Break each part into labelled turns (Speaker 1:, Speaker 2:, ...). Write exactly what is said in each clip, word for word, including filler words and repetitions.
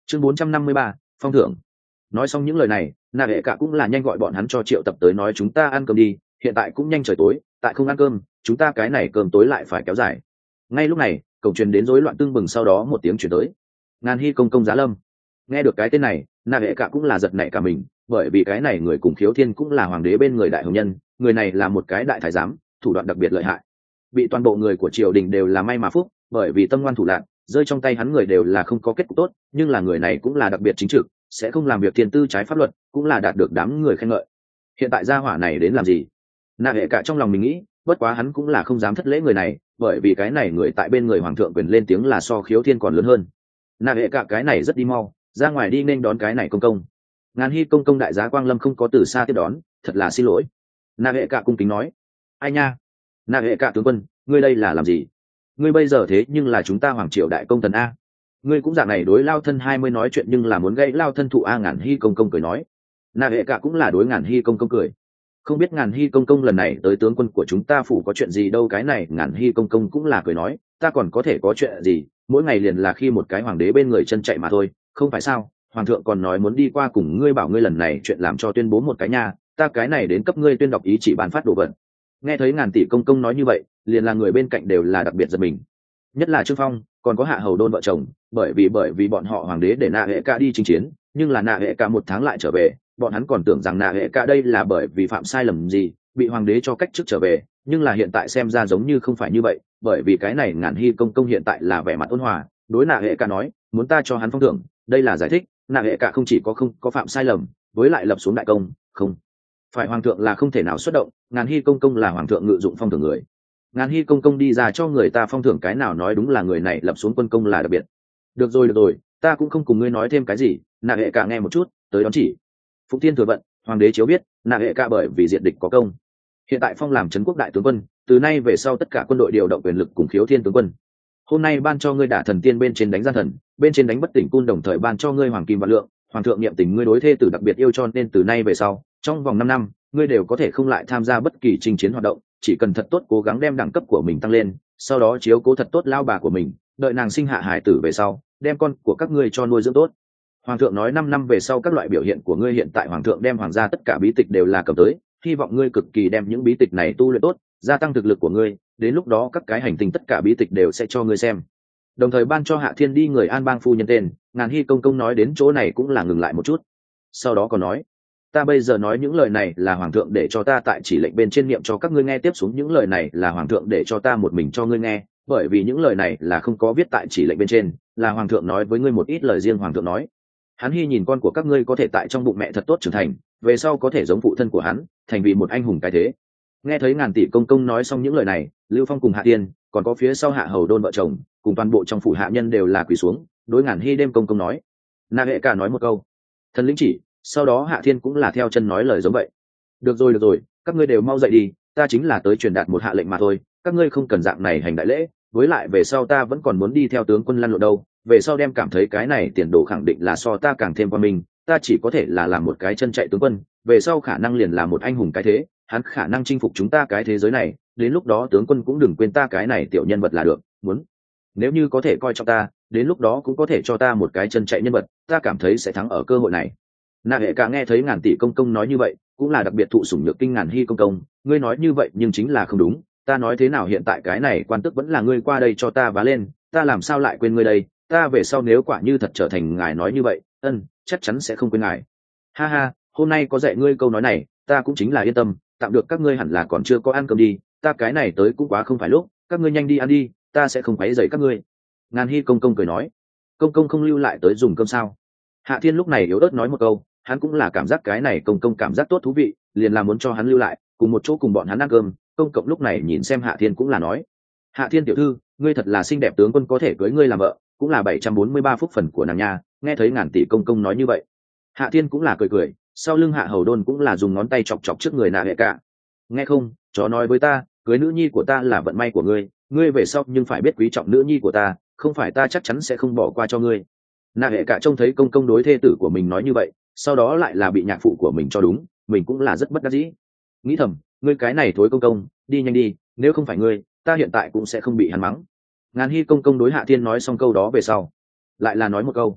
Speaker 1: chương bốn trăm năm mươi ba, phong thưởng. Nói xong những lời này, nạ hệ cả cũng là nhanh gọi bọn hắn cho triệu tập tới nói chúng ta ăn cơm đi, hiện tại cũng nhanh trời tối, tại không ăn cơm chúng ta cái này cơm tối lại phải kéo dài. Ngay lúc này cổng truyền đến rối loạn tương bừng, sau đó một tiếng chuyển tới: Ngàn Hy công công giá lâm. Nghe được cái tên này, nạ hệ cả cũng là giật nảy cả mình, bởi vì cái này người cùng Khiếu Thiên cũng là hoàng đế bên người đại hồng nhân, người này là một cái đại thái giám, thủ đoạn đặc biệt lợi hại, bị toàn bộ người của triều đình đều là may mà phúc, bởi vì tâm ngoan thủ lạn, rơi trong tay hắn người đều là không có kết cục tốt, nhưng là người này cũng là đặc biệt chính trực, sẽ không làm việc thiên tư trái pháp luật, cũng là đạt được đám người khen ngợi. Hiện tại gia hỏa này đến làm gì? Nạ hệ cả trong lòng mình nghĩ, bất quá hắn cũng là không dám thất lễ người này, bởi vì cái này người tại bên người hoàng thượng quyền lên tiếng là so Khiếu Thiên còn lớn hơn. Nạ hệ cả cái này rất đi mau, ra ngoài đi nên đón cái này công công. Ngàn Hy công công đại giá quang lâm không có từ xa tiếp đón, thật là xin lỗi. Nạ hệ cả cung kính nói: ai nha, nạ hệ cả tướng quân, ngươi đây là làm gì? Ngươi bây giờ thế nhưng là chúng ta hoàng triều đại công thần a, ngươi cũng dạng này đối lao thân hai mươi nói chuyện nhưng là muốn gây lao thân thụ a. Ngàn Hy công công cười nói. Nạ hệ cả cũng là đối Ngàn Hy công công cười, không biết Ngàn Hy công công lần này tới tướng quân của chúng ta phủ có chuyện gì đâu. Cái này Ngàn Hy công công cũng là cười nói, ta còn có thể có chuyện gì, mỗi ngày liền là khi một cái hoàng đế bên người chân chạy mà thôi, không phải sao? Hoàng thượng còn nói muốn đi qua cùng ngươi bảo ngươi lần này chuyện làm cho tuyên bố một cái nha, ta cái này đến cấp ngươi tuyên đọc ý chỉ ban phát đồ vật. Nghe thấy Ngàn tỷ công công nói như vậy, liền là người bên cạnh đều là đặc biệt giật mình, nhất là Trương Phong còn có Hạ Hầu Đôn vợ chồng, bởi vì bởi vì bọn họ hoàng đế để nạ hệ cả đi chinh chiến, nhưng là nạ hệ cả một tháng lại trở về, bọn hắn còn tưởng rằng nạ hệ cả đây là bởi vì phạm sai lầm gì bị hoàng đế cho cách chức trở về, nhưng là hiện tại xem ra giống như không phải như vậy, bởi vì cái này Ngàn Hy công công hiện tại là vẻ mặt ôn hòa, đối nạ hệ cả nói muốn ta cho hắn phong thưởng, đây là giải thích nạ hệ cả không chỉ có không có phạm sai lầm, với lại lập xuống đại công, không phải hoàng thượng là không thể nào xuất động, Ngàn Hy công công là hoàng thượng ngự dụng phong thưởng người. Ngàn Hy công công đi ra cho người ta phong thưởng, cái nào nói đúng là người này lập xuống quân công là đặc biệt. Được rồi được rồi, ta cũng không cùng ngươi nói thêm cái gì, nạ hệ cả nghe một chút, tới đón chỉ. Phụng Thiên thừa vận, hoàng đế chiếu biết, nạ hệ cả bởi vì diệt địch có công, hiện tại phong làm trấn quốc đại tướng quân, từ nay về sau tất cả quân đội điều động quyền lực cùng Khiếu Thiên tướng quân. Hôm nay ban cho ngươi đả thần tiên bên trên đánh gian thần, bên trên đánh bất tỉnh cun, đồng thời ban cho ngươi hoàng kim vạn lượng, hoàng thượng niệm tình ngươi đối thê tử đặc biệt yêu, cho nên từ nay về sau trong vòng năm năm ngươi đều có thể không lại tham gia bất kỳ chinh chiến hoạt động, chỉ cần thật tốt cố gắng đem đẳng cấp của mình tăng lên, sau đó chiếu cố thật tốt lao bà của mình, đợi nàng sinh hạ hải tử về sau đem con của các ngươi cho nuôi dưỡng tốt. Hoàng thượng nói năm năm về sau các loại biểu hiện của ngươi, hiện tại hoàng thượng đem hoàng gia tất cả bí tịch đều là cầm tới, hy vọng ngươi cực kỳ đem những bí tịch này tu luyện tốt, gia tăng thực lực của ngươi, đến lúc đó các cái hành tinh tất cả bí tịch đều sẽ cho ngươi xem, đồng thời ban cho Hạ Thiên đi người an bang phu nhân tên. Ngàn Hy công công nói đến chỗ này cũng là ngừng lại một chút, sau đó còn nói, ta bây giờ nói những lời này là hoàng thượng để cho ta tại chỉ lệnh bên trên niệm cho các ngươi nghe, tiếp xuống những lời này là hoàng thượng để cho ta một mình cho ngươi nghe, bởi vì những lời này là không có viết tại chỉ lệnh bên trên, là hoàng thượng nói với ngươi một ít lời riêng. Hoàng thượng nói hắn hy nhìn con của các ngươi có thể tại trong bụng mẹ thật tốt trưởng thành, về sau có thể giống phụ thân của hắn, thành vì một anh hùng cái thế. Nghe thấy Ngàn tỷ công công nói xong những lời này, Lưu Phong cùng Hạ Tiên còn có phía sau Hạ Hầu Đôn vợ chồng cùng toàn bộ trong phủ hạ nhân đều là quỳ xuống đối Ngàn Hy đêm công công nói. Na hệ cả nói một câu thần lĩnh chỉ, sau đó Hạ Thiên cũng là theo chân nói lời giống vậy. Được rồi được rồi, các ngươi đều mau dậy đi, ta chính là tới truyền đạt một hạ lệnh mà thôi, các ngươi không cần dạng này hành đại lễ, với lại về sau ta vẫn còn muốn đi theo tướng quân lăn lộn đâu, về sau đem cảm thấy cái này tiền đồ khẳng định là so ta càng thêm qua mình, ta chỉ có thể là làm một cái chân chạy tướng quân, về sau khả năng liền là một anh hùng cái thế, hắn khả năng chinh phục chúng ta cái thế giới này, đến lúc đó tướng quân cũng đừng quên ta cái này tiểu nhân vật là được, muốn nếu như có thể coi trọng ta, đến lúc đó cũng có thể cho ta một cái chân chạy nhân vật, ta cảm thấy sẽ thắng ở cơ hội này. Nạ hệ cả nghe thấy Ngàn tỷ công công nói như vậy cũng là đặc biệt thụ sủng nhược kinh. Ngàn Hy công công, ngươi nói như vậy nhưng chính là không đúng, ta nói thế nào hiện tại cái này quan tức vẫn là ngươi qua đây cho ta vá lên, ta làm sao lại quên ngươi đây, ta về sau nếu quả như thật trở thành ngài nói như vậy, ân chắc chắn sẽ không quên ngài. Ha ha, hôm nay có dạy ngươi câu nói này ta cũng chính là yên tâm, tạm được các ngươi hẳn là còn chưa có ăn cơm đi, ta cái này tới cũng quá không phải lúc, các ngươi nhanh đi ăn đi, ta sẽ không quấy rầy các ngươi. Ngàn Hy công công cười nói, công công không lưu lại tới dùng cơm sao? Hạ Thiên lúc này yếu ớt nói một câu, hắn cũng là cảm giác cái này công công cảm giác tốt thú vị, liền là muốn cho hắn lưu lại cùng một chỗ cùng bọn hắn ăn cơm. Công cộng lúc này nhìn xem Hạ Thiên cũng là nói, Hạ Thiên tiểu thư, ngươi thật là xinh đẹp, tướng quân có thể cưới ngươi làm vợ cũng là bảy trăm bốn mươi ba phúc phần của nàng nha. Nghe thấy Ngàn tỷ công công nói như vậy, Hạ Thiên cũng là cười cười, sau lưng Hạ Hầu Đôn cũng là dùng ngón tay chọc chọc trước người Nạ hệ cả. Nghe không, chó nói với ta, cưới nữ nhi của ta là vận may của ngươi, ngươi về sau nhưng phải biết quý trọng nữ nhi của ta, không phải ta chắc chắn sẽ không bỏ qua cho ngươi. Nạ hệ cả trông thấy công công đối thê tử của mình nói như vậy, sau đó lại là bị nhạc phụ của mình cho đúng, mình cũng là rất bất đắc dĩ, nghĩ thầm, ngươi cái này thối công công, đi nhanh đi, nếu không phải ngươi, ta hiện tại cũng sẽ không bị hắn mắng. Ngàn Hy công công đối Hạ Thiên nói xong câu đó về sau, lại là nói một câu,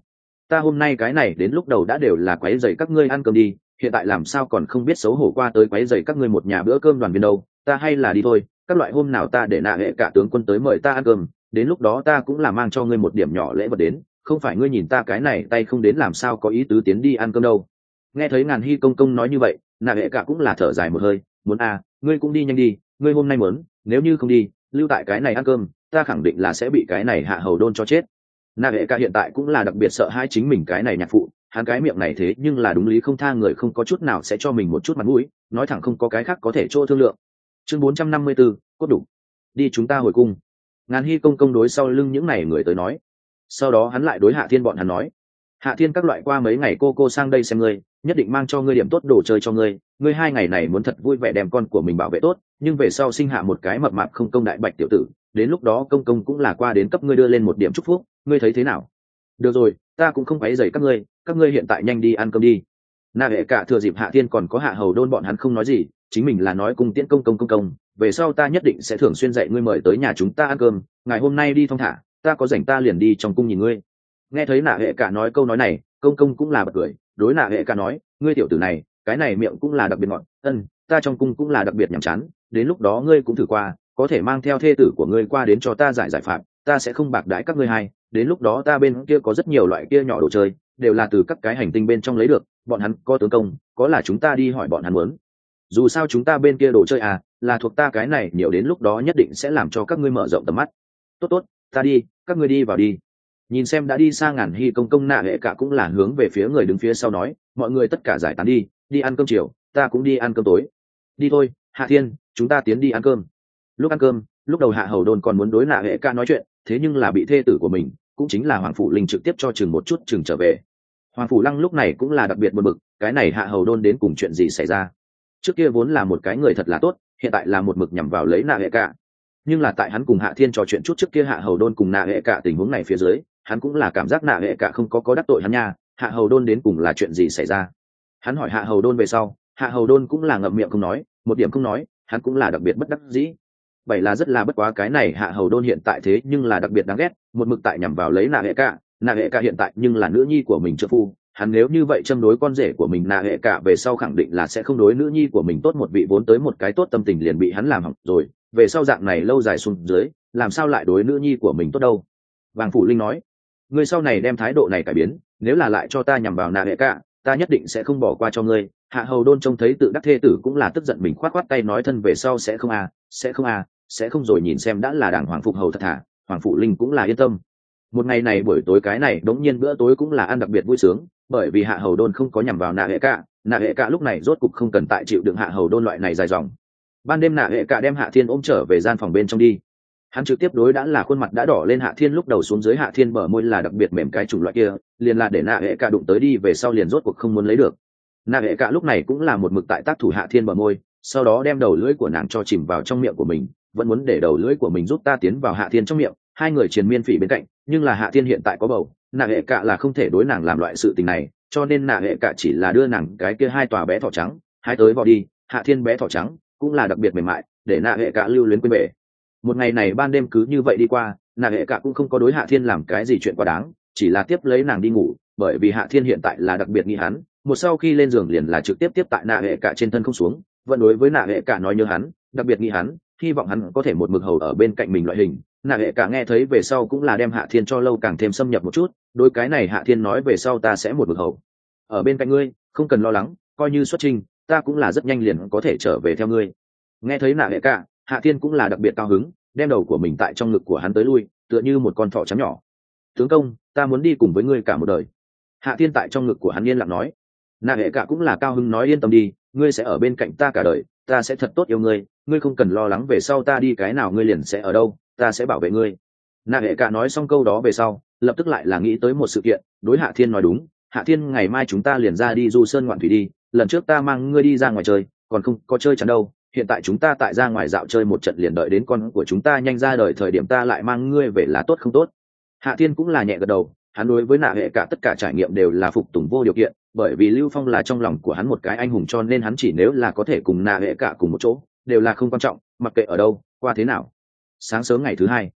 Speaker 1: ta hôm nay cái này đến lúc đầu đã đều là quấy rầy các ngươi ăn cơm đi, hiện tại làm sao còn không biết xấu hổ qua tới quấy rầy các ngươi một nhà bữa cơm đoàn viên đâu, ta hay là đi thôi, các loại hôm nào ta để nạ hệ cả tướng quân tới mời ta ăn cơm, đến lúc đó ta cũng là mang cho ngươi một điểm nhỏ lễ vật đến, không phải ngươi nhìn ta cái này tay không đến làm sao có ý tứ tiến đi ăn cơm đâu. Nghe thấy Ngàn Hi công công nói như vậy, nạ hệ cả cũng là thở dài một hơi, muốn à, ngươi cũng đi nhanh đi, ngươi hôm nay muốn, nếu như không đi, lưu tại cái này ăn cơm, ta khẳng định là sẽ bị cái này hạ hầu đôn cho chết. Nạ hệ cả hiện tại cũng là đặc biệt sợ hai chính mình cái này nhạc phụ, hắn cái miệng này thế nhưng là đúng lý không tha người, không có chút nào sẽ cho mình một chút mặt mũi, nói thẳng không có cái khác có thể chỗ thương lượng. Chương bốn trăm năm mươi tư, cốt đủ. Đi chúng ta hồi cung. Ngàn Hi công công đối sau lưng những này người tới nói. Sau đó hắn lại đối Hạ Thiên bọn hắn nói: Hạ Thiên, các loại qua mấy ngày cô cô sang đây xem ngươi, nhất định mang cho ngươi điểm tốt đồ chơi cho ngươi, ngươi hai ngày này muốn thật vui vẻ đem con của mình bảo vệ tốt, nhưng về sau sinh hạ một cái mập mạp không công đại bạch tiểu tử, đến lúc đó công công cũng là qua đến cấp ngươi đưa lên một điểm chúc phúc, ngươi thấy thế nào? Được rồi, ta cũng không quấy rầy các ngươi, các ngươi hiện tại nhanh đi ăn cơm đi. Na hệ cả thừa dịp Hạ Thiên còn có Hạ Hầu Đôn bọn hắn không nói gì, chính mình là nói cung tiễn công công công công, về sau ta nhất định sẽ thường xuyên dạy ngươi mời tới nhà chúng ta ăn cơm, ngày hôm nay đi thong thả, ta có rảnh ta liền đi trong cung nhìn ngươi. Nghe thấy nạ hệ cả nói câu nói này, công công cũng là bật cười, đối nạ hệ cả nói: ngươi tiểu tử này, cái này miệng cũng là đặc biệt ngọt, ân, ta trong cung cũng là đặc biệt nhàm chán, đến lúc đó ngươi cũng thử qua, có thể mang theo thê tử của ngươi qua đến cho ta giải giải phạm, ta sẽ không bạc đãi các ngươi hai, đến lúc đó ta bên kia có rất nhiều loại kia nhỏ đồ chơi, đều là từ các cái hành tinh bên trong lấy được, bọn hắn có tướng công, có là chúng ta đi hỏi bọn hắn muốn. Dù sao chúng ta bên kia đồ chơi à, là thuộc ta cái này nhiều, đến lúc đó nhất định sẽ làm cho các ngươi mở rộng tầm mắt. Tốt tốt, ta đi, các ngươi đi vào đi. Nhìn xem đã đi xa Ngàn Hi công công, nạ hệ cả cũng là hướng về phía người đứng phía sau nói: mọi người tất cả giải tán đi, đi ăn cơm chiều, ta cũng đi ăn cơm tối. Đi thôi, Hạ Thiên, chúng ta tiến đi ăn cơm. Lúc ăn cơm, lúc đầu Hạ Hầu Đôn còn muốn đối nạ hệ cả nói chuyện, thế nhưng là bị thê tử của mình, cũng chính là Hoàng Phủ Linh trực tiếp cho chừng một chút chừng trở về. Hoàng Phủ Lăng lúc này cũng là đặc biệt buồn bực, cái này Hạ Hầu Đôn đến cùng chuyện gì xảy ra? Trước kia vốn là một cái người thật là tốt, hiện tại là một mực nhằm vào lấy nạ hệ cả. Nhưng là tại hắn cùng Hạ Thiên trò chuyện chút trước kia Hạ Hầu Đôn cùng nạ hệ cả tình huống này phía dưới, hắn cũng là cảm giác nạ hệ cả không có có đắc tội hắn nha. Hạ Hầu Đôn đến cùng là chuyện gì xảy ra? Hắn hỏi Hạ Hầu Đôn về sau, Hạ Hầu Đôn cũng là ngậm miệng không nói, một điểm không nói, hắn cũng là đặc biệt bất đắc dĩ. Vậy là rất là bất quá, cái này Hạ Hầu Đôn hiện tại thế nhưng là đặc biệt đáng ghét, một mực tại nhằm vào lấy nạ hệ cả, nạ hệ cả hiện tại nhưng là nữ nhi của mình trợ phu, hắn nếu như vậy châm đối con rể của mình nạ hệ cả về sau khẳng định là sẽ không đối nữ nhi của mình tốt, một vị vốn tới một cái tốt tâm tình liền bị hắn làm hỏng rồi, về sau dạng này lâu dài xuống dưới, làm sao lại đối nữ nhi của mình tốt đâu. Vàng Phủ Linh nói: ngươi sau này đem thái độ này cải biến, nếu là lại cho ta nhằm vào nạ hệ cả, ta nhất định sẽ không bỏ qua cho ngươi. Hạ Hầu Đôn trông thấy tự đắc thê tử cũng là tức giận, mình khoát khoát tay nói: thân về sau sẽ không à, sẽ không à, sẽ không rồi, nhìn xem đã là đảng Hoàng Phục Hầu thật thà. Hoàng Phủ Linh cũng là yên tâm. Một ngày này buổi tối cái này đống nhiên bữa tối cũng là ăn đặc biệt vui sướng, bởi vì Hạ Hầu Đôn không có nhằm vào nạ hệ cả, nạ hệ cả lúc này rốt cục không cần tại chịu đựng Hạ Hầu Đôn loại này dài dòng. Ban đêm nạ hệ cả đem Hạ Thiên ôm trở về gian phòng bên trong đi, hắn trực tiếp đối đã là khuôn mặt đã đỏ lên Hạ Thiên, lúc đầu xuống dưới Hạ Thiên bờ môi là đặc biệt mềm cái chủng loại kia, liền là để nạ hệ cả đụng tới đi về sau liền rốt cuộc không muốn lấy được. Nạ hệ cả lúc này cũng là một mực tại tác thủ Hạ Thiên bờ môi, sau đó đem đầu lưỡi của nàng cho chìm vào trong miệng của mình, vẫn muốn để đầu lưỡi của mình giúp ta tiến vào Hạ Thiên trong miệng. Hai người triền miên phỉ bên cạnh, nhưng là Hạ Thiên hiện tại có bầu, nạ hệ cả là không thể đối nàng làm loại sự tình này, cho nên nạ hệ cả chỉ là đưa nàng cái kia hai tòa bé thỏ trắng hai tới vào đi. Hạ Thiên bé thỏ trắng cũng là đặc biệt mềm mại, để nạ hệ cả lưu luyến quên bể. Một ngày này ban đêm cứ như vậy đi qua, nạ hệ cả cũng không có đối Hạ Thiên làm cái gì chuyện quá đáng, chỉ là tiếp lấy nàng đi ngủ, bởi vì Hạ Thiên hiện tại là đặc biệt nghi hắn, một sau khi lên giường liền là trực tiếp tiếp tại nạ hệ cả trên thân không xuống, vẫn đối với nạ hệ cả nói nhớ hắn, đặc biệt nghi hắn, hy vọng hắn có thể một mực hầu ở bên cạnh mình loại hình. Nạ hệ cả nghe thấy về sau cũng là đem Hạ Thiên cho lâu càng thêm xâm nhập một chút, đối cái này Hạ Thiên nói: về sau ta sẽ một mực hầu ở bên cạnh ngươi, không cần lo lắng, coi như xuất trình, ta cũng là rất nhanh liền có thể trở về theo ngươi. Nghe thấy nạ hệ cả, Hạ Thiên cũng là đặc biệt cao hứng, đem đầu của mình tại trong ngực của hắn tới lui, tựa như một con thỏ trắng nhỏ. Tướng công, ta muốn đi cùng với ngươi cả một đời. Hạ Thiên tại trong ngực của hắn yên lặng nói. Nạ hệ cả cũng là cao hứng nói: yên tâm đi, ngươi sẽ ở bên cạnh ta cả đời, ta sẽ thật tốt yêu ngươi, ngươi không cần lo lắng, về sau ta đi cái nào ngươi liền sẽ ở đâu, ta sẽ bảo vệ ngươi. Nạ hệ cả nói xong câu đó về sau, lập tức lại là nghĩ tới một sự kiện, đối Hạ Thiên nói: đúng, Hạ Thiên, ngày mai chúng ta liền ra đi du sơn ngoạn thủy đi, lần trước ta mang ngươi đi ra ngoài chơi, còn không có chơi chắn đâu, hiện tại chúng ta tại ra ngoài dạo chơi một trận, liền đợi đến con của chúng ta nhanh ra đời thời điểm ta lại mang ngươi về là tốt không tốt? Hạ Thiên cũng là nhẹ gật đầu, hắn đối với nạ hệ cả tất cả trải nghiệm đều là phục tùng vô điều kiện, bởi vì Lưu Phong là trong lòng của hắn một cái anh hùng, cho nên hắn chỉ nếu là có thể cùng nạ hệ cả cùng một chỗ đều là không quan trọng, mặc kệ ở đâu qua thế nào. Sáng sớm ngày thứ hai,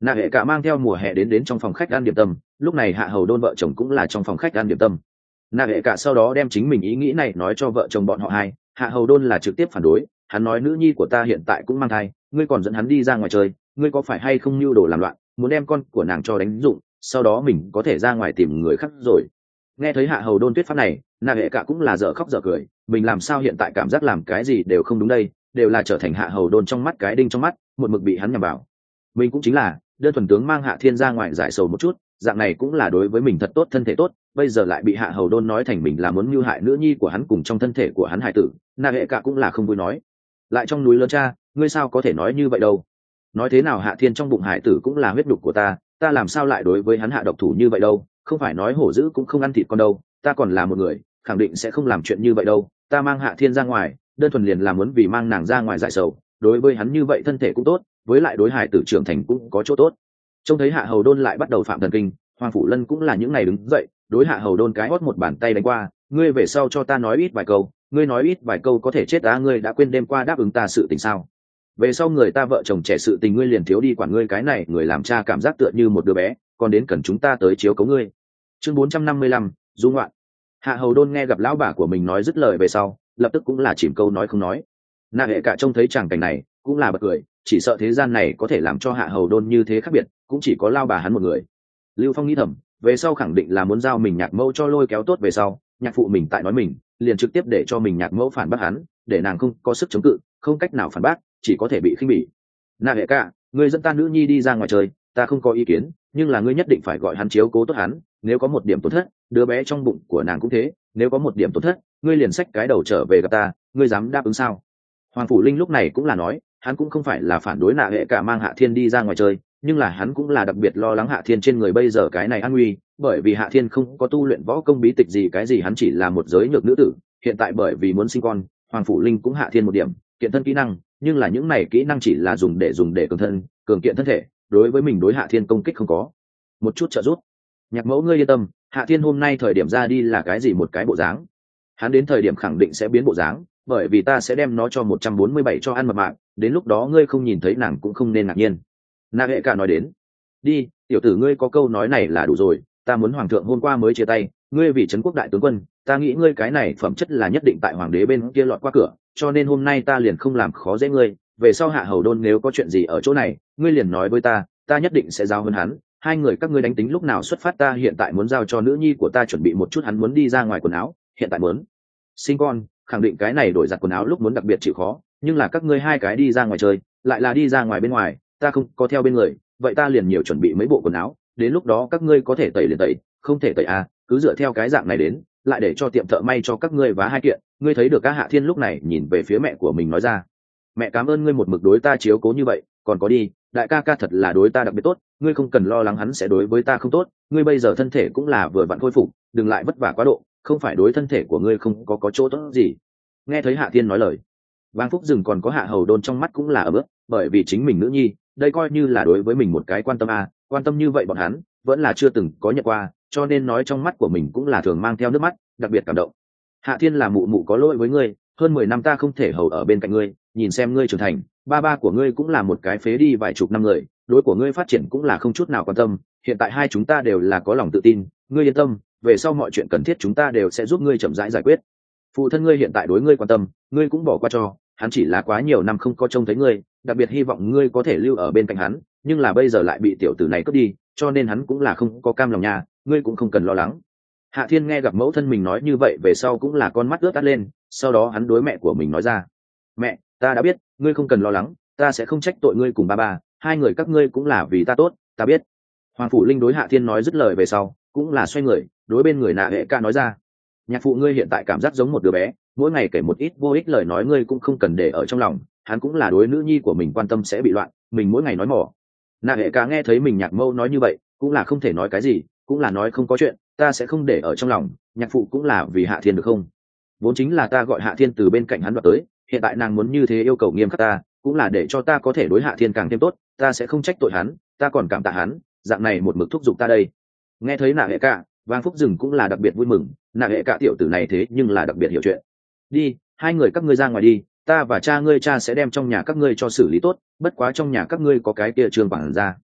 Speaker 1: nạ hệ cả mang theo mùa hè đến đến trong phòng khách ăn điểm tâm. Lúc này hạ hầu đôn vợ chồng cũng là trong phòng khách ăn điểm tâm. Nạ hệ cả sau đó đem chính mình ý nghĩ này nói cho vợ chồng bọn họ hai. Hạ hầu đôn là trực tiếp phản đối, hắn nói nữ nhi của ta hiện tại cũng mang thai, ngươi còn dẫn hắn đi ra ngoài chơi, ngươi có phải hay không mưu đồ làm loạn, muốn đem con của nàng cho đánh dụng, sau đó mình có thể ra ngoài tìm người khác rồi. Nghe thấy hạ hầu đôn tuyết pháp này, nạ hệ cả cũng là dở khóc dở cười, mình làm sao hiện tại cảm giác làm cái gì đều không đúng đây, đều là trở thành hạ hầu đôn trong mắt cái đinh trong mắt, một mực bị hắn nhằm vào. Mình cũng chính là đơn thuần tướng mang hạ thiên ra ngoài giải sầu một chút, dạng này cũng là đối với mình thật tốt, thân thể tốt, bây giờ lại bị hạ hầu đôn nói thành mình là muốn mưu hại nữ nhi của hắn cùng trong thân thể của hắn hài tử, nạ hệ cả cũng là không vui nói. Lại trong núi lớn cha, ngươi sao có thể nói như vậy đâu? Nói thế nào hạ thiên trong bụng hải tử cũng là huyết đục của ta, ta làm sao lại đối với hắn hạ độc thủ như vậy đâu? Không phải nói hổ dữ cũng không ăn thịt con đâu, ta còn là một người, khẳng định sẽ không làm chuyện như vậy đâu. Ta mang hạ thiên ra ngoài, đơn thuần liền là muốn vì mang nàng ra ngoài giải sầu, đối với hắn như vậy thân thể cũng tốt, với lại đối hải tử trưởng thành cũng có chỗ tốt. Trông thấy hạ hầu đôn lại bắt đầu phạm thần kinh, Hoàng Phủ Lân cũng là những ngày đứng dậy, đối hạ hầu đôn cái hót một bàn tay đánh qua, ngươi về sau cho ta nói ít vài câu, ngươi nói ít vài câu có thể chết ta, ngươi đã quên đêm qua đáp ứng ta sự tình sao? Về sau người ta vợ chồng trẻ sự tình ngươi liền thiếu đi quản, ngươi cái này người làm cha cảm giác tựa như một đứa bé, còn đến cần chúng ta tới chiếu cố ngươi. Chương bốn trăm năm mươi lăm, du ngoạn. Hạ hầu đôn nghe gặp lão bà của mình nói dứt lời về sau, lập tức cũng là chìm câu nói không nói. Nạ hệ cả trông thấy tràng cảnh này cũng là bật cười, chỉ sợ thế gian này có thể làm cho hạ hầu đôn như thế khác biệt cũng chỉ có lao bà hắn một người. Lưu Phong nghĩ thầm, về sau khẳng định là muốn giao mình nhạc mẫu cho lôi kéo tốt, về sau nhạc phụ mình tại nói mình, liền trực tiếp để cho mình nhạc mẫu phản bác hắn, để nàng không có sức chống cự, không cách nào phản bác, chỉ có thể bị khinh bỉ. Nạ hệ cả, ngươi dẫn ta nữ nhi đi ra ngoài chơi, ta không có ý kiến, nhưng là ngươi nhất định phải gọi hắn chiếu cố tốt hắn, nếu có một điểm tổn thất, đứa bé trong bụng của nàng cũng thế, nếu có một điểm tổn thất, ngươi liền xách cái đầu trở về gặp ta, ngươi dám đáp ứng sao? Hoàng Phủ Linh lúc này cũng là nói, hắn cũng không phải là phản đối nạ hệ cả mang Hạ Thiên đi ra ngoài chơi, nhưng là hắn cũng là đặc biệt lo lắng Hạ Thiên trên người bây giờ cái này an nguy, bởi vì Hạ Thiên không có tu luyện võ công bí tịch gì cái gì, hắn chỉ là một giới nhược nữ tử, hiện tại bởi vì muốn sinh con, Hoàng Phủ Linh cũng Hạ Thiên một điểm kiện thân kỹ năng, nhưng là những này kỹ năng chỉ là dùng để dùng để cường thân, cường kiện thân thể, đối với mình đối Hạ Thiên công kích không có một chút trợ giúp. Nhạc mẫu ngươi yên tâm, Hạ Thiên hôm nay thời điểm ra đi là cái gì một cái bộ dáng, hắn đến thời điểm khẳng định sẽ biến bộ dáng, bởi vì ta sẽ đem nó cho một trăm bốn mươi bảy cho ăn mập mạng, đến lúc đó ngươi không nhìn thấy nàng cũng không nên ngạc nhiên. Nạ hệ cả nói đến, đi tiểu tử, ngươi có câu nói này là đủ rồi, ta muốn hoàng thượng hôm qua mới chia tay, ngươi vì trấn quốc đại tướng quân, ta nghĩ ngươi cái này phẩm chất là nhất định tại hoàng đế bên kia lọt qua cửa, cho nên hôm nay ta liền không làm khó dễ ngươi, về sau Hạ Hầu Đôn nếu có chuyện gì ở chỗ này, ngươi liền nói với ta, ta nhất định sẽ giao hơn hắn, hai người các ngươi đánh tính lúc nào xuất phát, ta hiện tại muốn giao cho nữ nhi của ta chuẩn bị một chút, hắn muốn đi ra ngoài quần áo, hiện tại muốn sinh con, khẳng định cái này đổi giặt quần áo lúc muốn đặc biệt chịu khó, nhưng là các ngươi hai cái đi ra ngoài chơi, lại là đi ra ngoài bên ngoài, ta không có theo bên người, vậy ta liền nhiều chuẩn bị mấy bộ quần áo, đến lúc đó các ngươi có thể tẩy liền tẩy, không thể tẩy à, cứ dựa theo cái dạng này đến, lại để cho tiệm thợ may cho các ngươi vá hai kiện. Ngươi thấy được các Hạ Thiên lúc này nhìn về phía mẹ của mình nói ra, mẹ cảm ơn ngươi một mực đối ta chiếu cố như vậy, còn có đi, đại ca ca thật là đối ta đặc biệt tốt, ngươi không cần lo lắng hắn sẽ đối với ta không tốt, ngươi bây giờ thân thể cũng là vừa vặn khôi phục, đừng lại vất vả quá độ, không phải đối thân thể của ngươi không có có chỗ tốt gì. Nghe thấy Hạ Thiên nói lời, Vang Phúc Dừng còn có Hạ Hầu Đôn trong mắt cũng là ở bước, bởi vì chính mình nữ nhi, đây coi như là đối với mình một cái quan tâm à, quan tâm như vậy bọn hắn vẫn là chưa từng có nhận qua, cho nên nói trong mắt của mình cũng là thường mang theo nước mắt, đặc biệt cảm động. Hạ Thiên là mụ mụ có lỗi với ngươi, hơn mười năm ta không thể hầu ở bên cạnh ngươi, nhìn xem ngươi trưởng thành, ba ba của ngươi cũng là một cái phế đi vài chục năm người, đối của ngươi phát triển cũng là không chút nào quan tâm, hiện tại hai chúng ta đều là có lòng tự tin, ngươi yên tâm, về sau mọi chuyện cần thiết chúng ta đều sẽ giúp ngươi chậm rãi giải quyết. Phụ thân ngươi hiện tại đối ngươi quan tâm, ngươi cũng bỏ qua cho, hắn chỉ là quá nhiều năm không có trông thấy ngươi, đặc biệt hy vọng ngươi có thể lưu ở bên cạnh hắn, nhưng là bây giờ lại bị tiểu tử này cướp đi, cho nên hắn cũng là không có cam lòng nhà, ngươi cũng không cần lo lắng. Hạ Thiên nghe gặp mẫu thân mình nói như vậy về sau cũng là con mắt ướt át lên, sau đó hắn đối mẹ của mình nói ra, mẹ, ta đã biết, ngươi không cần lo lắng, ta sẽ không trách tội ngươi cùng ba ba, hai người các ngươi cũng là vì ta tốt, ta biết. Hoàng Phủ Linh đối Hạ Thiên nói dứt lời về sau cũng là xoay người đối bên người Nạ Hệ Ca nói ra, nhạc phụ ngươi hiện tại cảm giác giống một đứa bé, mỗi ngày kể một ít vô ích lời nói, ngươi cũng không cần để ở trong lòng, hắn cũng là đối nữ nhi của mình quan tâm sẽ bị loạn, mình mỗi ngày nói mỏ. Nạ Hệ Ca nghe thấy mình nhạc mâu nói như vậy cũng là không thể nói cái gì, cũng là nói không có chuyện, ta sẽ không để ở trong lòng, nhạc phụ cũng là vì Hạ Thiên được không, vốn chính là ta gọi Hạ Thiên từ bên cạnh hắn đoạt tới, hiện tại nàng muốn như thế yêu cầu nghiêm khắc ta, cũng là để cho ta có thể đối Hạ Thiên càng thêm tốt, ta sẽ không trách tội hắn, ta còn cảm tạ hắn, dạng này một mực thúc giục ta đây. Nghe thấy Nạ Hệ Ca, Vang Phúc Dừng cũng là đặc biệt vui mừng, Nạ Hệ Ca tiểu tử này thế nhưng là đặc biệt hiểu chuyện. Đi, hai người các ngươi ra ngoài đi, ta và cha ngươi cha sẽ đem trong nhà các ngươi cho xử lý tốt, bất quá trong nhà các ngươi có cái kia trường quản gia,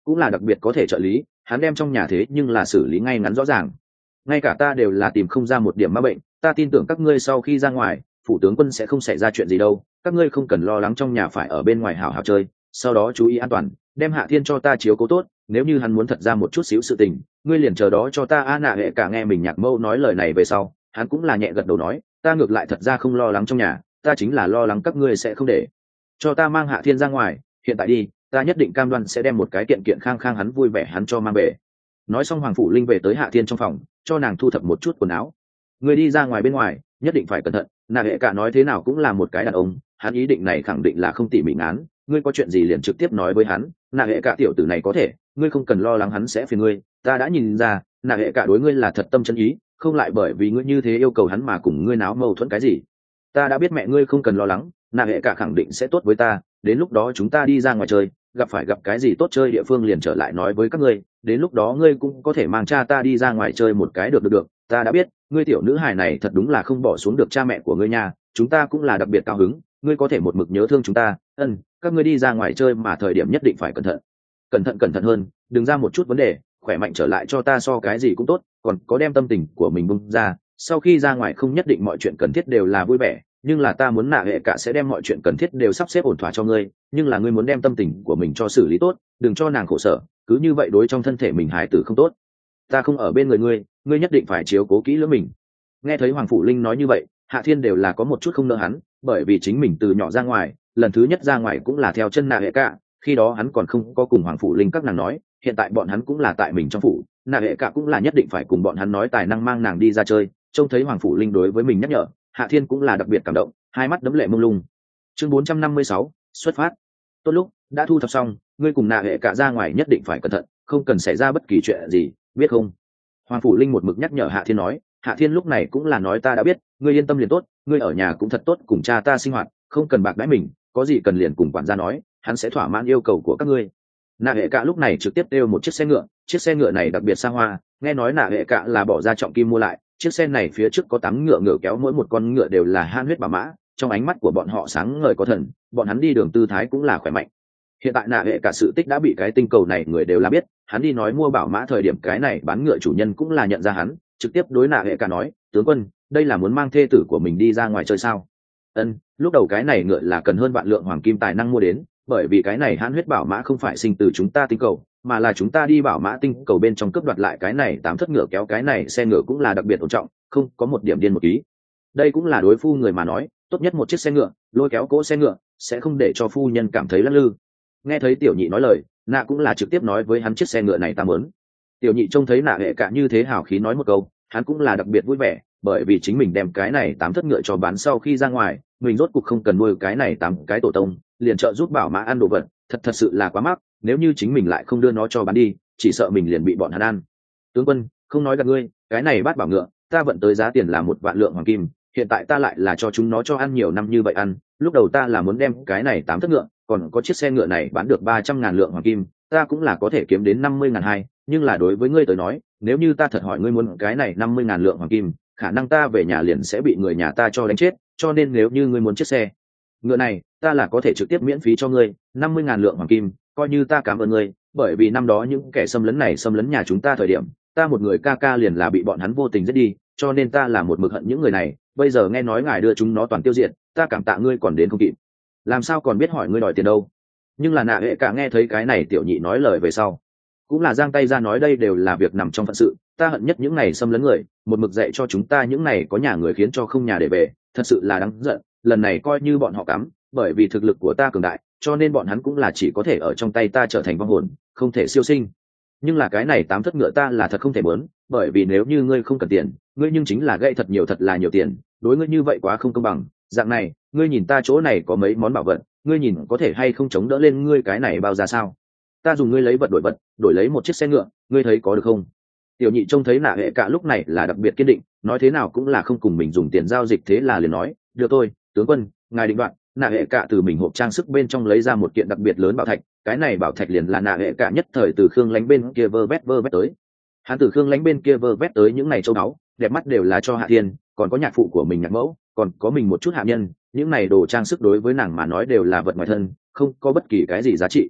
Speaker 1: cũng là đặc biệt có thể trợ lý, hắn đem trong nhà thế nhưng là xử lý ngay ngắn rõ ràng. Ngay cả ta đều là tìm không ra một điểm ma bệnh, ta tin tưởng các ngươi sau khi ra ngoài, phủ tướng quân sẽ không xảy ra chuyện gì đâu, các ngươi không cần lo lắng trong nhà phải ở bên ngoài hào hào chơi, sau đó chú ý an toàn, đem Hạ Thiên cho ta chiếu cố tốt, nếu như hắn muốn thật ra một chút xíu sự tình, ngươi liền chờ đó cho ta. A Nạ Hệ Cả nghe mình Nhạc Mâu nói lời này về sau, hắn cũng là nhẹ gật đầu nói, ta ngược lại thật ra không lo lắng trong nhà, ta chính là lo lắng các ngươi sẽ không để cho ta mang Hạ Thiên ra ngoài, hiện tại đi, ta nhất định cam đoan sẽ đem một cái kiện kiện khang khang hắn vui vẻ hắn cho mang về. Nói xong Hoàng Phủ Linh về tới Hạ Thiên trong phòng, cho nàng thu thập một chút quần áo. Ngươi đi ra ngoài bên ngoài, nhất định phải cẩn thận, Nạ Hệ Cả nói thế nào cũng là một cái đàn ông, hắn ý định này khẳng định là không tỉ mỉ ngán, ngươi có chuyện gì liền trực tiếp nói với hắn, Nạ Hệ Cả tiểu tử này có thể, ngươi không cần lo lắng hắn sẽ phiền ngươi, ta đã nhìn ra, Nạ Hệ Cả đối ngươi là thật tâm chân ý, không lại bởi vì ngươi như thế yêu cầu hắn mà cùng ngươi náo mâu thuẫn cái gì. Ta đã biết mẹ ngươi không cần lo lắng, Nạ Hệ Cả khẳng định sẽ tốt với ta, đến lúc đó chúng ta đi ra ngoài chơi, gặp phải gặp cái gì tốt chơi địa phương liền trở lại nói với các ngươi, đến lúc đó ngươi cũng có thể mang cha ta đi ra ngoài chơi một cái được được được, ta đã biết, ngươi tiểu nữ hài này thật đúng là không bỏ xuống được cha mẹ của ngươi nha, chúng ta cũng là đặc biệt cao hứng, ngươi có thể một mực nhớ thương chúng ta. Ân, các ngươi đi ra ngoài chơi mà thời điểm nhất định phải cẩn thận, cẩn thận cẩn thận hơn, đừng ra một chút vấn đề, khỏe mạnh trở lại cho ta so cái gì cũng tốt, còn có đem tâm tình của mình bung ra, sau khi ra ngoài không nhất định mọi chuyện cần thiết đều là vui vẻ, nhưng là ta muốn Nạ Hệ Cả sẽ đem mọi chuyện cần thiết đều sắp xếp ổn thỏa cho ngươi, nhưng là ngươi muốn đem tâm tình của mình cho xử lý tốt, đừng cho nàng khổ sở, cứ như vậy đối trong thân thể mình hài tử không tốt. Ta không ở bên người ngươi, ngươi nhất định phải chiếu cố kỹ lưỡng mình. Nghe thấy Hoàng Phủ Linh nói như vậy, Hạ Thiên đều là có một chút không nỡ hắn, bởi vì chính mình từ nhỏ ra ngoài, lần thứ nhất ra ngoài cũng là theo chân Nạ Hệ Cả, khi đó hắn còn không có cùng Hoàng Phủ Linh các nàng nói, hiện tại bọn hắn cũng là tại mình trong phủ, Nạ Hệ Cả cũng là nhất định phải cùng bọn hắn nói tài năng mang nàng đi ra chơi. Trông thấy Hoàng Phủ Linh đối với mình nhắc nhở, Hạ Thiên cũng là đặc biệt cảm động, hai mắt đấm lệ mông lung. Chương bốn trăm năm mươi sáu, xuất phát. Tốt lúc đã thu thập xong, ngươi cùng Nạ Hệ Cả ra ngoài nhất định phải cẩn thận, không cần xảy ra bất kỳ chuyện gì, biết không? Hoàng Phủ Linh một mực nhắc nhở Hạ Thiên nói. Hạ Thiên lúc này cũng là nói ta đã biết, ngươi yên tâm liền tốt, ngươi ở nhà cũng thật tốt cùng cha ta sinh hoạt, không cần bạc đãi mình, có gì cần liền cùng quản gia nói, hắn sẽ thỏa mãn yêu cầu của các ngươi. Nạ Hệ Cả lúc này trực tiếp đeo một chiếc xe ngựa, chiếc xe ngựa này đặc biệt xa hoa, nghe nói Nạ Hệ Cả là bỏ ra trọng kim mua lại, chiếc xe này phía trước có tám ngựa ngựa kéo, mỗi một con ngựa đều là han huyết bảo mã, trong ánh mắt của bọn họ sáng ngời có thần, bọn hắn đi đường tư thái cũng là khỏe mạnh. Hiện tại Nạ Hệ Cả sự tích đã bị cái tinh cầu này người đều là biết, hắn đi nói mua bảo mã thời điểm cái này bán ngựa chủ nhân cũng là nhận ra hắn, trực tiếp đối Nạ Hệ Cả nói, tướng quân, đây là muốn mang thê tử của mình đi ra ngoài chơi sao? Ân, lúc đầu cái này ngựa là cần hơn vạn lượng hoàng kim tài năng mua đến, bởi vì cái này hãn huyết bảo mã không phải sinh từ chúng ta tinh cầu, mà là chúng ta đi bảo mã tinh cầu bên trong cướp đoạt lại cái này tám thất ngựa kéo, cái này xe ngựa cũng là đặc biệt ổn trọng, không có một điểm điên một ký. Đây cũng là đối phu người mà nói, tốt nhất một chiếc xe ngựa, lôi kéo cỗ xe ngựa, sẽ không để cho phu nhân cảm thấy lắc lư. Nghe thấy tiểu nhị nói lời, Nạ cũng là trực tiếp nói với hắn chiếc xe ngựa này ta muốn. Tiểu nhị trông thấy Nạ Hệ Cả như thế hào khí nói một câu, hắn cũng là đặc biệt vui vẻ, bởi vì chính mình đem cái này tám thất ngựa cho bán sau khi ra ngoài, mình rốt cuộc không cần nuôi cái này tám cái tổ tông, liền trợ giúp bảo mã ăn đồ vật, thật thật sự là quá mắc, nếu như chính mình lại không đưa nó cho bán đi, chỉ sợ mình liền bị bọn hắn ăn. Tướng quân, không nói gạt ngươi, cái này bát bảo ngựa, ta vận tới giá tiền là một vạn lượng hoàng kim, hiện tại ta lại là cho chúng nó cho ăn nhiều năm như vậy ăn, lúc đầu ta là muốn đem cái này tám thất ngựa, còn có chiếc xe ngựa này bán được ba trăm ngàn lượng hoàng kim, ta cũng là có thể kiếm đến năm mươi ngàn hai, nhưng là đối với ngươi tới nói, nếu như ta thật hỏi ngươi muốn cái này năm mươi ngàn lượng hoàng kim, khả năng ta về nhà liền sẽ bị người nhà ta cho đánh chết, cho nên nếu như ngươi muốn chiếc xe ngựa này, ta là có thể trực tiếp miễn phí cho ngươi năm mươi ngàn lượng hoàng kim, coi như ta cảm ơn ngươi, bởi vì năm đó những kẻ xâm lấn này xâm lấn nhà chúng ta thời điểm, ta một người ca ca liền là bị bọn hắn vô tình giết đi, cho nên ta là một mực hận những người này, bây giờ nghe nói ngài đưa chúng nó toàn tiêu diệt, ta cảm tạ ngươi còn đến không kịp, làm sao còn biết hỏi ngươi đòi tiền đâu. Nhưng là Nạ Hệ Cả nghe thấy cái này tiểu nhị nói lời về sau, cũng là giang tay ra nói đây đều là việc nằm trong phận sự, ta hận nhất những này xâm lấn người, một mực dạy cho chúng ta những này có nhà người khiến cho không nhà để về, thật sự là đáng giận, lần này coi như bọn họ cắm, bởi vì thực lực của ta cường đại, cho nên bọn hắn cũng là chỉ có thể ở trong tay ta trở thành vong hồn, không thể siêu sinh. Nhưng là cái này tám thất ngựa ta là thật không thể muốn, bởi vì nếu như ngươi không cần tiền, ngươi nhưng chính là gây thật nhiều thật là nhiều tiền, đối ngươi như vậy quá không công bằng, dạng này, ngươi nhìn ta chỗ này có mấy món bảo vật, ngươi nhìn có thể hay không chống đỡ lên ngươi cái này bao ra sao? Ta dùng ngươi lấy vật đổi vật, đổi lấy một chiếc xe ngựa, ngươi thấy có được không? Tiểu nhị trông thấy Nạ Hệ Cả lúc này là đặc biệt kiên định, nói thế nào cũng là không cùng mình dùng tiền giao dịch, thế là liền nói, được tôi, tướng quân, ngài định đoạt. Nạ Hệ Cả từ mình hộp trang sức bên trong lấy ra một kiện đặc biệt lớn bảo thạch, cái này bảo thạch liền là Nạ Hệ Cả nhất thời từ Khương Lánh bên kia vơ vét vơ vét tới. Hắn từ Khương Lánh bên kia vơ vét tới những này châu báu, đẹp mắt đều là cho Hạ Thiên, còn có nhạc phụ của mình Nhạc Mẫu, còn có mình một chút hạ nhân, những này đồ trang sức đối với nàng mà nói đều là vật ngoài thân, không có bất kỳ cái gì giá trị.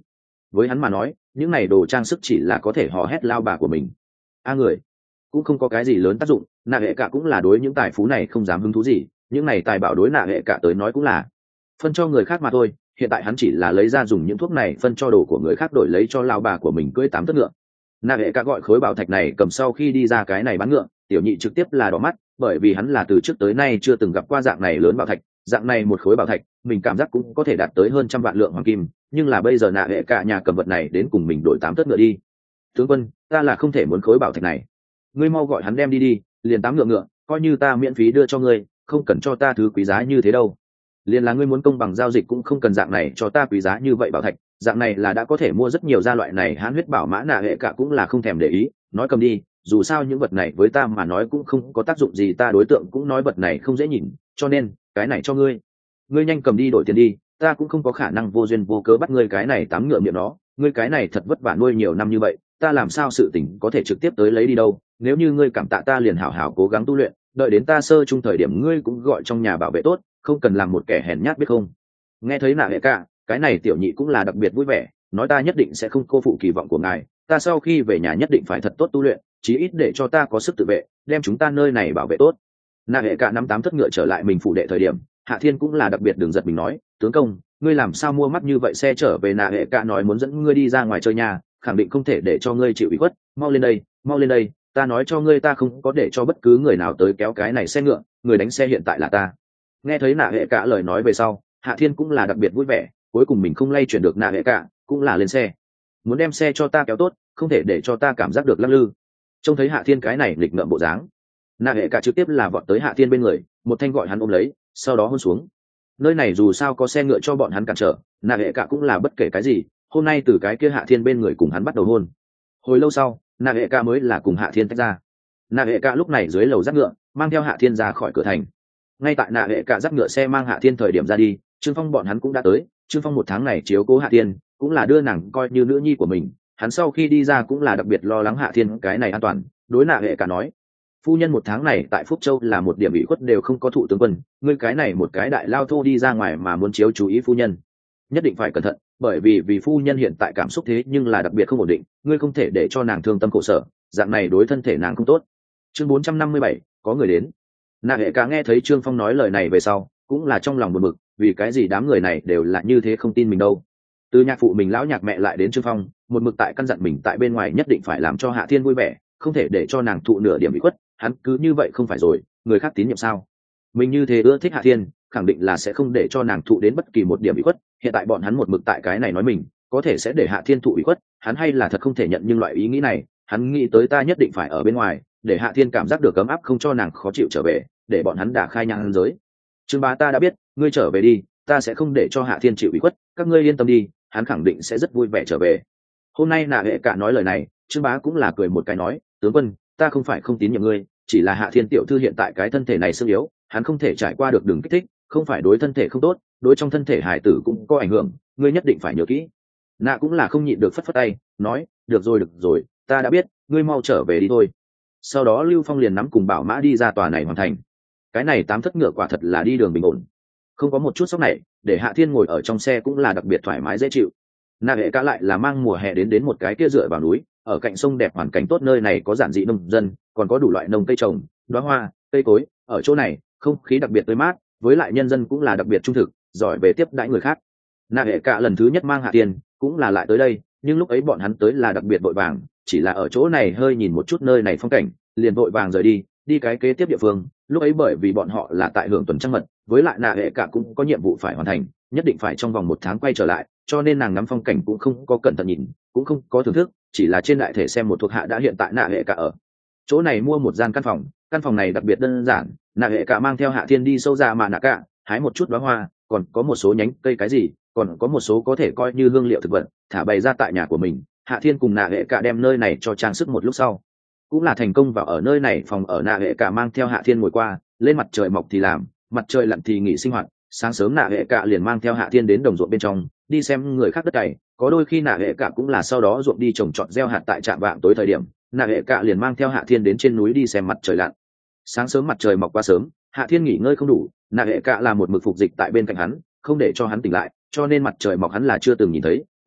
Speaker 1: với hắn mà nói những này đồ trang sức chỉ là có thể hò hét lao bà của mình. a người cũng không có cái gì lớn tác dụng, nạ hệ cả cũng là đối những tài phú này không dám hứng thú gì, những này tài bảo đối nạ hệ cả tới nói cũng là phân cho người khác mà thôi. Hiện tại hắn chỉ là lấy ra dùng những thuốc này phân cho đồ của người khác đổi lấy cho lao bà của mình cưỡi tám tấc ngựa. Nạ hệ cả gọi khối bảo thạch này cầm sau khi đi ra cái này bán ngựa, tiểu nhị trực tiếp là đỏ mắt, bởi vì hắn là từ trước tới nay chưa từng gặp qua dạng này lớn bảo thạch, dạng này một khối bảo thạch mình cảm giác cũng có thể đạt tới hơn trăm vạn lượng hoàng kim, nhưng là bây giờ nạ hệ cả nhà cầm vật này đến cùng mình đổi tám tấc ngựa đi. Tướng quân, ta là không thể muốn khối bảo thạch này, ngươi mau gọi hắn đem đi đi, liền tám ngựa ngựa coi như ta miễn phí đưa cho ngươi, không cần cho ta thứ quý giá như thế đâu. Liền là ngươi muốn công bằng giao dịch cũng không cần dạng này cho ta quý giá như vậy bảo thạch, dạng này là đã có thể mua rất nhiều gia loại này hãn huyết bảo mã. Nạ hệ cả cũng là không thèm để ý, nói cầm đi, dù sao những vật này với ta mà nói cũng không có tác dụng gì, ta đối tượng cũng nói vật này không dễ nhìn, cho nên cái này cho ngươi, ngươi nhanh cầm đi đổi tiền đi, ta cũng không có khả năng vô duyên vô cớ bắt ngươi cái này tám ngựa miệng nó, ngươi cái này thật vất vả nuôi nhiều năm như vậy, ta làm sao sự tình có thể trực tiếp tới lấy đi đâu. Nếu như ngươi cảm tạ ta liền hảo hảo cố gắng tu luyện, đợi đến ta sơ chung thời điểm ngươi cũng gọi trong nhà bảo vệ tốt, không cần làm một kẻ hèn nhát biết không. Nghe thấy nạ hệ cả, cái này tiểu nhị cũng là đặc biệt vui vẻ, nói ta nhất định sẽ không cô phụ kỳ vọng của ngài, ta sau khi về nhà nhất định phải thật tốt tu luyện, chí ít để cho ta có sức tự vệ, đem chúng ta nơi này bảo vệ tốt. Nạ hệ cả năm tám thất ngựa trở lại mình phủ đệ thời điểm, Hạ Thiên cũng là đặc biệt đường giật mình nói, tướng công, ngươi làm sao mua mắt như vậy xe trở về. Nạ hệ cả nói muốn dẫn ngươi đi ra ngoài chơi nhà, khẳng định không thể để cho ngươi chịu ủy khuất, mau lên đây, mau lên đây, ta nói cho ngươi ta không có để cho bất cứ người nào tới kéo cái này xe ngựa, người đánh xe hiện tại là ta. Nghe thấy nạ hệ cả lời nói về sau, Hạ Thiên cũng là đặc biệt vui vẻ, cuối cùng mình không lay chuyển được nạ hệ cả, cũng là lên xe, muốn đem xe cho ta kéo tốt, không thể để cho ta cảm giác được lắc lư. Trông thấy Hạ Thiên cái này lịch ngợm bộ dáng, nạ hệ cả trực tiếp là vọt tới Hạ Thiên bên người, một thanh gọi hắn ôm lấy, sau đó hôn xuống. Nơi này dù sao có xe ngựa cho bọn hắn cản trở, nạ hệ cả cũng là bất kể cái gì, hôm nay từ cái kia Hạ Thiên bên người cùng hắn bắt đầu hôn. Hồi lâu sau, nạ hệ cả mới là cùng Hạ Thiên tách ra. Nạ hệ cả lúc này dưới lầu dắt ngựa, mang theo Hạ Thiên ra khỏi cửa thành. Ngay tại nạ hệ cả dắt ngựa xe mang Hạ Thiên thời điểm ra đi, Trương Phong bọn hắn cũng đã tới. Trương Phong một tháng này chiếu cố Hạ Thiên, cũng là đưa nàng coi như nữ nhi của mình. Hắn sau khi đi ra cũng là đặc biệt lo lắng Hạ Thiên cái này an toàn, đối nạ hệ cả nói, phu nhân một tháng này tại Phúc Châu là một điểm ủy khuất đều không có, thụ tướng quân, ngươi cái này một cái đại lao thô đi ra ngoài mà muốn chiếu chú ý phu nhân, nhất định phải cẩn thận, bởi vì vì phu nhân hiện tại cảm xúc thế nhưng là đặc biệt không ổn định, ngươi không thể để cho nàng thương tâm khổ sở, dạng này đối thân thể nàng không tốt. Chương bốn trăm năm mươi bảy, có người đến. Nạ hệ cả nghe thấy Trương Phong nói lời này về sau, cũng là trong lòng buồn bực, vì cái gì đám người này đều là như thế không tin mình đâu. Từ nhạc phụ mình lão nhạc mẹ lại đến Trương Phong, một mực tại căn dặn mình tại bên ngoài nhất định phải làm cho Hạ Thiên vui vẻ, không thể để cho nàng thụ nửa điểm bị khuất, hắn cứ như vậy không phải rồi, người khác tín nhiệm sao? Mình như thế ưa thích Hạ Thiên, khẳng định là sẽ không để cho nàng thụ đến bất kỳ một điểm bị khuất, hiện tại bọn hắn một mực tại cái này nói mình, có thể sẽ để Hạ Thiên thụ bị khuất, hắn hay là thật không thể nhận nhưng loại ý nghĩ này, hắn nghĩ tới ta nhất định phải ở bên ngoài, để Hạ Thiên cảm giác được ấm áp không cho nàng khó chịu trở về, để bọn hắn đả khai nhang giới. Trương bá ta đã biết, ngươi trở về đi, ta sẽ không để cho Hạ Thiên chịu bị khuất, các ngươi yên tâm đi, hắn khẳng định sẽ rất vui vẻ trở về. Hôm nay nạ hệ cả nói lời này, Trương bá cũng là cười một cái nói, tướng quân, ta không phải không tín nhiệm ngươi, chỉ là Hạ Thiên tiểu thư hiện tại cái thân thể này sức yếu, hắn không thể trải qua được đường kích thích, không phải đối thân thể không tốt, đối trong thân thể hải tử cũng có ảnh hưởng, ngươi nhất định phải nhớ kỹ. Nạ cũng là không nhịn được phất phất tay, nói, được rồi được rồi, ta đã biết, ngươi mau trở về đi thôi. Sau đó Lưu Phong liền nắm cùng bảo mã đi ra tòa này hoàn thành. Cái này tám thất ngựa quả thật là đi đường bình ổn, không có một chút sốc này, để Hạ Thiên ngồi ở trong xe cũng là đặc biệt thoải mái dễ chịu. Nạ hệ cả lại là mang mùa hè đến đến một cái kia dựa vào núi, ở cạnh sông đẹp hoàn cảnh tốt, nơi này có giản dị nông dân, còn có đủ loại nông cây trồng, đóa hoa, cây cối, ở chỗ này không khí đặc biệt tươi mát, với lại nhân dân cũng là đặc biệt trung thực, giỏi về tiếp đãi người khác. Nạ hệ cả lần thứ nhất mang Hạ Thiên cũng là lại tới đây, nhưng lúc ấy bọn hắn tới là đặc biệt vội vàng, chỉ là ở chỗ này hơi nhìn một chút nơi này phong cảnh, liền vội vàng rời đi, đi cái kế tiếp địa phương. Lúc ấy bởi vì bọn họ là tại hưởng tuần trăng mật, với lại nạ hệ cả cũng có nhiệm vụ phải hoàn thành, nhất định phải trong vòng một tháng quay trở lại, cho nên nàng ngắm phong cảnh cũng không có cẩn thận nhìn, cũng không có thưởng thức, chỉ là trên đại thể xem một thuộc hạ đã hiện tại nạ hệ cả ở chỗ này mua một gian căn phòng. Căn phòng này đặc biệt đơn giản, nạ hệ cả mang theo Hạ Thiên đi sâu ra mà nạ cả hái một chút đóa hoa, còn có một số nhánh cây cái gì, còn có một số có thể coi như hương liệu thực vật, thả bày ra tại nhà của mình. Hạ Thiên cùng nạ hệ cả đem nơi này cho trang sức một lúc sau, cũng là thành công vào ở nơi này. Phòng ở nạ hệ cả mang theo Hạ Thiên ngồi qua, lên mặt trời mọc thì làm, mặt trời lặn thì nghỉ sinh hoạt. Sáng sớm nạ hệ cả liền mang theo Hạ Thiên đến đồng ruộng bên trong đi xem người khác đất cày, có đôi khi nạ hệ cả cũng là sau đó ruộng đi trồng trọt gieo hạt. Tại trạm vạng tối thời điểm, nạ hệ cả liền mang theo Hạ Thiên đến trên núi đi xem mặt trời lặn. Sáng sớm mặt trời mọc quá sớm, Hạ Thiên nghỉ ngơi không đủ, nạ hệ cả là một mực phục dịch tại bên cạnh hắn, không để cho hắn tỉnh lại, cho nên mặt trời mọc hắn là chưa từng nhìn thấy,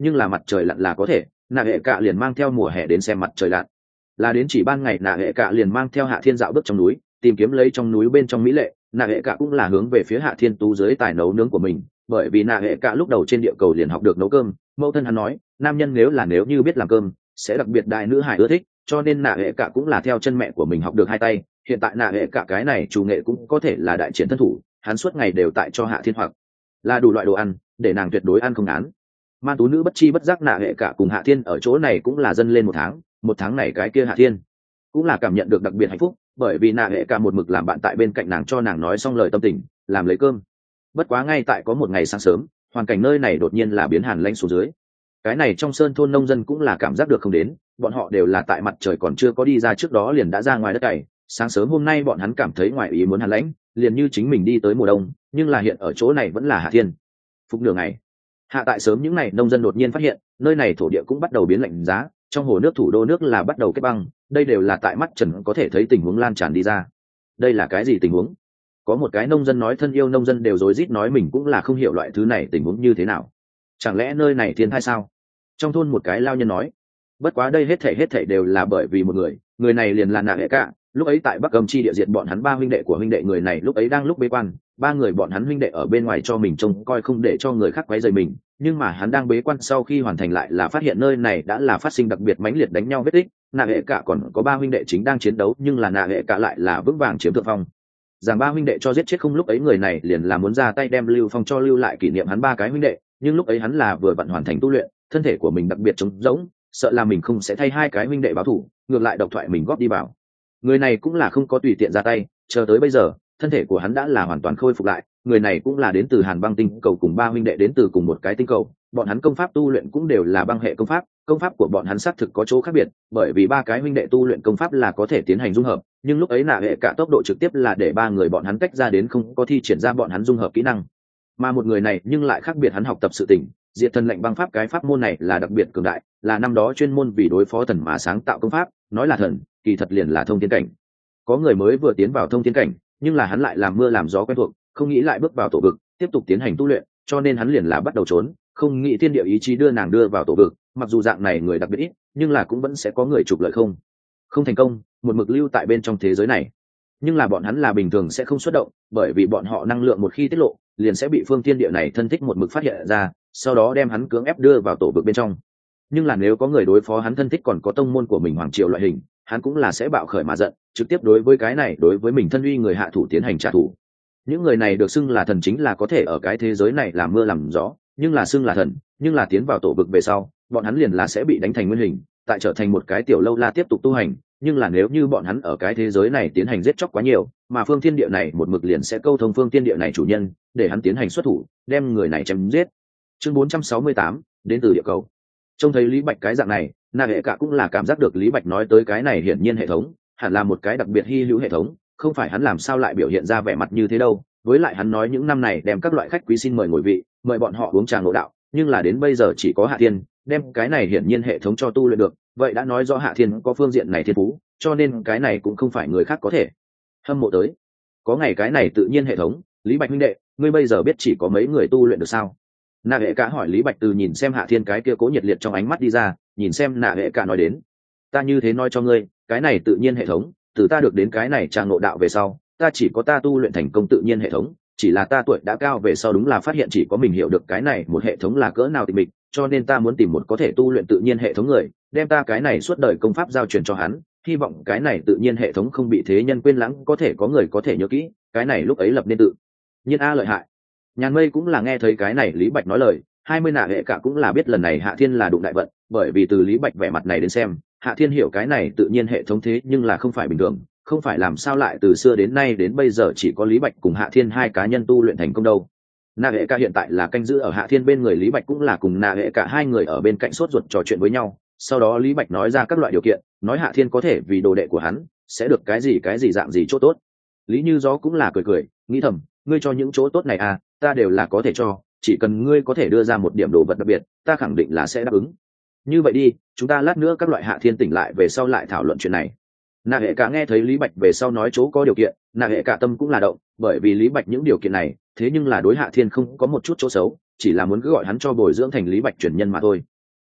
Speaker 1: nhưng là mặt trời lặn là có thể. Nạ hệ cả liền mang theo mùa hè đến xem mặt trời lặn, là đến chỉ ban ngày nạ hệ cả liền mang theo Hạ Thiên dạo bước trong núi, tìm kiếm lấy trong núi bên trong mỹ lệ. Nạ hệ cả cũng là hướng về phía Hạ Thiên tú dưới tài nấu nướng của mình, bởi vì nạ hệ cả lúc đầu trên địa cầu liền học được nấu cơm. Mẫu thân hắn nói nam nhân nếu là nếu như biết làm cơm sẽ đặc biệt đại nữ hải ưa thích, cho nên nạ hệ cả cũng là theo chân mẹ của mình học được hai tay. Hiện tại nạ hệ cả cái này chủ nghệ cũng có thể là đại triển thân thủ, hắn suốt ngày đều tại cho Hạ Thiên hoặc là đủ loại đồ ăn để nàng tuyệt đối ăn không ngán. Man tú nữ bất chi bất giác nạ hệ cả cùng Hạ Thiên ở chỗ này cũng là dâng lên một tháng, một tháng này cái kia Hạ Thiên cũng là cảm nhận được đặc biệt hạnh phúc, bởi vì nạ hệ cả một mực làm bạn tại bên cạnh nàng, cho nàng nói xong lời tâm tình, làm lấy cơm. Bất quá ngay tại có một ngày sáng sớm, hoàn cảnh nơi này đột nhiên là biến hàn lạnh xuống dưới. Cái này trong sơn thôn nông dân cũng là cảm giác được không đến, bọn họ đều là tại mặt trời còn chưa có đi ra trước đó liền đã ra ngoài đất cày. Sáng sớm hôm nay bọn hắn cảm thấy ngoài ý muốn hàn lãnh, liền như chính mình đi tới mùa đông, nhưng là hiện ở chỗ này vẫn là Hạ Thiên. Phục nửa ngày, hạ tại sớm những ngày nông dân đột nhiên phát hiện nơi này thổ địa cũng bắt đầu biến lạnh giá, trong hồ nước thủ đô nước là bắt đầu kết băng, đây đều là tại mắt trần có thể thấy tình huống lan tràn đi ra. Đây là cái gì tình huống? Có một cái nông dân nói, thân yêu nông dân đều rối rít nói mình cũng là không hiểu loại thứ này tình huống như thế nào, chẳng lẽ nơi này thiên thai sao? Trong thôn một cái lao nhân nói, bất quá đây hết thảy hết thảy đều là bởi vì một người, người này liền là nạ hệ cả. Lúc ấy tại Bắc Âm chi địa diệt bọn hắn ba huynh đệ của huynh đệ người này lúc ấy đang lúc bế quan, ba người bọn hắn huynh đệ ở bên ngoài cho mình trông coi không để cho người khác quấy rầy mình, nhưng mà hắn đang bế quan sau khi hoàn thành lại là phát hiện nơi này đã là phát sinh đặc biệt mãnh liệt đánh nhau vết tích. Nạ hệ cả còn có ba huynh đệ chính đang chiến đấu, nhưng là nạ hệ cả lại là vững vàng chiếm thượng phong, rằng ba huynh đệ cho giết chết không. Lúc ấy người này liền là muốn ra tay đem Lưu Phong cho lưu lại kỷ niệm hắn ba cái huynh đệ, nhưng lúc ấy hắn là vừa vặn hoàn thành tu luyện, thân thể của mình đặc biệt trống rỗng, sợ là mình không sẽ thay hai cái huynh đệ báo thù, ngược lại độc thoại mình góp đi vào. Người này cũng là không có tùy tiện ra tay, chờ tới bây giờ thân thể của hắn đã là hoàn toàn khôi phục lại. Người này cũng là đến từ Hàn Băng tinh cầu, cùng ba huynh đệ đến từ cùng một cái tinh cầu, bọn hắn công pháp tu luyện cũng đều là băng hệ công pháp. Công pháp của bọn hắn xác thực có chỗ khác biệt, bởi vì ba cái huynh đệ tu luyện công pháp là có thể tiến hành dung hợp, nhưng lúc ấy nạ hệ cả tốc độ trực tiếp là để ba người bọn hắn tách ra đến, không có thi triển ra bọn hắn dung hợp kỹ năng. Mà một người này nhưng lại khác biệt, hắn học tập sự tỉnh diệt thần lệnh băng pháp, cái pháp môn này là đặc biệt cường đại, là năm đó chuyên môn vì đối phó thần mà sáng tạo công pháp, nói là thần kỳ thật liền là thông thiên cảnh. Có người mới vừa tiến vào thông thiên cảnh, nhưng là hắn lại làm mưa làm gió quen thuộc, không nghĩ lại bước vào tổ vực tiếp tục tiến hành tu luyện, cho nên hắn liền là bắt đầu trốn, không nghĩ thiên địa ý chí đưa nàng đưa vào tổ vực. Mặc dù dạng này người đặc biệt ít, nhưng là cũng vẫn sẽ có người trục lợi không không thành công, một mực lưu tại bên trong thế giới này. Nhưng là bọn hắn là bình thường sẽ không xuất động, bởi vì bọn họ năng lượng một khi tiết lộ liền sẽ bị phương thiên địa này thân thích một mực phát hiện ra, sau đó đem hắn cưỡng ép đưa vào tổ vực bên trong. Nhưng là nếu có người đối phó hắn thân thích còn có tông môn của mình hoàng triều loại hình, hắn cũng là sẽ bạo khởi mà giận, trực tiếp đối với cái này đối với mình thân uy người hạ thủ tiến hành trả thù. Những người này được xưng là thần, chính là có thể ở cái thế giới này làm mưa làm gió, nhưng là xưng là thần, nhưng là tiến vào tổ vực về sau bọn hắn liền là sẽ bị đánh thành nguyên hình, tại trở thành một cái tiểu lâu la tiếp tục tu hành. Nhưng là nếu như bọn hắn ở cái thế giới này tiến hành giết chóc quá nhiều, mà phương thiên địa này một mực liền sẽ câu thông phương thiên địa này chủ nhân, để hắn tiến hành xuất thủ đem người này chém giết. Chương bốn trăm sáu mươi tám, đến từ địa cầu. Trông thấy Lý Bạch cái dạng này, nạ hệ cả cũng là cảm giác được Lý Bạch nói tới cái này hiển nhiên hệ thống hẳn là một cái đặc biệt hy hữu hệ thống, không phải hắn làm sao lại biểu hiện ra vẻ mặt như thế đâu. Với lại hắn nói những năm này đem các loại khách quý xin mời ngồi vị, mời bọn họ uống trà ngộ đạo, nhưng là đến bây giờ chỉ có Hạ Thiên đem cái này hiển nhiên hệ thống cho tu luyện được, vậy đã nói rõ Hạ Thiên có phương diện này thiên phú, cho nên cái này cũng không phải người khác có thể hâm mộ tới. Có ngày cái này tự nhiên hệ thống, Lý Bạch huynh đệ, ngươi bây giờ biết chỉ có mấy người tu luyện được sao? Nạ hệ cả hỏi Lý Bạch, từ nhìn xem Hạ Thiên cái kia cố nhiệt liệt trong ánh mắt đi ra, nhìn xem nạ hệ cả nói đến, ta như thế nói cho ngươi, cái này tự nhiên hệ thống, từ ta được đến cái này trang ngộ đạo về sau, ta chỉ có ta tu luyện thành công tự nhiên hệ thống, chỉ là ta tuổi đã cao về sau đúng là phát hiện chỉ có mình hiểu được cái này một hệ thống là cỡ nào tịch mịch, cho nên ta muốn tìm một có thể tu luyện tự nhiên hệ thống người, đem ta cái này suốt đời công pháp giao truyền cho hắn, hy vọng cái này tự nhiên hệ thống không bị thế nhân quên lãng, có thể có người có thể nhớ kỹ, cái này lúc ấy lập nên tự nhiên a lợi hại. Nhàn Mây cũng là nghe thấy cái này Lý Bạch nói lời, hai mươi nạ hệ cả cũng là biết lần này Hạ Thiên là đụng đại vận, bởi vì từ Lý Bạch vẻ mặt này đến xem, Hạ Thiên hiểu cái này tự nhiên hệ thống thế nhưng là không phải bình thường, không phải làm sao lại từ xưa đến nay đến bây giờ chỉ có Lý Bạch cùng Hạ Thiên hai cá nhân tu luyện thành công đâu. Nạ hệ cả hiện tại là canh giữ ở Hạ Thiên bên người, Lý Bạch cũng là cùng nạ hệ cả hai người ở bên cạnh sốt ruột trò chuyện với nhau. Sau đó Lý Bạch nói ra các loại điều kiện, nói Hạ Thiên có thể vì đồ đệ của hắn sẽ được cái gì cái gì dạng gì chỗ tốt. Lý Như Gió cũng là cười cười, nghĩ thầm, ngươi cho những chỗ tốt này à, ta đều là có thể cho, chỉ cần ngươi có thể đưa ra một điểm đồ vật đặc biệt, ta khẳng định là sẽ đáp ứng. Như vậy đi, chúng ta lát nữa các loại Hạ Thiên tỉnh lại về sau lại thảo luận chuyện này. Nạ hệ cả nghe thấy Lý Bạch về sau nói chỗ có điều kiện, nạ hệ cả tâm cũng là động, bởi vì Lý Bạch những điều kiện này thế nhưng là đối Hạ Thiên không có một chút chỗ xấu, chỉ là muốn cứ gọi hắn cho bồi dưỡng thành Lý Bạch truyền nhân mà thôi.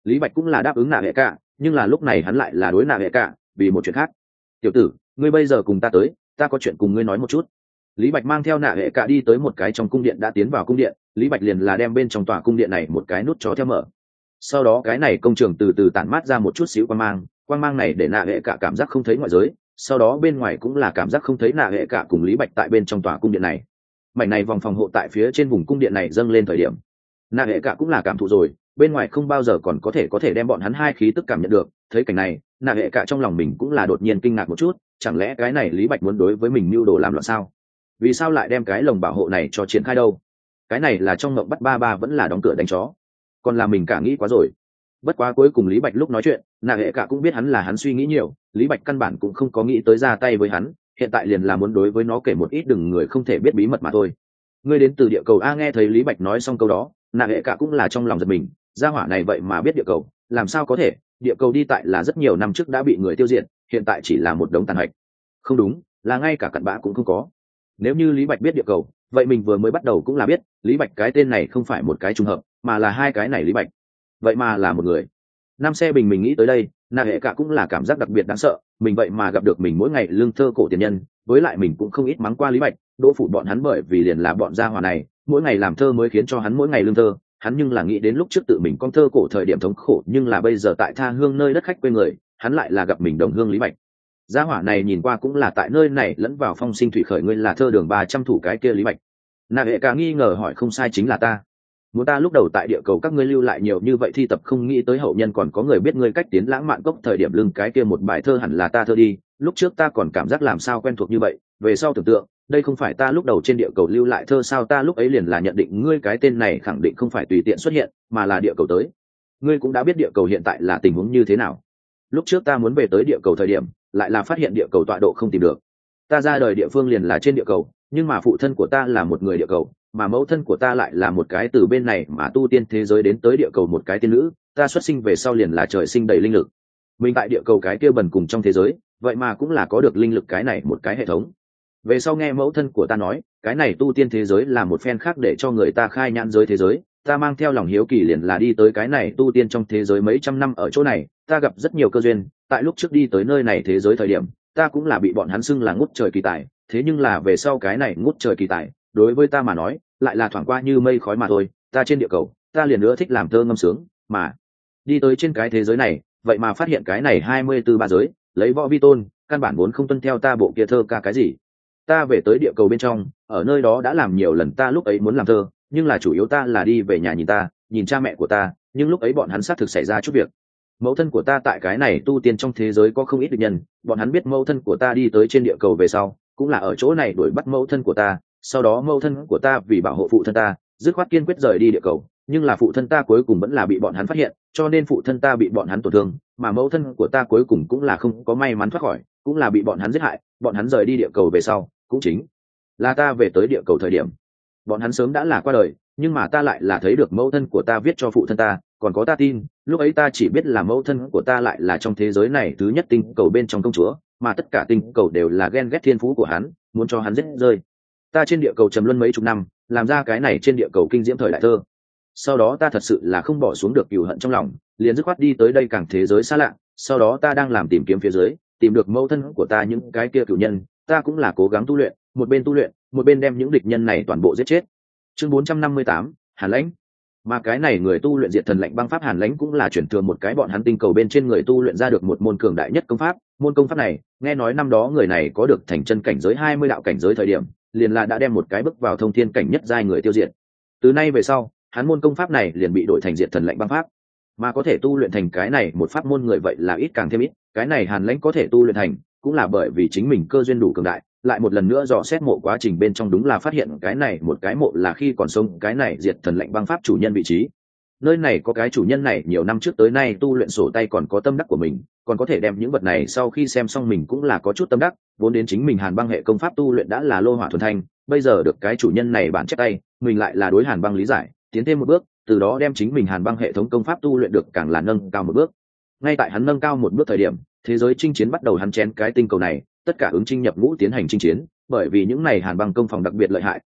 Speaker 1: Lý Bạch cũng là đáp ứng nạ hệ cả, nhưng là lúc này hắn lại là đối nạ hệ cả vì một chuyện khác. Tiểu tử, ngươi bây giờ cùng ta tới, ta có chuyện cùng ngươi nói một chút. Lý Bạch mang theo nạ hệ cả đi tới một cái trong cung điện, đã tiến vào cung điện, Lý Bạch liền là đem bên trong tòa cung điện này một cái nút cho theo mở. Sau đó cái này công trường từ từ tản mát ra một chút xíu quang mang, quang mang này để nạ hệ cả cảm giác không thấy ngoại giới, sau đó bên ngoài cũng là cảm giác không thấy nạ hệ cả cùng Lý Bạch tại bên trong tòa cung điện này. Mảnh này vòng phòng hộ tại phía trên vùng cung điện này dâng lên thời điểm, nạ hệ cả cũng là cảm thụ rồi, bên ngoài không bao giờ còn có thể có thể đem bọn hắn hai khí tức cảm nhận được. Thấy cảnh này, nạ hệ cả trong lòng mình cũng là đột nhiên kinh ngạc một chút, chẳng lẽ cái này Lý Bạch muốn đối với mình mưu đồ làm loạn sao? Vì sao lại đem cái lồng bảo hộ này cho triển khai đâu? Cái này là trong mộng bắt ba ba vẫn là đóng cửa đánh chó, còn là mình cả nghĩ quá rồi. Bất quá cuối cùng Lý Bạch lúc nói chuyện, nạ hệ cả cũng biết hắn là hắn suy nghĩ nhiều, Lý Bạch căn bản cũng không có nghĩ tới ra tay với hắn, hiện tại liền là muốn đối với nó kể một ít đừng người không thể biết bí mật mà thôi. Ngươi đến từ địa cầu a? Nghe thấy Lý Bạch nói xong câu đó, nạ hệ cả cũng là trong lòng giật mình, gia hỏa này vậy mà biết địa cầu, làm sao có thể? Địa cầu đi tại là rất nhiều năm trước đã bị người tiêu diệt, hiện tại chỉ là một đống tàn hạch. Không đúng, là ngay cả cặn bã cũng không có. Nếu như Lý Bạch biết địa cầu, vậy mình vừa mới bắt đầu cũng là biết, Lý Bạch cái tên này không phải một cái trùng hợp, mà là hai cái này Lý Bạch, vậy mà là một người. Năm xe bình mình nghĩ tới đây, nạ hệ cả cũng là cảm giác đặc biệt đáng sợ, mình vậy mà gặp được mình mỗi ngày lương thơ cổ tiền nhân, với lại mình cũng không ít mắng qua Lý Bạch, đỗ phủ bọn hắn bởi vì liền là bọn gia hỏa này, mỗi ngày làm thơ mới khiến cho hắn mỗi ngày lương thơ, hắn nhưng là nghĩ đến lúc trước tự mình con thơ cổ thời điểm thống khổ, nhưng là bây giờ tại tha hương nơi đất khách quê người, hắn lại là gặp mình đồng hương Lý Bạch. Gia hỏa này nhìn qua cũng là tại nơi này lẫn vào phong sinh thủy khởi, ngươi là thơ đường ba trăm thủ cái kia Lý Bạch? Nạ hệ cả nghi ngờ hỏi. Không sai, chính là ta. Muốn ta lúc đầu tại địa cầu các ngươi lưu lại nhiều như vậy thi tập, không nghĩ tới hậu nhân còn có người biết ngươi cách tiến lãng mạn cốc thời điểm lưng cái kia một bài thơ hẳn là ta thơ đi, lúc trước ta còn cảm giác làm sao quen thuộc như vậy, về sau tưởng tượng đây không phải ta lúc đầu trên địa cầu lưu lại thơ sao? Ta lúc ấy liền là nhận định ngươi cái tên này khẳng định không phải tùy tiện xuất hiện, mà là địa cầu tới. Ngươi cũng đã biết địa cầu hiện tại là tình huống như thế nào. Lúc trước ta muốn về tới địa cầu thời điểm, lại là phát hiện địa cầu tọa độ không tìm được. Ta ra đời địa phương liền là trên địa cầu, nhưng mà phụ thân của ta là một người địa cầu, mà mẫu thân của ta lại là một cái từ bên này mà tu tiên thế giới đến tới địa cầu một cái tiên nữ. Ta xuất sinh về sau liền là trời sinh đầy linh lực. Mình tại địa cầu cái kia bần cùng trong thế giới, vậy mà cũng là có được linh lực cái này một cái hệ thống. Về sau nghe mẫu thân của ta nói, cái này tu tiên thế giới là một phen khác để cho người ta khai nhãn giới thế giới. Ta mang theo lòng hiếu kỳ liền là đi tới cái này tu tiên trong thế giới, mấy trăm năm ở chỗ này, ta gặp rất nhiều cơ duyên. Tại lúc trước đi tới nơi này thế giới thời điểm, ta cũng là bị bọn hắn xưng là ngút trời kỳ tài. Thế nhưng là về sau cái này ngút trời kỳ tài, đối với ta mà nói, lại là thoảng qua như mây khói mà thôi. Ta trên địa cầu, ta liền nữa thích làm thơ ngâm sướng, mà đi tới trên cái thế giới này, vậy mà phát hiện cái này hai mươi tư ba giới, lấy võ vi tôn, căn bản vốn không tuân theo ta bộ kia thơ ca cái gì. Ta về tới địa cầu bên trong, ở nơi đó đã làm nhiều lần ta lúc ấy muốn làm thơ, nhưng là chủ yếu ta là đi về nhà nhìn ta, nhìn cha mẹ của ta, nhưng lúc ấy bọn hắn xác thực xảy ra chút việc. Mẫu thân của ta tại cái này tu tiên trong thế giới có không ít địch nhân, bọn hắn biết mẫu thân của ta đi tới trên địa cầu về sau, cũng là ở chỗ này đuổi bắt mẫu thân của ta, sau đó mẫu thân của ta vì bảo hộ phụ thân ta, dứt khoát kiên quyết rời đi địa cầu, nhưng là phụ thân ta cuối cùng vẫn là bị bọn hắn phát hiện, cho nên phụ thân ta bị bọn hắn tổn thương, mà mẫu thân của ta cuối cùng cũng là không có may mắn thoát khỏi, cũng là bị bọn hắn giết hại. Bọn hắn rời đi địa cầu về sau, cũng chính là ta về tới địa cầu thời điểm, bọn hắn sớm đã là qua đời, nhưng mà ta lại là thấy được mẫu thân của ta viết cho phụ thân ta, còn có ta tin, lúc ấy ta chỉ biết là mẫu thân của ta lại là trong thế giới này thứ nhất tinh cầu bên trong công chúa, mà tất cả tinh cầu đều là ghen ghét thiên phú của hắn, muốn cho hắn giết rơi. Ta trên địa cầu trầm luân mấy chục năm, làm ra cái này trên địa cầu kinh diễm thời đại thơ. Sau đó ta thật sự là không bỏ xuống được cừu hận trong lòng, liền dứt khoát đi tới đây càng thế giới xa lạ. Sau đó ta đang làm tìm kiếm phía dưới, tìm được mẫu thân của ta những cái kia cửu nhân, ta cũng là cố gắng tu luyện, một bên tu luyện, một bên đem những địch nhân này toàn bộ giết chết. Chương bốn trăm năm mươi tám, Hàn Lãnh. Mà cái này người tu luyện diệt thần lệnh băng pháp Hàn Lãnh cũng là chuyển thừa một cái bọn hắn tinh cầu bên trên người tu luyện ra được một môn cường đại nhất công pháp. Môn công pháp này, nghe nói năm đó người này có được thành chân cảnh giới hai mươi đạo cảnh giới thời điểm, liền là đã đem một cái bước vào thông thiên cảnh nhất giai người tiêu diệt. Từ nay về sau, hắn môn công pháp này liền bị đổi thành diệt thần lệnh băng pháp. Mà có thể tu luyện thành cái này một pháp môn người vậy là ít càng thêm ít, cái này Hàn Lãnh có thể tu luyện thành, cũng là bởi vì chính mình cơ duyên đủ cường đại. Lại một lần nữa dò xét mộ quá trình bên trong, đúng là phát hiện cái này một cái mộ là khi còn sống cái này diệt thần lệnh băng pháp chủ nhân vị trí. Nơi này có cái chủ nhân này nhiều năm trước tới nay tu luyện sổ tay còn có tâm đắc của mình, còn có thể đem những vật này sau khi xem xong mình cũng là có chút tâm đắc, vốn đến chính mình Hàn băng hệ công pháp tu luyện đã là lô hỏa thuần thanh, bây giờ được cái chủ nhân này bản chép tay, mình lại là đối Hàn băng lý giải, tiến thêm một bước, từ đó đem chính mình Hàn băng hệ thống công pháp tu luyện được càng là nâng cao một bước. Ngay tại hắn nâng cao một bước thời điểm, thế giới chinh chiến bắt đầu, hắn chén cái tinh cầu này, tất cả ứng chinh nhập ngũ tiến hành chinh chiến, bởi vì những này Hàn băng công phòng đặc biệt lợi hại,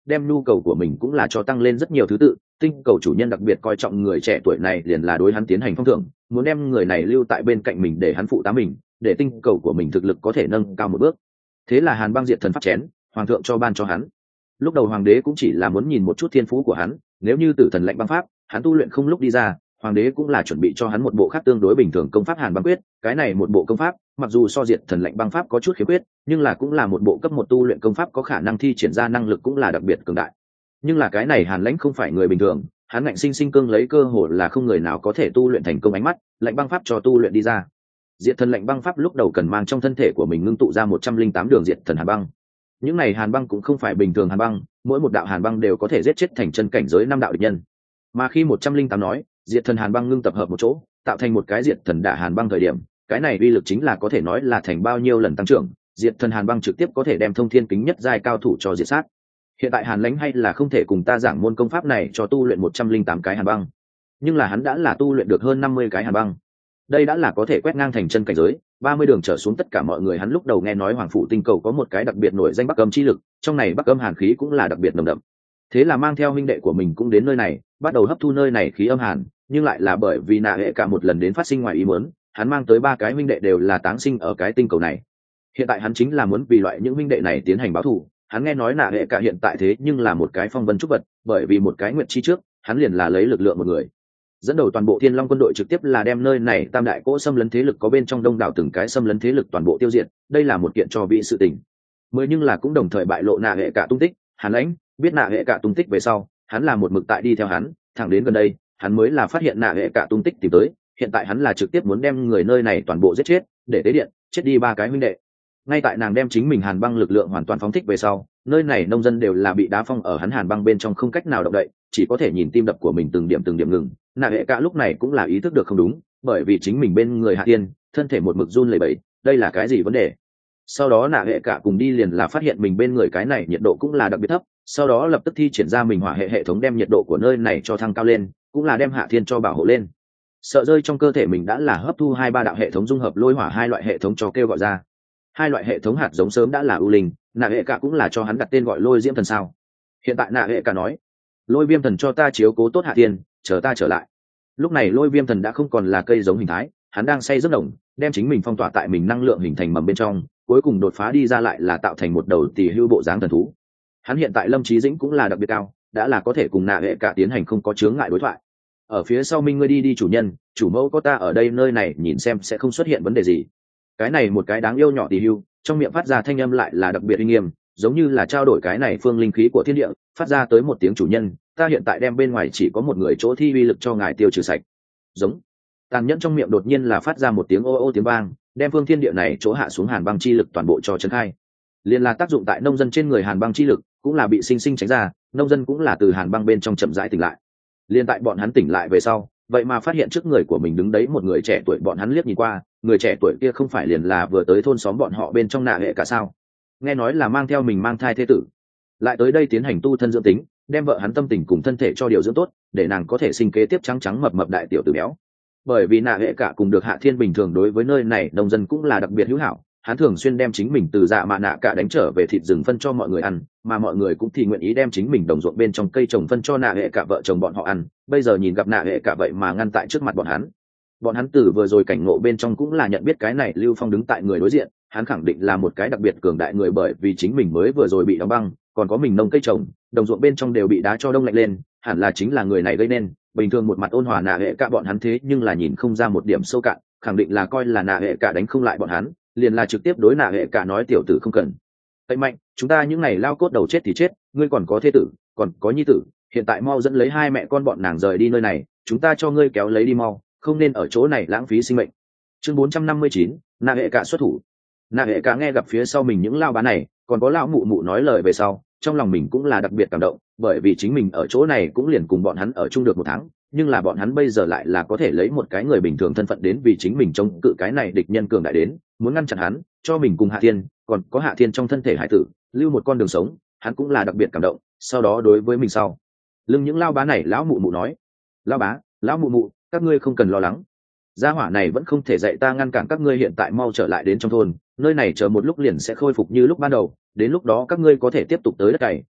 Speaker 1: đem nhu cầu của mình cũng là cho tăng lên rất nhiều thứ tự. Tinh cầu chủ nhân đặc biệt coi trọng người trẻ tuổi này, liền là đối hắn tiến hành phong thưởng, muốn đem người này lưu tại bên cạnh mình để hắn phụ tá mình, để tinh cầu của mình thực lực có thể nâng cao một bước. Thế là Hàn Băng Diệt Thần pháp chén, hoàng thượng cho ban cho hắn. Lúc đầu hoàng đế cũng chỉ là muốn nhìn một chút thiên phú của hắn, nếu như Tử Thần lệnh băng pháp, hắn tu luyện không lúc đi ra, hoàng đế cũng là chuẩn bị cho hắn một bộ khác tương đối bình thường công pháp Hàn Băng Quyết. Cái này một bộ công pháp, mặc dù so Diệt Thần lệnh băng pháp có chút khiếm khuyết, nhưng là cũng là một bộ cấp một tu luyện công pháp, có khả năng thi triển ra năng lực cũng là đặc biệt cường đại. Nhưng là cái này Hàn Lãnh không phải người bình thường, hắn ngạnh sinh sinh cương lấy cơ hội là không người nào có thể tu luyện thành công ánh mắt, lệnh băng pháp cho tu luyện đi ra. Diệt Thần lệnh băng pháp lúc đầu cần mang trong thân thể của mình ngưng tụ ra một trăm linh tám đường diệt thần hàn băng. Những này hàn băng cũng không phải bình thường hàn băng, mỗi một đạo hàn băng đều có thể giết chết thành chân cảnh giới năm đạo địch nhân. Mà khi một trăm linh tám nói, diệt thần hàn băng ngưng tập hợp một chỗ, tạo thành một cái diệt thần đả hàn băng thời điểm, cái này uy lực chính là có thể nói là thành bao nhiêu lần tăng trưởng, diệt thần hàn băng trực tiếp có thể đem thông thiên kính nhất giai cao thủ cho diệt sát. Hiện tại Hàn Lãnh hay là không thể cùng ta giảng môn công pháp này cho tu luyện một trăm linh tám cái hàn băng, nhưng là hắn đã là tu luyện được hơn năm mươi cái hàn băng. Đây đã là có thể quét ngang thành chân cảnh giới, ba mươi đường trở xuống tất cả mọi người. Hắn lúc đầu nghe nói Hoàng phủ tinh cầu có một cái đặc biệt nổi danh Bắc Âm chi lực, trong này Bắc Âm hàn khí cũng là đặc biệt nồng đậm. Thế là mang theo huynh đệ của mình cũng đến nơi này, bắt đầu hấp thu nơi này khí âm hàn, nhưng lại là bởi vì nạ hệ cả một lần đến phát sinh ngoài ý muốn, hắn mang tới ba cái huynh đệ đều là táng sinh ở cái tinh cầu này. Hiện tại hắn chính là muốn vì loại những huynh đệ này tiến hành báo thù. Hắn nghe nói nạ hệ cả hiện tại thế nhưng là một cái phong vân trúc vật, bởi vì một cái nguyệt chi trước, hắn liền là lấy lực lượng một người dẫn đầu toàn bộ Thiên Long quân đội, trực tiếp là đem nơi này tam đại cỗ xâm lấn thế lực có bên trong đông đảo từng cái xâm lấn thế lực toàn bộ tiêu diệt. Đây là một kiện cho vị sự tình mới, nhưng là cũng đồng thời bại lộ nạ hệ cả tung tích. Hàn Lãnh biết nạ hệ cả tung tích về sau, hắn là một mực tại đi theo hắn, thẳng đến gần đây hắn mới là phát hiện nạ hệ cả tung tích tìm tới. Hiện tại hắn là trực tiếp muốn đem người nơi này toàn bộ giết chết, để tế điện chết đi ba cái huynh đệ. Ngay tại nàng đem chính mình hàn băng lực lượng hoàn toàn phóng thích về sau, nơi này nông dân đều là bị đá phong ở hắn hàn băng bên trong, không cách nào động đậy, chỉ có thể nhìn tim đập của mình từng điểm từng điểm ngừng. Nạ hệ cả lúc này cũng là ý thức được không đúng, bởi vì chính mình bên người Hạ Tiên thân thể một mực run lẩy bẩy, đây là cái gì vấn đề? Sau đó nạ hệ cả cùng đi liền là phát hiện mình bên người cái này nhiệt độ cũng là đặc biệt thấp, sau đó lập tức thi triển ra mình hỏa hệ hệ thống đem nhiệt độ của nơi này cho thăng cao lên, cũng là đem Hạ Thiên cho bảo hộ lên. Sợ rơi trong cơ thể mình đã là hấp thu hai ba đạo hệ thống dung hợp lôi hỏa hai loại hệ thống cho kêu gọi ra. Hai loại hệ thống hạt giống sớm đã là ưu linh, nạ hệ cả cũng là cho hắn đặt tên gọi lôi diễm thần sao. Hiện tại nạ hệ cả nói, lôi viêm thần cho ta chiếu cố tốt Hạ Tiên, chờ ta trở lại. Lúc này lôi viêm thần đã không còn là cây giống hình thái, hắn đang say giấc nồng, đem chính mình phong tỏa tại mình năng lượng hình thành mầm bên trong, cuối cùng đột phá đi ra lại là tạo thành một đầu tỷ hưu bộ dáng thần thú. Hắn hiện tại lâm trí dĩnh cũng là đặc biệt cao, đã là có thể cùng nạ hệ cả tiến hành không có chướng ngại đối thoại. Ở phía sau Minh ngươi đi đi chủ nhân, chủ mẫu có ta ở đây nơi này nhìn xem sẽ không xuất hiện vấn đề gì. Cái này một cái đáng yêu nhỏ tỷ hưu, trong miệng phát ra thanh âm lại là đặc biệt uy nghiêm, giống như là trao đổi cái này phương linh khí của thiên địa, phát ra tới một tiếng chủ nhân, ta hiện tại đem bên ngoài chỉ có một người chỗ thi uy lực cho ngài tiêu trừ sạch. Giống tàn nhẫn trong miệng đột nhiên là phát ra một tiếng ô ô tiếng vang, đem phương thiên địa này chỗ hạ xuống hàn băng chi lực toàn bộ cho trấn khai. Liên là tác dụng tại nông dân trên người hàn băng chi lực cũng là bị sinh sinh tránh ra, nông dân cũng là từ hàn băng bên trong chậm rãi tỉnh lại. Liên tại bọn hắn tỉnh lại về sau, vậy mà phát hiện trước người của mình đứng đấy một người trẻ tuổi. Bọn hắn liếc nhìn qua, người trẻ tuổi kia không phải liền là vừa tới thôn xóm bọn họ bên trong nạ hệ cả sao? Nghe nói là mang theo mình mang thai thế tử, lại tới đây tiến hành tu thân dưỡng tính, đem vợ hắn tâm tình cùng thân thể cho điều dưỡng tốt, để nàng có thể sinh kế tiếp trắng trắng mập mập đại tiểu tử béo. Bởi vì nạ hệ cả cùng được Hạ Thiên bình thường đối với nơi này nông dân cũng là đặc biệt hữu hảo, hắn thường xuyên đem chính mình từ dạ mạ nạ cả đánh trở về thịt rừng phân cho mọi người ăn, mà mọi người cũng thì nguyện ý đem chính mình đồng ruộng bên trong cây trồng phân cho nạ hệ cả vợ chồng bọn họ ăn. Bây giờ nhìn gặp nạ hệ cả vậy mà ngăn tại trước mặt bọn hắn, bọn hắn từ vừa rồi cảnh ngộ bên trong cũng là nhận biết cái này Lưu Phong đứng tại người đối diện, hắn khẳng định là một cái đặc biệt cường đại người, bởi vì chính mình mới vừa rồi bị đóng băng, còn có mình nông cây trồng đồng ruộng bên trong đều bị đá cho đông lạnh lên, hẳn là chính là người này gây nên. Bình thường một mặt ôn hòa nạ hệ cả bọn hắn thế nhưng là nhìn không ra một điểm sâu cạn, khẳng định là coi là nạ hệ cả đánh không lại bọn hắn, liền là trực tiếp đối nạ hệ cả nói tiểu tử không cần tây mạnh, chúng ta những này lao cốt đầu chết thì chết, ngươi còn có thế tử còn có nhi tử, hiện tại mau dẫn lấy hai mẹ con bọn nàng rời đi nơi này, chúng ta cho ngươi kéo lấy đi mau, không nên ở chỗ này lãng phí sinh mệnh. Chương bốn trăm năm mươi chín, nạ hệ cả xuất thủ. Nạ hệ cả nghe gặp phía sau mình những lao bá này còn có lão mụ mụ nói lời về sau, trong lòng mình cũng là đặc biệt cảm động, bởi vì chính mình ở chỗ này cũng liền cùng bọn hắn ở chung được một tháng, nhưng là bọn hắn bây giờ lại là có thể lấy một cái người bình thường thân phận đến vì chính mình chống cự cái này địch nhân cường đại đến, muốn ngăn chặn hắn, cho mình cùng Hạ Thiên, còn có Hạ Thiên trong thân thể hải tử, lưu một con đường sống, hắn cũng là đặc biệt cảm động. Sau đó đối với mình sau lưng những lao bá này lão mụ mụ nói, lão bá, lão mụ mụ, các ngươi không cần lo lắng, gia hỏa này vẫn không thể dạy ta ngăn cản các ngươi, hiện tại mau trở lại đến trong thôn, nơi này chờ một lúc liền sẽ khôi phục như lúc ban đầu, đến lúc đó các ngươi có thể tiếp tục tới đất cày,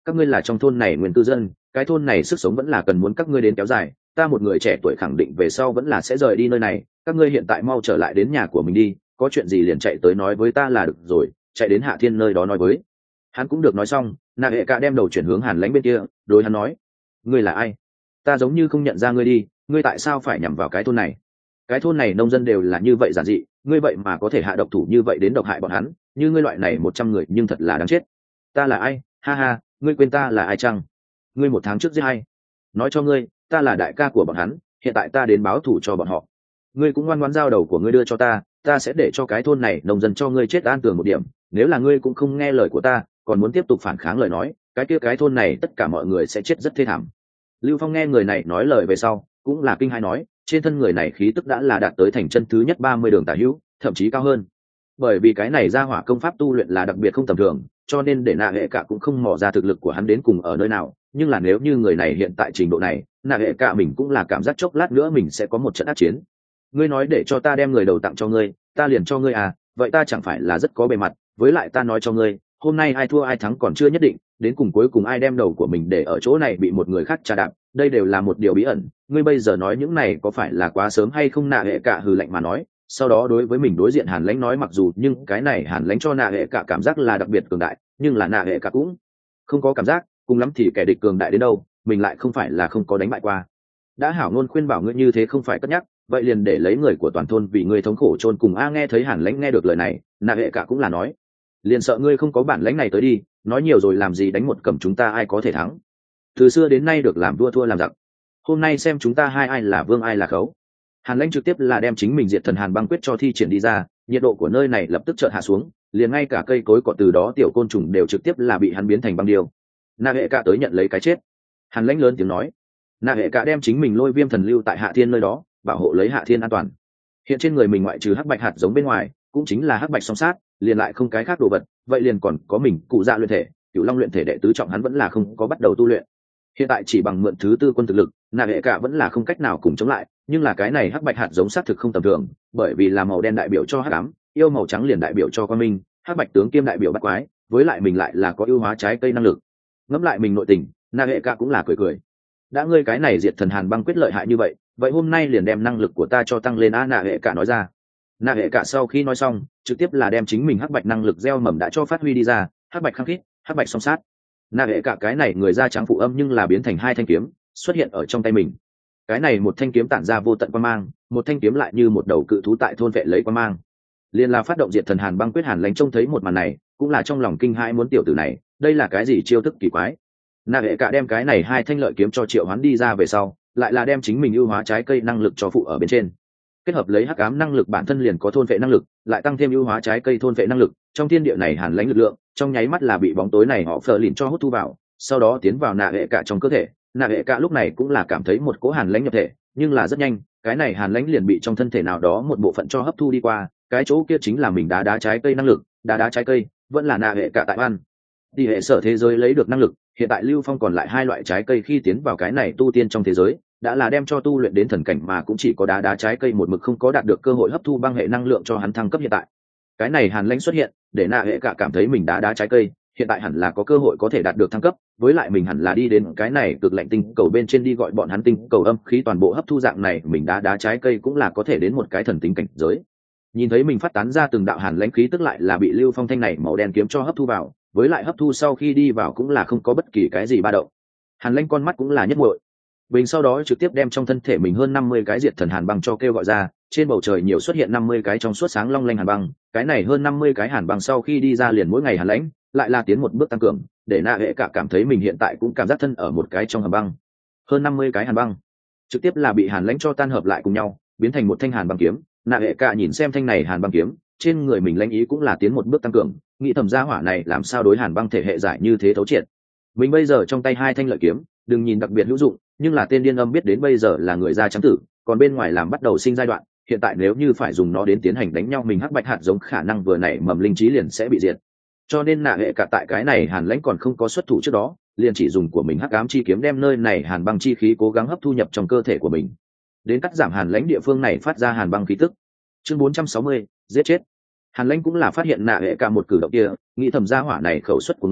Speaker 1: các ngươi là trong thôn này nguyên cư dân, cái thôn này sức sống vẫn là cần muốn các ngươi đến kéo dài, ta một người trẻ tuổi khẳng định về sau vẫn là sẽ rời đi nơi này, các ngươi hiện tại mau trở lại đến nhà của mình đi, có chuyện gì liền chạy tới nói với ta là được rồi, chạy đến Hạ Thiên nơi đó nói với. Hắn cũng được nói xong, nạ hệ cả đem đầu chuyển hướng Hàn Lãnh bên kia, đối hắn nói: ngươi là ai? Ta giống như không nhận ra ngươi đi, ngươi tại sao phải nhằm vào cái thôn này? Cái thôn này nông dân đều là như vậy giản dị, ngươi vậy mà có thể hạ độc thủ như vậy đến độc hại bọn hắn, như ngươi loại này một trăm người nhưng thật là đáng chết. Ta là ai? Ha ha, ngươi quên ta là ai chăng? Ngươi một tháng trước giết ai? Nói cho ngươi, ta là đại ca của bọn hắn, hiện tại ta đến báo thù cho bọn họ. Ngươi cũng ngoan ngoãn giao đầu của ngươi đưa cho ta, ta sẽ để cho cái thôn này nông dân cho ngươi chết an tường một điểm, nếu là ngươi cũng không nghe lời của ta, còn muốn tiếp tục phản kháng lời nói, cái kia cái thôn này tất cả mọi người sẽ chết rất thê thảm. Lưu Phong nghe người này nói lời về sau, cũng là kinh hãi nói, trên thân người này khí tức đã là đạt tới thành chân thứ nhất ba mươi đường tả hữu, thậm chí cao hơn. Bởi vì cái này ra hỏa công pháp tu luyện là đặc biệt không tầm thường, cho nên để nạ hệ cả cũng không mò ra thực lực của hắn đến cùng ở nơi nào, nhưng là nếu như người này hiện tại trình độ này, nạ hệ cả mình cũng là cảm giác chốc lát nữa mình sẽ có một trận ác chiến. Ngươi nói để cho ta đem người đầu tặng cho ngươi, ta liền cho ngươi à, vậy ta chẳng phải là rất có bề mặt, với lại ta nói cho ngươi, hôm nay ai thua ai thắng còn chưa nhất định, đến cùng cuối cùng ai đem đầu của mình để ở chỗ này bị một người khác trà đạp, đây đều là một điều bí ẩn, ngươi bây giờ nói những này có phải là quá sớm hay không? Nạ hệ cả hừ lạnh mà nói, sau đó đối với mình đối diện Hàn Lãnh nói, mặc dù nhưng cái này Hàn Lãnh cho nạ hệ cả cảm giác là đặc biệt cường đại, nhưng là nạ hệ cả cũng không có cảm giác, cùng lắm thì kẻ địch cường đại đến đâu, mình lại không phải là không có đánh bại qua. Đã hảo ngôn khuyên bảo ngươi như thế không phải cất nhắc, vậy liền để lấy người của toàn thôn vì ngươi thống khổ chôn cùng a. Nghe thấy Hàn Lãnh nghe được lời này, nạ hệ cả cũng là nói, liền sợ ngươi không có bản lãnh này tới đi, nói nhiều rồi làm gì, đánh một cầm chúng ta ai có thể thắng. Từ xưa đến nay được làm vua thua làm giặc, hôm nay xem chúng ta hai ai là vương ai là khấu. Hàn Lãnh trực tiếp là đem chính mình diệt thần Hàn băng quyết cho thi triển đi ra, nhiệt độ của nơi này lập tức chợt hạ xuống, liền ngay cả cây cối cỏ từ đó tiểu côn trùng đều trực tiếp là bị hắn biến thành băng điêu. Na hệ cả tới nhận lấy cái chết. Hàn Lãnh lớn tiếng nói. Na hệ cả đem chính mình lôi viêm thần lưu tại Hạ Thiên nơi đó, bảo hộ lấy Hạ Thiên an toàn. Hiện trên người mình ngoại trừ hắc bạch hạt giống bên ngoài, cũng chính là hắc bạch song sát, liền lại không cái khác đồ vật, vậy liền còn có mình cụ dạ luyện thể, cửu long luyện thể đệ tứ trọng hắn vẫn là không có bắt đầu tu luyện. Hiện tại chỉ bằng mượn thứ tư quân thực lực, Na hệ cả vẫn là không cách nào cùng chống lại, nhưng là cái này hắc bạch hạt giống xác thực không tầm thường, bởi vì là màu đen đại biểu cho hắc ám, yêu màu trắng liền đại biểu cho quang minh, hắc bạch tướng kiêm đại biểu bắt quái, với lại mình lại là có ưu hóa trái cây năng lực. Ngẫm lại mình nội tình, Na hệ cả cũng là cười cười. Đã ngươi cái này diệt thần Hàn băng quyết lợi hại như vậy, vậy hôm nay liền đem năng lực của ta cho tăng lên a. Na hệ cả nói ra. Na hệ cả sau khi nói xong, trực tiếp là đem chính mình hắc bạch năng lực gieo mầm đã cho phát huy đi ra, hắc bạch khăng khít, hắc bạch song sát. Na hệ cả cái này người da trắng phụ âm nhưng là biến thành hai thanh kiếm xuất hiện ở trong tay mình. Cái này một thanh kiếm tản ra vô tận quang mang, một thanh kiếm lại như một đầu cự thú tại thôn vệ lấy quang mang. Liên là phát động diệt thần Hàn băng quyết. Hàn Lãnh trông thấy một màn này, cũng là trong lòng kinh hãi, muốn tiểu tử này, đây là cái gì chiêu thức kỳ quái. Na hệ cả đem cái này hai thanh lợi kiếm cho triệu hoán đi ra về sau, lại là đem chính mình ưu hóa trái cây năng lực cho phụ ở bên trên. Kết hợp lấy hắc ám năng lực bản thân liền có thôn vệ năng lực, lại tăng thêm ưu hóa trái cây thôn vệ năng lực, trong thiên địa này Hàn Lãnh lực lượng trong nháy mắt là bị bóng tối này họ phờ lìn cho hút thu vào, sau đó tiến vào Na hệ cả trong cơ thể. Na hệ cả lúc này cũng là cảm thấy một cỗ Hàn Lãnh nhập thể, nhưng là rất nhanh, cái này Hàn Lãnh liền bị trong thân thể nào đó một bộ phận cho hấp thu đi qua, cái chỗ kia chính là mình đá đá trái cây năng lực, đá đá trái cây vẫn là Na hệ cả tại ăn đi hệ sở thế giới lấy được năng lực. Hiện tại Lưu Phong còn lại hai loại trái cây khi tiến vào cái này tu tiên trong thế giới, đã là đem cho tu luyện đến thần cảnh, mà cũng chỉ có đá đá trái cây một mực không có đạt được cơ hội hấp thu băng hệ năng lượng cho hắn thăng cấp. Hiện tại cái này Hàn Lãnh xuất hiện, để Na hệ cả cảm thấy mình đá đá trái cây hiện tại hẳn là có cơ hội có thể đạt được thăng cấp, với lại mình hẳn là đi đến cái này cực lạnh tinh cầu bên trên đi gọi bọn hắn tinh cầu âm khí toàn bộ hấp thu, dạng này mình đá đá trái cây cũng là có thể đến một cái thần tính cảnh giới. Nhìn thấy mình phát tán ra từng đạo Hàn Lãnh khí tức lại là bị Lưu Phong thanh này màu đen kiếm cho hấp thu vào, với lại hấp thu sau khi đi vào cũng là không có bất kỳ cái gì ba động. Hàn Lãnh con mắt cũng là nhất muội bình, sau đó trực tiếp đem trong thân thể mình hơn năm mươi cái diệt thần hàn băng cho kêu gọi ra, trên bầu trời nhiều xuất hiện năm mươi cái trong suốt sáng long lanh hàn băng. Cái này hơn năm mươi cái hàn băng sau khi đi ra liền mỗi ngày Hàn Lãnh lại là tiến một bước tăng cường, để Na hệ cả cảm thấy mình hiện tại cũng cảm giác thân ở một cái trong hầm băng. Hơn năm mươi cái hàn băng trực tiếp là bị Hàn Lãnh cho tan hợp lại cùng nhau, biến thành một thanh hàn băng kiếm. Na hệ cả nhìn xem thanh này hàn băng kiếm, trên người mình lãnh ý cũng là tiến một bước tăng cường, nghĩ thầm gia hỏa này làm sao đối hàn băng thể hệ giải như thế thấu triệt. Mình bây giờ trong tay hai thanh lợi kiếm, đừng nhìn đặc biệt hữu dụng, nhưng là tên điên âm biết đến bây giờ là người da trắng tử, còn bên ngoài làm bắt đầu sinh giai đoạn, hiện tại nếu như phải dùng nó đến tiến hành đánh nhau, mình hắc bạch hạt giống khả năng vừa nảy mầm linh trí liền sẽ bị diệt. Cho nên Na hệ cả tại cái này Hàn Lãnh còn không có xuất thủ trước đó, liền chỉ dùng của mình hắc ám chi kiếm đem nơi này hàn băng chi khí cố gắng hấp thu nhập trong cơ thể của mình, đến cắt giảm Hàn Lãnh địa phương này phát ra hàn băng khí tức. Chương bốn trăm sáu mươi, giết chết. Hàn Lãnh cũng là phát hiện Na hệ cả một cử động kia, nghĩ thầm gia hỏa này khẩu suất của ngôn,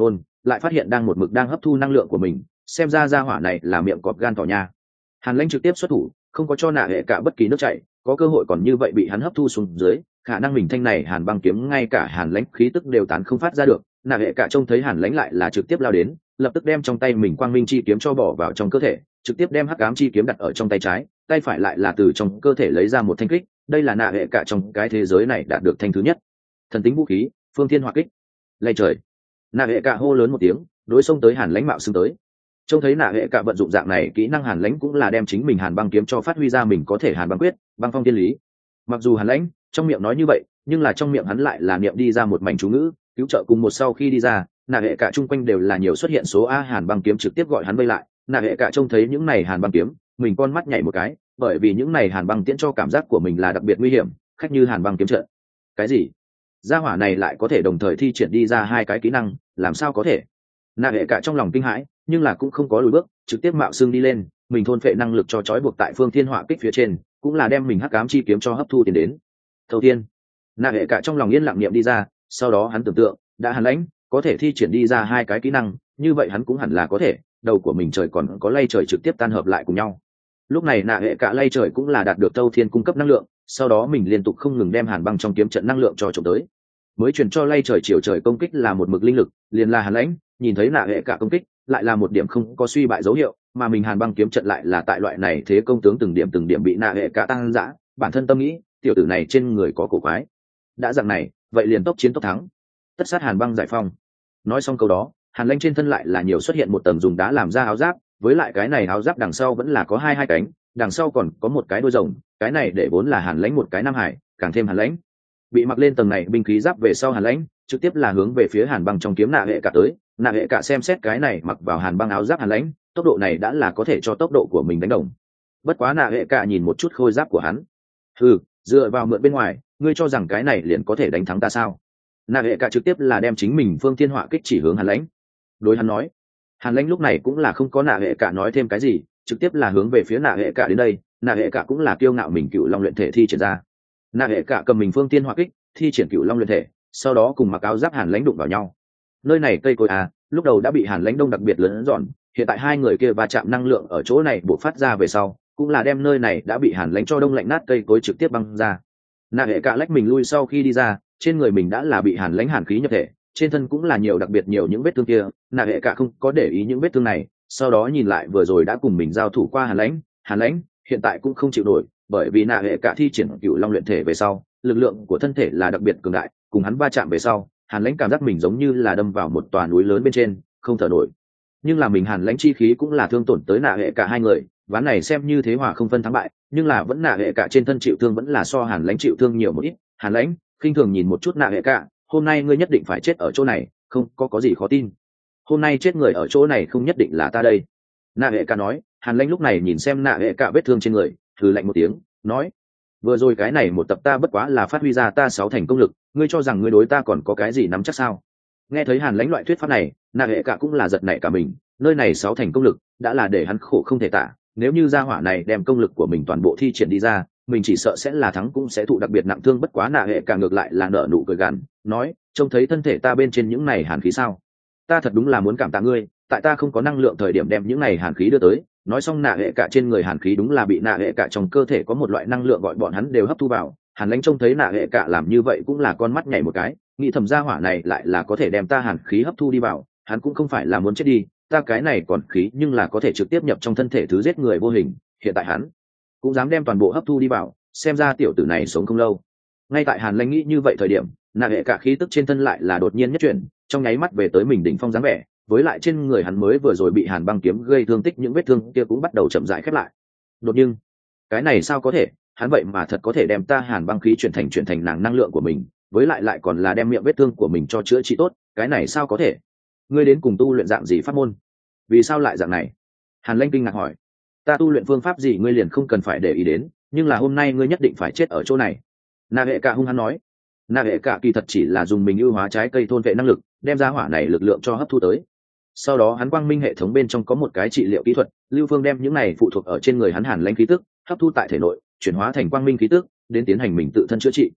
Speaker 1: lại phát hiện đang một mực đang hấp thu năng lượng của mình, xem ra gia hỏa này là miệng cọp gan thỏ nha. Hàn Lãnh trực tiếp xuất thủ, không có cho nạ hệ cả bất kỳ nước chảy, có cơ hội còn như vậy bị hắn hấp thu xuống dưới, khả năng mình thanh này Hàn băng kiếm ngay cả Hàn Lãnh khí tức đều tán không phát ra được. Nạ hệ cả trông thấy Hàn Lãnh lại là trực tiếp lao đến, lập tức đem trong tay mình quang minh chi kiếm cho bỏ vào trong cơ thể, trực tiếp đem hắc ám chi kiếm đặt ở trong tay trái, tay phải lại là từ trong cơ thể lấy ra một thanh kích. Đây là nạ hệ cả trong cái thế giới này đạt được thanh thứ nhất thần tính vũ khí, phương thiên hỏa kích. Lay trời, nạ hệ cả hô lớn một tiếng, đối xông tới Hàn Lãnh mạo xưng tới. Trông thấy nạ hệ cả vận dụng dạng này kỹ năng, Hàn Lãnh cũng là đem chính mình Hàn băng kiếm cho phát huy ra mình có thể Hàn băng quyết, băng phong thiên lý. Mặc dù Hàn Lãnh trong miệng nói như vậy, nhưng là trong miệng hắn lại là niệm đi ra một mảnh chú ngữ cứu trợ. Cùng một sau khi đi ra, nạ hệ cả chung quanh đều là nhiều xuất hiện số a Hàn băng kiếm trực tiếp gọi hắn vây lại. Nạ hệ cả trông thấy những này Hàn băng kiếm, mình con mắt nhảy một cái, bởi vì những này Hàn băng tiễn cho cảm giác của mình là đặc biệt nguy hiểm, khách như Hàn băng kiếm trận. Cái gì? Gia hỏa này lại có thể đồng thời thi triển đi ra hai cái kỹ năng, làm sao có thể? Nạ hệ cả trong lòng kinh hãi, nhưng là cũng không có lùi bước, trực tiếp mạo xương đi lên, mình thôn phệ năng lực cho trói buộc tại phương thiên hỏa kích phía trên, cũng là đem mình hắc ám chi kiếm cho hấp thu tiền đến. Thâu thiên, nạ hệ cả trong lòng yên lặng niệm đi ra, sau đó hắn tưởng tượng, đã Hàn Lãnh có thể thi triển đi ra hai cái kỹ năng, như vậy hắn cũng hẳn là có thể, đầu của mình trời còn có lay trời trực tiếp tan hợp lại cùng nhau. Lúc này nạ hệ cả lay trời cũng là đạt được Thâu thiên cung cấp năng lượng, sau đó mình liên tục không ngừng đem Hàn băng trong kiếm trận năng lượng cho trộm tới, mới truyền cho lay trời chiều trời công kích là một mực linh lực, liền là Hàn Lãnh nhìn thấy nạ hệ cả công kích lại là một điểm không có suy bại dấu hiệu, mà mình Hàn băng kiếm trận lại là tại loại này thế công tướng từng điểm từng điểm bị nạ hệ cả tăng dã. Bản thân tâm nghĩ, tiểu tử này trên người có cổ quái, đã dạng này vậy liền tốc chiến tốc thắng, tất sát Hàn băng giải phong. Nói xong câu đó, Hàn Lãnh trên thân lại là nhiều xuất hiện một tầng dùng đá làm ra áo giáp, với lại cái này áo giáp đằng sau vẫn là có hai hai cánh, đằng sau còn có một cái đuôi rồng, cái này để vốn là Hàn Lãnh một cái Nam Hải, càng thêm Hàn Lãnh. Bị mặc lên tầng này binh khí giáp về sau, Hàn Lãnh trực tiếp là hướng về phía Hàn băng trong kiếm nạ hệ cả tới. Nạ hệ cả xem xét cái này mặc vào Hàn băng áo giáp Hàn Lãnh, tốc độ này đã là có thể cho tốc độ của mình đánh đồng. Bất quá nạ hệ cả nhìn một chút khôi giáp của hắn, ừ, dựa vào mượn bên ngoài, ngươi cho rằng cái này liền có thể đánh thắng ta sao? Nạ hệ cả trực tiếp là đem chính mình phương thiên hỏa kích chỉ hướng Hàn Lãnh, đối hắn nói. Hàn Lãnh lúc này cũng là không có nạ hệ cả nói thêm cái gì, trực tiếp là hướng về phía nạ hệ cả đến đây. Nạ hệ cả cũng là kiêu ngạo mình cựu long luyện thể thi triển ra, nạ hệ cả cầm mình phương thiên hỏa kích thi triển cựu long luyện thể, sau đó cùng mặc áo giáp Hàn Lãnh đụng vào nhau. Nơi này cây cối à, lúc đầu đã bị Hàn Lãnh đông đặc biệt lớn dọn, hiện tại hai người kia va chạm năng lượng ở chỗ này buộc phát ra về sau, cũng là đem nơi này đã bị Hàn Lãnh cho đông lạnh nát cây cối trực tiếp băng ra. Nạ hệ cả lách mình lui sau khi đi ra, trên người mình đã là bị Hàn Lãnh hàn khí nhập thể, trên thân cũng là nhiều đặc biệt nhiều những vết thương kia. Nạ hệ cả không có để ý những vết thương này, sau đó nhìn lại vừa rồi đã cùng mình giao thủ qua Hàn Lãnh, Hàn Lãnh hiện tại cũng không chịu nổi, bởi vì nạ hệ cả thi triển cựu long luyện thể về sau, lực lượng của thân thể là đặc biệt cường đại, cùng hắn va chạm về sau, Hàn Lãnh cảm giác mình giống như là đâm vào một tòa núi lớn bên trên, không thở nổi. Nhưng là mình Hàn Lãnh chi khí cũng là thương tổn tới nạ hệ cả hai người, ván này xem như thế hòa không phân thắng bại, nhưng là vẫn nạ hệ cả trên thân chịu thương vẫn là so Hàn Lãnh chịu thương nhiều một ít. Hàn Lãnh khinh thường nhìn một chút nạ hệ cả, hôm nay ngươi nhất định phải chết ở chỗ này, không có có gì khó tin. Hôm nay chết người ở chỗ này không nhất định là ta đây. Nạ hệ cả nói. Hàn Lãnh lúc này nhìn xem nạ hệ cả vết thương trên người, thử lạnh một tiếng, nói: vừa rồi cái này một tập ta bất quá là phát huy ra ta sáu thành công lực, ngươi cho rằng ngươi đối ta còn có cái gì nắm chắc sao? Nghe thấy Hàn Lãnh loại thuyết pháp này, nạ hệ cả cũng là giật nảy cả mình, nơi này sáu thành công lực đã là để hắn khổ không thể tả, nếu như gia hỏa này đem công lực của mình toàn bộ thi triển đi ra, mình chỉ sợ sẽ là thắng cũng sẽ thụ đặc biệt nặng thương. Bất quá nạ hệ cả ngược lại là nở nụ cười gằn, nói: trông thấy thân thể ta bên trên những này hàn khí sao? Ta thật đúng là muốn cảm tạ ngươi, tại ta không có năng lượng thời điểm đem những này hàn khí đưa tới. Nói xong nạ hệ cả trên người hàn khí đúng là bị nạ hệ cả trong cơ thể có một loại năng lượng gọi bọn hắn đều hấp thu vào. Hàn Lãnh trông thấy nạ hệ cả làm như vậy cũng là con mắt nhảy một cái, nghĩ thầm gia hỏa này lại là có thể đem ta hàn khí hấp thu đi vào, hắn cũng không phải là muốn chết đi, ta cái này còn khí nhưng là có thể trực tiếp nhập trong thân thể thứ giết người vô hình, hiện tại hắn cũng dám đem toàn bộ hấp thu đi vào, xem ra tiểu tử này sống không lâu. Ngay tại Hàn Lãnh nghĩ như vậy thời điểm, nạ hệ cả khí tức trên thân lại là đột nhiên nhất chuyển, trong nháy mắt về tới mình đỉnh phong dáng vẻ, với lại trên người hắn mới vừa rồi bị Hàn băng kiếm gây thương tích những vết thương kia cũng bắt đầu chậm rãi khép lại. Đột nhiên, cái này sao có thể, hắn vậy mà thật có thể đem ta Hàn băng khí chuyển thành chuyển thành nàng năng lượng của mình, với lại lại còn là đem miệng vết thương của mình cho chữa trị tốt, cái này sao có thể? Ngươi đến cùng tu luyện dạng gì pháp môn? Vì sao lại dạng này? Hàn Lãnh kinh ngạc hỏi. Ta tu luyện phương pháp gì ngươi liền không cần phải để ý đến, nhưng là hôm nay ngươi nhất định phải chết ở chỗ này. Nạ hệ cả hung hăng nói. Nạ hệ cả kỳ thật chỉ là dùng mình ưu hóa trái cây thôn vệ năng lực, đem ra hỏa này lực lượng cho hấp thu tới. Sau đó hắn quang minh hệ thống bên trong có một cái trị liệu kỹ thuật, Lưu Phương đem những này phụ thuộc ở trên người hắn Hàn Lãnh khí tức hấp thu tại thể nội, chuyển hóa thành quang minh khí tức, đến tiến hành mình tự thân chữa trị.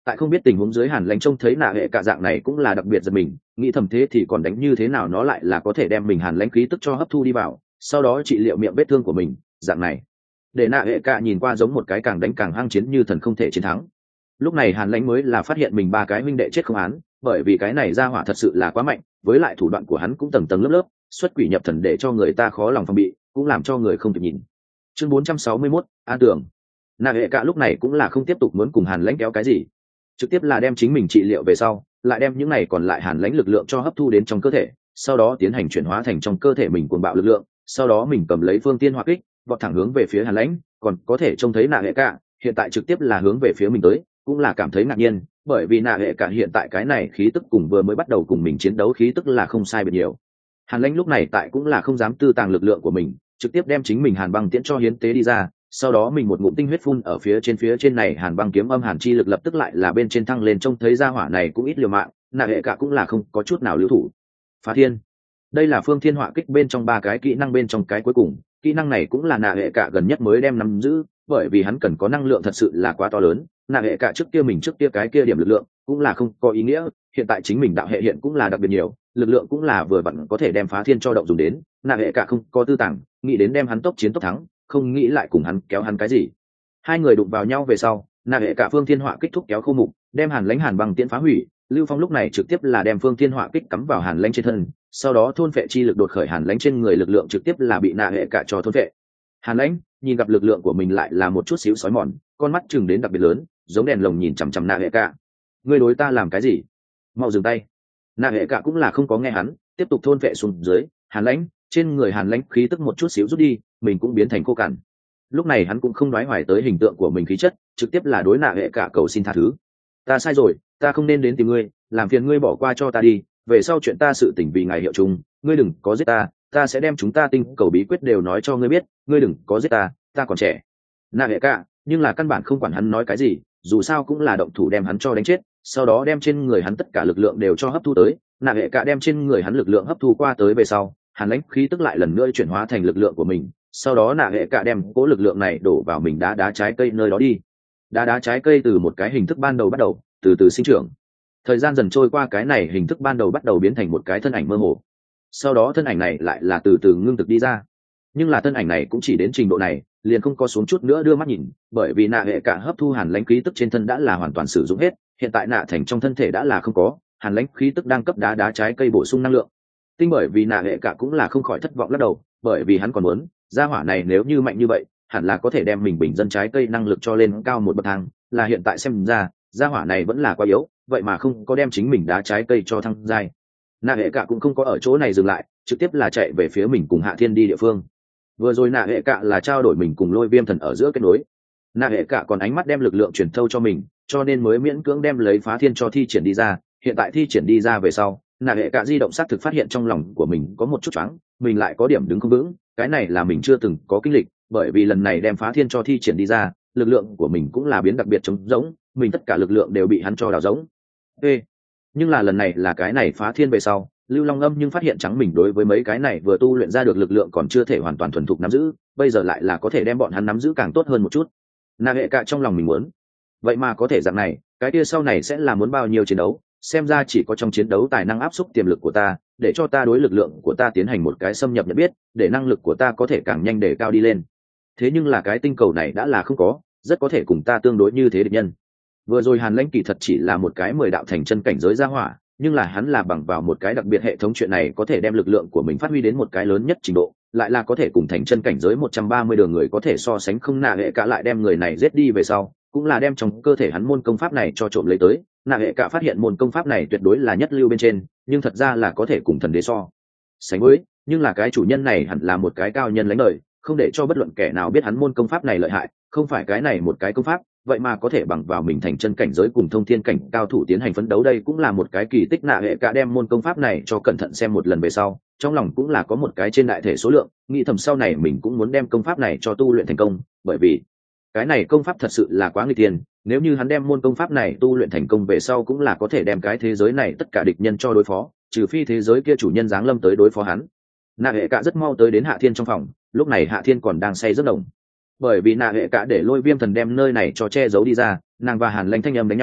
Speaker 1: tại không biết tình huống dưới hàn lãnh trông thấy nạ hệ cả dạng này cũng là đặc biệt giật mình, nghĩ thầm thế thì còn đánh như thế nào nó lại là có thể đem mình hàn lãnh khí tức cho hấp thu đi vào, sau đó trị liệu miệng vết thương của mình. Dạng này để nạ hệ cả nhìn qua giống một cái càng đánh càng hăng chiến như thần không thể chiến thắng. Lúc này hàn lãnh mới là phát hiện mình ba cái huynh đệ chết không án, bởi vì cái này ra hỏa thật sự là quá mạnh, với lại thủ đoạn của hắn cũng tầng tầng lớp lớp, xuất quỷ nhập thần để cho người ta khó lòng phòng bị, cũng làm cho người không kịp nhìn. Chương bốn trăm sáu mươi mốt, an tưởng. Nạ hệ cả lúc này cũng là không tiếp tục muốn cùng hàn lãnh kéo cái gì, trực tiếp là đem chính mình trị liệu về sau, lại đem những này còn lại hàn lãnh lực lượng cho hấp thu đến trong cơ thể, sau đó tiến hành chuyển hóa thành trong cơ thể mình cuồng bạo lực lượng, sau đó mình cầm lấy phương tiên hỏa kích, vọt thẳng hướng về phía hàn lãnh. Còn có thể trông thấy nạ hệ cả hiện tại trực tiếp là hướng về phía mình tới, cũng là cảm thấy ngạc nhiên, bởi vì nạ hệ cả hiện tại cái này khí tức cùng vừa mới bắt đầu cùng mình chiến đấu khí tức là không sai biệt nhiều. Hàn lãnh lúc này tại cũng là không dám tư tàng lực lượng của mình, trực tiếp đem chính mình hàn băng tiễn cho hiến tế đi ra, sau đó mình một ngụm tinh huyết phun ở phía trên phía trên này hàn băng kiếm âm hàn chi lực lập tức lại là bên trên thăng lên, trông thấy ra hỏa này cũng ít liều mạng, nạ hệ cả cũng là không có chút nào lưu thủ. Phá thiên, đây là phương thiên họa kích bên trong ba cái kỹ năng bên trong cái cuối cùng, kỹ năng này cũng là nạ hệ cả gần nhất mới đem nắm giữ, bởi vì hắn cần có năng lượng thật sự là quá to lớn. Nạ hệ cả trước kia mình trước kia cái kia điểm lực lượng cũng là không có ý nghĩa, hiện tại chính mình đạo hệ hiện cũng là đặc biệt nhiều, lực lượng cũng là vừa vặn có thể đem phá thiên cho động dùng đến. Nạ hệ cả không có tư tàng, nghĩ đến đem hắn tốc chiến tốc thắng, không nghĩ lại cùng hắn kéo hắn cái gì. Hai người đụng vào nhau về sau, nạ hệ cả phương thiên họa kích thúc kéo khô mục, đem hàn lãnh hàn băng tiễn phá hủy. Lưu Phong lúc này trực tiếp là đem phương thiên họa kích cắm vào hàn lãnh trên thân, sau đó thôn phệ chi lực đột khởi hàn lãnh trên người lực lượng trực tiếp là bị nạ hệ cả cho thôn phệ. Hàn lãnh nhìn gặp lực lượng của mình lại là một chút xíu sói mòn, con mắt chừng đến đặc biệt lớn, giống đèn lồng nhìn chằm chằm nạ hệ cả. Ngươi đối ta làm cái gì? Mau dừng tay. Nạ hệ cả cũng là không có nghe hắn, tiếp tục thôn phệ xuống dưới. Hàn lãnh trên người hàn lãnh khí tức một chút xíu rút đi, mình cũng biến thành khô cằn. Lúc này hắn cũng không đoái hoài tới hình tượng của mình khí chất, trực tiếp là đối nạ hệ cả cầu xin tha thứ. Ta sai rồi, ta không nên đến tìm ngươi, làm phiền ngươi bỏ qua cho ta đi, về sau chuyện ta sự tình vì ngài hiệu chung, ngươi đừng có giết ta, ta sẽ đem chúng ta tinh cầu bí quyết đều nói cho ngươi biết, ngươi đừng có giết ta, ta còn trẻ. Nạ hệ cả nhưng là căn bản không quản hắn nói cái gì, dù sao cũng là động thủ đem hắn cho đánh chết, sau đó đem trên người hắn tất cả lực lượng đều cho hấp thu tới. Nạ hệ cả đem trên người hắn lực lượng hấp thu qua tới về sau, hàn lãnh khí tức lại lần nữa chuyển hóa thành lực lượng của mình, sau đó nạ hệ cả đem cố lực lượng này đổ vào mình đá đá trái cây nơi đó đi. Đá đá trái cây từ một cái hình thức ban đầu bắt đầu từ từ sinh trưởng, thời gian dần trôi qua cái này hình thức ban đầu bắt đầu biến thành một cái thân ảnh mơ hồ, sau đó thân ảnh này lại là từ từ ngưng thực đi ra, nhưng là thân ảnh này cũng chỉ đến trình độ này liền không có xuống chút nữa đưa mắt nhìn, bởi vì nạ hệ cả hấp thu hàn lãnh khí tức trên thân đã là hoàn toàn sử dụng hết, hiện tại nạ thành trong thân thể đã là không có, hàn lãnh khí tức đang cấp đá đá trái cây bổ sung năng lượng tinh, bởi vì nạ hệ cả cũng là không khỏi thất vọng lắc đầu, bởi vì hắn còn muốn gia hỏa này nếu như mạnh như vậy hẳn là có thể đem mình bình dân trái cây năng lực cho lên cao một bậc thang, là hiện tại xem ra gia hỏa này vẫn là quá yếu, vậy mà không có đem chính mình đá trái cây cho thăng giai. Nạ hệ cả cũng không có ở chỗ này dừng lại, trực tiếp là chạy về phía mình cùng Hạ Thiên đi địa phương. Vừa rồi nạ hệ cả là trao đổi mình cùng Lôi Viêm Thần ở giữa kết nối, nạ hệ cả còn ánh mắt đem lực lượng truyền thâu cho mình, cho nên mới miễn cưỡng đem lấy phá thiên cho thi triển đi ra. Hiện tại thi triển đi ra về sau, nạ hệ cả di động xác thực phát hiện trong lòng của mình có một chút choáng, mình lại có điểm đứng không vững, cái này là mình chưa từng có kinh lịch, bởi vì lần này đem phá thiên cho thi triển đi ra, lực lượng của mình cũng là biến đặc biệt trống rỗng, mình tất cả lực lượng đều bị hắn cho đào rỗng. Ê, nhưng là lần này là cái này phá thiên về sau, Lưu Long Âm nhưng phát hiện trắng mình đối với mấy cái này vừa tu luyện ra được lực lượng còn chưa thể hoàn toàn thuần thục nắm giữ, bây giờ lại là có thể đem bọn hắn nắm giữ càng tốt hơn một chút. Nạ hệ cả trong lòng mình muốn, vậy mà có thể dạng này, cái kia sau này sẽ là muốn bao nhiêu chiến đấu, xem ra chỉ có trong chiến đấu tài năng áp xúc tiềm lực của ta, để cho ta đối lực lượng của ta tiến hành một cái xâm nhập nhận biết, để năng lực của ta có thể càng nhanh để cao đi lên. Thế nhưng là cái tinh cầu này đã là không có, rất có thể cùng ta tương đối như thế địch nhân. Vừa rồi Hàn Lãnh kỳ thật chỉ là một cái mười đạo thành chân cảnh giới gia hỏa, nhưng là hắn là bằng vào một cái đặc biệt hệ thống chuyện này có thể đem lực lượng của mình phát huy đến một cái lớn nhất trình độ, lại là có thể cùng thành chân cảnh giới một trăm ba mươi đường người có thể so sánh, không nạ hệ cả lại đem người này giết đi về sau, cũng là đem trong cơ thể hắn môn công pháp này cho trộm lấy tới. Nạ hệ cả phát hiện môn công pháp này tuyệt đối là nhất lưu bên trên, nhưng thật ra là có thể cùng thần đế so sánh với, nhưng là cái chủ nhân này hẳn là một cái cao nhân lãnh đời, không để cho bất luận kẻ nào biết hắn môn công pháp này lợi hại, không phải cái này một cái công pháp, vậy mà có thể bằng vào mình thành chân cảnh giới cùng thông thiên cảnh cao thủ tiến hành phấn đấu, đây cũng là một cái kỳ tích. Nạ hệ cả đem môn công pháp này cho cẩn thận xem một lần về sau, trong lòng cũng là có một cái trên đại thể số lượng, nghĩ thầm sau này mình cũng muốn đem công pháp này cho tu luyện thành công, bởi vì cái này công pháp thật sự là quá nguy tiền, nếu như hắn đem môn công pháp này tu luyện thành công về sau cũng là có thể đem cái thế giới này tất cả địch nhân cho đối phó, trừ phi thế giới kia chủ nhân giáng lâm tới đối phó hắn. Nạ hệ cả rất mau tới đến Hạ Thiên trong phòng, lúc này Hạ Thiên còn đang say giấc đồng, bởi vì nạ hệ cả để Lôi Viêm Thần đem nơi này cho che giấu đi ra, nàng và Hàn Lãnh thanh âm đánh nhau,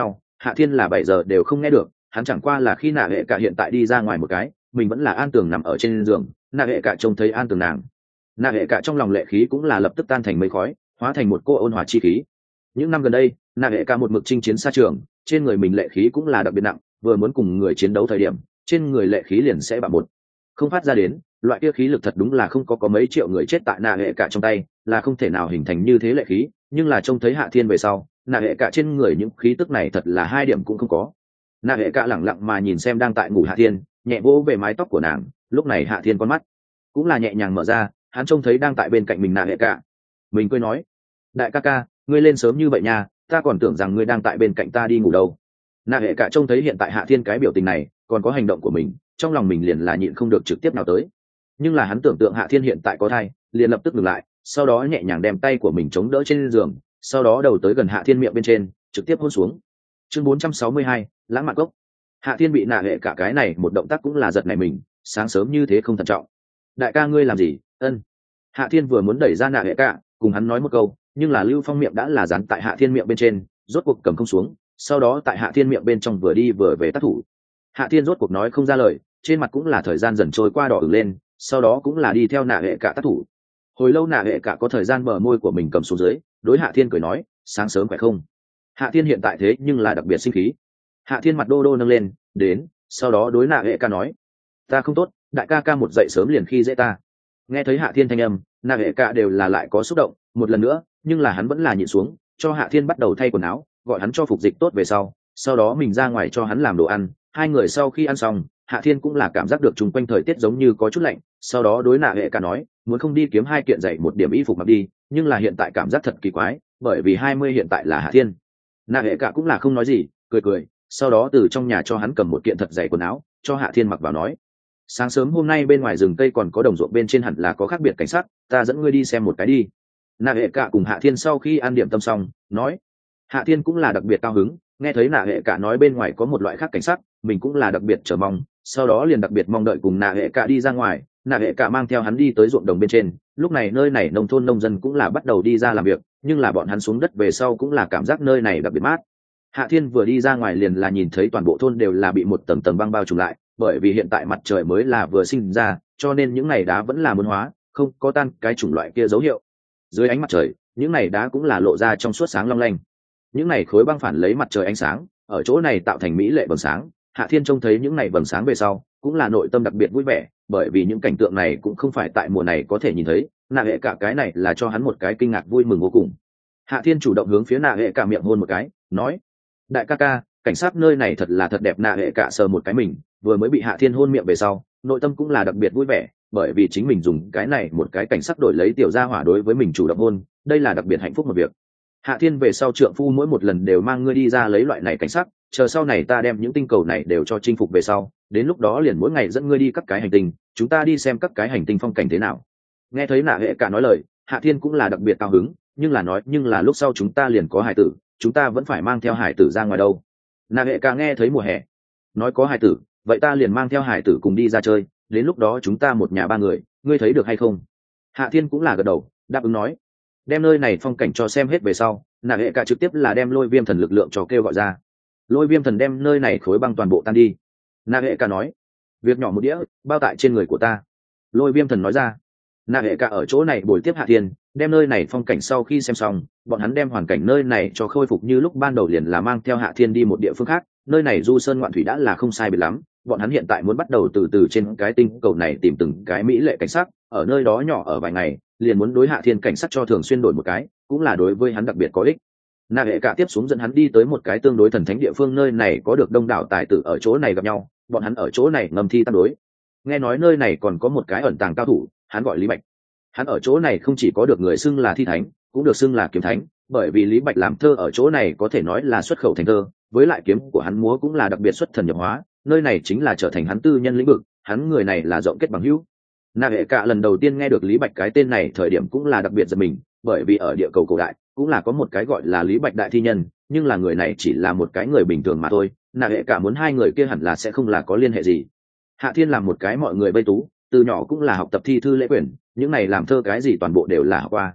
Speaker 1: Hạ Thiên là bảy giờ đều không nghe được, hắn chẳng qua là khi nạ hệ cả hiện tại đi ra ngoài một cái, mình vẫn là An Tường nằm ở trên giường, nạ hệ cả trông thấy An Tường nàng, nạ hệ cả trong lòng lệ khí cũng là lập tức tan thành mây khói, hóa thành một cô ôn hòa chi khí. Những năm gần đây, nạ hệ cả một mực chinh chiến xa trường, trên người mình lệ khí cũng là đặc biệt nặng, vừa muốn cùng người chiến đấu thời điểm, trên người lệ khí liền sẽ bạo một không phát ra đến, loại kia khí lực thật đúng là không có có mấy triệu người chết tại nạ hệ cả trong tay, là không thể nào hình thành như thế lệ khí. Nhưng là trông thấy Hạ Thiên về sau, nạ hệ cả trên người những khí tức này thật là hai điểm cũng không có. Nạ hệ cả lẳng lặng mà nhìn xem đang tại ngủ Hạ Thiên, nhẹ vỗ về mái tóc của nàng. Lúc này Hạ Thiên con mắt cũng là nhẹ nhàng mở ra, hắn trông thấy đang tại bên cạnh mình nạ hệ cả, mình cười nói: đại ca ca, ngươi lên sớm như vậy nha, ta còn tưởng rằng ngươi đang tại bên cạnh ta đi ngủ đâu. Nạ hệ cả trông thấy hiện tại Hạ Thiên cái biểu tình này, còn có hành động của mình, trong lòng mình liền là nhịn không được trực tiếp nào tới. Nhưng là hắn tưởng tượng Hạ Thiên hiện tại có thai, liền lập tức ngừng lại, sau đó nhẹ nhàng đem tay của mình chống đỡ trên giường, sau đó đầu tới gần Hạ Thiên miệng bên trên, trực tiếp hôn xuống. Chương bốn trăm sáu mươi hai, lãng mạn cốc. Hạ Thiên bị nạ hệ cả cái này một động tác cũng là giật nảy mình, sáng sớm như thế không thận trọng. đại ca ngươi làm gì? Ân. Hạ Thiên vừa muốn đẩy ra nạ hệ cả, cùng hắn nói một câu, nhưng là Lưu Phong miệng đã là dán tại Hạ Thiên miệng bên trên, rốt cuộc cầm không xuống, sau đó tại Hạ Thiên miệng bên trong vừa đi vừa về tác thủ. Hạ Thiên rốt cuộc nói không ra lời, trên mặt cũng là thời gian dần trôi qua đỏ ửng lên, sau đó cũng là đi theo nạ hệ cả tác thủ. Hồi lâu nạ hệ cả có thời gian bờ môi của mình cầm xuống dưới, đối Hạ Thiên cười nói: sáng sớm khỏe không? Hạ Thiên hiện tại thế nhưng là đặc biệt sinh khí. Hạ Thiên mặt đô đô nâng lên đến, sau đó đối nạ hệ ca nói: ta không tốt, đại ca ca một dậy sớm liền khi dễ ta. Nghe thấy Hạ Thiên thanh âm, nạ hệ ca đều là lại có xúc động một lần nữa, nhưng là hắn vẫn là nhịn xuống, cho Hạ Thiên bắt đầu thay quần áo, gọi hắn cho phục dịch tốt về sau, sau đó mình ra ngoài cho hắn làm đồ ăn. Hai người sau khi ăn xong, Hạ Thiên cũng là cảm giác được chung quanh thời tiết giống như có chút lạnh, sau đó đối nạ hệ ca nói: muốn không đi kiếm hai kiện dạy một điểm y phục mặc đi, nhưng là hiện tại cảm giác thật kỳ quái, bởi vì hai mươi hiện tại là Hạ Thiên. Nạ hệ cả cũng là không nói gì, cười cười, sau đó từ trong nhà cho hắn cầm một kiện thật dày quần áo, cho Hạ Thiên mặc vào nói: sáng sớm hôm nay bên ngoài rừng cây còn có đồng ruộng bên trên hẳn là có khác biệt cảnh sát, ta dẫn ngươi đi xem một cái đi. Nạ hệ cả cùng Hạ Thiên sau khi ăn điểm tâm xong, nói. Hạ Thiên cũng là đặc biệt cao hứng, nghe thấy nạ hệ cả nói bên ngoài có một loại khác cảnh sát, mình cũng là đặc biệt chờ mong, sau đó liền đặc biệt mong đợi cùng nạ hệ cả đi ra ngoài. Nạ hệ cả mang theo hắn đi tới ruộng đồng bên trên, lúc này nơi này nông thôn nông dân cũng là bắt đầu đi ra làm việc, nhưng là bọn hắn xuống đất về sau cũng là cảm giác nơi này đặc biệt mát. Hạ Thiên vừa đi ra ngoài liền là nhìn thấy toàn bộ thôn đều là bị một tầng tầng băng bao trùm lại, bởi vì hiện tại mặt trời mới là vừa sinh ra, cho nên những này đá vẫn là muôn hóa, không có tan cái chủng loại kia dấu hiệu. Dưới ánh mặt trời, những này đá cũng là lộ ra trong suốt sáng long lanh. Những này khối băng phản lấy mặt trời ánh sáng, ở chỗ này tạo thành mỹ lệ vầng sáng. Hạ Thiên trông thấy những này vầng sáng về sau, cũng là nội tâm đặc biệt vui vẻ, bởi vì những cảnh tượng này cũng không phải tại mùa này có thể nhìn thấy. Nạ hệ cả cái này là cho hắn một cái kinh ngạc vui mừng vô cùng. Hạ Thiên chủ động hướng phía nạ hệ cả miệng hôn một cái, nói: đại ca ca, cảnh sát nơi này thật là thật đẹp. Nạ hệ cả sờ một cái mình, vừa mới bị Hạ Thiên hôn miệng về sau, nội tâm cũng là đặc biệt vui vẻ, bởi vì chính mình dùng cái này một cái cảnh sắc đổi lấy tiểu gia hỏa đối với mình chủ động hôn, đây là đặc biệt hạnh phúc một việc. Hạ Thiên về sau trượng phu mỗi một lần đều mang ngươi đi ra lấy loại này cảnh sắc, chờ sau này ta đem những tinh cầu này đều cho chinh phục về sau, đến lúc đó liền mỗi ngày dẫn ngươi đi các cái hành tinh, chúng ta đi xem các cái hành tinh phong cảnh thế nào. Nghe thấy nạ hệ cả nói lời, Hạ Thiên cũng là đặc biệt cao hứng, nhưng là nói nhưng là lúc sau chúng ta liền có hải tử, chúng ta vẫn phải mang theo hải tử ra ngoài đâu. Nạ hệ cả nghe thấy mùa hè nói có hải tử, vậy ta liền mang theo hải tử cùng đi ra chơi, đến lúc đó chúng ta một nhà ba người, ngươi thấy được hay không? Hạ Thiên cũng là gật đầu, đáp ứng nói. Đem nơi này phong cảnh cho xem hết về sau, nạ hệ cả trực tiếp là đem Lôi Viêm Thần lực lượng cho kêu gọi ra. Lôi Viêm Thần đem nơi này khối băng toàn bộ tan đi. Nạ hệ cả nói: việc nhỏ một đĩa, bao tại trên người của ta. Lôi Viêm Thần nói ra. Nạ hệ cả ở chỗ này bồi tiếp Hạ Thiên, đem nơi này phong cảnh sau khi xem xong, bọn hắn đem hoàn cảnh nơi này cho khôi phục như lúc ban đầu, liền là mang theo Hạ Thiên đi một địa phương khác. Nơi này du sơn ngoạn thủy đã là không sai biệt lắm, bọn hắn hiện tại muốn bắt đầu từ từ trên cái tinh cầu này tìm từng cái mỹ lệ cảnh sắc, ở nơi đó nhỏ ở vài ngày, liền muốn đối Hạ Thiên cảnh sắc cho thường xuyên đổi một cái, cũng là đối với hắn đặc biệt có ích. Nạ hệ cả tiếp xuống dẫn hắn đi tới một cái tương đối thần thánh địa phương, nơi này có được đông đảo tài tử ở chỗ này gặp nhau, bọn hắn ở chỗ này ngầm thi tác đối. Nghe nói nơi này còn có một cái ẩn tàng cao thủ, hắn gọi Lý Bạch. Hắn ở chỗ này không chỉ có được người xưng là thi thánh, cũng được xưng là kiếm thánh, bởi vì Lý Bạch làm thơ ở chỗ này có thể nói là xuất khẩu thành thơ, với lại kiếm của hắn múa cũng là đặc biệt xuất thần nhập hóa, nơi này chính là trở thành hắn tư nhân lĩnh vực, hắn người này là rộng kết bằng hữu. Nạ hệ cả lần đầu tiên nghe được Lý Bạch cái tên này thời điểm cũng là đặc biệt giật mình, bởi vì ở địa cầu cổ đại cũng là có một cái gọi là Lý Bạch đại thi nhân, nhưng là người này chỉ là một cái người bình thường mà thôi. Nạ hệ cả muốn hai người kia hẳn là sẽ không là có liên hệ gì. Hạ Thiên làm một cái mọi người bây tú, từ nhỏ cũng là học tập thi thư lễ quyển, những này làm thơ cái gì toàn bộ đều là học qua.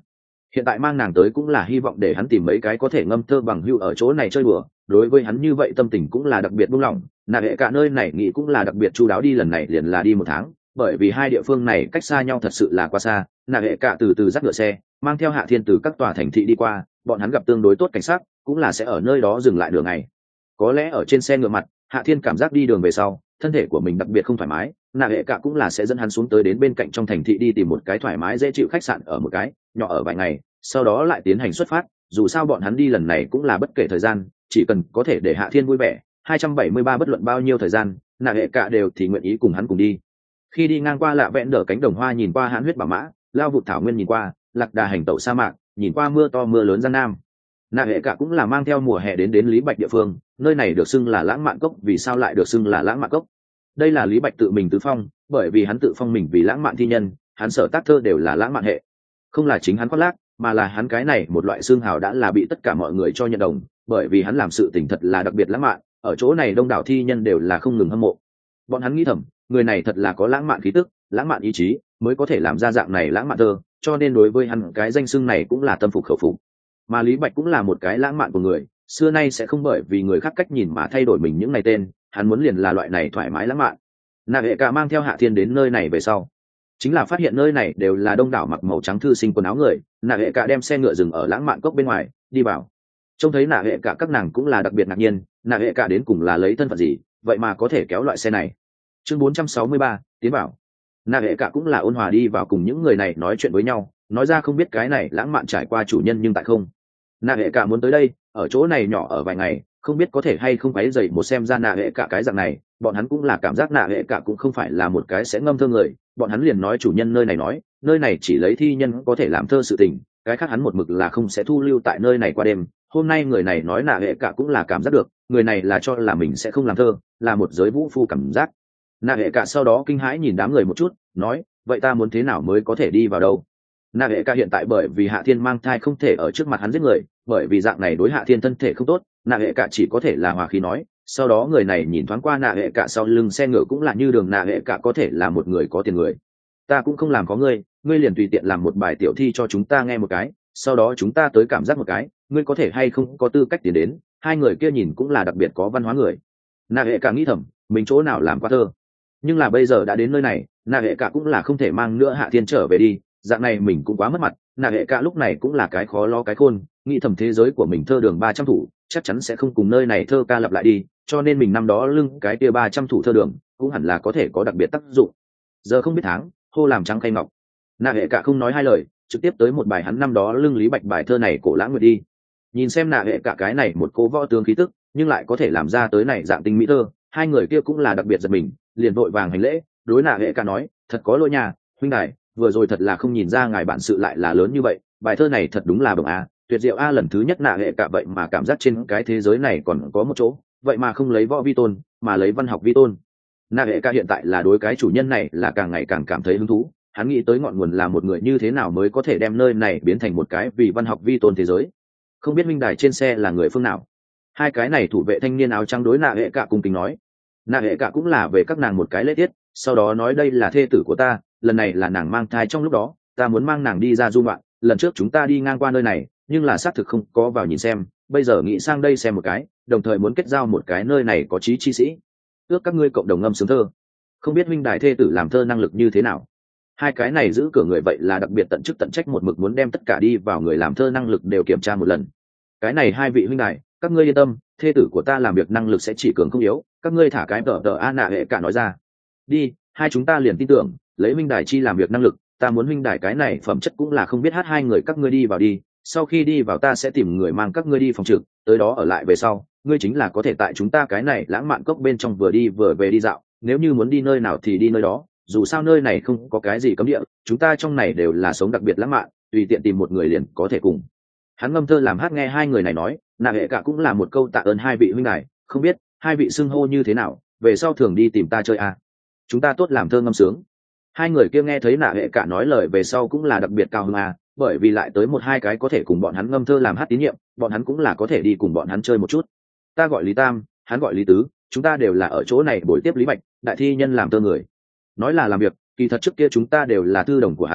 Speaker 1: hiện tại mang nàng tới cũng là hy vọng để hắn tìm mấy cái có thể ngâm thơ bằng hưu ở chỗ này chơi đùa. Đối với hắn như vậy tâm tình cũng là đặc biệt buông lỏng. Nạ hệ cả nơi này nghĩ cũng là đặc biệt chu đáo, đi lần này liền là đi một tháng, bởi vì hai địa phương này cách xa nhau thật sự là quá xa. Nạ hệ cả từ từ dắt ngựa xe mang theo Hạ Thiên từ các tòa thành thị đi qua, bọn hắn gặp tương đối tốt cảnh sát cũng là sẽ ở nơi đó dừng lại đường ngày. Có lẽ ở trên xe ngựa mặt, Hạ Thiên cảm giác đi đường về sau thân thể của mình đặc biệt không thoải mái, Nạ hệ cả cũng là sẽ dẫn hắn xuống tới đến bên cạnh trong thành thị đi tìm một cái thoải mái dễ chịu khách sạn ở một cái nhỏ ở vài ngày, sau đó lại tiến hành xuất phát. Dù sao bọn hắn đi lần này cũng là bất kể thời gian, chỉ cần có thể để Hạ Thiên vui vẻ, hai trăm bảy mươi ba bất luận bao nhiêu thời gian, Nạ hệ cả đều thì nguyện ý cùng hắn cùng đi. Khi đi ngang qua Lạ Vẹn Đờ cánh đồng hoa, nhìn qua Hãn Huyết Bảo Mã, Lao Vụt Thảo Nguyên, nhìn qua Lạc Đà hành tẩu sa mạc, nhìn qua mưa to mưa lớn Giang Nam, Nạ hệ cả cũng là mang theo mùa hè đến đến Lý Bạch địa phương. Nơi này được xưng là lãng mạn cốc. Vì sao lại được xưng là lãng mạn cốc? Đây là Lý Bạch tự mình tứ phong, bởi vì hắn tự phong mình vì lãng mạn thi nhân, hắn sở tác thơ đều là lãng mạn hệ, không là chính hắn khoác lác, mà là hắn cái này một loại xương hào đã là bị tất cả mọi người cho nhận đồng, bởi vì hắn làm sự tình thật là đặc biệt lãng mạn. Ở chỗ này đông đảo thi nhân đều là không ngừng hâm mộ. Bọn hắn nghĩ thầm, người này thật là có lãng mạn khí tức, lãng mạn ý chí, mới có thể làm ra dạng này lãng mạn thơ, cho nên đối với hắn cái danh xưng này cũng là tâm phục khẩu phục. Mà Lý Bạch cũng là một cái lãng mạn của người, xưa nay sẽ không bởi vì người khác cách nhìn mà thay đổi mình những ngày tên, hắn muốn liền là loại này thoải mái lãng mạn. Nạ hệ cả mang theo Hạ Thiên đến nơi này về sau, chính là phát hiện nơi này đều là đông đảo mặc màu trắng thư sinh quần áo người. Nạ hệ cả đem xe ngựa dừng ở lãng mạn cốc bên ngoài, đi vào. Trông thấy Nạ hệ cả các nàng cũng là đặc biệt ngạc nhiên, Nạ hệ cả đến cùng là lấy thân phận gì, vậy mà có thể kéo loại xe này. Chương bốn trăm sáu mươi ba, tiến vào. Nạ hệ cả cũng là ôn hòa đi vào cùng những người này nói chuyện với nhau, nói ra không biết cái này lãng mạn trải qua chủ nhân nhưng tại không. Nạ hệ cả muốn tới đây, ở chỗ này nhỏ ở vài ngày, không biết có thể hay không quấy dậy một xem ra Nạ hệ cả cái dạng này. Bọn hắn cũng là cảm giác Nạ hệ cả cũng không phải là một cái sẽ ngâm thơ người. Bọn hắn liền nói chủ nhân nơi này nói, nơi này chỉ lấy thi nhân có thể làm thơ sự tình, cái khác hắn một mực là không sẽ thu lưu tại nơi này qua đêm. Hôm nay người này nói Nạ hệ cả cũng là cảm giác được, người này là cho là mình sẽ không làm thơ, là một giới vũ phu cảm giác. Nạ hệ cả sau đó kinh hãi nhìn đám người một chút, nói, vậy ta muốn thế nào mới có thể đi vào đâu? Nạ hệ cả hiện tại bởi vì Hạ Thiên mang thai không thể ở trước mặt hắn giết người, bởi vì dạng này đối Hạ Thiên thân thể không tốt, Nạ hệ cả chỉ có thể là hòa khí nói. Sau đó người này nhìn thoáng qua Nạ hệ cả sau lưng xe ngựa, cũng là như đường Nạ hệ cả có thể là một người có tiền người. Ta cũng không làm có ngươi, ngươi liền tùy tiện làm một bài tiểu thi cho chúng ta nghe một cái, sau đó chúng ta tới cảm giác một cái, ngươi có thể hay không có tư cách tiến đến. Hai người kia nhìn cũng là đặc biệt có văn hóa người. Nạ hệ cả nghĩ thầm, mình chỗ nào làm quá thơ, nhưng là bây giờ đã đến nơi này, Nạ hệ cả cũng là không thể mang nữa Hạ Thiên trở về đi, dạng này mình cũng quá mất mặt. Nạ hệ cả lúc này cũng là cái khó lo cái khôn, nghĩ thầm thế giới của mình thơ đường ba trăm thủ chắc chắn sẽ không cùng nơi này thơ ca lặp lại đi, cho nên mình năm đó lưng cái kia ba trăm thủ thơ đường cũng hẳn là có thể có đặc biệt tác dụng. Giờ không biết tháng hô làm trắng khay ngọc, Nạ hệ cả không nói hai lời, trực tiếp tới một bài hắn năm đó lưng Lý Bạch bài thơ này cổ lãng nguyệt đi. Nhìn xem Nạ hệ cả cái này một cô võ tướng khí tức, nhưng lại có thể làm ra tới này dạng tinh mỹ thơ, hai người kia cũng là đặc biệt giật mình, liền vội vàng hành lễ, đối Nạ hệ cả nói, thật có lỗi nhà huynh đài, vừa rồi thật là không nhìn ra ngài bản sự lại là lớn như vậy, bài thơ này thật đúng là bổng a, tuyệt diệu a. Lần thứ nhất Nạ hệ cả vậy mà cảm giác trên cái thế giới này còn có một chỗ, vậy mà không lấy võ vi tôn mà lấy văn học vi tôn. Nạ hệ cả hiện tại là đối cái chủ nhân này là càng ngày càng cảm thấy hứng thú, hắn nghĩ tới ngọn nguồn là một người như thế nào mới có thể đem nơi này biến thành một cái vì văn học vi tôn thế giới. Không biết huynh đài trên xe là người phương nào? Hai cái này thủ vệ thanh niên áo trắng đối Nạ hệ cả cùng kính nói. Nạ hệ cả cũng là về các nàng một cái lễ tiết, sau đó nói đây là thê tử của ta, lần này là nàng mang thai, trong lúc đó ta muốn mang nàng đi ra du ngoạn. Lần trước chúng ta đi ngang qua nơi này nhưng là xác thực không có vào nhìn xem, bây giờ nghĩ sang đây xem một cái, đồng thời muốn kết giao một cái nơi này có trí chi sĩ, ước các ngươi cộng đồng ngâm sướng thơ. Không biết huynh đài thê tử làm thơ năng lực như thế nào? Hai cái này giữ cửa người vậy là đặc biệt tận chức tận trách, một mực muốn đem tất cả đi vào người làm thơ năng lực đều kiểm tra một lần. Cái này hai vị huynh đài, các ngươi yên tâm, thê tử của ta làm việc năng lực sẽ chỉ cường không yếu, các ngươi thả cái tờ tờ a. Nạ hệ cả nói ra. Đi, hai chúng ta liền tin tưởng, lấy huynh đài chi làm việc năng lực, ta muốn huynh đài cái này phẩm chất cũng là không biết hát. Hai người các ngươi đi vào đi, sau khi đi vào ta sẽ tìm người mang các ngươi đi phòng trực, tới đó ở lại về sau, ngươi chính là có thể tại chúng ta cái này lãng mạn cốc bên trong vừa đi vừa về đi dạo, nếu như muốn đi nơi nào thì đi nơi đó, dù sao nơi này không có cái gì cấm địa, chúng ta trong này đều là sống đặc biệt lãng mạn, tùy tiện tìm một người liền có thể cùng hắn ngâm thơ làm hát. Nghe hai người này nói, Nạ hệ cả cũng là một câu tạ ơn hai vị huynh đài, không biết hai vị xưng hô như thế nào, về sau thường đi tìm ta chơi à? Chúng ta tốt làm thơ ngâm sướng. Hai người kia nghe thấy Nạ hệ cả nói lời về sau cũng là đặc biệt cao hứng à, bởi vì lại tới một hai cái có thể cùng bọn hắn ngâm thơ làm hát tín nhiệm, bọn hắn cũng là có thể đi cùng bọn hắn chơi một chút. Ta gọi Lý Tam, hắn gọi Lý Tứ, chúng ta đều là ở chỗ này buổi tiếp Lý Bạch đại thi nhân làm thơ người. Nói là làm việc, kỳ thật trước kia chúng ta đều là thư đồng của hắn,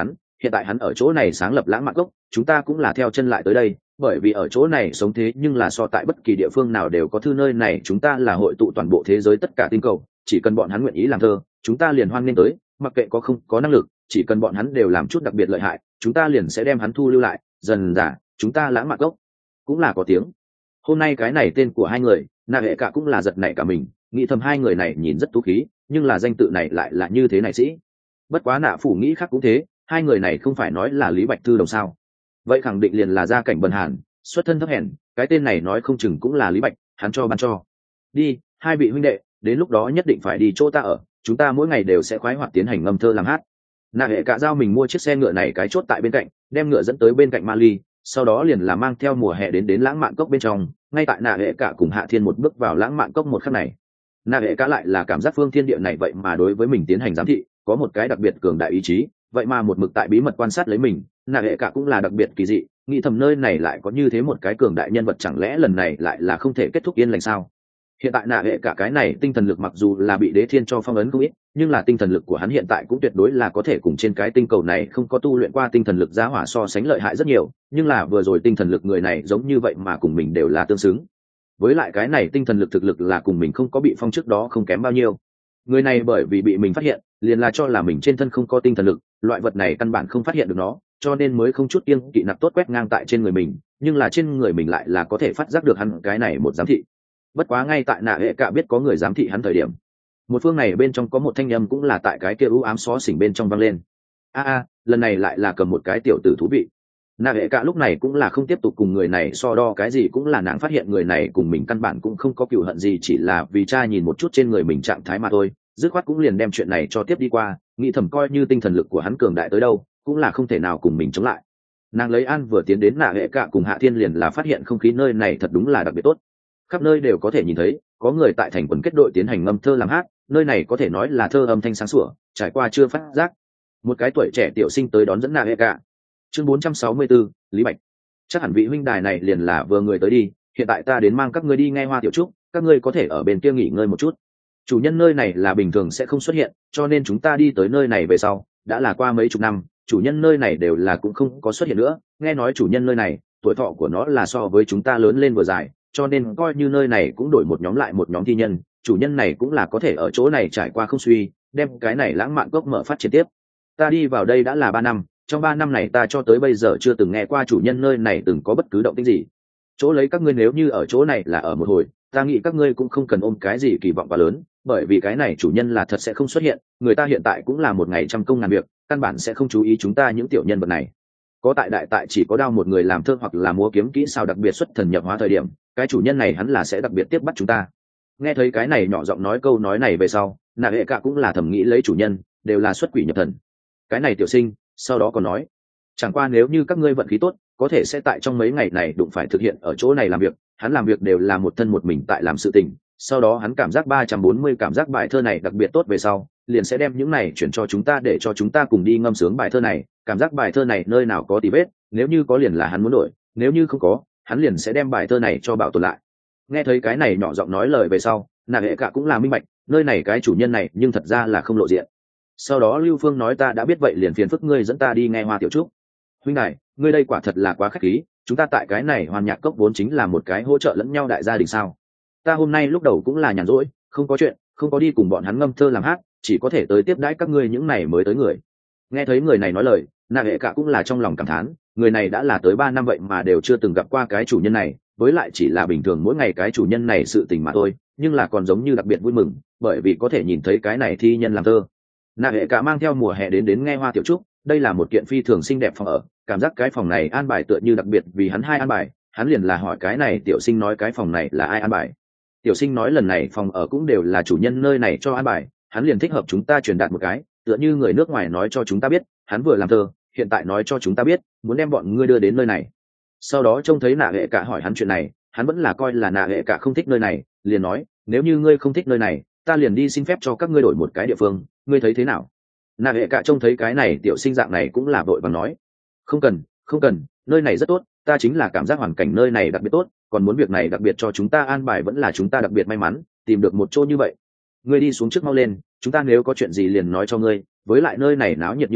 Speaker 1: hiện tại hắn ở chỗ này sáng lập lãng mạn cốc, chúng ta cũng là theo chân lại tới đây, bởi vì ở chỗ này sống thế nhưng là so tại bất kỳ địa phương nào đều có thư, nơi này chúng ta là hội tụ toàn bộ thế giới tất cả tinh cầu, chỉ cần bọn hắn nguyện ý làm thơ chúng ta liền hoan nghênh tới, mặc kệ có không có năng lực, chỉ cần bọn hắn đều làm chút đặc biệt lợi hại chúng ta liền sẽ đem hắn thu lưu lại, dần dà chúng ta lãng mạn cốc cũng là có tiếng. Hôm nay cái này tên của hai người nạ hệ cả cũng là giật nảy cả mình, nghĩ thầm hai người này nhìn rất tú khí nhưng là danh tự này lại là như thế này sĩ. Bất quá nạ phủ nghĩ khác cũng thế, hai người này không phải nói là Lý Bạch Thư đồng sao, vậy khẳng định liền là gia cảnh bần hàn, xuất thân thấp hèn, cái tên này nói không chừng cũng là Lý Bạch hắn cho ban cho. Đi hai vị huynh đệ, đến lúc đó nhất định phải đi chỗ ta ở, chúng ta mỗi ngày đều sẽ khoái hoạt tiến hành ngâm thơ làm hát. Nạ hệ cả giao mình mua chiếc xe ngựa này cái chốt tại bên cạnh, đem ngựa dẫn tới bên cạnh Mali, sau đó liền là mang theo mùa hè đến đến lãng mạn cốc bên trong. Ngay tại nạ hệ cả cùng Hạ Thiên một bước vào lãng mạn cốc một khắc này, nạ hệ cả lại là cảm giác phương thiên địa này vậy mà đối với mình tiến hành giám thị, có một cái đặc biệt cường đại ý chí, vậy mà một mực tại bí mật quan sát lấy mình. Nạ hệ cả cũng là đặc biệt kỳ dị, nghĩ thầm nơi này lại có như thế một cái cường đại nhân vật, chẳng lẽ lần này lại là không thể kết thúc yên lành sao? Hiện tại nạ hệ cả cái này tinh thần lực mặc dù là bị đế thiên cho phong ấn không ít, nhưng là tinh thần lực của hắn hiện tại cũng tuyệt đối là có thể cùng trên cái tinh cầu này không có tu luyện qua tinh thần lực giá hỏa so sánh lợi hại rất nhiều. Nhưng là vừa rồi tinh thần lực người này giống như vậy mà cùng mình đều là tương xứng, với lại cái này tinh thần lực thực lực là cùng mình không có bị phong trước đó không kém bao nhiêu. Người này bởi vì bị mình phát hiện liền là cho là mình trên thân không có tinh thần lực, loại vật này căn bản không phát hiện được nó, cho nên mới không chút kiêng kỵ nạp tốt quét ngang tại trên người mình, nhưng là trên người mình lại là có thể phát giác được hắn cái này một giám thị. Bất quá ngay tại nạ hệ cả biết có người giám thị hắn thời điểm, một phương này bên trong có một thanh âm cũng là tại cái kia u ám xó xỉnh bên trong vang lên. A a, lần này lại là cầm một cái tiểu tử thú vị. Nạ hệ cả lúc này cũng là không tiếp tục cùng người này so đo cái gì, cũng là nàng phát hiện người này cùng mình căn bản cũng không có cừu hận gì, chỉ là vì cha nhìn một chút trên người mình trạng thái mà thôi, dứt khoát cũng liền đem chuyện này cho tiếp đi qua, nghĩ thầm coi như tinh thần lực của hắn cường đại tới đâu cũng là không thể nào cùng mình chống lại. Nàng lấy an vừa tiến đến nạ hệ cả cùng Hạ Thiên liền là phát hiện không khí nơi này thật đúng là đặc biệt tốt, khắp nơi đều có thể nhìn thấy có người tại thành quần kết đội tiến hành ngâm thơ làm hát, nơi này có thể nói là thơ âm thanh sáng sủa, trải qua chưa phát giác. Một cái tuổi trẻ tiểu sinh tới đón dẫn nạ hệ cả. Chương bốn trăm sáu mươi bốn, Lý Bạch. Chắc hẳn vị huynh đài này liền là vừa người tới đi, hiện tại ta đến mang các ngươi đi nghe hoa tiểu trúc, các ngươi có thể ở bên kia nghỉ ngơi một chút. Chủ nhân nơi này là bình thường sẽ không xuất hiện, cho nên chúng ta đi tới nơi này về sau đã là qua mấy chục năm, chủ nhân nơi này đều là cũng không có xuất hiện nữa. Nghe nói chủ nhân nơi này tuổi thọ của nó là so với chúng ta lớn lên vừa dài, cho nên coi như nơi này cũng đổi một nhóm lại một nhóm thi nhân, chủ nhân này cũng là có thể ở chỗ này trải qua không suy, đem cái này lãng mạn cốc mở phát triển tiếp. Ta đi vào đây đã là ba năm, trong ba năm này ta cho tới bây giờ chưa từng nghe qua chủ nhân nơi này từng có bất cứ động tĩnh gì. Chỗ lấy các ngươi nếu như ở chỗ này là ở một hồi, ta nghĩ các ngươi cũng không cần ôm cái gì kỳ vọng quá lớn, bởi vì cái này chủ nhân là thật sẽ không xuất hiện, người ta hiện tại cũng là một ngày trăm công ngàn việc, căn bản sẽ không chú ý chúng ta những tiểu nhân vật này. Có tại đại tại chỉ có đao một người làm thơ hoặc là múa kiếm kỹ sao đặc biệt xuất thần nhập hóa thời điểm, cái chủ nhân này hắn là sẽ đặc biệt tiếp bắt chúng ta. Nghe thấy cái này nhỏ giọng nói câu nói này về sau, nạ hệ cả cũng là thầm nghĩ lấy chủ nhân đều là xuất quỷ nhập thần. Cái này tiểu sinh sau đó còn nói, chẳng qua nếu như các ngươi vận khí tốt có thể sẽ tại trong mấy ngày này đụng phải thực hiện ở chỗ này làm việc. Hắn làm việc đều là một thân một mình tại làm sự tình, sau đó hắn cảm giác ba trăm bốn mươi cảm giác bài thơ này đặc biệt tốt về sau liền sẽ đem những này chuyển cho chúng ta để cho chúng ta cùng đi ngâm sướng bài thơ này. Cảm giác bài thơ này nơi nào có tì vết, nếu như có liền là hắn muốn đổi, nếu như không có hắn liền sẽ đem bài thơ này cho bảo tồn lại. Nghe thấy cái này nhỏ giọng nói lời về sau, nạ hệ cả cũng là minh bạch nơi này cái chủ nhân này nhưng thật ra là không lộ diện. Sau đó Lưu Phương nói, ta đã biết vậy liền phiền phức ngươi dẫn ta đi nghe hoa tiểu trúc. Huynh này ngươi đây quả thật là quá khách khí, chúng ta tại cái này hoàn nhạc cốc vốn chính là một cái hỗ trợ lẫn nhau đại gia đình sao. Ta hôm nay lúc đầu cũng là nhàn rỗi không có chuyện, không có đi cùng bọn hắn ngâm thơ làm hát, chỉ có thể tới tiếp đãi các ngươi những này mới tới người. Nghe thấy người này nói lời, nạ hệ cả cũng là trong lòng cảm thán, người này đã là tới ba năm vậy mà đều chưa từng gặp qua cái chủ nhân này, với lại chỉ là bình thường mỗi ngày cái chủ nhân này sự tình mà thôi, nhưng là còn giống như đặc biệt vui mừng bởi vì có thể nhìn thấy cái này thi nhân làm thơ. Nạ hệ cả mang theo mùa hè đến đến nghe hoa tiểu trúc, đây là một kiện phi thường xinh đẹp phòng ở, cảm giác cái phòng này an bài tựa như đặc biệt vì hắn hai an bài. Hắn liền là hỏi cái này tiểu sinh nói cái phòng này là ai an bài. Tiểu sinh nói lần này phòng ở cũng đều là chủ nhân nơi này cho an bài, hắn liền thích hợp chúng ta truyền đạt một cái, tựa như người nước ngoài nói cho chúng ta biết hắn vừa làm thơ, hiện tại nói cho chúng ta biết muốn đem bọn ngươi đưa đến nơi này. Sau đó trông thấy nạ hệ cả hỏi hắn chuyện này, hắn vẫn là coi là nạ hệ cả không thích nơi này, liền nói nếu như ngươi không thích nơi này ta liền đi xin phép cho các ngươi đổi một cái địa phương, ngươi thấy thế nào? Nạ hệ cả trông thấy cái này tiểu sinh dạng này cũng là vội vàng nói không cần không cần, nơi này rất tốt, ta chính là cảm giác hoàn cảnh nơi này đặc biệt tốt, còn muốn việc này đặc biệt cho chúng ta an bài vẫn là chúng ta đặc biệt may mắn tìm được một chỗ như vậy. Ngươi đi xuống trước mau lên, chúng ta nếu có chuyện gì liền nói cho ngươi, với lại nơi này náo nhiệt như vậy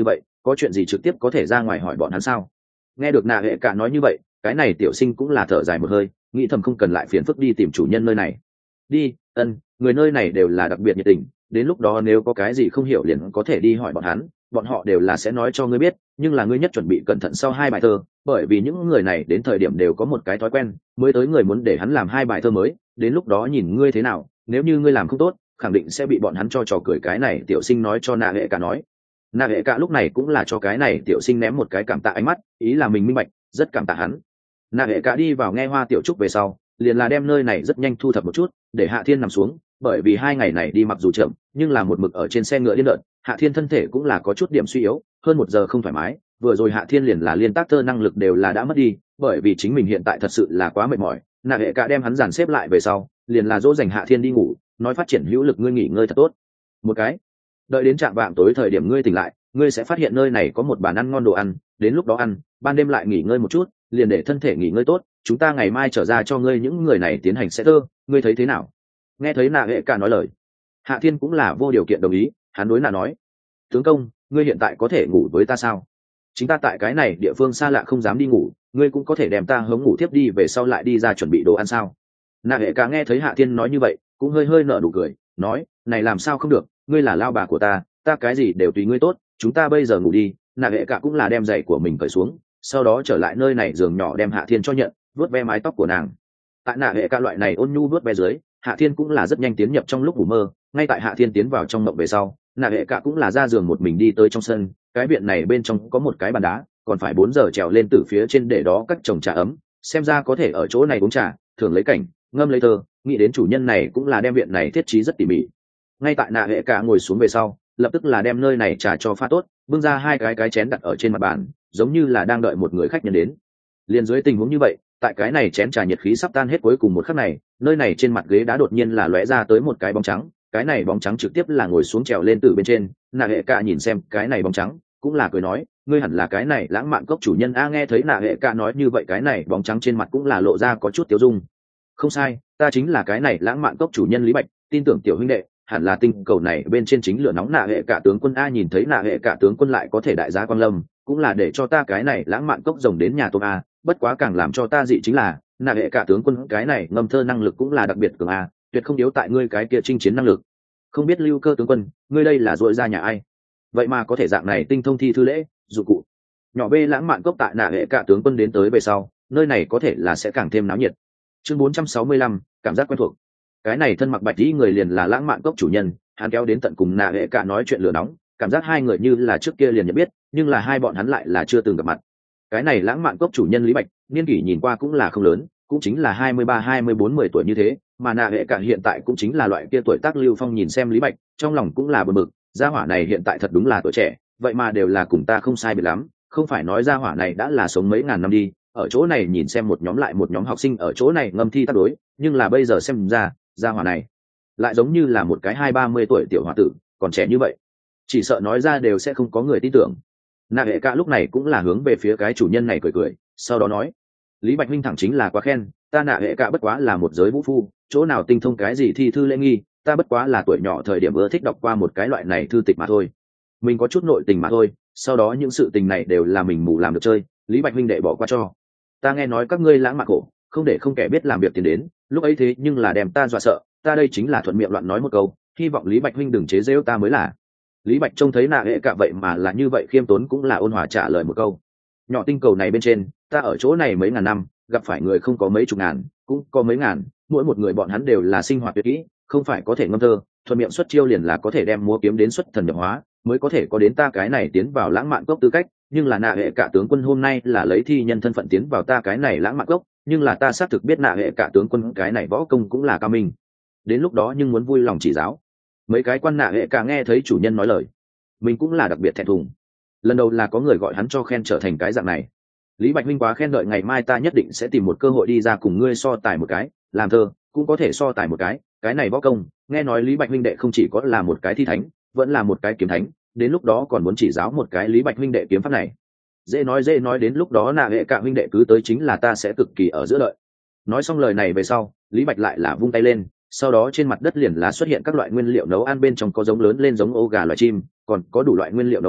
Speaker 1: có chuyện gì trực tiếp có thể ra ngoài hỏi bọn hắn sao? Nghe được nạ hệ cả nói như vậy, cái này tiểu sinh cũng là thở dài một hơi, nghĩ thầm không cần lại phiền phức đi tìm chủ nhân nơi này. Đi, ân, người nơi này đều là đặc biệt nhiệt tình, đến lúc đó nếu có cái gì không hiểu liền có thể đi hỏi bọn hắn, bọn họ đều là sẽ nói cho ngươi biết, nhưng là ngươi nhất chuẩn bị cẩn thận sau hai bài thơ, bởi vì những người này đến thời điểm đều có một cái thói quen, mới tới người muốn để hắn làm hai bài thơ mới, đến lúc đó nhìn ngươi thế nào, nếu như ngươi làm không tốt, khẳng định sẽ bị bọn hắn cho trò cười. Cái này tiểu sinh nói cho nạ hệ cả nói. Nạ hệ cả lúc này cũng là cho cái này tiểu sinh ném một cái cảm tạ ánh mắt, ý là mình minh bạch, rất cảm tạ hắn. Nạ hệ cả đi vào nghe Hoa Tiểu Trúc về sau, liền là đem nơi này rất nhanh thu thập một chút, để Hạ Thiên nằm xuống, bởi vì hai ngày này đi mặc dù chậm, nhưng là một mực ở trên xe ngựa điên lợn, Hạ Thiên thân thể cũng là có chút điểm suy yếu, hơn một giờ không thoải mái, vừa rồi Hạ Thiên liền là liên tác thơ năng lực đều là đã mất đi, bởi vì chính mình hiện tại thật sự là quá mệt mỏi. Nạ hệ cả đem hắn dàn xếp lại về sau, liền là dỗ dành Hạ Thiên đi ngủ, nói phát triển hữu lực ngươi nghỉ ngơi thật tốt. Một cái, đợi đến trạm vạng tối thời điểm ngươi tỉnh lại, ngươi sẽ phát hiện nơi này có một bàn ăn ngon đồ ăn, đến lúc đó ăn, ban đêm lại nghỉ ngơi một chút, liền để thân thể nghỉ ngơi tốt, chúng ta ngày mai trở ra cho ngươi những người này tiến hành sẽ thơ, ngươi thấy thế nào? Nghe thấy nạ hệ cả nói lời, Hạ Thiên cũng là vô điều kiện đồng ý, hắn đối nạ nói: tướng công, ngươi hiện tại có thể ngủ với ta sao? Chính ta tại cái này địa phương xa lạ không dám đi ngủ, ngươi cũng có thể đem ta hống ngủ tiếp đi về sau lại đi ra chuẩn bị đồ ăn sao? Nạ hệ cả nghe thấy Hạ Thiên nói như vậy, cũng hơi hơi nở nụ cười, nói: này làm sao không được, ngươi là lao bà của ta, ta cái gì đều tùy ngươi tốt, chúng ta bây giờ ngủ đi. Nạ hệ cả cũng là đem giày của mình cởi xuống, sau đó trở lại nơi này giường nhỏ đem Hạ Thiên cho nhận, vuốt ve mái tóc của nàng. Tại nạ hệ cả loại này ôn nhu vuốt ve dưới, Hạ Thiên cũng là rất nhanh tiến nhập trong lúc ngủ mơ. Ngay tại Hạ Thiên tiến vào trong mộng về sau, nạ hệ cả cũng là ra giường một mình đi tới trong sân. Cái viện này bên trong có một cái bàn đá, còn phải bốn giờ trèo lên từ phía trên để đó các chồng trà ấm, xem ra có thể ở chỗ này uống trà, thưởng lấy cảnh, ngâm lấy thơ. Nghĩ đến chủ nhân này cũng là đem viện này thiết trí rất tỉ mỉ. Ngay tại nạ hệ cả ngồi xuống về sau, lập tức là đem nơi này trà cho pha tốt, bưng ra hai cái cái chén đặt ở trên mặt bàn, giống như là đang đợi một người khách nhân đến. Liền dưới tình huống như vậy, tại cái này chén trà nhiệt khí sắp tan hết cuối cùng một khắc này, nơi này trên mặt ghế đá đột nhiên là lóe ra tới một cái bóng trắng, cái này bóng trắng trực tiếp là ngồi xuống trèo lên từ bên trên. Nạ hệ cả nhìn xem cái này bóng trắng, cũng là cười nói: ngươi hẳn là cái này lãng mạn cốc chủ nhân a. Nghe thấy nạ hệ cả nói như vậy, cái này bóng trắng trên mặt cũng là lộ ra có chút tiêu dung. Không sai, ta chính là cái này lãng mạn cốc chủ nhân Lý Bạch, tin tưởng tiểu huynh đệ hẳn là tinh cầu này bên trên chính lửa nóng. Nạ hệ cả tướng quân a nhìn thấy nạ hệ cả tướng quân lại có thể đại giá quan lâm, cũng là để cho ta cái này lãng mạn cốc rồng đến nhà tôm a. Bất quá càng làm cho ta dị chính là nạ hệ cả tướng quân cái này ngâm thơ năng lực cũng là đặc biệt cường a, tuyệt không yếu tại ngươi cái kia chinh chiến năng lực. Không biết Lưu Cơ tướng quân, ngươi đây là dội ra nhà ai, vậy mà có thể dạng này tinh thông thi thư lễ dụng cụ nhỏ. B lãng mạn cốc tại nạ hệ cả tướng quân đến tới về sau, nơi này có thể là sẽ càng thêm náo nhiệt. Chương bốn trăm sáu mươi lăm, cảm giác quen thuộc. Cái này thân mặc bạch y người liền là lãng mạn cốc chủ nhân, hắn kéo đến tận cùng nạ hệ cả nói chuyện lửa nóng, cảm giác hai người như là trước kia liền nhận biết, nhưng là hai bọn hắn lại là chưa từng gặp mặt. Cái này lãng mạn cốc chủ nhân Lý Bạch, niên kỷ nhìn qua cũng là không lớn, cũng chính là hai mươi ba, hai mươi bốn, mười tuổi như thế, mà nạ hệ cả hiện tại cũng chính là loại kia tuổi tác. Lưu Phong nhìn xem Lý Bạch, trong lòng cũng là bực bực, gia hỏa này hiện tại thật đúng là tuổi trẻ, vậy mà đều là cùng ta không sai biệt lắm, không phải nói gia hỏa này đã là sống mấy ngàn năm đi, ở chỗ này nhìn xem một nhóm lại một nhóm học sinh ở chỗ này ngâm thi tác đối, nhưng là bây giờ xem ra, gia hỏa này lại giống như là một cái hai ba mươi tuổi tiểu hòa tử, còn trẻ như vậy, chỉ sợ nói ra đều sẽ không có người tin tưởng. Nạ hệ cả lúc này cũng là hướng về phía cái chủ nhân này cười cười, sau đó nói: Lý Bạch huynh thẳng chính là quá khen, ta nạ hệ cả bất quá là một giới vũ phu, chỗ nào tinh thông cái gì thi thư lễ nghi, ta bất quá là tuổi nhỏ thời điểm ưa thích đọc qua một cái loại này thư tịch mà thôi, mình có chút nội tình mà thôi, sau đó những sự tình này đều là mình mù làm được chơi, Lý Bạch huynh đệ bỏ qua cho. Ta nghe nói các ngươi lãng mạn cổ không để không kẻ biết làm việc tiền đến, lúc ấy thế nhưng là đem ta dọa sợ, ta đây chính là thuận miệng loạn nói một câu, hy vọng Lý Bạch huynh đừng chế giễu ta mới là. Lý Bạch trông thấy nạ hệ cả vậy mà là như vậy khiêm tốn, cũng là ôn hòa trả lời một câu: nhỏ tinh cầu này bên trên, ta ở chỗ này mấy ngàn năm, gặp phải người không có mấy chục ngàn, cũng có mấy ngàn, mỗi một người bọn hắn đều là sinh hoạt tuyệt kỹ, không phải có thể ngâm thơ, thuận miệng xuất chiêu liền là có thể đem múa kiếm đến xuất thần nhập hóa, mới có thể có đến ta cái này tiến vào lãng mạn cốc tư cách. Nhưng là nạ hệ cả tướng quân hôm nay là lấy thi nhân thân phận tiến vào ta cái này lãng mạn cốc, nhưng là ta xác thực biết nạ hệ cả tướng quân cái này võ công cũng là cao minh, đến lúc đó nhưng muốn vui lòng chỉ giáo. Mấy cái quan nạ hệ cả nghe thấy chủ nhân nói lời, mình cũng là đặc biệt thẹn thùng, lần đầu là có người gọi hắn cho khen trở thành cái dạng này. Lý Bạch huynh quá khen, đợi ngày mai ta nhất định sẽ tìm một cơ hội đi ra cùng ngươi so tài một cái, làm thơ cũng có thể so tài một cái, cái này võ công, nghe nói Lý Bạch huynh đệ không chỉ có là một cái thi thánh, vẫn là một cái kiếm thánh, đến lúc đó còn muốn chỉ giáo một cái Lý Bạch huynh đệ kiếm pháp này. Dễ nói dễ nói, đến lúc đó nạ hệ cả huynh đệ cứ tới chính là ta sẽ cực kỳ ở giữa đợi. Nói xong lời này về sau, Lý Bạch lại là vung tay lên, sau đó trên mặt đất liền là xuất hiện các loại nguyên liệu nấu ăn, bên trong có giống lớn lên giống ô gà loại chim, còn có đủ loại nguyên liệu nấu ăn,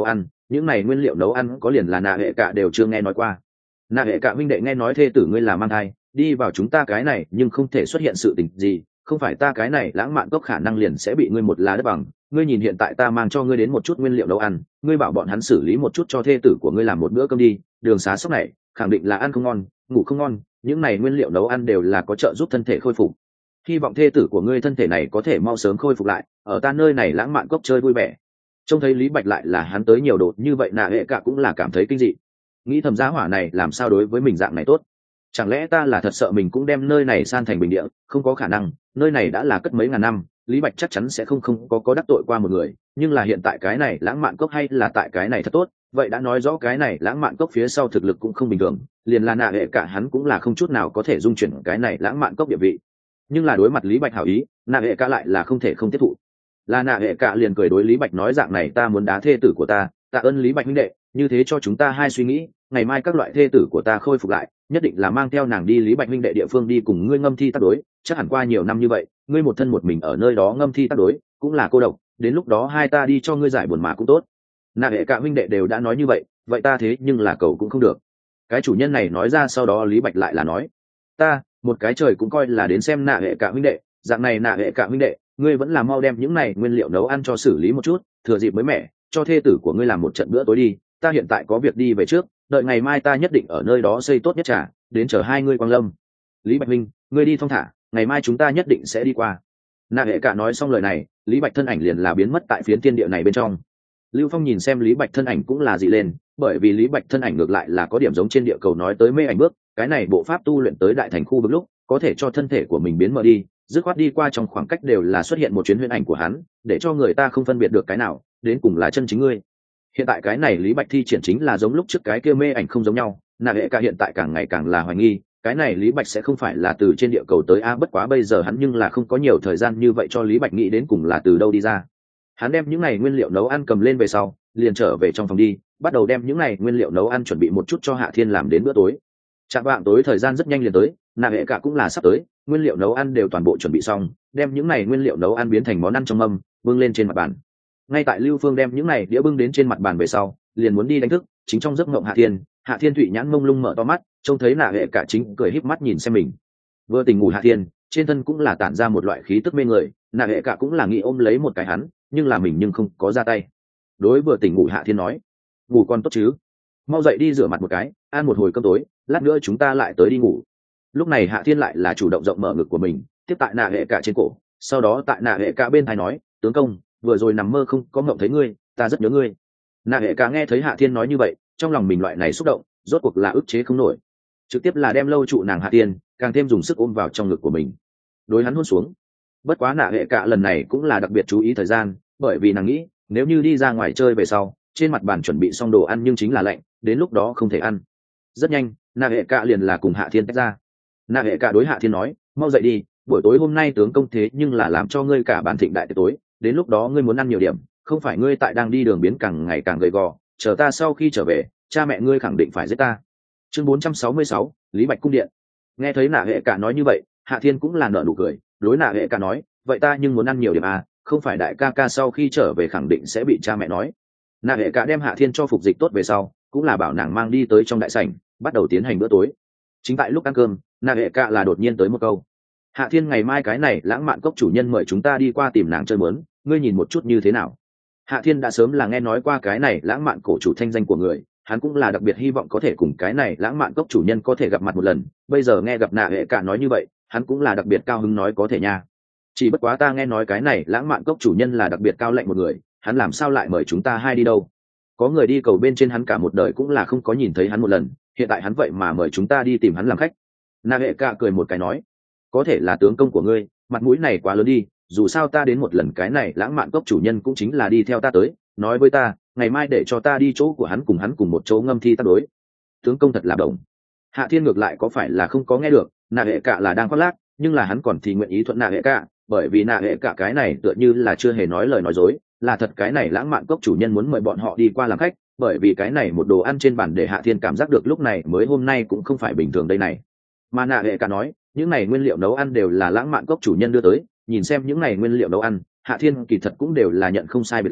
Speaker 1: những này nguyên liệu nấu ăn có liền là nạ hệ cả đều chưa nghe nói qua. Nạ hệ cả huynh đệ nghe nói thê tử ngươi là mang thai đi vào chúng ta cái này nhưng không thể xuất hiện sự tình gì, không phải ta cái này lãng mạn cốc khả năng liền sẽ bị ngươi một lá đất bằng. Ngươi nhìn hiện tại ta mang cho ngươi đến một chút nguyên liệu nấu ăn, ngươi bảo bọn hắn xử lý một chút cho thê tử của ngươi làm một bữa cơm đi, đường xá sốc này khẳng định là ăn không ngon ngủ không ngon, những này nguyên liệu nấu ăn đều là có trợ giúp thân thể khôi phục. Hy vọng thê tử của ngươi thân thể này có thể mau sớm khôi phục lại, ở ta nơi này lãng mạn cốc chơi vui vẻ. Trông thấy Lý Bạch lại là hắn tới nhiều đồ như vậy, nạ hệ cả cũng là cảm thấy kinh dị, nghĩ thầm giá hỏa này làm sao đối với mình dạng này tốt, chẳng lẽ ta là thật sợ mình cũng đem nơi này san thành bình địa. Không có khả năng, nơi này đã là cất mấy ngàn năm, Lý Bạch chắc chắn sẽ không không có có đắc tội qua một người, nhưng là hiện tại cái này lãng mạn cốc hay là tại cái này thật tốt, vậy đã nói rõ cái này lãng mạn cốc phía sau thực lực cũng không bình thường, liền là nạ hệ cả hắn cũng là không chút nào có thể dung chuyển cái này lãng mạn cốc địa vị. Nhưng là đối mặt Lý Bạch hảo ý, nạ hệ cả lại là không thể không tiếp thụ. Là nạ hệ cả liền cười đối Lý Bạch nói dạng này ta muốn đá thê tử của ta, tạ ơn Lý Bạch huynh đệ, như thế cho chúng ta hai suy nghĩ, ngày mai các loại thê tử của ta khôi phục lại, nhất định là mang theo nàng đi Lý Bạch huynh đệ địa phương đi cùng ngươi ngâm thi tác đối, chắc hẳn qua nhiều năm như vậy, ngươi một thân một mình ở nơi đó ngâm thi tác đối, cũng là cô độc, đến lúc đó hai ta đi cho ngươi giải buồn mà cũng tốt. Nạ hệ cả huynh đệ đều đã nói như vậy, vậy ta thế nhưng là cầu cũng không được. Cái chủ nhân này nói ra sau đó Lý Bạch lại là nói, ta một cái trời cũng coi là đến xem nạ hệ cả huynh đệ, dạng này nạ hệ cả huynh đệ, ngươi vẫn là mau đem những này nguyên liệu nấu ăn cho xử lý một chút, thừa dịp mới mẻ, cho thê tử của ngươi làm một trận bữa tối đi, ta hiện tại có việc đi về trước, đợi ngày mai ta nhất định ở nơi đó xây tốt nhất trà, đến chờ hai ngươi quang lâm. Lý Bạch minh, ngươi đi thong thả, ngày mai chúng ta nhất định sẽ đi qua. Nạ hệ cả nói xong lời này, Lý Bạch thân ảnh liền là biến mất tại phiến thiên địa này bên trong. Lưu Phong nhìn xem Lý Bạch thân ảnh cũng là dị lên, bởi vì Lý Bạch thân ảnh ngược lại là có điểm giống trên địa cầu nói tới mê ảnh bước, cái này bộ pháp tu luyện tới đại thành khu vực lúc có thể cho thân thể của mình biến mờ đi, dứt khoát đi qua trong khoảng cách đều là xuất hiện một chuyến huyễn ảnh của hắn, để cho người ta không phân biệt được cái nào đến cùng là chân chính ngươi. Hiện tại cái này Lý Bạch thi triển chính là giống lúc trước cái kia mê ảnh không giống nhau, nạ hệ cả hiện tại càng ngày càng là hoài nghi cái này Lý Bạch sẽ không phải là từ trên địa cầu tới a, bất quá bây giờ hắn nhưng là không có nhiều thời gian như vậy cho Lý Bạch nghĩ đến cùng là từ đâu đi ra. Hắn đem những này nguyên liệu nấu ăn cầm lên về sau liền trở về trong phòng đi, bắt đầu đem những này nguyên liệu nấu ăn chuẩn bị một chút cho Hạ Thiên làm đến bữa tối. Chạm vạng tối thời gian rất nhanh liền tới, nạ hệ cả cũng là sắp tới, nguyên liệu nấu ăn đều toàn bộ chuẩn bị xong, đem những này nguyên liệu nấu ăn biến thành món ăn trong mâm bưng lên trên mặt bàn. Ngay tại Lưu Phương đem những này đĩa bưng đến trên mặt bàn về sau liền muốn đi đánh thức chính trong giấc mộng Hạ Thiên. Hạ Thiên thụy nhãn mông lung mở to mắt, trông thấy nạ hệ cả chính cười híp mắt nhìn xem mình. Vừa tỉnh ngủ Hạ Thiên trên thân cũng là tản ra một loại khí tức mê người, nạ hệ cả cũng là nghĩ ôm lấy một cái hắn, nhưng là mình nhưng không có ra tay. Đối vừa tỉnh ngủ Hạ Thiên nói, ngủ con tốt chứ, mau dậy đi rửa mặt một cái, ăn một hồi cơm tối, lát nữa chúng ta lại tới đi ngủ. Lúc này Hạ Thiên lại là chủ động rộng mở ngực của mình, tiếp tại nạ hệ cả trên cổ, sau đó tại nạ hệ cả bên tai nói, tướng công, vừa rồi nằm mơ không có mộng thấy ngươi, ta rất nhớ ngươi. Nạ hệ cả nghe thấy Hạ Thiên nói như vậy, trong lòng mình loại này xúc động rốt cuộc là ức chế không nổi, trực tiếp là đem lâu trụ nàng Hạ Thiên, càng thêm dùng sức ôm vào trong ngực của mình, đối hắn hôn xuống. Bất quá nạ hệ cả lần này cũng là đặc biệt chú ý thời gian, bởi vì nàng nghĩ nếu như đi ra ngoài chơi về sau trên mặt bàn chuẩn bị xong đồ ăn nhưng chính là lạnh, đến lúc đó không thể ăn. Rất nhanh nạ hệ cả liền là cùng Hạ Thiên tách ra. Nạ hệ cả đối Hạ Thiên nói, mau dậy đi, buổi tối hôm nay tướng công thế nhưng là làm cho ngươi cả bàn thịnh đại tiệc tối, đến lúc đó ngươi muốn ăn nhiều điểm, không phải ngươi tại đang đi đường biến càng ngày càng gầy gò, chờ ta sau khi trở về cha mẹ ngươi khẳng định phải giết ta. Chương bốn trăm sáu mươi sáu, Lý Bạch cung điện. Nghe thấy nạ hệ cả nói như vậy, Hạ Thiên cũng là nở nụ cười, đối nạ hệ cả nói, vậy ta nhưng muốn ăn nhiều điểm à, không phải đại ca ca sau khi trở về khẳng định sẽ bị cha mẹ nói. Nạ hệ cả đem Hạ Thiên cho phục dịch tốt về sau cũng là bảo nàng mang đi tới trong đại sảnh bắt đầu tiến hành bữa tối. Chính tại lúc ăn cơm, nạ hệ cả là đột nhiên tới một câu, Hạ Thiên ngày mai cái này lãng mạn cốc chủ nhân mời chúng ta đi qua tìm nàng chơi mớn, ngươi nhìn một chút như thế nào. Hạ Thiên đã sớm là nghe nói qua cái này lãng mạn cổ chủ thanh danh của người, hắn cũng là đặc biệt hy vọng có thể cùng cái này lãng mạn cốc chủ nhân có thể gặp mặt một lần, bây giờ nghe gặp nạ hệ cả nói như vậy hắn cũng là đặc biệt cao hứng nói có thể nha. Chỉ bất quá ta nghe nói cái này lãng mạn cốc chủ nhân là đặc biệt cao lạnh một người, hắn làm sao lại mời chúng ta hai đi đâu. Có người đi cầu bên trên hắn cả một đời cũng là không có nhìn thấy hắn một lần, hiện tại hắn vậy mà mời chúng ta đi tìm hắn làm khách. Nạ hệ cả cười một cái nói, có thể là tướng công của ngươi, mặt mũi này quá lớn đi, dù sao ta đến một lần cái này lãng mạn cốc chủ nhân cũng chính là đi theo ta tới, nói với ta ngày mai để cho ta đi chỗ của hắn cùng hắn cùng một chỗ ngâm thi tác đối. Tướng công thật là đồng. Hạ Thiên ngược lại có phải là không có nghe được, nạ hệ cả là đang khoác lác, nhưng là hắn còn thì nguyện ý thuận nạ hệ cả, bởi vì nạ hệ cả cái này tựa như là chưa hề nói lời nói dối, là thật cái này lãng mạn cốc chủ nhân muốn mời bọn họ đi qua làm khách, bởi vì cái này một đồ ăn trên bàn để Hạ Thiên cảm giác được lúc này mới hôm nay cũng không phải bình thường đây này. Mà nạ hệ cả nói những này nguyên liệu nấu ăn đều là lãng mạn cốc chủ nhân đưa tới, nhìn xem những này nguyên liệu nấu ăn Hạ Thiên kỳ thật cũng đều là nhận không sai biệt lắm,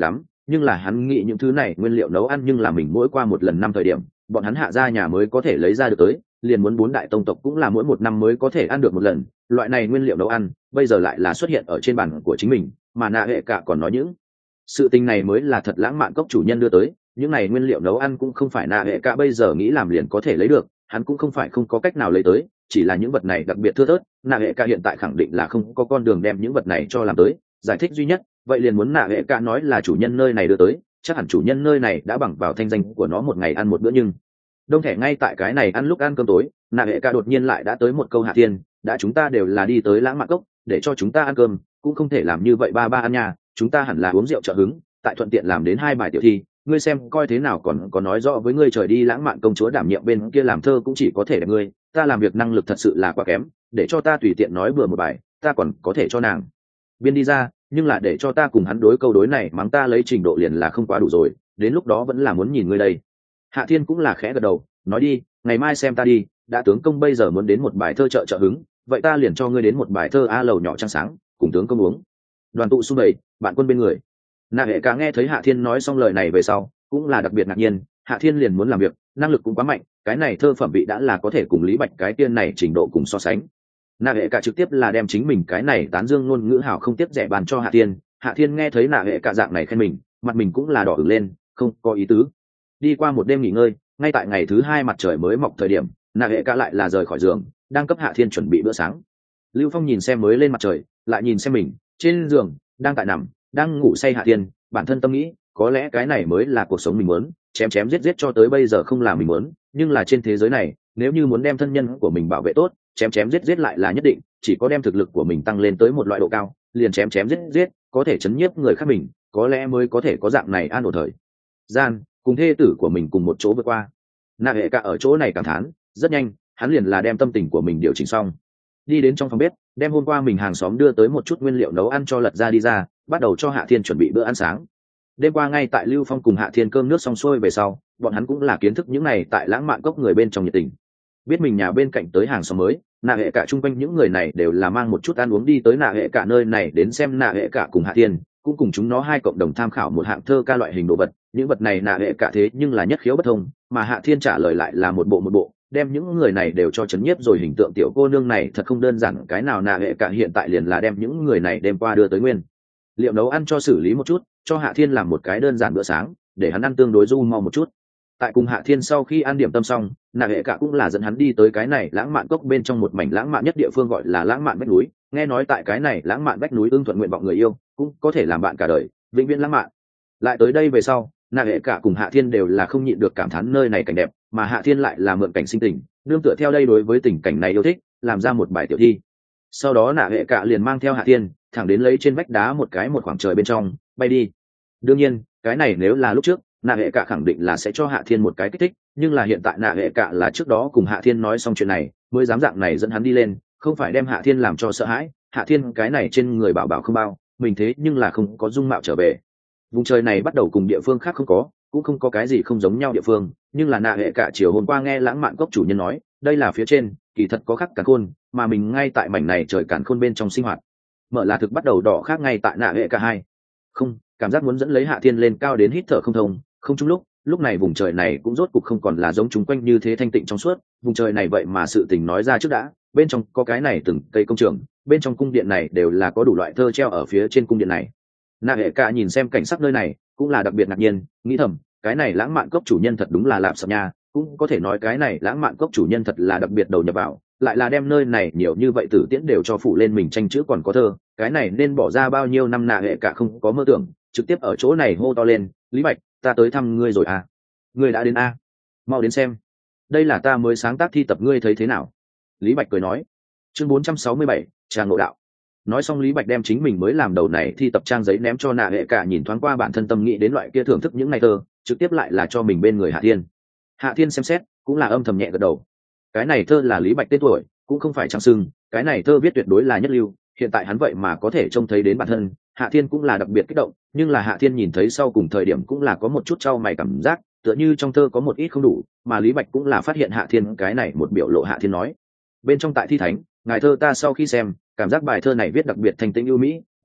Speaker 1: nhưng là hắn nghĩ những thứ này nguyên liệu nấu ăn nhưng là mình mỗi qua một lần năm thời điểm bọn hắn hạ ra nhà mới có thể lấy ra được tới, liền muốn bốn đại tông tộc cũng là mỗi một năm mới có thể ăn được một lần loại này nguyên liệu nấu ăn, bây giờ lại là xuất hiện ở trên bàn của chính mình, mà nạ hệ cả còn nói những sự tình này mới là thật lãng mạn cốc chủ nhân đưa tới, những này nguyên liệu nấu ăn cũng không phải nạ hệ cả bây giờ nghĩ làm liền có thể lấy được, hắn cũng không phải không có cách nào lấy tới, chỉ là những vật này đặc biệt thưa thớt, nạ hệ cả hiện tại khẳng định là không có con đường đem những vật này cho làm tới, giải thích duy nhất vậy liền muốn nạ hệ cả nói là chủ nhân nơi này đưa tới, chắc hẳn chủ nhân nơi này đã bằng vào thanh danh của nó một ngày ăn một bữa. Nhưng đông thể ngay tại cái này ăn lúc ăn cơm tối, nạ hệ cả đột nhiên lại đã tới một câu hạ thiên, đã chúng ta đều là đi tới lãng mạn cốc để cho chúng ta ăn cơm, cũng không thể làm như vậy ba ba ăn nhà, chúng ta hẳn là uống rượu trợ hứng, tại thuận tiện làm đến hai bài tiểu thi, ngươi xem coi thế nào, còn có nói rõ với ngươi trời đi lãng mạn công chúa đảm nhiệm bên kia làm thơ cũng chỉ có thể là ngươi, ta làm việc năng lực thật sự là quá kém, để cho ta tùy tiện nói bừa một bài, ta còn có thể cho nàng biên đi ra, nhưng là để cho ta cùng hắn đối câu đối này mắng ta lấy trình độ liền là không quá đủ rồi, đến lúc đó vẫn là muốn nhìn ngươi đây. Hạ thiên cũng là khẽ gật đầu, nói đi, ngày mai xem ta đi, đã tướng công bây giờ muốn đến một bài thơ trợ trợ hứng, vậy ta liền cho ngươi đến một bài thơ a lầu nhỏ trăng sáng, cùng tướng công uống. Đoàn tụ xung bầy, bạn quân bên người. Nạ hệ cả nghe thấy Hạ thiên nói xong lời này về sau cũng là đặc biệt ngạc nhiên, Hạ thiên liền muốn làm việc, năng lực cũng quá mạnh, cái này thơ phẩm vị đã là có thể cùng Lý Bạch cái tiên này trình độ cùng so sánh. Nạ hệ cả trực tiếp là đem chính mình cái này tán dương ngôn ngữ hảo không tiếp rẻ bàn cho Hạ thiên. Hạ thiên nghe thấy nạ hệ cả dạng này khen mình, mặt mình cũng là đỏ ửng lên, không có ý tứ. Đi qua một đêm nghỉ ngơi, ngay tại ngày thứ hai mặt trời mới mọc thời điểm, nạ hệ cả lại là rời khỏi giường, đang cấp Hạ thiên chuẩn bị bữa sáng. Lưu Phong nhìn xem mới lên mặt trời, lại nhìn xem mình trên giường đang tại nằm đang ngủ say Hạ thiên, bản thân tâm nghĩ có lẽ cái này mới là cuộc sống mình muốn, chém chém giết giết cho tới bây giờ không là mình muốn, nhưng là trên thế giới này nếu như muốn đem thân nhân của mình bảo vệ tốt, chém chém giết giết lại là nhất định, chỉ có đem thực lực của mình tăng lên tới một loại độ cao, liền chém chém giết giết có thể chấn nhiếp người khác mình, có lẽ mới có thể có dạng này an ổn thời gian cùng thê tử của mình cùng một chỗ vượt qua. Nạ hệ cả ở chỗ này cảm thán, rất nhanh hắn liền là đem tâm tình của mình điều chỉnh xong, đi đến trong phòng bếp đem hôm qua mình hàng xóm đưa tới một chút nguyên liệu nấu ăn cho lật ra đi ra, bắt đầu cho Hạ thiên chuẩn bị bữa ăn sáng. Đêm qua ngay tại Lưu Phong cùng Hạ thiên cơm nước xong xuôi về sau, bọn hắn cũng là kiến thức những này tại lãng mạn cốc người bên trong nhiệt tình, biết mình nhà bên cạnh tới hàng xóm mới, nạ hệ cả chung quanh những người này đều là mang một chút ăn uống đi tới nạ hệ cả nơi này đến xem nạ hệ cả cùng Hạ thiên, cũng cùng chúng nó hai cộng đồng tham khảo một hạng thơ ca loại hình đồ vật, những vật này nạ hệ cả thế nhưng là nhất khiếu bất thông, mà Hạ thiên trả lời lại là một bộ một bộ, đem những người này đều cho chấn nhiếp rồi. Hình tượng tiểu cô nương này thật không đơn giản, cái nào nạ hệ cả hiện tại liền là đem những người này đêm qua đưa tới nguyên liệu nấu ăn cho xử lý một chút, cho Hạ thiên làm một cái đơn giản bữa sáng để hắn ăn tương đối du mau một chút. Tại cùng Hạ thiên sau khi ăn điểm tâm xong, nạ hệ cả cũng là dẫn hắn đi tới cái này lãng mạn cốc bên trong một mảnh lãng mạn nhất địa phương gọi là lãng mạn vách núi, nghe nói tại cái này lãng mạn vách núi ưng thuận nguyện vọng người yêu cũng có thể làm bạn cả đời, vĩnh viễn lãng mạn. Lại tới đây về sau, nạ hệ cả cùng Hạ thiên đều là không nhịn được cảm thán nơi này cảnh đẹp, mà Hạ thiên lại là mượn cảnh sinh tình, nương tựa theo đây đối với tình cảnh này yêu thích, làm ra một bài tiểu thi. Sau đó nạ hệ cả liền mang theo Hạ thiên thẳng đến lấy trên vách đá một cái một khoảng trời bên trong bay đi. Đương nhiên cái này nếu là lúc trước, nạ hệ cả khẳng định là sẽ cho Hạ thiên một cái kích thích, nhưng là hiện tại nạ hệ cả là trước đó cùng Hạ thiên nói xong chuyện này mới dám dạng này dẫn hắn đi lên, không phải đem Hạ thiên làm cho sợ hãi. Hạ thiên cái này trên người bảo bảo không bao mình, thế nhưng là không có dung mạo trở về. Vùng trời này bắt đầu cùng địa phương khác không có, cũng không có cái gì không giống nhau địa phương, nhưng là nạ hệ cả chiều hôm qua nghe lãng mạn cốc chủ nhân nói đây là phía trên kỳ thật có khắc càn khôn, mà mình ngay tại mảnh này trời càn khôn bên trong sinh hoạt, mở là thực bắt đầu đỏ khác ngay tại nạ hệ cả hai không cảm giác muốn dẫn lấy Hạ thiên lên cao đến hít thở không thông. Không chung lúc lúc này vùng trời này cũng rốt cục không còn là giống chúng quanh như thế thanh tịnh trong suốt, vùng trời này vậy mà sự tình nói ra trước đã, bên trong có cái này từng cây công trường, bên trong cung điện này đều là có đủ loại thơ treo ở phía trên cung điện này. Nạ hệ cả nhìn xem cảnh sắc nơi này cũng là đặc biệt ngạc nhiên, nghĩ thầm cái này lãng mạn cốc chủ nhân thật đúng là lạp sập nha, cũng có thể nói cái này lãng mạn cốc chủ nhân thật là đặc biệt đầu nhập vào, lại là đem nơi này nhiều như vậy tử tiễn đều cho phụ lên mình tranh chữ còn có thơ, cái này nên bỏ ra bao nhiêu năm nạ hệ cả không có mơ tưởng, trực tiếp ở chỗ này hô to lên, Lý Bạch ta tới thăm ngươi rồi à, ngươi đã đến a à? Mau đến xem, đây là ta mới sáng tác thi tập, ngươi thấy thế nào? Lý Bạch cười nói. Chương bốn trăm sáu mươi bảy, tràng ngộ đạo. Nói xong Lý Bạch đem chính mình mới làm đầu này thi tập trang giấy ném cho nạ hệ cả nhìn thoáng qua, bản thân tâm nghĩ đến loại kia thưởng thức những ngày thơ, trực tiếp lại là cho mình bên người Hạ thiên. Hạ thiên xem xét cũng là âm thầm nhẹ gật đầu, cái này thơ là Lý Bạch tên tuổi cũng không phải trang sưng, cái này thơ viết tuyệt đối là nhất lưu, hiện tại hắn vậy mà có thể trông thấy đến bản thân. Hạ thiên cũng là đặc biệt kích động, nhưng là Hạ thiên nhìn thấy sau cùng thời điểm cũng là có một chút trao mày cảm giác, tựa như trong thơ có một ít không đủ, mà Lý Bạch cũng là phát hiện Hạ thiên cái này một biểu lộ. Hạ thiên nói bên trong tại thi thánh ngài thơ ta sau khi xem cảm giác bài thơ này viết đặc biệt thanh tĩnh ưu mỹ,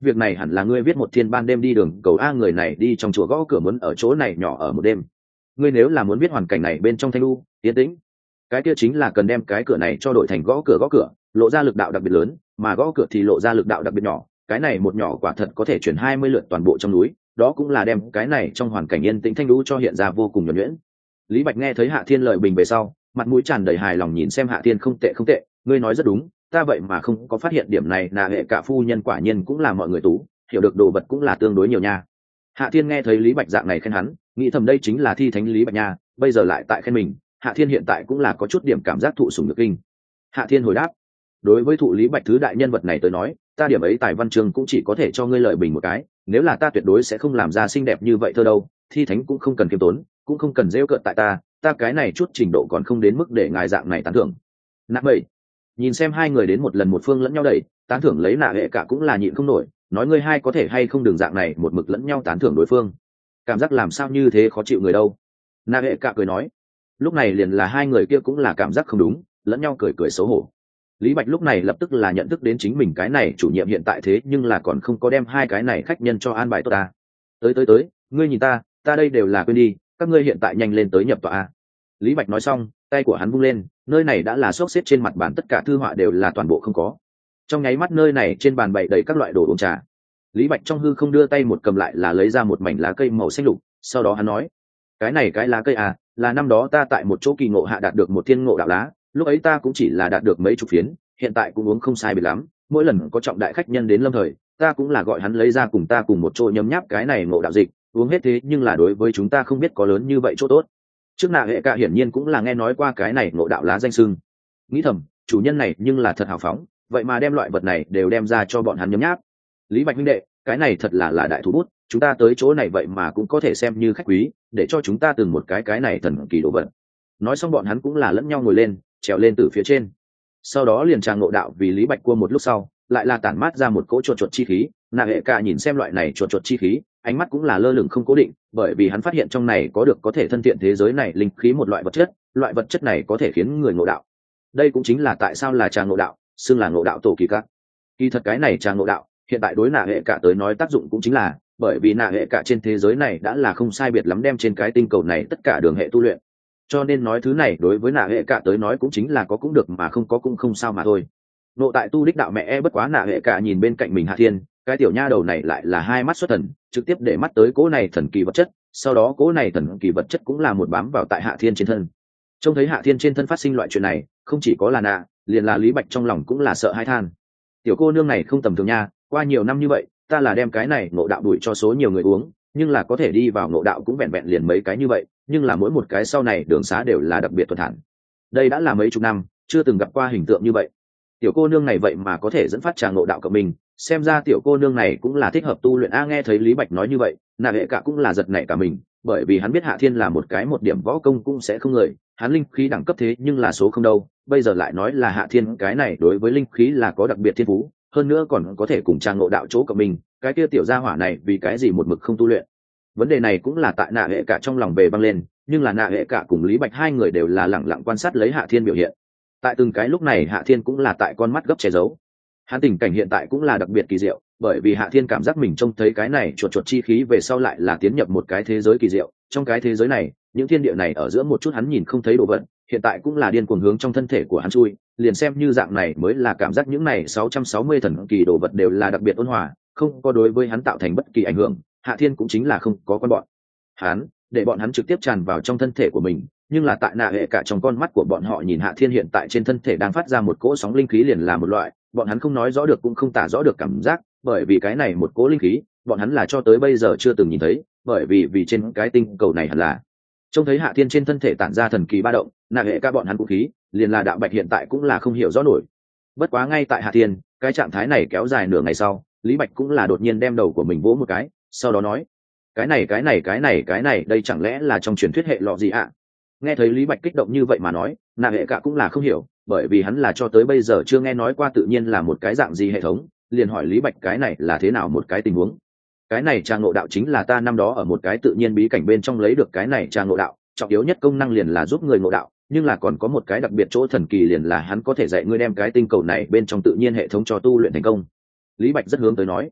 Speaker 1: việc này hẳn là ngươi viết một thiên ban đêm đi đường cầu a, người này đi trong chùa gõ cửa muốn ở chỗ này nhỏ ở một đêm. Ngươi nếu là muốn biết hoàn cảnh này bên trong thanh lu yên tĩnh, cái kia chính là cần đem cái cửa này cho đổi thành gõ cửa gõ cửa lộ ra lực đạo đặc biệt lớn, mà gõ cửa thì lộ ra lực đạo đặc biệt nhỏ, cái này một nhỏ quả thật có thể chuyển hai mươi lượt toàn bộ trong núi, đó cũng là đem cái này trong hoàn cảnh yên tĩnh thanh lũ cho hiện ra vô cùng nhuần nhuyễn. Lý Bạch nghe thấy Hạ Thiên lời bình về sau, mặt mũi tràn đầy hài lòng nhìn xem Hạ Thiên, không tệ không tệ, ngươi nói rất đúng, ta vậy mà không có phát hiện điểm này, nà hệ cả phu nhân quả nhiên cũng là mọi người tú, hiểu được đồ vật cũng là tương đối nhiều nha. Hạ Thiên nghe thấy Lý Bạch dạng này khen hắn, nghĩ thầm đây chính là thi thánh Lý Bạch nha, bây giờ lại tại khen mình, Hạ Thiên hiện tại cũng là có chút điểm cảm giác thụ sủng nhược kinh. Hạ Thiên hồi đáp, đối với thụ Lý Bạch thứ đại nhân vật này tới nói, ta điểm ấy tài văn chương cũng chỉ có thể cho ngươi lợi bình một cái, nếu là ta tuyệt đối sẽ không làm ra xinh đẹp như vậy thơ đâu, thi thánh cũng không cần kiêm tốn, cũng không cần rêu cợt tại ta, ta cái này chút trình độ còn không đến mức để ngài dạng này tán thưởng. Nạ bảy, nhìn xem hai người đến một lần một phương lẫn nhau đẩy, tán thưởng lấy nạ hệ cả cũng là nhịn không nổi, nói ngươi hai có thể hay không đường dạng này một mực lẫn nhau tán thưởng đối phương, cảm giác làm sao như thế khó chịu người đâu. Nạ hệ cả cười nói, lúc này liền là hai người kia cũng là cảm giác không đúng, lẫn nhau cười cười xấu hổ. Lý Bạch lúc này lập tức là nhận thức đến chính mình cái này chủ nhiệm hiện tại thế nhưng là còn không có đem hai cái này khách nhân cho an bài tốt ta. Tới tới tới, ngươi nhìn ta, ta đây đều là quên đi, các ngươi hiện tại nhanh lên tới nhập tọa a. Lý Bạch nói xong, tay của hắn vung lên, nơi này đã là xốc xếp trên mặt bàn tất cả thư họa đều là toàn bộ không có. Trong nháy mắt nơi này trên bàn bày đầy các loại đồ uống trà. Lý Bạch trong hư không đưa tay một cầm lại là lấy ra một mảnh lá cây màu xanh lục, sau đó hắn nói, cái này cái lá cây à, là năm đó ta tại một chỗ kỳ ngộ hạ đạt được một thiên ngộ đạo lá, lúc ấy ta cũng chỉ là đạt được mấy chục phiến, hiện tại cũng uống không sai biệt lắm, mỗi lần có trọng đại khách nhân đến lâm thời, ta cũng là gọi hắn lấy ra cùng ta cùng một chỗ nhấm nháp cái này ngộ đạo dịch, uống hết thế nhưng là đối với chúng ta không biết có lớn như vậy chỗ tốt. Trước nạ hệ cả hiển nhiên cũng là nghe nói qua cái này ngộ đạo lá danh sưng, nghĩ thầm chủ nhân này nhưng là thật hào phóng, vậy mà đem loại vật này đều đem ra cho bọn hắn nhấm nháp. Lý Bạch huynh đệ, cái này thật là là đại thủ bút, chúng ta tới chỗ này vậy mà cũng có thể xem như khách quý, để cho chúng ta từng một cái cái này thần kỳ đồ vật. Nói xong bọn hắn cũng là lẫn nhau ngồi lên, trèo lên từ phía trên. Sau đó liền tràng ngộ đạo vì Lý Bạch cua một lúc sau, lại là tản mát ra một cỗ chuột chuột chi khí, nạ hệ cả nhìn xem loại này chuột chuột chi khí, ánh mắt cũng là lơ lửng không cố định, bởi vì hắn phát hiện trong này có được có thể thân thiện thế giới này linh khí một loại vật chất, loại vật chất này có thể khiến người ngộ đạo. Đây cũng chính là tại sao là tràng ngộ đạo, xưng là ngộ đạo tổ kỳ các. Kỳ thật cái này tràng ngộ đạo, hiện tại đối nạ hệ cả tới nói tác dụng cũng chính là, bởi vì nạ hệ cả trên thế giới này đã là không sai biệt lắm đem trên cái tinh cầu này tất cả đường hệ tu luyện, cho nên nói thứ này đối với nạ hệ cả tới nói cũng chính là có cũng được mà không có cũng không sao mà thôi. Nộ tại tu đích đạo mẹ e bất quá, nạ hệ cả nhìn bên cạnh mình Hạ Thiên, cái tiểu nha đầu này lại là hai mắt xuất thần, trực tiếp để mắt tới cỗ này thần kỳ vật chất, sau đó cỗ này thần kỳ vật chất cũng là một bám vào tại Hạ Thiên trên thân. Trông thấy Hạ Thiên trên thân phát sinh loại chuyện này, không chỉ có là nạ, liền là Lý Bạch trong lòng cũng là sợ hãi than. Tiểu cô nương này không tầm thường nha, qua nhiều năm như vậy, ta là đem cái này ngộ đạo đuổi cho số nhiều người uống, nhưng là có thể đi vào ngộ đạo cũng vẹn vẹn liền mấy cái như vậy, nhưng là mỗi một cái sau này đường xá đều là đặc biệt thuận thản. Đây đã là mấy chục năm chưa từng gặp qua hình tượng như vậy. Tiểu cô nương này vậy mà có thể dẫn phát tràng ngộ đạo của mình, xem ra tiểu cô nương này cũng là thích hợp tu luyện a. Nghe thấy Lý Bạch nói như vậy, nạ hệ cả cũng là giật nảy cả mình, bởi vì hắn biết Hạ Thiên là một cái một điểm võ công cũng sẽ không người, hắn linh khí đẳng cấp thế nhưng là số không đâu, bây giờ lại nói là Hạ Thiên cái này đối với linh khí là có đặc biệt thiên phú, hơn nữa còn có thể cùng tràng ngộ đạo chỗ của mình, cái kia tiểu gia hỏa này vì cái gì một mực không tu luyện. Vấn đề này cũng là tại nạ hệ cả trong lòng về băng lên, nhưng là nạ hệ cả cùng Lý Bạch hai người đều là lẳng lặng quan sát lấy Hạ Thiên biểu hiện. Tại từng cái lúc này Hạ Thiên cũng là tại con mắt gấp che giấu, hắn tình cảnh hiện tại cũng là đặc biệt kỳ diệu, bởi vì Hạ Thiên cảm giác mình trông thấy cái này chuột chuột chi khí về sau lại là tiến nhập một cái thế giới kỳ diệu, trong cái thế giới này những thiên địa này ở giữa một chút hắn nhìn không thấy đồ vật, hiện tại cũng là điên cuồng hướng trong thân thể của hắn chui, liền xem như dạng này mới là cảm giác những này sáu trăm sáu mươi thần kỳ đồ vật đều là đặc biệt ôn hòa, không có đối với hắn tạo thành bất kỳ ảnh hưởng. Hạ Thiên cũng chính là không có con bọn hắn, để bọn hắn trực tiếp tràn vào trong thân thể của mình, nhưng là tại nạ hệ cả trong con mắt của bọn họ nhìn Hạ Thiên hiện tại trên thân thể đang phát ra một cỗ sóng linh khí liền là một loại, bọn hắn không nói rõ được cũng không tả rõ được cảm giác, bởi vì cái này một cỗ linh khí, bọn hắn là cho tới bây giờ chưa từng nhìn thấy, bởi vì vì trên cái tinh cầu này hẳn là trông thấy Hạ Thiên trên thân thể tản ra thần kỳ ba động, nạ hệ cả bọn hắn vũ khí, liền là đạo bạch hiện tại cũng là không hiểu rõ nổi. Bất quá ngay tại Hạ Thiên, cái trạng thái này kéo dài nửa ngày sau, Lý Bạch cũng là đột nhiên đem đầu của mình vỗ một cái, sau đó nói, cái này cái này cái này cái này đây chẳng lẽ là trong truyền thuyết hệ lọ gì ạ? Nghe thấy Lý Bạch kích động như vậy mà nói, nạ hệ cả cũng là không hiểu, bởi vì hắn là cho tới bây giờ chưa nghe nói qua tự nhiên là một cái dạng gì hệ thống, liền hỏi Lý Bạch cái này là thế nào một cái tình huống. Cái này tràng ngộ đạo chính là ta năm đó ở một cái tự nhiên bí cảnh bên trong lấy được cái này tràng ngộ đạo, trọng yếu nhất công năng liền là giúp người ngộ đạo, nhưng là còn có một cái đặc biệt chỗ thần kỳ liền là hắn có thể dạy ngươi đem cái tinh cầu này bên trong tự nhiên hệ thống cho tu luyện thành công. Lý Bạch rất hướng tới nói,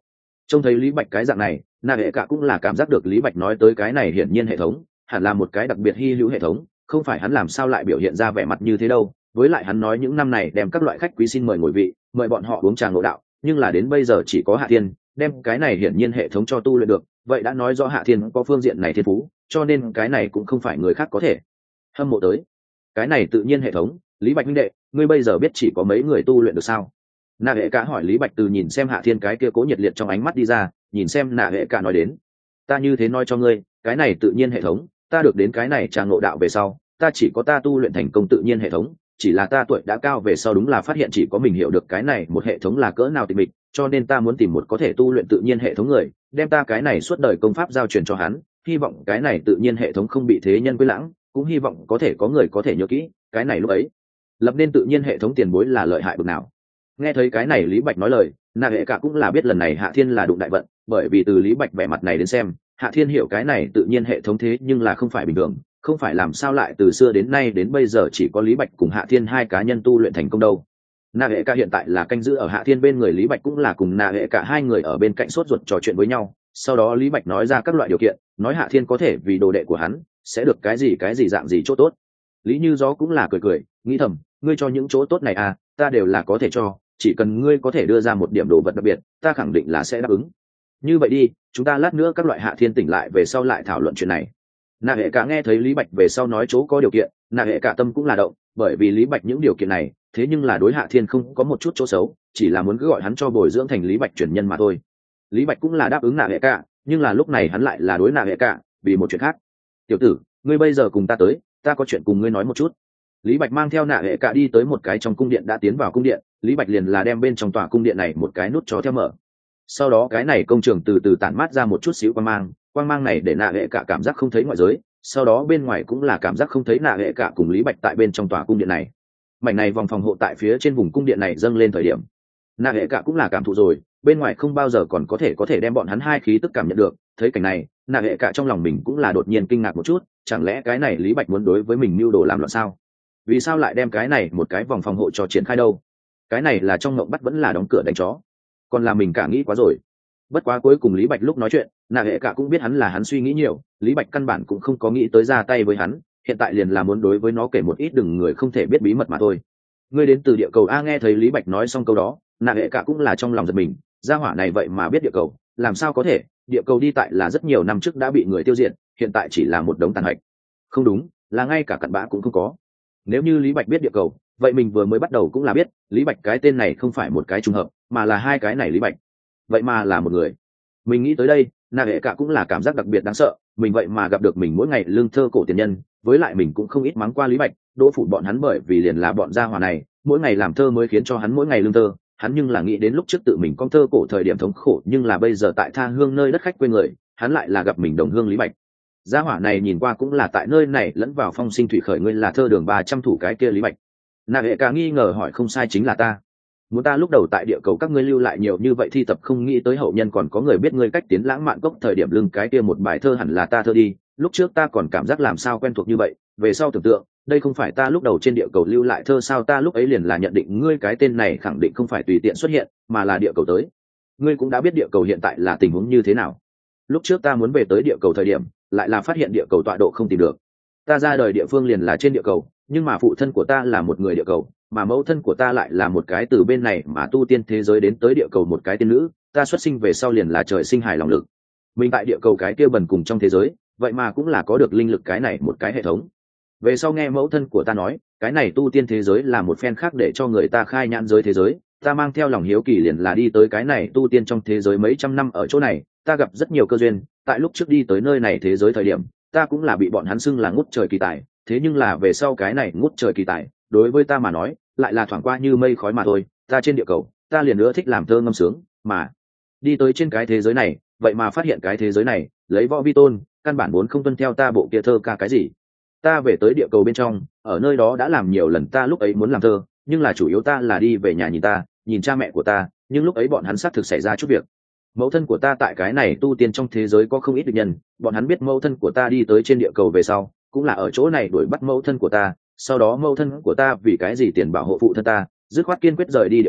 Speaker 1: Trông thấy Lý Bạch cái dạng này, nạ hệ cả cũng là cảm giác được Lý Bạch nói tới cái này hiển nhiên hệ thống hẳn là một cái đặc biệt hy hữu hệ thống, không phải hắn làm sao lại biểu hiện ra vẻ mặt như thế đâu. Với lại hắn nói những năm này đem các loại khách quý xin mời ngồi vị, mời bọn họ uống trà ngộ đạo, nhưng là đến bây giờ chỉ có Hạ Thiên đem cái này hiển nhiên hệ thống cho tu luyện được, vậy đã nói rõ Hạ Thiên có phương diện này thiên phú, cho nên cái này cũng không phải người khác có thể hâm mộ tới. Cái này tự nhiên hệ thống, Lý Bạch huynh đệ, ngươi bây giờ biết chỉ có mấy người tu luyện được sao? Nạ hệ cả hỏi Lý Bạch. Từ nhìn xem Hạ Thiên cái kia cố nhiệt liệt trong ánh mắt đi ra, nhìn xem nạ hệ cả nói đến, ta như thế nói cho ngươi, cái này tự nhiên hệ thống, ta được đến cái này trà ngộ đạo về sau, ta chỉ có ta tu luyện thành công tự nhiên hệ thống, chỉ là ta tuổi đã cao về sau đúng là phát hiện chỉ có mình hiểu được cái này một hệ thống là cỡ nào tịch mịch, cho nên ta muốn tìm một có thể tu luyện tự nhiên hệ thống người, đem ta cái này suốt đời công pháp giao truyền cho hắn, hy vọng cái này tự nhiên hệ thống không bị thế nhân quên lãng, cũng hy vọng có thể có người có thể nhớ kỹ cái này. Lúc ấy lập nên tự nhiên hệ thống tiền bối là lợi hại bực nào. Nghe thấy cái này Lý Bạch nói lời, nạ hệ cả cũng là biết lần này Hạ Thiên là đụng đại vận, bởi vì từ Lý Bạch vẻ mặt này đến xem, Hạ Thiên hiểu cái này tự nhiên hệ thống thế nhưng là không phải bình thường, không phải làm sao lại từ xưa đến nay đến bây giờ chỉ có Lý Bạch cùng Hạ Thiên hai cá nhân tu luyện thành công đâu. Nạ hệ cả hiện tại là canh giữ ở Hạ Thiên bên người, Lý Bạch cũng là cùng nạ hệ cả hai người ở bên cạnh sốt ruột trò chuyện với nhau. Sau đó Lý Bạch nói ra các loại điều kiện, nói Hạ Thiên có thể vì đồ đệ của hắn sẽ được cái gì cái gì dạng gì chỗ tốt. Lý Như Gió cũng là cười cười, nghĩ thầm, ngươi cho những chỗ tốt này à, ta đều là có thể cho, chỉ cần ngươi có thể đưa ra một điểm đồ vật đặc biệt, ta khẳng định là sẽ đáp ứng. Như vậy đi, chúng ta lát nữa các loại Hạ Thiên tỉnh lại về sau lại thảo luận chuyện này. Nạ hệ cả nghe thấy Lý Bạch về sau nói chỗ có điều kiện, nạ hệ cả tâm cũng là động, bởi vì Lý Bạch những điều kiện này thế nhưng là đối Hạ Thiên không có một chút chỗ xấu, chỉ là muốn cứ gọi hắn cho bồi dưỡng thành Lý Bạch truyền nhân mà thôi. Lý Bạch cũng là đáp ứng nạ hệ cả, nhưng là lúc này hắn lại là đối nạ hệ cả vì một chuyện khác. Tiểu tử, ngươi bây giờ cùng ta tới, ta có chuyện cùng ngươi nói một chút. Lý Bạch mang theo nạ hệ cả đi tới một cái trong cung điện, đã tiến vào cung điện, Lý Bạch liền là đem bên trong tòa cung điện này một cái nút cho theo mở. Sau đó cái này công trường từ từ tản mát ra một chút xíu quang mang, quang mang này để nạ hệ cả cảm giác không thấy ngoại giới, sau đó bên ngoài cũng là cảm giác không thấy nạ hệ cả cùng Lý Bạch tại bên trong tòa cung điện này. Mảnh này vòng phòng hộ tại phía trên vùng cung điện này dâng lên thời điểm, nạ hệ cả cũng là cảm thụ rồi, bên ngoài không bao giờ còn có thể có thể đem bọn hắn hai khí tức cảm nhận được. Thấy cảnh này, nạ hệ cả trong lòng mình cũng là đột nhiên kinh ngạc một chút, chẳng lẽ cái này Lý Bạch muốn đối với mình mưu đồ làm loạn sao? Vì sao lại đem cái này một cái vòng phòng hộ cho triển khai đâu? Cái này là trong ngộng bắt vẫn là đóng cửa đánh chó, còn là mình cả nghĩ quá rồi. Bất quá cuối cùng Lý Bạch lúc nói chuyện, nạ hệ cả cũng biết hắn là hắn suy nghĩ nhiều, Lý Bạch căn bản cũng không có nghĩ tới ra tay với hắn, hiện tại liền là muốn đối với nó kể một ít đừng người không thể biết bí mật mà thôi. Ngươi đến từ địa cầu a? Nghe thấy Lý Bạch nói xong câu đó, nạ hệ cả cũng là trong lòng giật mình, gia hỏa này vậy mà biết địa cầu, làm sao có thể? Địa cầu đi tại là rất nhiều năm trước đã bị người tiêu diệt, hiện tại chỉ là một đống tàn hạch. Không đúng, là ngay cả cặn bã cũng không có. Nếu như Lý Bạch biết địa cầu, vậy mình vừa mới bắt đầu cũng là biết, Lý Bạch cái tên này không phải một cái trùng hợp, mà là hai cái này Lý Bạch, vậy mà là một người. Mình nghĩ tới đây, nạ hệ cả cũng là cảm giác đặc biệt đáng sợ, mình vậy mà gặp được mình mỗi ngày lương thơ cổ tiền nhân, với lại mình cũng không ít mắng qua Lý Bạch, đỗ phủ bọn hắn bởi vì liền là bọn gia hỏa này, mỗi ngày làm thơ mới khiến cho hắn mỗi ngày lương thơ, hắn nhưng là nghĩ đến lúc trước tự mình con thơ cổ thời điểm thống khổ, nhưng là bây giờ tại tha hương nơi đất khách quê người, hắn lại là gặp mình đồng hương Lý Bạch. Gia hỏa này nhìn qua cũng là tại nơi này lẫn vào phong sinh thủy khởi, ngươi là thơ đường ba trăm thủ cái kia Lý Bạch. Nạ hệ cả nghi ngờ hỏi, không sai, chính là ta. Muốn ta lúc đầu tại địa cầu các ngươi lưu lại nhiều như vậy thi tập, không nghĩ tới hậu nhân còn có người biết ngươi cách tiến lãng mạn cốc thời điểm lưng cái kia một bài thơ hẳn là ta thơ đi, lúc trước ta còn cảm giác làm sao quen thuộc như vậy, về sau tưởng tượng đây không phải ta lúc đầu trên địa cầu lưu lại thơ sao? Ta lúc ấy liền là nhận định ngươi cái tên này khẳng định không phải tùy tiện xuất hiện, mà là địa cầu tới. Ngươi cũng đã biết địa cầu hiện tại là tình huống như thế nào. Lúc trước ta muốn về tới địa cầu thời điểm, lại là phát hiện địa cầu tọa độ không tìm được. Ta ra đời địa phương liền là trên địa cầu, nhưng mà phụ thân của ta là một người địa cầu, mà mẫu thân của ta lại là một cái từ bên này mà tu tiên thế giới đến tới địa cầu một cái tiên nữ. Ta xuất sinh về sau liền là trời sinh hài lòng lực. Mình tại địa cầu cái kia bần cùng trong thế giới, vậy mà cũng là có được linh lực cái này một cái hệ thống. Về sau nghe mẫu thân của ta nói, cái này tu tiên thế giới là một phen khác để cho người ta khai nhãn giới thế giới. Ta mang theo lòng hiếu kỳ liền là đi tới cái này tu tiên trong thế giới, mấy trăm năm ở chỗ này, ta gặp rất nhiều cơ duyên. Tại lúc trước đi tới nơi này thế giới thời điểm, ta cũng là bị bọn hắn xưng là ngút trời kỳ tài. Thế nhưng là về sau cái này ngút trời kỳ tài, đối với ta mà nói, lại là thoảng qua như mây khói mà thôi. Ta trên địa cầu, ta liền nữa thích làm thơ ngâm sướng, mà đi tới trên cái thế giới này, vậy mà phát hiện cái thế giới này lấy võ vi tôn, căn bản vốn không tuân theo ta bộ kia thơ ca cái gì. Ta về tới địa cầu bên trong, ở nơi đó đã làm nhiều lần ta lúc ấy muốn làm thơ, nhưng là chủ yếu ta là đi về nhà nhìn ta, nhìn cha mẹ của ta, nhưng lúc ấy bọn hắn xác thực xảy ra chút việc. Mẫu thân của ta tại cái này tu tiên trong thế giới có không ít địch nhân, bọn hắn biết mẫu thân của ta đi tới trên địa cầu về sau, cũng là ở chỗ này đuổi bắt mẫu thân của ta. Sau đó mẫu thân của ta vì cái gì tiền bảo hộ phụ thân ta, dứt khoát kiên quyết rời đi địa cầu,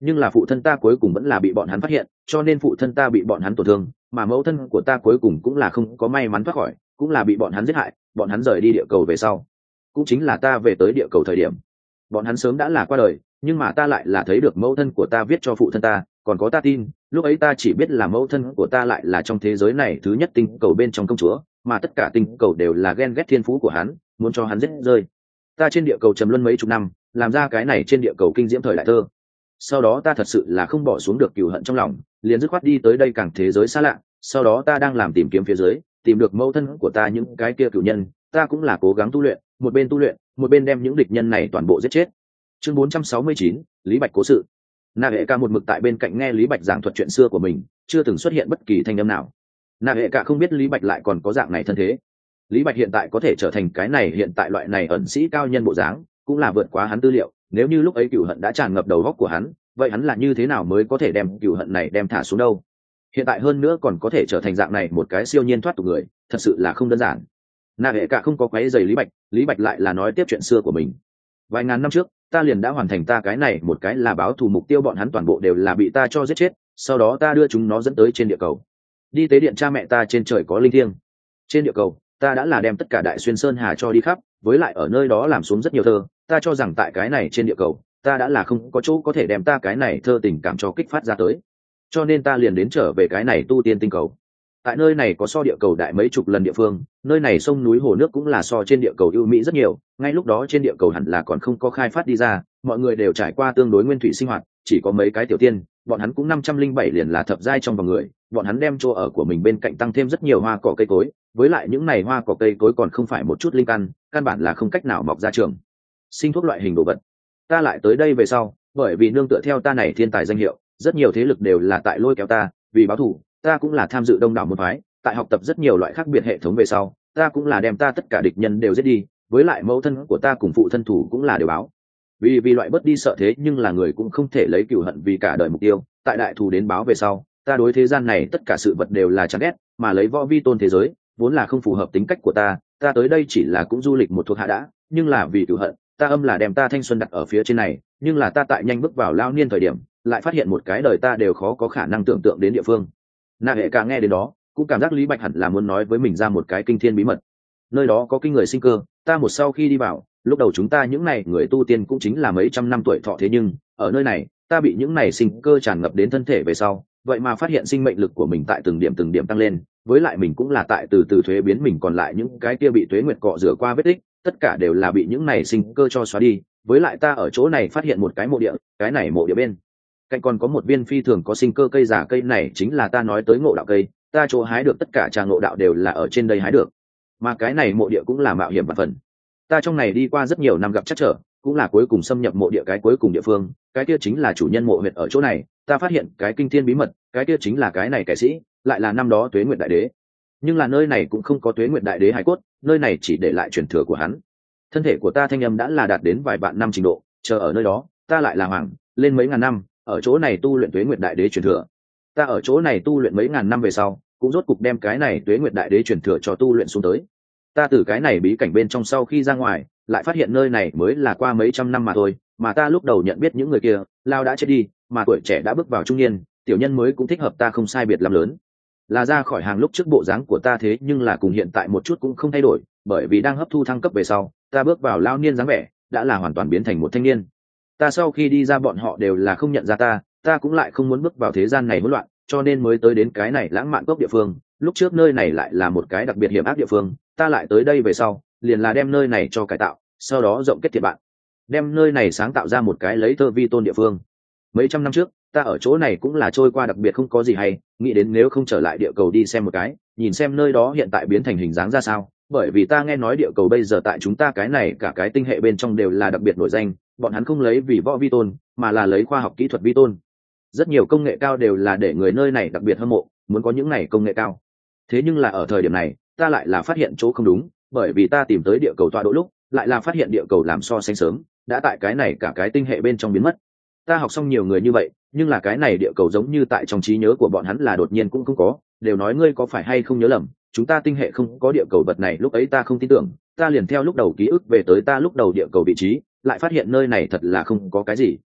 Speaker 1: nhưng là phụ thân ta cuối cùng vẫn là bị bọn hắn phát hiện, cho nên phụ thân ta bị bọn hắn tổn thương, mà mẫu thân của ta cuối cùng cũng là không có may mắn thoát khỏi, cũng là bị bọn hắn giết hại. Bọn hắn rời đi địa cầu về sau, cũng chính là ta về tới địa cầu thời điểm, bọn hắn sớm đã là qua đời, nhưng mà ta lại là thấy được mẫu thân của ta viết cho phụ thân ta, còn có ta tin, lúc ấy ta chỉ biết là mẫu thân của ta lại là trong thế giới này thứ nhất tinh cầu bên trong công chúa, mà tất cả tinh cầu đều là ghen ghét thiên phú của hắn, muốn cho hắn giết rơi. Ta trên địa cầu trầm luân mấy chục năm, làm ra cái này trên địa cầu kinh diễm thời đại thơ. Sau đó ta thật sự là không bỏ xuống được cừu hận trong lòng, liền dứt khoát đi tới đây càng thế giới xa lạ. Sau đó ta đang làm tìm kiếm phía dưới, tìm được mẫu thân của ta những cái kia cửu nhân, ta cũng là cố gắng tu luyện, một bên tu luyện, một bên đem những địch nhân này toàn bộ giết chết. Chương bốn trăm sáu mươi chín, Lý Bạch cố sự. Na hệ ca một mực tại bên cạnh nghe Lý Bạch giảng thuật chuyện xưa của mình, chưa từng xuất hiện bất kỳ thanh âm nào. Na hệ ca không biết Lý Bạch lại còn có dạng này thân thế. Lý Bạch hiện tại có thể trở thành cái này hiện tại loại này ẩn sĩ cao nhân bộ dáng, cũng là vượt quá hắn tư liệu. Nếu như lúc ấy cửu hận đã tràn ngập đầu óc của hắn, vậy hắn là như thế nào mới có thể đem cửu hận này đem thả xuống đâu? Hiện tại hơn nữa còn có thể trở thành dạng này một cái siêu nhiên thoát tục người, thật sự là không đơn giản. Na hệ cả không có quấy rầy Lý Bạch, Lý Bạch lại là nói tiếp chuyện xưa của mình. Vài ngàn năm trước, ta liền đã hoàn thành ta cái này một cái là báo thù mục tiêu, bọn hắn toàn bộ đều là bị ta cho giết chết, sau đó ta đưa chúng nó dẫn tới trên địa cầu. Đi tế điện cha mẹ ta trên trời có linh thiêng. Trên địa cầu, ta đã là đem tất cả Đại Xuyên Sơn Hà cho đi khắp, với lại ở nơi đó làm xuống rất nhiều thơ, ta cho rằng tại cái này trên địa cầu, ta đã là không có chỗ có thể đem ta cái này thơ tình cảm cho kích phát ra tới. Cho nên ta liền đến trở về cái này tu tiên tinh cầu. Tại nơi này có so địa cầu đại mấy chục lần địa phương, nơi này sông núi hồ nước cũng là so trên địa cầu ưu mỹ rất nhiều, ngay lúc đó trên địa cầu hẳn là còn không có khai phát đi ra, mọi người đều trải qua tương đối nguyên thủy sinh hoạt, chỉ có mấy cái tiểu tiên, bọn hắn cũng năm trăm linh bảy liền là thập giai trong vòng người, bọn hắn đem chỗ ở của mình bên cạnh tăng thêm rất nhiều hoa cỏ cây cối, với lại những này hoa cỏ cây cối còn không phải một chút linh căn, căn bản là không cách nào mọc ra trường sinh thuốc loại hình đồ vật. Ta lại tới đây về sau, bởi vì nương tựa theo ta này thiên tài danh hiệu, rất nhiều thế lực đều là tại lôi kéo ta, vì báo thù, ta cũng là tham dự đông đảo môn phái, tại học tập rất nhiều loại khác biệt hệ thống về sau, ta cũng là đem ta tất cả địch nhân đều giết đi, với lại mẫu thân của ta cùng phụ thân thủ cũng là đều báo. Vì vì loại bất đi sợ thế, nhưng là người cũng không thể lấy cừu hận vì cả đời mục tiêu, tại đại thù đến báo về sau, ta đối thế gian này tất cả sự vật đều là chán ghét, mà lấy võ vi tôn thế giới, vốn là không phù hợp tính cách của ta, ta tới đây chỉ là cũng du lịch một thuộc hạ đã, nhưng là vì cừu hận, ta âm là đem ta thanh xuân đặt ở phía trên này, nhưng là ta tại nhanh bước vào lao niên thời điểm, lại phát hiện một cái đời ta đều khó có khả năng tưởng tượng đến địa phương. Na hệ cả nghe đến đó, cũng cảm giác Lý Bạch hẳn là muốn nói với mình ra một cái kinh thiên bí mật. Nơi đó có kinh người sinh cơ, ta một sau khi đi vào, lúc đầu chúng ta những này người tu tiên cũng chính là mấy trăm năm tuổi thọ, thế nhưng ở nơi này, ta bị những này sinh cơ tràn ngập đến thân thể về sau, vậy mà phát hiện sinh mệnh lực của mình tại từng điểm từng điểm tăng lên, với lại mình cũng là tại từ từ thuế biến mình còn lại những cái kia bị tuế nguyệt cọ rửa qua vết tích, tất cả đều là bị những này sinh cơ cho xóa đi. Với lại ta ở chỗ này phát hiện một cái mộ địa, cái này mộ địa bên cạnh còn có một viên phi thường có sinh cơ cây giả, cây này chính là ta nói tới ngộ đạo cây, ta chỗ hái được tất cả trà ngộ đạo đều là ở trên đây hái được, mà cái này mộ địa cũng là mạo hiểm và phần. Ta trong này đi qua rất nhiều năm gặp chắc trở, cũng là cuối cùng xâm nhập mộ địa cái cuối cùng địa phương, cái kia chính là chủ nhân mộ huyệt ở chỗ này, ta phát hiện cái kinh thiên bí mật, cái kia chính là cái này kẻ sĩ, lại là năm đó Tuế Nguyệt Đại Đế. Nhưng là nơi này cũng không có Tuế Nguyệt Đại Đế hải cốt, nơi này chỉ để lại truyền thừa của hắn. Thân thể của ta thanh âm đã là đạt đến vài vạn năm trình độ, chờ ở nơi đó, ta lại là hoàng, lên mấy ngàn năm, ở chỗ này tu luyện Tuế Nguyệt Đại Đế truyền thừa. Ta ở chỗ này tu luyện mấy ngàn năm về sau, cũng rốt cục đem cái này Tuế Nguyệt Đại Đế truyền thừa cho tu luyện xuống tới. Ta từ cái này bí cảnh bên trong sau khi ra ngoài, lại phát hiện nơi này mới là qua mấy trăm năm mà thôi, mà ta lúc đầu nhận biết những người kia, lao đã chết đi, mà tuổi trẻ đã bước vào trung niên, tiểu nhân mới cũng thích hợp ta không sai biệt lắm lớn. Là ra khỏi hàng lúc trước bộ dáng của ta thế nhưng là cùng hiện tại một chút cũng không thay đổi, bởi vì đang hấp thu thăng cấp về sau, ta bước vào lao niên dáng vẻ, đã là hoàn toàn biến thành một thanh niên. Ta sau khi đi ra bọn họ đều là không nhận ra ta, ta cũng lại không muốn bước vào thế gian này hỗn loạn, cho nên mới tới đến cái này lãng mạn cốc địa phương. Lúc trước nơi này lại là một cái đặc biệt hiểm ác địa phương, ta lại tới đây về sau, liền là đem nơi này cho cải tạo, sau đó rộng kết thiện bạn, đem nơi này sáng tạo ra một cái lấy thơ vi tôn địa phương. Mấy trăm năm trước, ta ở chỗ này cũng là trôi qua đặc biệt không có gì hay, nghĩ đến nếu không trở lại địa cầu đi xem một cái, nhìn xem nơi đó hiện tại biến thành hình dáng ra sao, bởi vì ta nghe nói địa cầu bây giờ tại chúng ta cái này cả cái tinh hệ bên trong đều là đặc biệt nổi danh, bọn hắn không lấy vì võ vi tôn, mà là lấy khoa học kỹ thuật vi tôn. Rất nhiều công nghệ cao đều là để người nơi này đặc biệt hâm mộ, muốn có những này công nghệ cao. Thế nhưng là ở thời điểm này, ta lại là phát hiện chỗ không đúng, bởi vì ta tìm tới địa cầu tọa độ lúc, lại là phát hiện địa cầu làm so sánh sớm, đã tại cái này cả cái tinh hệ bên trong biến mất. Ta học xong nhiều người như vậy, nhưng là cái này địa cầu giống như tại trong trí nhớ của bọn hắn là đột nhiên cũng không có, đều nói ngươi có phải hay không nhớ lầm, chúng ta tinh hệ không có địa cầu vật này, lúc ấy ta không tin tưởng, ta liền theo lúc đầu ký ức về tới ta lúc đầu địa cầu vị trí, lại phát hiện nơi này thật là không có cái gì.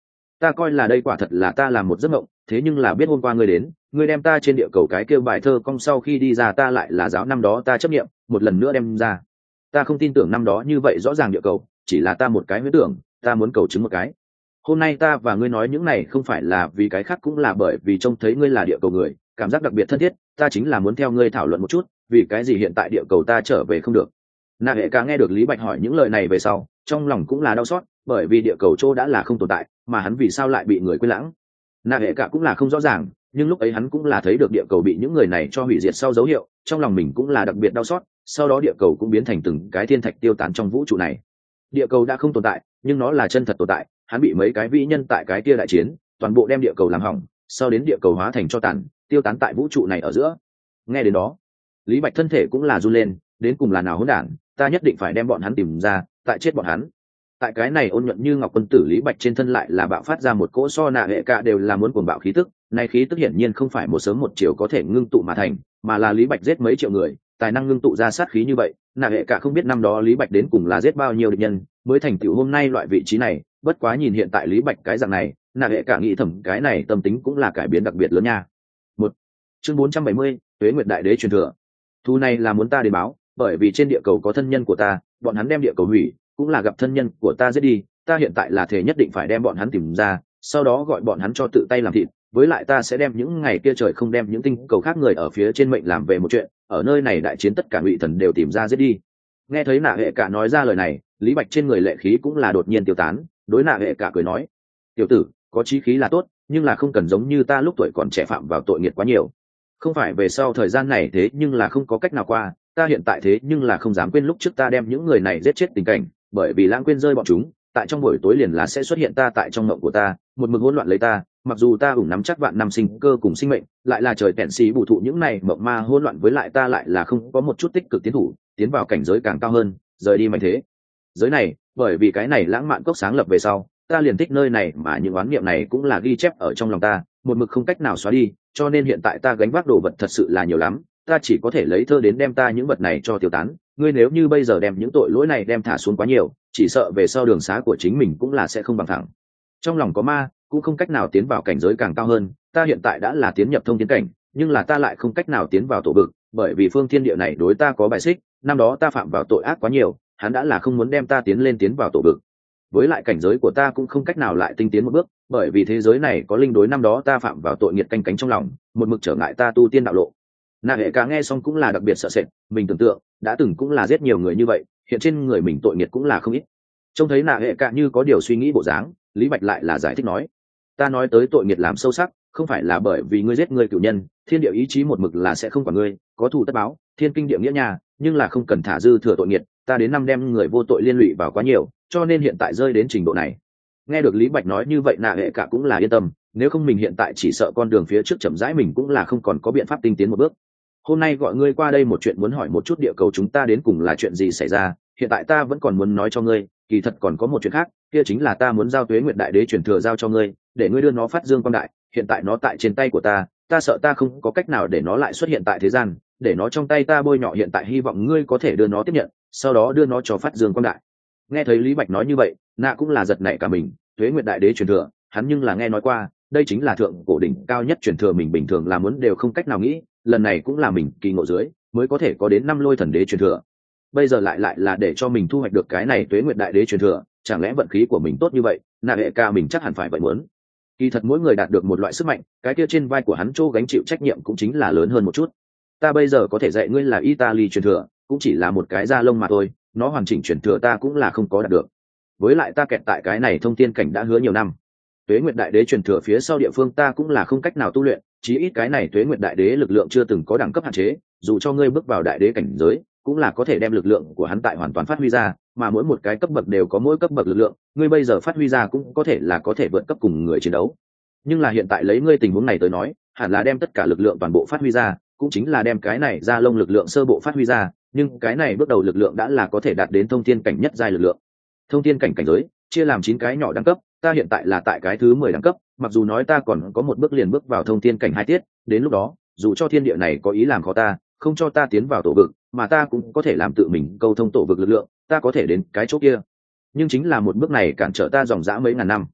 Speaker 1: ta coi là đây quả thật là ta làm một giấc mộng, thế nhưng là biết hôm qua ngươi đến, ngươi đem ta trên địa cầu cái kêu bài thơ cong sau khi đi ra ta lại là giáo năm đó ta chấp nghiệm một lần nữa đem ra. Ta không tin tưởng năm đó như vậy rõ ràng địa cầu, chỉ là ta một cái huyễn tưởng, ta muốn cầu chứng một cái. Hôm nay ta và ngươi nói những này không phải là vì cái khác, cũng là bởi vì trông thấy ngươi là địa cầu người, cảm giác đặc biệt thân thiết, ta chính là muốn theo ngươi thảo luận một chút, vì cái gì hiện tại địa cầu ta trở về không được. Nạ hệ cả nghe được Lý Bạch hỏi những lời này về sau, trong lòng cũng là đau xót, bởi vì địa cầu chỗ đã là không tồn tại, mà hắn vì sao lại bị người quên lãng. Nạ hệ cả cũng là không rõ ràng, nhưng lúc ấy hắn cũng là thấy được địa cầu bị những người này cho hủy diệt sau dấu hiệu, trong lòng mình cũng là đặc biệt đau xót. Sau đó địa cầu cũng biến thành từng cái thiên thạch tiêu tán trong vũ trụ này. Địa cầu đã không tồn tại, nhưng nó là chân thật tồn tại, hắn bị mấy cái vĩ nhân tại cái kia đại chiến toàn bộ đem địa cầu làm hỏng, sau đến địa cầu hóa thành cho tàn, tiêu tán tại vũ trụ này ở giữa. Nghe đến đó, Lý Bạch thân thể cũng là run lên, đến cùng là nào hỗn đản, ta nhất định phải đem bọn hắn tìm ra, tại chết bọn hắn. Tại cái này ôn nhuận như ngọc quân tử Lý Bạch trên thân lại là bạo phát ra một cỗ so nạ hệ cả đều là muốn cuồng bạo khí tức, này khí tức hiển nhiên không phải một sớm một chiều có thể ngưng tụ mà thành, mà là Lý Bạch giết mấy triệu người, tài năng ngưng tụ ra sát khí như vậy. Nạ hệ cả không biết năm đó Lý Bạch đến cùng là giết bao nhiêu địch nhân mới thành tựu hôm nay loại vị trí này, bất quá nhìn hiện tại Lý Bạch cái dạng này, nạ hệ cả nghĩ thầm cái này tâm tính cũng là cải biến đặc biệt lớn nha. Một chương bốn trăm bảy mươi, Tuế Nguyệt Đại Đế truyền thừa. Thu này là muốn ta đến báo, bởi vì trên địa cầu có thân nhân của ta, bọn hắn đem địa cầu hủy, cũng là gặp thân nhân của ta giết đi, ta hiện tại là thể nhất định phải đem bọn hắn tìm ra, sau đó gọi bọn hắn cho tự tay làm thịt, với lại ta sẽ đem những ngày kia trời không đem những tinh cầu khác người ở phía trên mệnh làm về một chuyện, ở nơi này đại chiến tất cả ngụy thần đều tìm ra giết đi. Nghe thấy nạ hệ cả nói ra lời này, Lý Bạch trên người lệ khí cũng là đột nhiên tiêu tán, đối nạ hệ cả cười nói: tiểu tử, có chí khí là tốt, nhưng là không cần giống như ta lúc tuổi còn trẻ phạm vào tội nghiệp quá nhiều. Không phải về sau thời gian này thế nhưng là không có cách nào qua, ta hiện tại thế nhưng là không dám quên lúc trước ta đem những người này giết chết tình cảnh, bởi vì lãng quên rơi bọn chúng, tại trong buổi tối liền là sẽ xuất hiện ta tại trong mộng của ta, một mực hỗn loạn lấy ta, mặc dù ta ủng nắm chắc vạn năm sinh cơ cùng sinh mệnh, lại là trời tẹn xí bù thụ những này mộng ma hỗn loạn, với lại ta lại là không có một chút tích cực tiến thủ, tiến vào cảnh giới càng cao hơn, rời đi mạnh thế giới này, bởi vì cái này lãng mạn cốc sáng lập về sau, ta liền thích nơi này, mà những oán niệm này cũng là ghi chép ở trong lòng ta, một mực không cách nào xóa đi, cho nên hiện tại ta gánh vác đồ vật thật sự là nhiều lắm, ta chỉ có thể lấy thơ đến đem ta những vật này cho tiêu tán. Ngươi nếu như bây giờ đem những tội lỗi này đem thả xuống quá nhiều, chỉ sợ về sau đường xá của chính mình cũng là sẽ không bằng thẳng. Trong lòng có ma, cũng không cách nào tiến vào cảnh giới càng cao hơn, ta hiện tại đã là tiến nhập thông thiên cảnh, nhưng là ta lại không cách nào tiến vào tổ vực, bởi vì phương thiên địa này đối ta có bài xích, năm đó ta phạm vào tội ác quá nhiều, hắn đã là không muốn đem ta tiến lên tiến vào tổ vực. Với lại cảnh giới của ta cũng không cách nào lại tinh tiến một bước, bởi vì thế giới này có linh đối năm đó ta phạm vào tội nghiệt canh cánh trong lòng, một mực trở ngại ta tu tiên đạo lộ. Nạ hệ cả nghe xong cũng là đặc biệt sợ sệt, mình tưởng tượng đã từng cũng là giết nhiều người như vậy, hiện trên người mình tội nghiệt cũng là không ít. Trông thấy nạ hệ cả như có điều suy nghĩ bộ dáng, Lý Bạch lại là giải thích nói: ta nói tới tội nghiệt làm sâu sắc, không phải là bởi vì ngươi giết người cửu nhân, thiên địa ý chí một mực là sẽ không quản ngươi, có thù tất báo, thiên kinh địa nghĩa nhà, nhưng là không cần thả dư thừa tội nghiệt, ta đến năm đem người vô tội liên lụy vào quá nhiều, cho nên hiện tại rơi đến trình độ này. Nghe được Lý Bạch nói như vậy, nạ hệ cả cũng là yên tâm, nếu không mình hiện tại chỉ sợ con đường phía trước chậm rãi mình cũng là không còn có biện pháp tinh tiến một bước. Hôm nay gọi ngươi qua đây một chuyện, muốn hỏi một chút địa cầu chúng ta đến cùng là chuyện gì xảy ra, hiện tại ta vẫn còn muốn nói cho ngươi, kỳ thật còn có một chuyện khác, kia chính là ta muốn giao Tuế Nguyệt Đại Đế truyền thừa giao cho ngươi, để ngươi đưa nó phát dương quang đại, hiện tại nó tại trên tay của ta, ta sợ ta không có cách nào để nó lại xuất hiện tại thế gian, để nó trong tay ta bôi nhọ, hiện tại hy vọng ngươi có thể đưa nó tiếp nhận, sau đó đưa nó cho phát dương quang đại. Nghe thấy Lý Bạch nói như vậy, nạ cũng là giật nảy cả mình, Tuế Nguyệt Đại Đế truyền thừa, hắn nhưng là nghe nói qua, đây chính là thượng cổ đỉnh cao nhất truyền thừa, mình bình thường là muốn đều không cách nào nghĩ, lần này cũng là mình kỳ ngộ dưới mới có thể có đến năm Lôi Thần Đế truyền thừa, bây giờ lại lại là để cho mình thu hoạch được cái này Tuế Nguyệt Đại Đế truyền thừa, chẳng lẽ vận khí của mình tốt như vậy? Nạ hệ ca mình chắc hẳn phải vậy muốn. Kỳ thật mỗi người đạt được một loại sức mạnh, cái kia trên vai của hắn chỗ gánh chịu trách nhiệm cũng chính là lớn hơn một chút. Ta bây giờ có thể dạy ngươi là Italy truyền thừa, cũng chỉ là một cái da lông mà thôi, nó hoàn chỉnh truyền thừa ta cũng là không có đạt được. Với lại ta kẹt tại cái này thông thiên cảnh đã hứa nhiều năm. Tuế Nguyệt Đại Đế truyền thừa phía sau địa phương ta cũng là không cách nào tu luyện, chí ít cái này Tuế Nguyệt Đại Đế lực lượng chưa từng có đẳng cấp hạn chế, dù cho ngươi bước vào đại đế cảnh giới, cũng là có thể đem lực lượng của hắn tại hoàn toàn phát huy ra, mà mỗi một cái cấp bậc đều có mỗi cấp bậc lực lượng, ngươi bây giờ phát huy ra cũng có thể là có thể vượt cấp cùng người chiến đấu. Nhưng là hiện tại lấy ngươi tình huống này tới nói, hẳn là đem tất cả lực lượng toàn bộ phát huy ra, cũng chính là đem cái này ra lông lực lượng sơ bộ phát huy ra, nhưng cái này bước đầu lực lượng đã là có thể đạt đến thông thiên cảnh nhất giai lực lượng. Thông thiên cảnh cảnh giới chia làm chín cái nhỏ đẳng cấp, ta hiện tại là tại cái thứ mười đẳng cấp, mặc dù nói ta còn có một bước liền bước vào thông thiên cảnh hai tiết, đến lúc đó, dù cho thiên địa này có ý làm khó ta, không cho ta tiến vào tổ vực, mà ta cũng có thể làm tự mình câu thông tổ vực lực lượng, ta có thể đến cái chỗ kia. Nhưng chính là một bước này cản trở ta dòng dã mấy ngàn năm.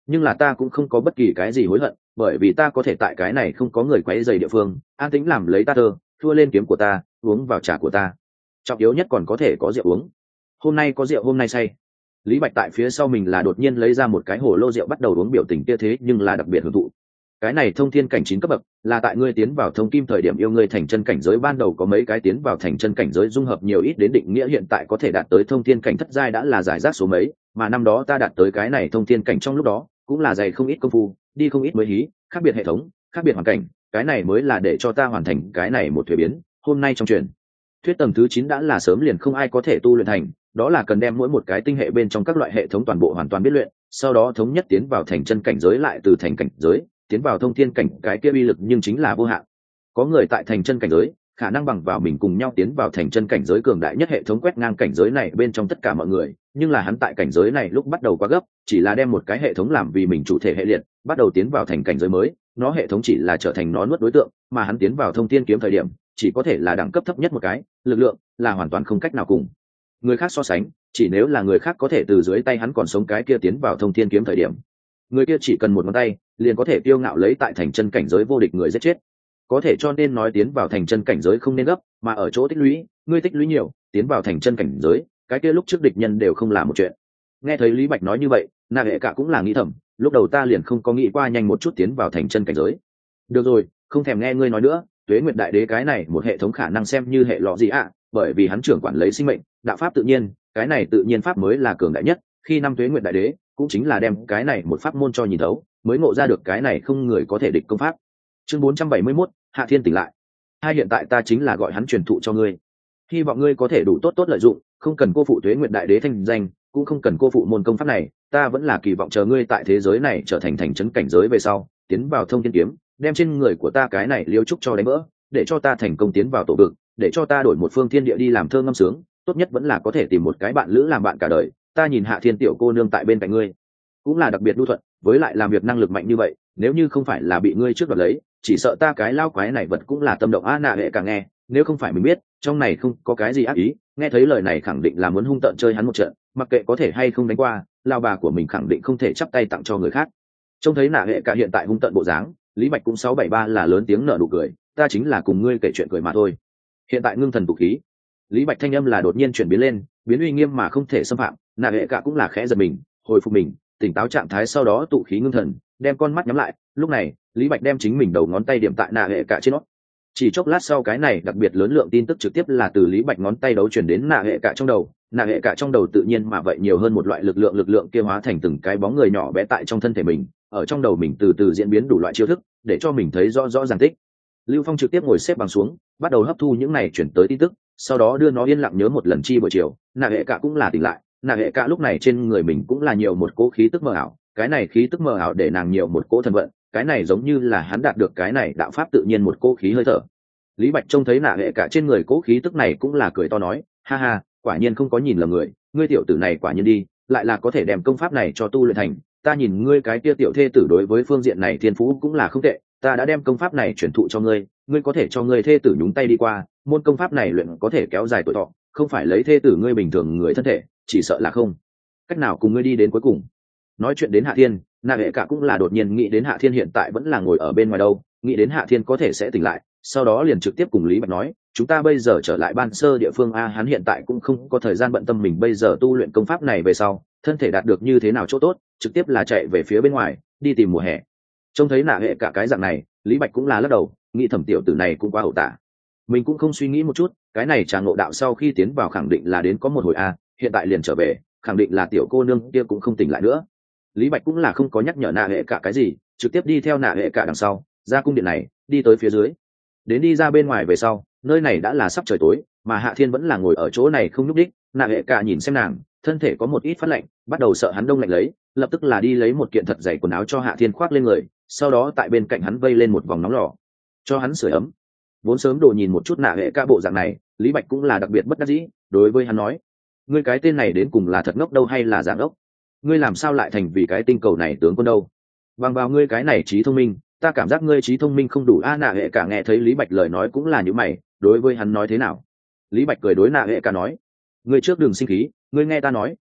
Speaker 1: nhưng là ta cũng không có bất kỳ cái gì hối hận, bởi vì ta có thể tại cái này không có người quấy rầy địa phương an tĩnh làm lấy ta thơ, thua lên kiếm của ta, uống vào trà của ta, trọng yếu nhất còn có thể có rượu uống. Hôm nay có rượu hôm nay say. Lý Bạch tại phía sau mình là đột nhiên lấy ra một cái hồ lô rượu bắt đầu uống, biểu tình kia thế nhưng là đặc biệt hưởng thụ. Cái này thông thiên cảnh chín cấp bậc là tại ngươi tiến vào thông kim thời điểm yêu ngươi thành chân cảnh giới ban đầu có mấy cái tiến vào thành chân cảnh giới dung hợp nhiều ít đến định nghĩa hiện tại có thể đạt tới thông thiên cảnh thất giai đã là giải rác số mấy, mà năm đó ta đạt tới cái này thông thiên cảnh trong lúc đó cũng là dày không ít công phu, đi không ít mới hí, khác biệt hệ thống, khác biệt hoàn cảnh, cái này mới là để cho ta hoàn thành cái này một thuế biến. Hôm nay trong truyền thuyết tầng thứ chín đã là sớm liền không ai có thể tu luyện thành, đó là cần đem mỗi một cái tinh hệ bên trong các loại hệ thống toàn bộ hoàn toàn biết luyện, sau đó thống nhất tiến vào thành chân cảnh giới, lại từ thành cảnh giới tiến vào thông thiên cảnh, cái kia uy lực nhưng chính là vô hạn. Có người tại thành chân cảnh giới khả năng bằng vào mình cùng nhau tiến vào thành chân cảnh giới cường đại nhất hệ thống quét ngang cảnh giới này bên trong tất cả mọi người, nhưng là hắn tại cảnh giới này lúc bắt đầu quá gấp, chỉ là đem một cái hệ thống làm vì mình chủ thể hệ liệt, bắt đầu tiến vào thành cảnh giới mới, nó hệ thống chỉ là trở thành nó nuốt đối tượng, mà hắn tiến vào thông thiên kiếm thời điểm chỉ có thể là đẳng cấp thấp nhất một cái, lực lượng là hoàn toàn không cách nào cùng người khác so sánh, chỉ nếu là người khác có thể từ dưới tay hắn còn sống cái kia tiến vào thông thiên kiếm thời điểm, người kia chỉ cần một ngón tay liền có thể kiêu ngạo lấy tại thành chân cảnh giới vô địch người giết chết. Có thể cho nên nói tiến vào thành chân cảnh giới không nên gấp, mà ở chỗ tích lũy, ngươi tích lũy nhiều, tiến vào thành chân cảnh giới, cái kia lúc trước địch nhân đều không làm một chuyện. Nghe thấy Lý Bạch nói như vậy, Na Hệ Cả cũng là nghĩ thầm, lúc đầu ta liền không có nghĩ qua nhanh một chút tiến vào thành chân cảnh giới. Được rồi, không thèm nghe ngươi nói nữa, Tuế Nguyệt Đại Đế cái này một hệ thống khả năng xem như hệ lọ gì ạ, à, bởi vì hắn trưởng quản lấy sinh mệnh, đạo pháp tự nhiên, cái này tự nhiên pháp mới là cường đại nhất, khi năm Tuế Nguyệt Đại Đế cũng chính là đem cái này một pháp môn cho nhìn thấu, mới ngộ ra được cái này không người có thể địch công pháp. Chương bốn trăm bảy mươi mốt, Hạ Thiên tỉnh lại. Hai hiện tại ta chính là gọi hắn truyền thụ cho ngươi, hy vọng ngươi có thể đủ tốt tốt lợi dụng, không cần cô phụ Tuế Nguyệt Đại Đế thanh danh, cũng không cần cô phụ môn công pháp này, ta vẫn là kỳ vọng chờ ngươi tại thế giới này trở thành thành trấn cảnh giới về sau, tiến vào thông thiên kiếm, đem trên người của ta cái này liêu trúc cho đánh vỡ, để cho ta thành công tiến vào tổ vực, để cho ta đổi một phương thiên địa đi làm thơ ngâm sướng, tốt nhất vẫn là có thể tìm một cái bạn lữ làm bạn cả đời. Ta nhìn Hạ Thiên tiểu cô nương tại bên cạnh ngươi cũng là đặc biệt nhu thuận, với lại làm việc năng lực mạnh như vậy, nếu như không phải là bị ngươi trước đoạt lấy, chỉ sợ ta cái lao quái này vật cũng là tâm động. A Na Hệ Cả nghe, nếu không phải mình biết trong này không có cái gì ác ý, nghe thấy lời này khẳng định là muốn hung tợn chơi hắn một trận, mặc kệ có thể hay không đánh qua, lao bà của mình khẳng định không thể chắp tay tặng cho người khác. Trông thấy Na Hệ Cả hiện tại hung tợn bộ dáng, Lý Bạch cũng sáu bảy ba là lớn tiếng nở nụ cười, ta chính là cùng ngươi kể chuyện cười mà thôi. Hiện tại ngưng thần tụ khí. Lý Bạch thanh âm là đột nhiên chuyển biến lên, biến uy nghiêm mà không thể xâm phạm. Na Hệ Cả cũng là khẽ giật mình, hồi phục mình, tỉnh táo trạng thái, sau đó tụ khí ngưng thần, đem con mắt nhắm lại. Lúc này Lý Bạch đem chính mình đầu ngón tay điểm tại Na Hệ Cả trên nó. Chỉ chốc lát sau, cái này đặc biệt lớn lượng tin tức trực tiếp là từ Lý Bạch ngón tay đấu chuyển đến Na Hệ Cả trong đầu. Na Hệ Cả trong đầu tự nhiên mà vậy nhiều hơn một loại lực lượng, lực lượng kia hóa thành từng cái bóng người nhỏ bé tại trong thân thể mình, ở trong đầu mình từ từ diễn biến đủ loại chiêu thức, để cho mình thấy rõ rõ ràng tích. Lưu Phong trực tiếp ngồi xếp bằng xuống, bắt đầu hấp thu những này chuyển tới tin tức, sau đó đưa nó yên lặng nhớ một lần chi buổi chiều. Na Hệ Cả cũng là tỉnh lại. Na Hệ Cả lúc này trên người mình cũng là nhiều một cỗ khí tức mờ ảo, cái này khí tức mờ ảo để nàng nhiều một cỗ thần vận, cái này giống như là hắn đạt được cái này đạo pháp tự nhiên một cỗ khí hơi thở. Lý Bạch trông thấy Na Hệ Cả trên người cỗ khí tức này cũng là cười to nói, ha ha, quả nhiên không có nhìn lầm người, ngươi tiểu tử này quả nhiên đi, lại là có thể đem công pháp này cho tu luyện thành, ta nhìn ngươi cái kia tiểu thê tử đối với phương diện này thiên phú cũng là không tệ, ta đã đem công pháp này truyền thụ cho ngươi, ngươi có thể cho ngươi thê tử nhúng tay đi qua, môn công pháp này luyện có thể kéo dài tuổi thọ, không phải lấy thê tử ngươi bình thường người thân thể, chỉ sợ là không cách nào cùng ngươi đi đến cuối cùng. Nói chuyện đến Hạ Thiên, Na Hệ Cả cũng là đột nhiên nghĩ đến Hạ Thiên hiện tại vẫn là ngồi ở bên ngoài đâu, nghĩ đến Hạ Thiên có thể sẽ tỉnh lại, sau đó liền trực tiếp cùng Lý Bạch nói, chúng ta bây giờ trở lại ban sơ địa phương a, hắn hiện tại cũng không có thời gian bận tâm mình bây giờ tu luyện công pháp này về sau thân thể đạt được như thế nào chỗ tốt, trực tiếp là chạy về phía bên ngoài đi tìm mùa hè. Trông thấy Na Hệ Cả cái dạng này, Lý Bạch cũng là lắc đầu, nghĩ thẩm tiểu tử này cũng quá hậu tả, mình cũng không suy nghĩ một chút, cái này Trà Ngộ Đạo sau khi tiến vào khẳng định là đến có một hồi a, hiện tại liền trở về, khẳng định là tiểu cô nương kia cũng không tỉnh lại nữa. Lý Bạch cũng là không có nhắc nhở Na Hệ Cả cái gì, trực tiếp đi theo Na Hệ Cả đằng sau ra cung điện này, đi tới phía dưới. Đến đi ra bên ngoài về sau, nơi này đã là sắp trời tối, mà Hạ Thiên vẫn là ngồi ở chỗ này không nhúc đích. Na Hệ Cả nhìn xem nàng, thân thể có một ít phát lạnh, bắt đầu sợ hắn đông lạnh lấy, lập tức là đi lấy một kiện thật dày quần áo cho Hạ Thiên khoác lên người, sau đó tại bên cạnh hắn vây lên một vòng nóng lò, cho hắn sưởi ấm. Vốn sớm đồ nhìn một chút Na Hệ Cả bộ dạng này, Lý Bạch cũng là đặc biệt bất đắc dĩ, đối với hắn nói, ngươi cái tên này đến cùng là thật ngốc đâu hay là giả ngốc? Ngươi làm sao lại thành vì cái tinh cầu này tướng quân đâu? Bằng vào ngươi cái này trí thông minh, ta cảm giác ngươi trí thông minh không đủ a. Na Hệ Cả nghe thấy Lý Bạch lời nói cũng là như mày, đối với hắn nói thế nào? Lý Bạch cười đối Na Hệ Cả nói, ngươi trước đừng sinh khí, ngươi nghe ta nói,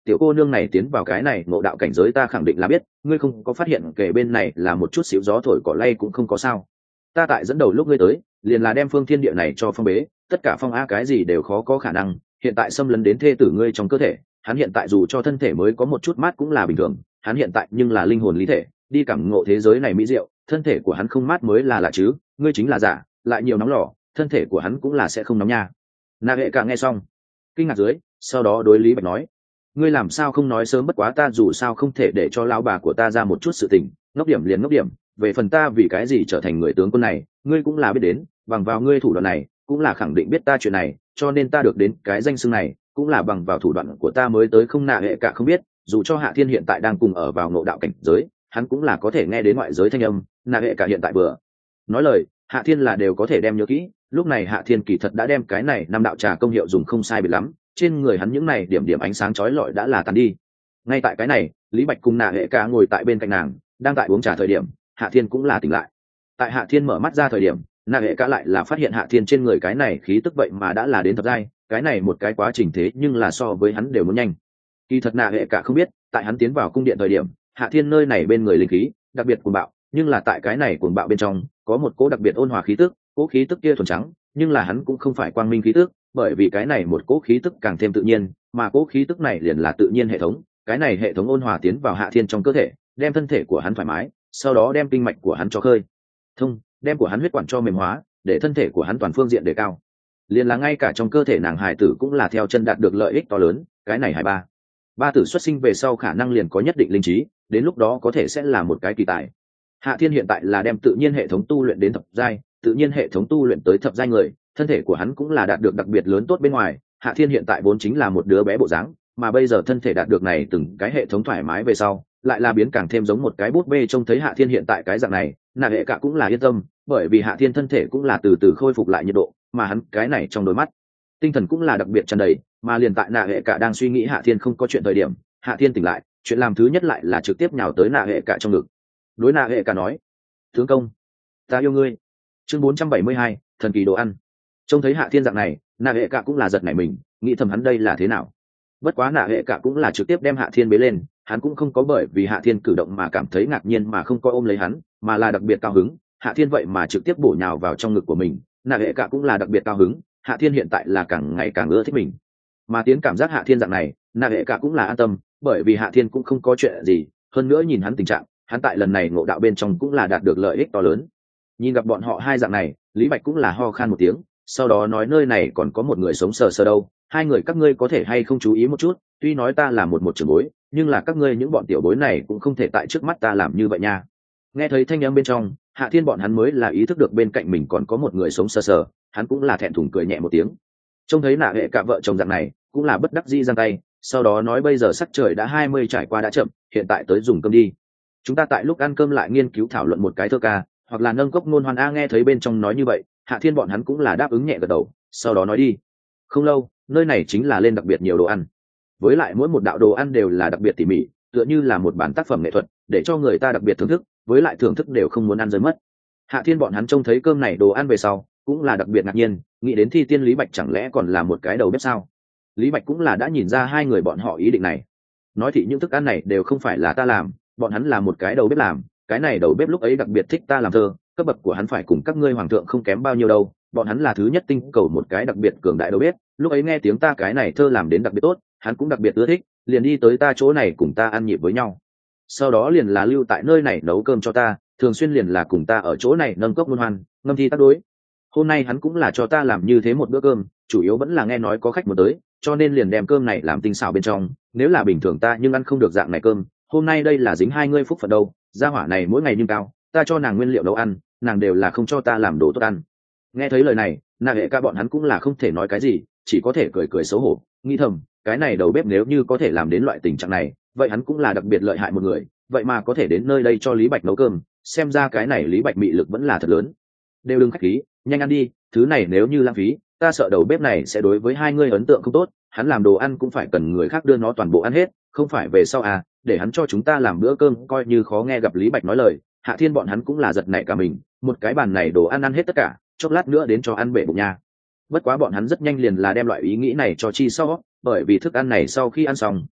Speaker 1: tiểu cô nương này tiến vào cái này ngộ đạo cảnh giới ta khẳng định là biết, ngươi không có phát hiện kể bên này là một chút xíu gió thổi cỏ lay cũng không có sao. Ta tại dẫn đầu lúc ngươi tới liền là đem phương thiên địa này cho phong bế, tất cả phong a cái gì đều khó có khả năng, hiện tại xâm lấn đến thê tử ngươi trong cơ thể, hắn hiện tại dù cho thân thể mới có một chút mát cũng là bình thường, hắn hiện tại nhưng là linh hồn lý thể, đi cảm ngộ thế giới này mỹ diệu, thân thể của hắn không mát mới là lạ chứ, ngươi chính là giả, lại nhiều nóng lò, thân thể của hắn cũng là sẽ không nóng nha. Nạ hệ cả nghe xong kinh ngạc dưới, sau đó đối Lý Bạch nói, ngươi làm sao không nói sớm, bất quá ta dù sao không thể để cho lão bà của ta ra một chút sự tình, ngốc điểm liền ngốc điểm, về phần ta vì cái gì trở thành người tướng quân này, ngươi cũng là biết đến, bằng vào ngươi thủ đoạn này, cũng là khẳng định biết ta chuyện này, cho nên ta được đến cái danh xưng này, cũng là bằng vào thủ đoạn của ta mới tới. Không, Nạ hệ cả không biết, dù cho Hạ Thiên hiện tại đang cùng ở vào ngộ đạo cảnh giới, hắn cũng là có thể nghe đến ngoại giới thanh âm. Nạ hệ cả hiện tại vừa nói lời, Hạ Thiên là đều có thể đem nhớ kỹ. Lúc này Hạ Thiên kỳ thật đã đem cái này năm đạo trà công hiệu dùng không sai biệt lắm, trên người hắn những này điểm điểm ánh sáng chói lọi đã là tàn đi. Ngay tại cái này, Lý Bạch cùng Nạ hệ cả ngồi tại bên cạnh nàng, đang tại uống trà thời điểm, Hạ Thiên cũng là tỉnh lại. Tại Hạ Thiên mở mắt ra thời điểm, Nạ hệ cả lại là phát hiện Hạ Thiên trên người cái này khí tức vậy mà đã là đến thập giai, cái này một cái quá trình thế nhưng là so với hắn đều muốn nhanh. Kỳ thật Nạ hệ cả không biết, tại hắn tiến vào cung điện thời điểm, Hạ Thiên nơi này bên người linh khí đặc biệt cuồng bạo, nhưng là tại cái này cuồng bạo bên trong có một cỗ đặc biệt ôn hòa khí tức, cỗ khí tức kia thuần trắng, nhưng là hắn cũng không phải quang minh khí tức, bởi vì cái này một cỗ khí tức càng thêm tự nhiên, mà cỗ khí tức này liền là tự nhiên hệ thống, cái này hệ thống ôn hòa tiến vào Hạ Thiên trong cơ thể, đem thân thể của hắn thoải mái, sau đó đem kinh mạch của hắn cho khơi thông, đem của hắn huyết quản cho mềm hóa, để thân thể của hắn toàn phương diện đề cao. Liền là ngay cả trong cơ thể nàng hài tử cũng là theo chân đạt được lợi ích to lớn, cái này hài ba ba tử xuất sinh về sau khả năng liền có nhất định linh trí, đến lúc đó có thể sẽ là một cái kỳ tài. Hạ Thiên hiện tại là đem tự nhiên hệ thống tu luyện đến thập giai, tự nhiên hệ thống tu luyện tới thập giai người, thân thể của hắn cũng là đạt được đặc biệt lớn tốt bên ngoài. Hạ Thiên hiện tại vốn chính là một đứa bé bộ dáng, mà bây giờ thân thể đạt được này từng cái hệ thống thoải mái về sau, lại là biến càng thêm giống một cái bút bê. Trông thấy Hạ Thiên hiện tại cái dạng này, Nạ hệ cả cũng là yên tâm, bởi vì Hạ Thiên thân thể cũng là từ từ khôi phục lại nhiệt độ, mà hắn cái này trong đôi mắt tinh thần cũng là đặc biệt tràn đầy. Mà liền tại Nạ hệ cả đang suy nghĩ Hạ Thiên không có chuyện thời điểm, Hạ Thiên tỉnh lại, chuyện làm thứ nhất lại là trực tiếp nhào tới Nạ hệ cả trong ngực, đối Nạ hệ cả nói, tướng công, ta yêu ngươi. Chương bốn trăm bảy mươi hai, thần kỳ đồ ăn. Trông thấy Hạ Thiên dạng này, Nạ hệ cả cũng là giật nảy mình, nghĩ thầm hắn đây là thế nào. Bất quá Nạ hệ cả cũng là trực tiếp đem Hạ Thiên bế lên, hắn cũng không có bởi vì Hạ Thiên cử động mà cảm thấy ngạc nhiên mà không có ôm lấy hắn, mà là đặc biệt cao hứng. Hạ Thiên vậy mà trực tiếp bổ nhào vào trong ngực của mình, Nạ hệ cả cũng là đặc biệt cao hứng. Hạ Thiên hiện tại là càng ngày càng ưa thích mình, mà tiến cảm giác Hạ Thiên dạng này, Nạ hệ cả cũng là an tâm, bởi vì Hạ Thiên cũng không có chuyện gì, hơn nữa nhìn hắn tình trạng, hắn tại lần này ngộ đạo bên trong cũng là đạt được lợi ích to lớn. Nhìn gặp bọn họ hai dạng này, Lý Bạch cũng là ho khan một tiếng, sau đó nói, nơi này còn có một người sống sờ sờ đâu, hai người các ngươi có thể hay không chú ý một chút, tuy nói ta là một một trưởng bối, nhưng là các ngươi những bọn tiểu bối này cũng không thể tại trước mắt ta làm như vậy nha. Nghe thấy thanh âm bên trong, Hạ Thiên bọn hắn mới là ý thức được bên cạnh mình còn có một người sống sờ sờ, hắn cũng là thẹn thùng cười nhẹ một tiếng. Trông thấy Nạ hệ cả vợ chồng dạng này, cũng là bất đắc dĩ giang tay, sau đó nói, bây giờ sắc trời đã hai mươi trải qua đã chậm, hiện tại tới dùng cơm đi. Chúng ta tại lúc ăn cơm lại nghiên cứu thảo luận một cái thơ ca, hoặc là nâng cốc ngôn hoan a. Nghe thấy bên trong nói như vậy, Hạ Thiên bọn hắn cũng là đáp ứng nhẹ gật đầu, sau đó nói đi. Không lâu, nơi này chính là lên đặc biệt nhiều đồ ăn, với lại mỗi một đạo đồ ăn đều là đặc biệt tỉ mỉ, tựa như là một bản tác phẩm nghệ thuật, để cho người ta đặc biệt thưởng thức, với lại thưởng thức đều không muốn ăn rơi mất. Hạ Thiên bọn hắn trông thấy cơm này đồ ăn về sau, cũng là đặc biệt ngạc nhiên, nghĩ đến Thi Tiên Lý Bạch chẳng lẽ còn là một cái đầu bếp sao? Lý Bạch cũng là đã nhìn ra hai người bọn họ ý định này, nói thì những thức ăn này đều không phải là ta làm, bọn hắn là một cái đầu bếp làm, cái này đầu bếp lúc ấy đặc biệt thích ta làm thơ, cấp bậc của hắn phải cùng các ngươi hoàng thượng không kém bao nhiêu đâu, bọn hắn là thứ nhất tinh cầu một cái đặc biệt cường đại đầu bếp, lúc ấy nghe tiếng ta cái này thơ làm đến đặc biệt tốt, hắn cũng đặc biệt ưa thích, liền đi tới ta chỗ này cùng ta ăn nhịp với nhau, sau đó liền là lưu tại nơi này nấu cơm cho ta, thường xuyên liền là cùng ta ở chỗ này nâng cốc ngôn hoan, ngâm thi tác đối. Hôm nay hắn cũng là cho ta làm như thế một bữa cơm, chủ yếu vẫn là nghe nói có khách muốn tới, cho nên liền đem cơm này làm tinh xảo bên trong, nếu là bình thường ta nhưng ăn không được dạng này cơm, hôm nay đây là dính hai ngươi phúc phận đâu, gia hỏa này mỗi ngày nhưng cao, ta cho nàng nguyên liệu nấu ăn, nàng đều là không cho ta làm đồ tốt ăn. Nghe thấy lời này, Nạ hệ cả bọn hắn cũng là không thể nói cái gì, chỉ có thể cười cười xấu hổ, nghĩ thầm, cái này đầu bếp nếu như có thể làm đến loại tình trạng này, vậy hắn cũng là đặc biệt lợi hại một người, vậy mà có thể đến nơi đây cho Lý Bạch nấu cơm, xem ra cái này Lý Bạch mị lực vẫn là thật lớn. Đều đừng khách khí, nhanh ăn đi, thứ này nếu như lãng phí, ta sợ đầu bếp này sẽ đối với hai ngươi ấn tượng không tốt, hắn làm đồ ăn cũng phải cần người khác đưa nó toàn bộ ăn hết, không phải về sau à, để hắn cho chúng ta làm bữa cơm coi như khó. Nghe gặp Lý Bạch nói lời, Hạ Thiên bọn hắn cũng là giật nảy cả mình, một cái bàn này đồ ăn ăn hết tất cả, chốc lát nữa đến cho ăn bể bụng nha. Bất quá bọn hắn rất nhanh liền là đem loại ý nghĩ này cho chi sau, bởi vì thức ăn này sau khi ăn xong,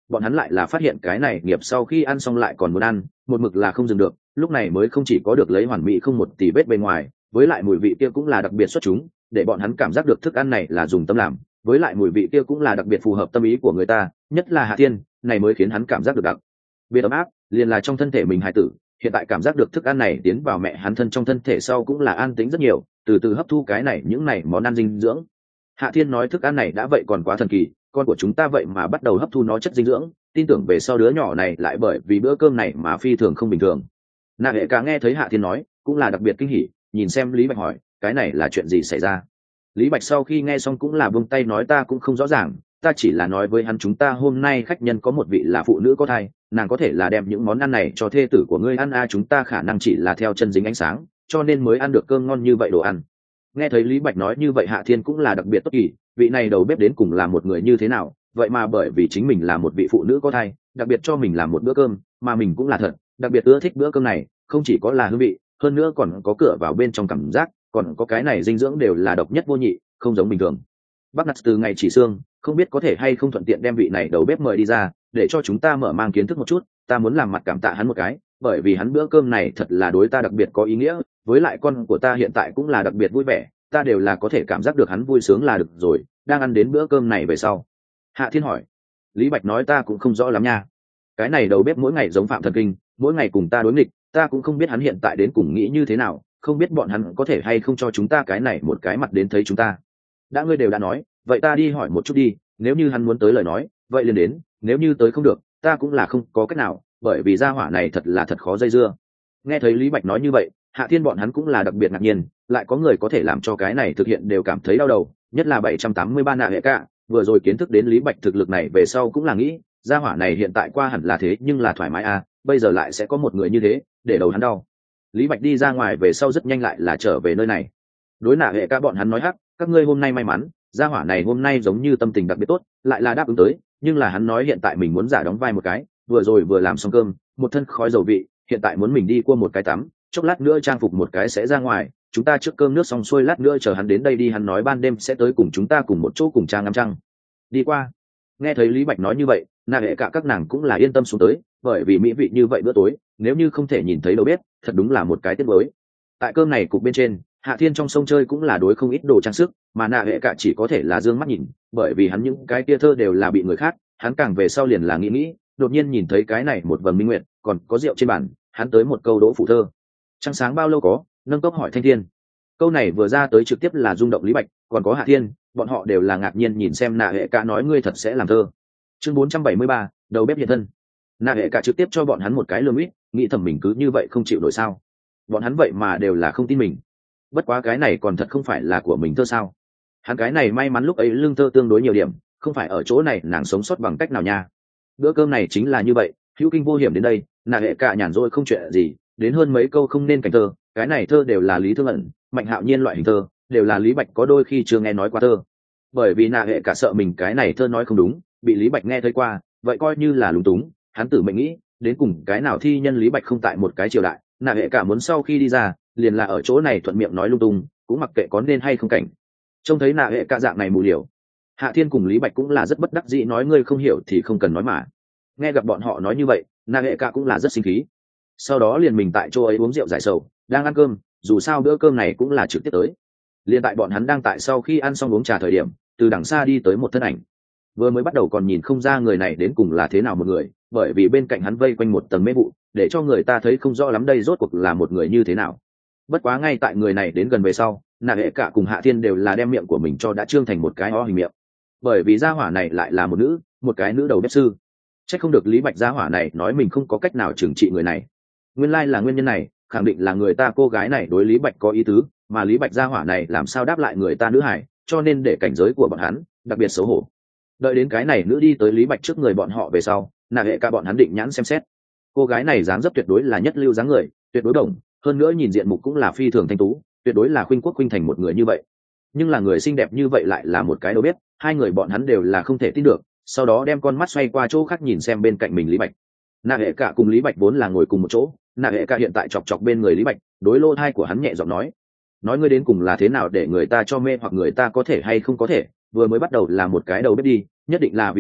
Speaker 1: bọn hắn lại là phát hiện cái này nghiệp sau khi ăn xong lại còn muốn ăn, một mực là không dừng được, lúc này mới không chỉ có được lấy hoàn mỹ không một tì vết bên ngoài, với lại mùi vị kia cũng là đặc biệt xuất chúng, để bọn hắn cảm giác được thức ăn này là dùng tâm làm, với lại mùi vị kia cũng là đặc biệt phù hợp tâm ý của người ta, nhất là Hạ Thiên, này mới khiến hắn cảm giác được đặc biệt ấm áp, liền là trong thân thể mình hài tử, hiện tại cảm giác được thức ăn này tiến vào mẹ hắn thân trong thân thể sau cũng là an tĩnh rất nhiều, từ từ hấp thu cái này những này món ăn dinh dưỡng. Hạ Thiên nói thức ăn này đã vậy còn quá thần kỳ, con của chúng ta vậy mà bắt đầu hấp thu nó chất dinh dưỡng, tin tưởng về sau đứa nhỏ này lại bởi vì bữa cơm này mà phi thường không bình thường. Nạ hệ cả nghe thấy Hạ Thiên nói cũng là đặc biệt kinh hỉ, nhìn xem Lý Bạch hỏi cái này là chuyện gì xảy ra. Lý Bạch sau khi nghe xong cũng là buông tay nói ta cũng không rõ ràng, ta chỉ là nói với hắn chúng ta hôm nay khách nhân có một vị là phụ nữ có thai, nàng có thể là đem những món ăn này cho thê tử của ngươi ăn a, chúng ta khả năng chỉ là theo chân dính ánh sáng cho nên mới ăn được cơm ngon như vậy đồ ăn. Nghe thấy Lý Bạch nói như vậy Hạ Thiên cũng là đặc biệt tốt kỳ, vị này đầu bếp đến cùng là một người như thế nào, vậy mà bởi vì chính mình là một vị phụ nữ có thai đặc biệt cho mình làm một bữa cơm, mà mình cũng là thật đặc biệt ưa thích bữa cơm này, không chỉ có là hương vị, hơn nữa còn có cửa vào bên trong cảm giác, còn có cái này dinh dưỡng đều là độc nhất vô nhị, không giống bình thường. Bác Nặt từ ngày chỉ xương, không biết có thể hay không thuận tiện đem vị này đầu bếp mời đi ra, để cho chúng ta mở mang kiến thức một chút, ta muốn làm mặt cảm tạ hắn một cái, bởi vì hắn bữa cơm này thật là đối ta đặc biệt có ý nghĩa, với lại con của ta hiện tại cũng là đặc biệt vui vẻ, ta đều là có thể cảm giác được hắn vui sướng là được rồi, đang ăn đến bữa cơm này về sau. Hạ Thiên hỏi. Lý Bạch nói ta cũng không rõ lắm nha. Cái này đầu bếp mỗi ngày giống Phạm Thần Kinh, mỗi ngày cùng ta đối nghịch, ta cũng không biết hắn hiện tại đến cùng nghĩ như thế nào, không biết bọn hắn có thể hay không cho chúng ta cái này một cái mặt đến thấy chúng ta. Đã ngươi đều đã nói, vậy ta đi hỏi một chút đi, nếu như hắn muốn tới lời nói, vậy liền đến, nếu như tới không được, ta cũng là không có cách nào, bởi vì gia hỏa này thật là thật khó dây dưa. Nghe thấy Lý Bạch nói như vậy, Hạ Thiên bọn hắn cũng là đặc biệt ngạc nhiên, lại có người có thể làm cho cái này thực hiện đều cảm thấy đau đầu, nhất là bảy trăm tám mươi ba nạ hệ cả, vừa rồi kiến thức đến Lý Bạch thực lực này về sau cũng là nghĩ, gia hỏa này hiện tại qua hẳn là thế nhưng là thoải mái à, bây giờ lại sẽ có một người như thế, để đầu hắn đau. Lý Bạch đi ra ngoài về sau rất nhanh lại là trở về nơi này. Đối nạ hệ cả bọn hắn nói hắc, các ngươi hôm nay may mắn, gia hỏa này hôm nay giống như tâm tình đặc biệt tốt, lại là đáp ứng tới, nhưng là hắn nói hiện tại mình muốn giả đóng vai một cái, vừa rồi vừa làm xong cơm, một thân khói dầu vị, hiện tại muốn mình đi qua một cái tắm, chốc lát nữa trang phục một cái sẽ ra ngoài, chúng ta trước cơm nước xong xuôi lát nữa chờ hắn đến đây đi, hắn nói ban đêm sẽ tới cùng chúng ta cùng một chỗ cùng trang ngắm trăng. Đi qua. Nghe thấy Lý Bạch nói như vậy, nạ hệ cả các nàng cũng là yên tâm xuống tới, bởi vì mỹ vị như vậy bữa tối, nếu như không thể nhìn thấy đầu bếp, thật đúng là một cái tiếc nuối. Tại cơm này cục bên trên, Hạ Thiên trong sông chơi cũng là đối không ít đồ trang sức, mà nạ hệ cả chỉ có thể là dương mắt nhìn, bởi vì hắn những cái tia thơ đều là bị người khác, hắn càng về sau liền là nghĩ nghĩ, đột nhiên nhìn thấy cái này một vầng minh nguyệt, còn có rượu trên bàn, hắn tới một câu đỗ phụ thơ. Trăng sáng bao lâu có, nâng cốc hỏi thanh thiên. Câu này vừa ra tới trực tiếp là rung động Lý Bạch, còn có Hạ Thiên, bọn họ đều là ngạc nhiên nhìn xem nạ hệ cả nói ngươi thật sẽ làm thơ. Chương bốn trăm bảy mươi ba, đầu bếp hiện thân. Nạ hệ cả trực tiếp cho bọn hắn một cái lườm ít, nghĩ thầm mình cứ như vậy không chịu nổi sao? Bọn hắn vậy mà đều là không tin mình. Bất quá cái này còn thật không phải là của mình thơ sao? Hắn cái này may mắn lúc ấy lương thơ tương đối nhiều điểm, không phải ở chỗ này nàng sống sót bằng cách nào nha. Bữa cơm này chính là như vậy, hữu kinh vô hiểm đến đây, nạ hệ cả nhàn rỗi không chuyện gì, đến hơn mấy câu không nên cảnh thơ, cái này thơ đều là Lý Thương Ẩn, Mạnh Hạo Nhiên loại hình thơ, đều là Lý Bạch có đôi khi chưa nghe nói qua thơ. Bởi vì nạ hệ cả sợ mình cái này thơ nói không đúng, bị Lý Bạch nghe thấy qua, vậy coi như là lúng túng, hắn tự mệnh nghĩ, đến cùng cái nào thi nhân Lý Bạch không tại một cái triều đại, nạ hệ cả muốn sau khi đi ra, liền là ở chỗ này thuận miệng nói lung tung, cũng mặc kệ có nên hay không cảnh. Trông thấy nạ hệ cả dạng này mù liều, Hạ Thiên cùng Lý Bạch cũng là rất bất đắc dĩ nói ngươi không hiểu thì không cần nói mà. Nghe gặp bọn họ nói như vậy, nạ hệ cả cũng là rất sinh khí. Sau đó liền mình tại chỗ ấy uống rượu giải sầu, đang ăn cơm, dù sao bữa cơm này cũng là trực tiếp tới. Liên tại bọn hắn đang tại sau khi ăn xong uống trà thời điểm, từ đằng xa đi tới một thân ảnh. Vừa mới bắt đầu còn nhìn không ra người này đến cùng là thế nào một người, bởi vì bên cạnh hắn vây quanh một tầng mê vụ, để cho người ta thấy không rõ lắm đây rốt cuộc là một người như thế nào. Bất quá ngay tại người này đến gần về sau, nạ hệ cả cùng Hạ Thiên đều là đem miệng của mình cho đã trương thành một cái o hình miệng, bởi vì gia hỏa này lại là một nữ, một cái nữ đầu bếp sư. Chắc không được Lý Bạch gia hỏa này nói mình không có cách nào trừng trị người này. Nguyên lai là nguyên nhân này, khẳng định là người ta cô gái này đối Lý Bạch có ý tứ, mà Lý Bạch gia hỏa này làm sao đáp lại người ta nữ hải, cho nên để cảnh giới của bọn hắn đặc biệt xấu hổ. Đợi đến cái này nữ đi tới Lý Bạch trước người bọn họ về sau, nạ hệ cả bọn hắn định nhãn xem xét. Cô gái này dáng dấp tuyệt đối là nhất lưu dáng người, tuyệt đối đồng, hơn nữa nhìn diện mục cũng là phi thường thanh tú, tuyệt đối là khuynh quốc khuynh thành một người như vậy. Nhưng là người xinh đẹp như vậy lại là một cái đâu biết, hai người bọn hắn đều là không thể tin được, sau đó đem con mắt xoay qua chỗ khác nhìn xem bên cạnh mình Lý Bạch. Nạ hệ cả cùng Lý Bạch vốn là ngồi cùng một chỗ, nạ hệ cả hiện tại chọc chọc bên người Lý Bạch, đối lô thai của hắn nhẹ giọng nói, nói ngươi đến cùng là thế nào để người ta cho mê hoặc người ta có thể hay không có thể, vừa mới bắt đầu là một cái đầu bếp đi, nhất định là vì ngươi,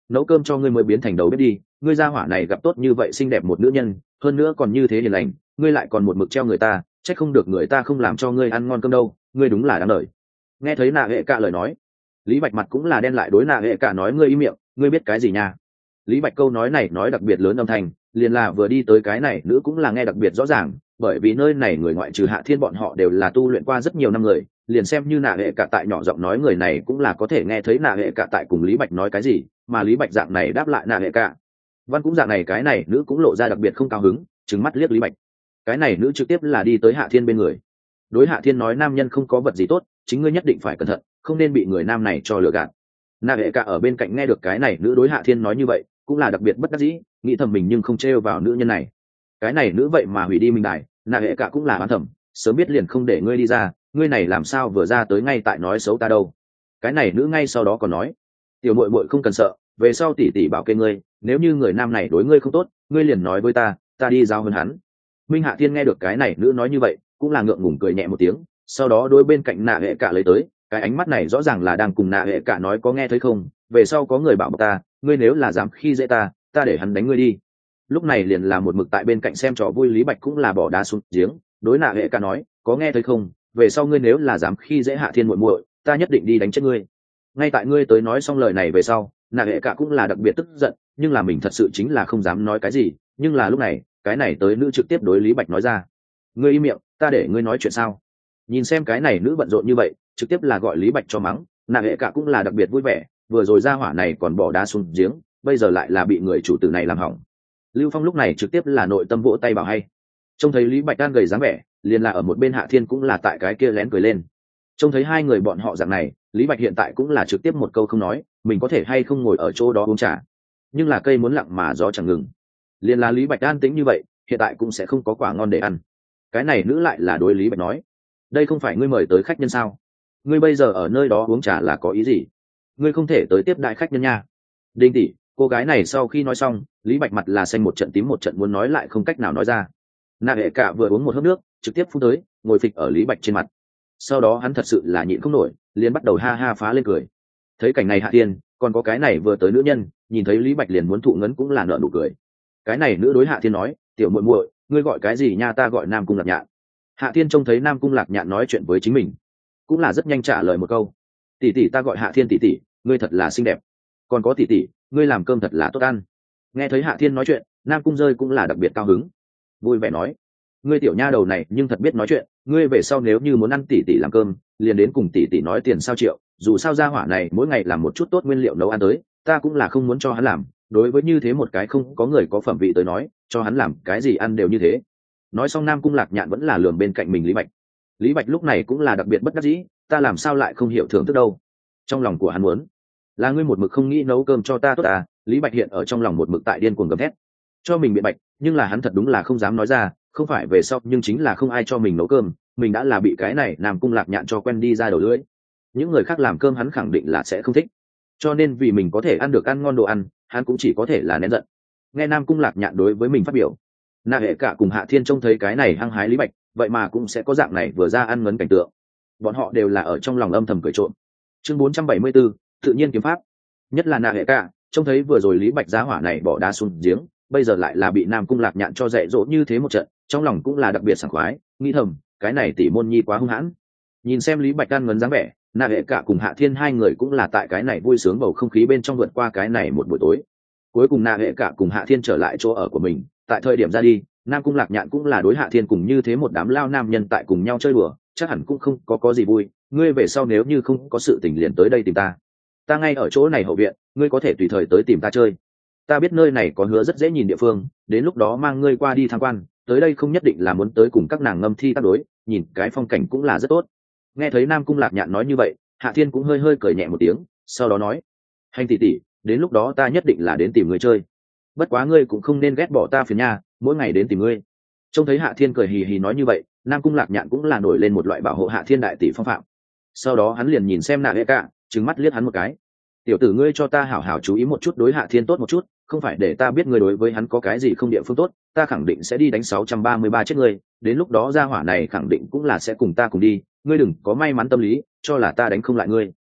Speaker 1: nấu cơm cho ngươi mới biến thành đầu bếp đi. Ngươi gia hỏa này gặp tốt như vậy xinh đẹp một nữ nhân, hơn nữa còn như thế hiền lành, ngươi lại còn một mực treo người ta, trách không được người ta không làm cho ngươi ăn ngon cơm đâu, ngươi đúng là đáng đời. Nghe thấy nạ hệ cả lời nói, Lý Bạch mặt cũng là đen lại, đối nạ hệ cả nói ngươi im miệng, ngươi biết cái gì nha. Lý Bạch câu nói này nói đặc biệt lớn âm thanh, liền là vừa đi tới cái này nữ cũng là nghe đặc biệt rõ ràng, bởi vì nơi này người ngoại trừ Hạ Thiên bọn họ đều là tu luyện qua rất nhiều năm người, liền xem như nạ hệ cả tại nhỏ giọng nói người này cũng là có thể nghe thấy nạ hệ cả tại cùng Lý Bạch nói cái gì, mà Lý Bạch dạng này đáp lại nạ hệ cả. Văn cũng dạng này, cái này nữ cũng lộ ra đặc biệt không cao hứng, trừng mắt liếc Lý Bạch. Cái này nữ trực tiếp là đi tới Hạ Thiên bên người. Đối Hạ Thiên nói nam nhân không có vật gì tốt, chính ngươi nhất định phải cẩn thận, không nên bị người nam này cho lừa gạt. Nạ hệ cả ở bên cạnh nghe được cái này nữ đối Hạ Thiên nói như vậy, cũng là đặc biệt bất đắc dĩ, nghĩ thầm mình nhưng không trêu vào nữ nhân này. Cái này nữ vậy mà hủy đi mình đài, nạ hệ cả cũng là oán thầm, sớm biết liền không để ngươi đi ra, ngươi này làm sao vừa ra tới ngay tại nói xấu ta đâu. Cái này nữ ngay sau đó còn nói, tiểu muội muội không cần sợ, về sau tỷ tỷ bảo kê ngươi, nếu như người nam này đối ngươi không tốt, ngươi liền nói với ta, ta đi giao hơn hắn. Minh Hạ Thiên nghe được cái này nữ nói như vậy, cũng là ngượng ngùng cười nhẹ một tiếng, sau đó đối bên cạnh nạ hệ cả lấy tới, cái ánh mắt này rõ ràng là đang cùng nạ hệ cả nói có nghe thấy không, về sau có người bảo bọc ta, ngươi nếu là dám khi dễ ta, ta để hắn đánh ngươi đi. Lúc này liền là một mực tại bên cạnh xem trò vui Lý Bạch cũng là bỏ đá xuống giếng, đối nạ hệ cả nói, có nghe thấy không, về sau ngươi nếu là dám khi dễ Hạ Thiên muội muội, ta nhất định đi đánh chết ngươi. Ngay tại ngươi tới nói xong lời này về sau, nạ hệ cả cũng là đặc biệt tức giận, nhưng là mình thật sự chính là không dám nói cái gì, nhưng là lúc này cái này tới nữ trực tiếp đối Lý Bạch nói ra, ngươi im miệng, ta để ngươi nói chuyện sao. Nhìn xem cái này nữ bận rộn như vậy, trực tiếp là gọi Lý Bạch cho mắng, nạ hệ cả cũng là đặc biệt vui vẻ, vừa rồi ra hỏa này còn bỏ đá xuống giếng, bây giờ lại là bị người chủ tử này làm hỏng. Lưu Phong lúc này trực tiếp là nội tâm vỗ tay bảo hay. Trông thấy Lý Bạch đang gầy dáng vẻ, liền là ở một bên Hạ Thiên cũng là tại cái kia lén cười lên. Trông thấy hai người bọn họ dạng này, Lý Bạch hiện tại cũng là trực tiếp một câu không nói, mình có thể hay không ngồi ở chỗ đó uống trà. Nhưng là cây muốn lặng mà gió chẳng ngừng. Liền là Lý Bạch an tĩnh như vậy, hiện tại cũng sẽ không có quả ngon để ăn. Cái này nữ lại là đối Lý Bạch nói, đây không phải ngươi mời tới khách nhân sao? Ngươi bây giờ ở nơi đó uống trà là có ý gì? Ngươi không thể tới tiếp đại khách nhân nha. Đinh tỷ, cô gái này sau khi nói xong, Lý Bạch mặt là xanh một trận tím một trận, muốn nói lại không cách nào nói ra. Nạ hệ cả vừa uống một hớp nước, trực tiếp phun tới, ngồi phịch ở Lý Bạch trên mặt. Sau đó hắn thật sự là nhịn không nổi, liền bắt đầu ha ha phá lên cười. Thấy cảnh này Hạ Thiên, còn có cái này vừa tới nữ nhân, nhìn thấy Lý Bạch liền muốn thụ ngấn cũng là nở nụ cười. Cái này nữ đối Hạ Thiên nói, tiểu muội muội, ngươi gọi cái gì nha? Ta gọi Nam Cung Lạc Nhạn. Hạ Thiên trông thấy Nam Cung Lạc Nhạn nói chuyện với chính mình, cũng là rất nhanh trả lời một câu, tỷ tỷ ta gọi Hạ Thiên tỷ tỷ, ngươi thật là xinh đẹp. Còn có tỷ tỷ, ngươi làm cơm thật là tốt ăn. Nghe thấy Hạ Thiên nói chuyện, Nam Cung rơi cũng là đặc biệt cao hứng, vui vẻ nói, ngươi tiểu nha đầu này nhưng thật biết nói chuyện, ngươi về sau nếu như muốn ăn tỷ tỷ làm cơm, liền đến cùng tỷ tỷ nói tiền sao triệu, dù sao gia hỏa này mỗi ngày làm một chút tốt nguyên liệu nấu ăn tới, ta cũng là không muốn cho hắn làm, đối với như thế một cái không có người có phẩm vị tới nói, cho hắn làm cái gì ăn đều như thế. Nói xong Nam Cung Lạc Nhạn vẫn là lườm bên cạnh mình Lý Bạch. Lý Bạch lúc này cũng là đặc biệt bất đắc dĩ, ta làm sao lại không hiểu thưởng thức đâu. Trong lòng của hắn muốn là ngươi một mực không nghĩ nấu cơm cho ta tốt à. Lý Bạch hiện ở trong lòng một mực tại điên cuồng gầm thét cho mình biện bạch, nhưng là hắn thật đúng là không dám nói ra, không phải về sau nhưng chính là không ai cho mình nấu cơm, mình đã là bị cái này Nam Cung Lạc Nhạn cho quen đi ra đầu lưỡi. Những người khác làm cơm hắn khẳng định là sẽ không thích, cho nên vì mình có thể ăn được ăn ngon đồ ăn, hắn cũng chỉ có thể là nén giận. Nghe Nam Cung Lạc Nhạn đối với mình phát biểu, nạ hệ cả cùng Hạ Thiên trông thấy cái này hăng hái Lý Bạch, vậy mà cũng sẽ có dạng này vừa ra ăn ngấn cảnh tượng, bọn họ đều là ở trong lòng âm thầm cười trộm. Chương bốn trăm bảy mươi bốn, tự nhiên kiếm pháp. Nhất là nạ hệ cả trông thấy vừa rồi Lý Bạch giá hỏa này bỏ đá xuống giếng, bây giờ lại là bị Nam Cung Lạc Nhạn cho dạy dỗ như thế một trận, trong lòng cũng là đặc biệt sảng khoái, nghĩ thầm cái này tỷ môn nhi quá hung hãn. Nhìn xem Lý Bạch ăn ngấn dáng vẻ, nạ hệ cả cùng Hạ Thiên hai người cũng là tại cái này vui sướng bầu không khí bên trong vượt qua cái này một buổi tối. Cuối cùng nạ hệ cả cùng Hạ Thiên trở lại chỗ ở của mình, tại thời điểm ra đi, Nam Cung Lạc Nhạn cũng là đối Hạ Thiên cùng như thế một đám lao nam nhân tại cùng nhau chơi đùa, chắc hẳn cũng không có có gì vui, ngươi về sau nếu như không có sự tình liền tới đây tìm ta, ta ngay ở chỗ này hậu viện, ngươi có thể tùy thời tới tìm ta chơi. Ta biết nơi này có hứa rất dễ nhìn địa phương, đến lúc đó mang ngươi qua đi tham quan, tới đây không nhất định là muốn tới cùng các nàng ngâm thi tác đối, nhìn cái phong cảnh cũng là rất tốt. Nghe thấy Nam Cung Lạc Nhạn nói như vậy, Hạ Thiên cũng hơi hơi cười nhẹ một tiếng, sau đó nói, hành tỷ tỷ, đến lúc đó ta nhất định là đến tìm ngươi chơi, bất quá ngươi cũng không nên ghét bỏ ta phiền nha, mỗi ngày đến tìm ngươi. Trông thấy Hạ Thiên cười hì hì nói như vậy, Nam Cung Lạc Nhạn cũng là nổi lên một loại bảo hộ Hạ Thiên đại tỷ phong phạm. Sau đó hắn liền nhìn xem nạ hệ cả, trừng mắt liếc hắn một cái, tiểu tử ngươi cho ta hảo hảo chú ý một chút, đối Hạ Thiên tốt một chút, không phải để ta biết ngươi đối với hắn có cái gì không địa phương tốt, ta khẳng định sẽ đi đánh sáu trăm ba mươi ba chết ngươi, đến lúc đó gia hỏa này khẳng định cũng là sẽ cùng ta cùng đi, ngươi đừng có may mắn tâm lý cho là ta đánh không lại ngươi.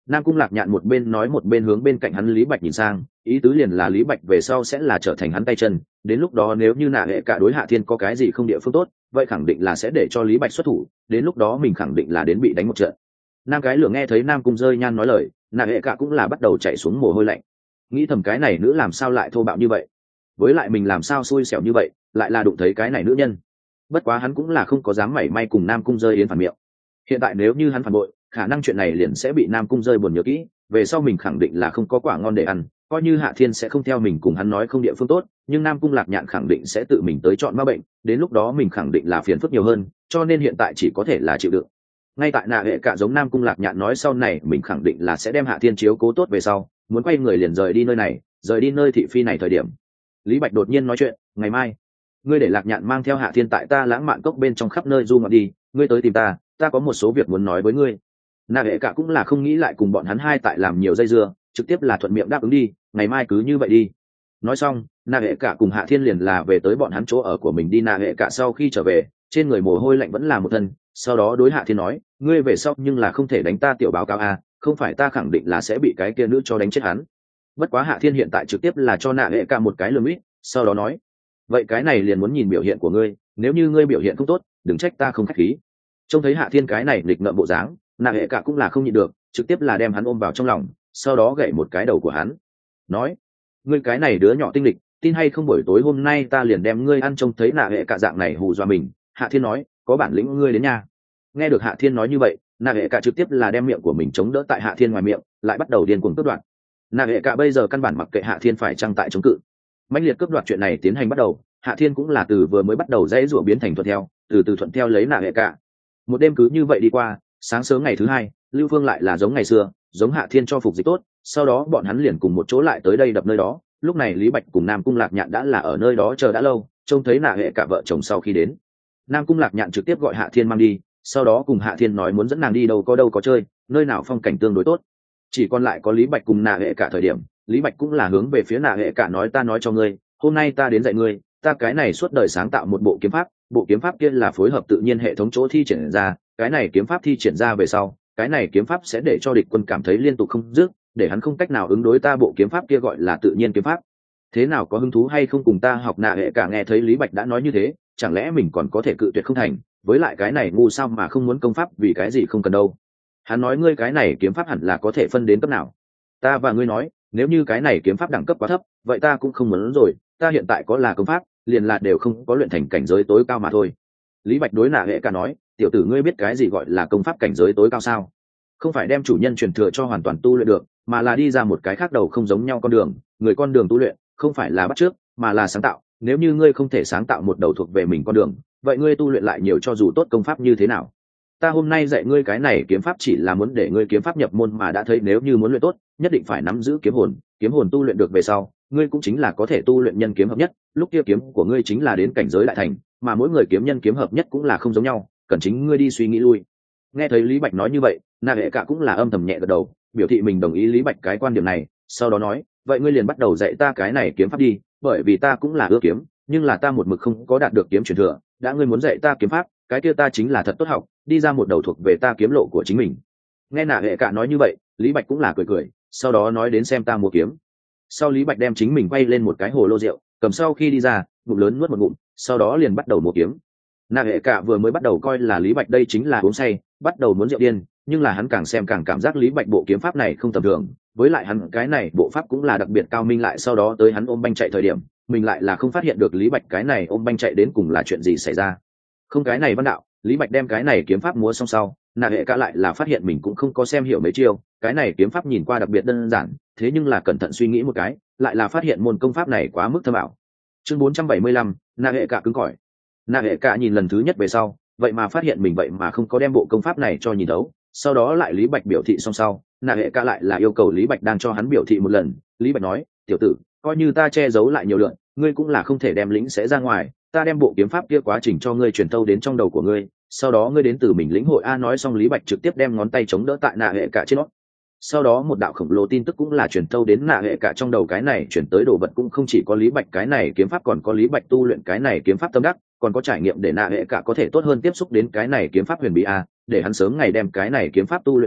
Speaker 1: Nam Cung Lạc Nhạn một bên nói một bên hướng bên cạnh hắn Lý Bạch nhìn sang, ý tứ liền là Lý Bạch về sau sẽ là trở thành hắn tay chân, đến lúc đó nếu như nạ hệ cả đối Hạ Thiên có cái gì không địa phương tốt, vậy khẳng định là sẽ để cho Lý Bạch xuất thủ, đến lúc đó mình khẳng định là đến bị đánh một trận. Nam Cái Lửa nghe thấy Nam Cung rơi nhan nói lời, nạ hệ cả cũng là bắt đầu chạy xuống mồ hôi lạnh, nghĩ thầm cái này nữ làm sao lại thô bạo như vậy, với lại mình làm sao xui xẻo như vậy, lại là đụng thấy cái này nữ nhân. Bất quá hắn cũng là không có dám mảy may cùng Nam Cung rơi yến phản miệng, hiện tại nếu như hắn phản bội, khả năng chuyện này liền sẽ bị Nam Cung rơi buồn nhớ kỹ, về sau mình khẳng định là không có quả ngon để ăn, coi như Hạ Thiên sẽ không theo mình cùng hắn nói không địa phương tốt, nhưng Nam Cung Lạc Nhạn khẳng định sẽ tự mình tới chọn ma bệnh, đến lúc đó mình khẳng định là phiền phức nhiều hơn, cho nên hiện tại chỉ có thể là chịu đựng. Ngay tại nạ hệ cả giống Nam Cung Lạc Nhạn nói sau này mình khẳng định là sẽ đem Hạ Thiên chiếu cố tốt về sau, muốn quay người liền rời đi nơi này, rời đi nơi thị phi này thời điểm, Lý Bạch đột nhiên nói chuyện, ngày mai ngươi để Lạc Nhạn mang theo Hạ Thiên tại ta lãng mạn cốc bên trong khắp nơi du ngoạn đi, ngươi tới tìm ta, ta có một số việc muốn nói với ngươi. Nạ hệ cả cũng là không nghĩ lại cùng bọn hắn hai tại làm nhiều dây dưa, trực tiếp là thuận miệng đáp ứng đi, ngày mai cứ như vậy đi. Nói xong, nạ hệ cả cùng Hạ Thiên liền là về tới bọn hắn chỗ ở của mình đi. Nạ hệ cả sau khi trở về, trên người mồ hôi lạnh vẫn là một thân, sau đó đối Hạ Thiên nói, ngươi về sau nhưng là không thể đánh ta tiểu báo cáo a, không phải ta khẳng định là sẽ bị cái kia nữ cho đánh chết hắn. Bất quá Hạ Thiên hiện tại trực tiếp là cho nạ hệ cả một cái lườm ít, sau đó nói, vậy cái này liền muốn nhìn biểu hiện của ngươi, nếu như ngươi biểu hiện không tốt, đừng trách ta không khách khí. Trông thấy Hạ Thiên cái này nghịch ngợm bộ dáng, nạ hệ cả cũng là không nhịn được, trực tiếp là đem hắn ôm vào trong lòng, sau đó gậy một cái đầu của hắn, nói, ngươi cái này đứa nhỏ tinh lịch, tin hay không buổi tối hôm nay ta liền đem ngươi ăn. Trông thấy nạ hệ cả dạng này hù dọa mình, Hạ Thiên nói, có bản lĩnh ngươi đến nha. Nghe được Hạ Thiên nói như vậy, nạ hệ cả trực tiếp là đem miệng của mình chống đỡ tại Hạ Thiên ngoài miệng, lại bắt đầu điên cuồng cướp đoạt. Nạ hệ cả bây giờ căn bản mặc kệ Hạ Thiên phải trang tại chống cự, mãnh liệt cướp đoạt chuyện này tiến hành bắt đầu. Hạ Thiên cũng là từ vừa mới bắt đầu dãy rủa biến thành thuận theo, từ từ thuận theo lấy nạ hệ cả. Một đêm cứ như vậy đi qua, sáng sớm ngày thứ hai, Lưu Phương lại là giống ngày xưa, giống Hạ Thiên cho phục dịch tốt, sau đó bọn hắn liền cùng một chỗ lại tới đây đập nơi đó. Lúc này Lý Bạch cùng Nam Cung Lạc Nhạn đã là ở nơi đó chờ đã lâu, trông thấy nạ hệ cả vợ chồng sau khi đến, Nam Cung Lạc Nhạn trực tiếp gọi Hạ Thiên mang đi, sau đó cùng Hạ Thiên nói muốn dẫn nàng đi đâu có đâu có chơi, nơi nào phong cảnh tương đối tốt. Chỉ còn lại có Lý Bạch cùng nạ hệ cả thời điểm, Lý Bạch cũng là hướng về phía nạ hệ cả nói, ta nói cho ngươi, hôm nay ta đến dạy ngươi, ta cái này suốt đời sáng tạo một bộ kiếm pháp, bộ kiếm pháp kia là phối hợp tự nhiên hệ thống chỗ thi triển ra, cái này kiếm pháp thi triển ra về sau, cái này kiếm pháp sẽ để cho địch quân cảm thấy liên tục không dứt, để hắn không cách nào ứng đối ta. Bộ kiếm pháp kia gọi là tự nhiên kiếm pháp. Thế nào, có hứng thú hay không cùng ta học? Nạ hệ cả nghe thấy Lý Bạch đã nói như thế, chẳng lẽ mình còn có thể cự tuyệt không thành? Với lại cái này ngu sao mà không muốn công pháp, vì cái gì không cần đâu. Hắn nói, ngươi cái này kiếm pháp hẳn là có thể phân đến cấp nào. Ta và ngươi nói, nếu như cái này kiếm pháp đẳng cấp quá thấp, vậy ta cũng không muốn rồi, ta hiện tại có là công pháp, liền là đều không có luyện thành cảnh giới tối cao mà thôi. Lý Bạch đối nạ hệ cả nói, tiểu tử ngươi biết cái gì gọi là công pháp cảnh giới tối cao sao? Không phải đem chủ nhân truyền thừa cho hoàn toàn tu luyện được, mà là đi ra một cái khác đầu không giống nhau con đường. Người con đường tu luyện không phải là bắt chước, mà là sáng tạo. Nếu như ngươi không thể sáng tạo một đầu thuộc về mình con đường, vậy ngươi tu luyện lại nhiều cho dù tốt công pháp như thế nào. Ta hôm nay dạy ngươi cái này kiếm pháp chỉ là muốn để ngươi kiếm pháp nhập môn, mà đã thấy nếu như muốn luyện tốt, nhất định phải nắm giữ kiếm hồn. Kiếm hồn tu luyện được về sau, ngươi cũng chính là có thể tu luyện nhân kiếm hợp nhất, lúc kia kiếm của ngươi chính là đến cảnh giới đại thành, mà mỗi người kiếm nhân kiếm hợp nhất cũng là không giống nhau, cần chính ngươi đi suy nghĩ lui. Nghe thấy Lý Bạch nói như vậy, nạ hệ cả cũng là âm thầm nhẹ gật đầu, biểu thị mình đồng ý Lý Bạch cái quan điểm này, sau đó nói, vậy ngươi liền bắt đầu dạy ta cái này kiếm pháp đi, bởi vì ta cũng là ưa kiếm, nhưng là ta một mực không có đạt được kiếm truyền thừa, đã ngươi muốn dạy ta kiếm pháp, cái kia ta chính là thật tốt học, đi ra một đầu thuộc về ta kiếm lộ của chính mình. Nghe nạ hệ cả nói như vậy, Lý Bạch cũng là cười cười, sau đó nói, đến xem ta mua kiếm. Sau Lý Bạch đem chính mình quay lên một cái hồ lô rượu, cầm sau khi đi ra, ngụm lớn nuốt một ngụm, sau đó liền bắt đầu mua kiếm. Nạ hệ cả vừa mới bắt đầu coi là Lý Bạch đây chính là uống say, bắt đầu muốn rượu điên, nhưng là hắn càng xem càng cảm giác Lý Bạch bộ kiếm pháp này không tầm thường, với lại hắn cái này bộ pháp cũng là đặc biệt cao minh. Lại sau đó tới hắn ôm banh chạy thời điểm, mình lại là không phát hiện được Lý Bạch cái này ôm banh chạy đến cùng là chuyện gì xảy ra. Không cái này văn đạo, Lý Bạch đem cái này kiếm pháp múa xong sau, nạ hệ cả lại là phát hiện mình cũng không có xem hiểu mấy chiêu. Cái này kiếm pháp nhìn qua đặc biệt đơn giản, thế nhưng là cẩn thận suy nghĩ một cái, lại là phát hiện môn công pháp này quá mức thâm ảo. Chương bốn trăm bảy mươi lăm, nạ hệ cả cứng cỏi. Nạ hệ cả nhìn lần thứ nhất về sau, vậy mà phát hiện mình vậy mà không có đem bộ công pháp này cho nhìn đấu. Sau đó lại Lý Bạch biểu thị xong sau, nạ hệ cả lại là yêu cầu Lý Bạch đang cho hắn biểu thị một lần. Lý Bạch nói, tiểu tử, coi như ta che giấu lại nhiều lượn, ngươi cũng là không thể đem lĩnh sẽ ra ngoài, ta đem bộ kiếm pháp kia quá trình cho ngươi truyền thâu đến trong đầu của ngươi, sau đó ngươi đến từ mình lĩnh hội. A nói xong, Lý Bạch trực tiếp đem ngón tay chống đỡ tại nạ hệ cả trên nó. Sau đó một đạo khổng lồ tin tức cũng là truyền thâu đến nạ hệ cả trong đầu, cái này chuyển tới đồ vật cũng không chỉ có Lý Bạch cái này kiếm pháp, còn có Lý Bạch tu luyện cái này kiếm pháp tâm đắc, còn có trải nghiệm để nạ hệ cả có thể tốt hơn tiếp xúc đến cái này kiếm pháp huyền bí a, để hắn sớm ngày đem cái này kiếm pháp tu luyện được,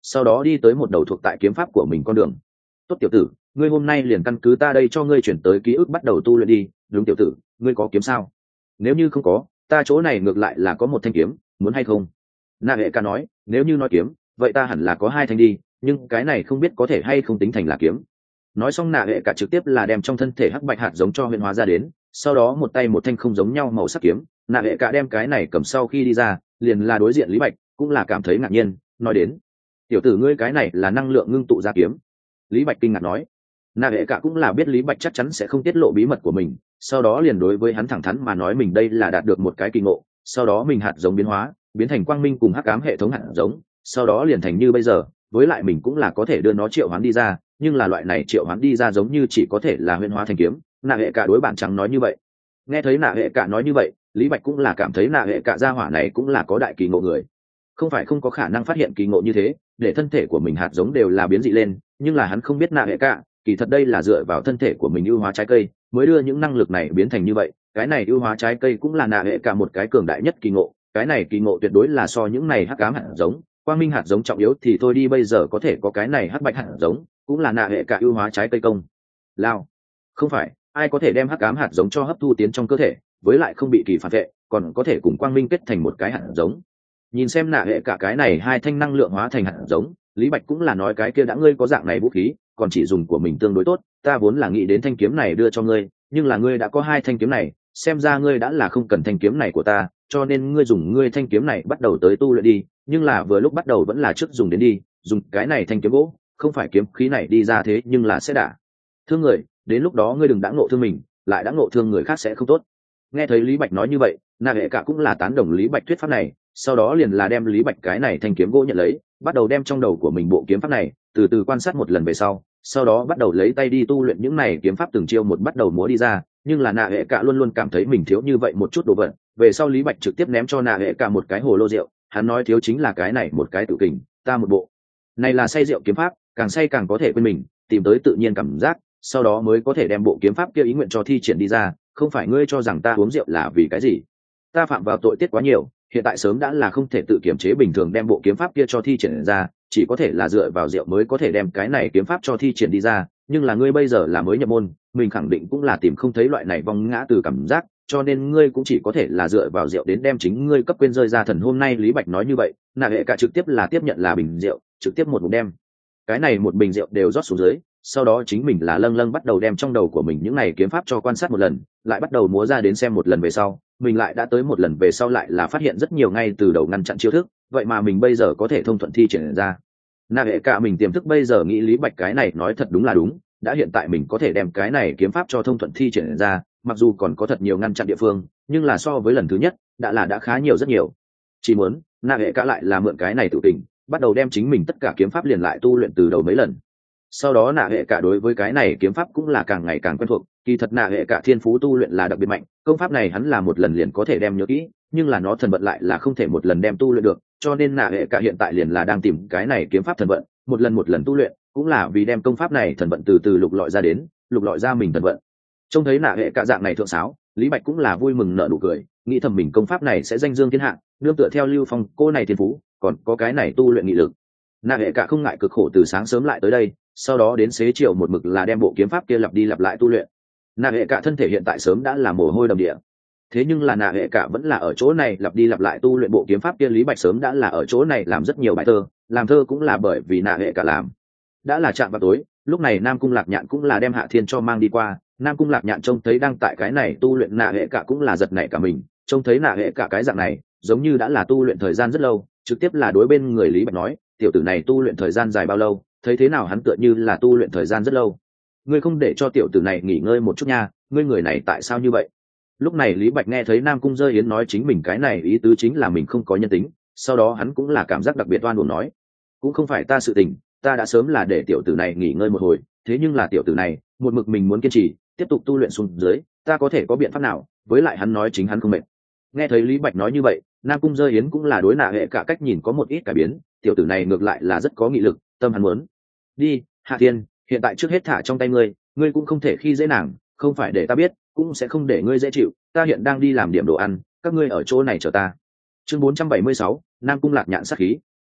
Speaker 1: sau đó đi tới một đầu thuộc tại kiếm pháp của mình con đường. Tốt tiểu tử, ngươi hôm nay liền căn cứ ta đây cho ngươi chuyển tới ký ức bắt đầu tu luyện đi. Đúng tiểu tử, ngươi có kiếm sao? Nếu như không có, ta chỗ này ngược lại là có một thanh kiếm, muốn hay không? Na hệ ca nói, nếu như nói kiếm, vậy ta hẳn là có hai thanh đi, nhưng cái này không biết có thể hay không tính thành là kiếm. Nói xong Na hệ ca trực tiếp là đem trong thân thể hắc bạch hạt giống cho huyền hóa ra đến, sau đó một tay một thanh không giống nhau màu sắc kiếm. Na hệ ca đem cái này cầm sau khi đi ra, liền là đối diện Lý Bạch, cũng là cảm thấy ngạc nhiên, nói đến, tiểu tử ngươi cái này là năng lượng ngưng tụ ra kiếm. Lý Bạch kinh ngạc nói, Na hệ cả cũng là biết Lý Bạch chắc chắn sẽ không tiết lộ bí mật của mình, sau đó liền đối với hắn thẳng thắn mà nói mình đây là đạt được một cái kỳ ngộ, sau đó mình hạt giống biến hóa, biến thành quang minh cùng hắc ám hệ thống hạt giống, sau đó liền thành như bây giờ, với lại mình cũng là có thể đưa nó triệu hoán đi ra, nhưng là loại này triệu hoán đi ra giống như chỉ có thể là huyễn hóa thành kiếm. Na hệ cả đối bản trắng nói như vậy. Nghe thấy Na hệ cả nói như vậy, Lý Bạch cũng là cảm thấy Na hệ cả gia hỏa này cũng là có đại kỳ ngộ người. Không phải không có khả năng phát hiện kỳ ngộ như thế, để thân thể của mình hạt giống đều là biến dị lên, nhưng là hắn không biết Na hệ cả, kỳ thật đây là dựa vào thân thể của mình ưu hóa trái cây mới đưa những năng lực này biến thành như vậy. Cái này ưu hóa trái cây cũng là Na hệ cả một cái cường đại nhất kỳ ngộ, cái này kỳ ngộ tuyệt đối là so những này hắc ám hạt giống, quang minh hạt giống trọng yếu thì thôi đi, bây giờ có thể có cái này hắc bạch hạt giống, cũng là Na hệ cả ưu hóa trái cây công lao. Không phải ai có thể đem hắc ám hạt giống cho hấp thu tiến trong cơ thể, với lại không bị kỳ phản vệ, còn có thể cùng quang minh kết thành một cái hạt giống. Nhìn xem Na hệ cả cái này hai thanh năng lượng hóa thành hạt giống, Lý Bạch cũng là nói cái kia đã ngươi có dạng này vũ khí, còn chỉ dùng của mình tương đối tốt, ta vốn là nghĩ đến thanh kiếm này đưa cho ngươi, nhưng là ngươi đã có hai thanh kiếm này, xem ra ngươi đã là không cần thanh kiếm này của ta, cho nên ngươi dùng ngươi thanh kiếm này bắt đầu tới tu luyện đi, nhưng là vừa lúc bắt đầu vẫn là trước dùng đến đi, dùng cái này thanh kiếm gỗ, không phải kiếm khí này đi ra thế nhưng là sẽ đả thương người, đến lúc đó ngươi đừng đã ngộ thương mình, lại đã ngộ thương người khác sẽ không tốt. Nghe thấy Lý Bạch nói như vậy, Na hệ cả cũng là tán đồng Lý Bạch thuyết pháp này, sau đó liền là đem Lý Bạch cái này thanh kiếm gỗ nhận lấy, bắt đầu đem trong đầu của mình bộ kiếm pháp này từ từ quan sát một lần về sau, sau đó bắt đầu lấy tay đi tu luyện những này kiếm pháp từng chiêu một bắt đầu múa đi ra. Nhưng là Na hệ cả luôn luôn cảm thấy mình thiếu như vậy một chút đồ vật, về sau Lý Bạch trực tiếp ném cho Na hệ cả một cái hồ lô rượu, hắn nói thiếu chính là cái này một cái tự kình, ta một bộ này là say rượu kiếm pháp, càng say càng có thể quên mình, tìm tới tự nhiên cảm giác, sau đó mới có thể đem bộ kiếm pháp kia ý nguyện cho thi triển đi ra, không phải ngươi cho rằng ta uống rượu là vì cái gì? Ta phạm vào tội tiết quá nhiều, hiện tại sớm đã là không thể tự kiểm chế bình thường đem bộ kiếm pháp kia cho thi triển ra, chỉ có thể là dựa vào rượu mới có thể đem cái này kiếm pháp cho thi triển đi ra, nhưng là ngươi bây giờ là mới nhập môn, mình khẳng định cũng là tìm không thấy loại này vong ngã từ cảm giác, cho nên ngươi cũng chỉ có thể là dựa vào rượu đến đem chính ngươi cấp quên rơi ra thần. Hôm nay Lý Bạch nói như vậy, Na hệ cả trực tiếp là tiếp nhận là bình rượu, trực tiếp một ngụm đem cái này một bình rượu đều rót xuống dưới, sau đó chính mình là lâng lâng bắt đầu đem trong đầu của mình những này kiếm pháp cho quan sát một lần, lại bắt đầu múa ra đến xem một lần về sau, mình lại đã tới một lần về sau lại là phát hiện rất nhiều ngay từ đầu ngăn chặn chiêu thức, vậy mà mình bây giờ có thể thông thuận thi triển ra. Na hệ cả mình tiềm thức bây giờ nghĩ Lý Bạch cái này nói thật đúng là đúng, đã hiện tại mình có thể đem cái này kiếm pháp cho thông thuận thi triển ra, mặc dù còn có thật nhiều ngăn chặn địa phương, nhưng là so với lần thứ nhất đã là đã khá nhiều rất nhiều. Chỉ muốn Na hệ cả lại là mượn cái này tự tình, bắt đầu đem chính mình tất cả kiếm pháp liền lại tu luyện từ đầu mấy lần. Sau đó Na hệ cả đối với cái này kiếm pháp cũng là càng ngày càng quen thuộc, kỳ thật Na hệ cả thiên phú tu luyện là đặc biệt mạnh, công pháp này hắn là một lần liền có thể đem nhớ kỹ, nhưng là nó thần vận lại là không thể một lần đem tu luyện được, cho nên Na hệ cả hiện tại liền là đang tìm cái này kiếm pháp thần vận, một lần một lần tu luyện, cũng là vì đem công pháp này thần vận từ từ lục lọi ra đến, lục lọi ra mình thần vận. Trông thấy Na hệ cả dạng này thượng sáo, Lý Bạch cũng là vui mừng nở nụ cười, nghĩ thầm mình công pháp này sẽ danh dương thiên hạ, nương tựa theo Lưu Phong cô này thiên phú, còn có cái này tu luyện nghị lực. Na hệ cả không ngại cực khổ từ sáng sớm lại tới đây, sau đó đến xế chiều một mực là đem bộ kiếm pháp kia lặp đi lặp lại tu luyện. Na hệ cả thân thể hiện tại sớm đã là mồ hôi đầm địa, thế nhưng là Na hệ cả vẫn là ở chỗ này lặp đi lặp lại tu luyện bộ kiếm pháp kia. Lý Bạch sớm đã là ở chỗ này làm rất nhiều bài thơ, làm thơ cũng là bởi vì Na hệ cả làm. Đã là chạm vào tối, lúc này Nam Cung Lạc Nhạn cũng là đem Hạ Thiên cho mang đi qua. Nam Cung Lạc Nhạn trông thấy đang tại cái này tu luyện Na hệ cả cũng là giật nảy cả mình, trông thấy Na hệ cả cái dạng này giống như đã là tu luyện thời gian rất lâu, trực tiếp là đối bên người Lý Bạch nói, tiểu tử này tu luyện thời gian dài bao lâu, thấy thế nào hắn tựa như là tu luyện thời gian rất lâu. Ngươi không để cho tiểu tử này nghỉ ngơi một chút nha, ngươi người này tại sao như vậy? Lúc này Lý Bạch nghe thấy Nam Cung Dơ Yến nói chính mình cái này ý tứ chính là mình không có nhân tính, sau đó hắn cũng là cảm giác đặc biệt oan uổng nói, cũng không phải ta sự tình, ta đã sớm là để tiểu tử này nghỉ ngơi một hồi, thế nhưng là tiểu tử này một mực mình muốn kiên trì tiếp tục tu luyện xuống dưới, ta có thể có biện pháp nào? Với lại hắn nói chính hắn không mệt. Nghe thấy Lý Bạch nói như vậy, Nam Cung Dơ Yến cũng là đối Na hệ cả cách nhìn có một ít cải biến, tiểu tử này ngược lại là rất có nghị lực, tâm hắn muốn. Đi, Hạ Thiên, hiện tại trước hết thả trong tay ngươi, ngươi cũng không thể khi dễ nàng, không phải để ta biết, cũng sẽ không để ngươi dễ chịu, ta hiện đang đi làm điểm đồ ăn, các ngươi ở chỗ này chờ ta. Chương bốn trăm bảy mươi sáu, Nam Cung Lạc Nhạn sát khí.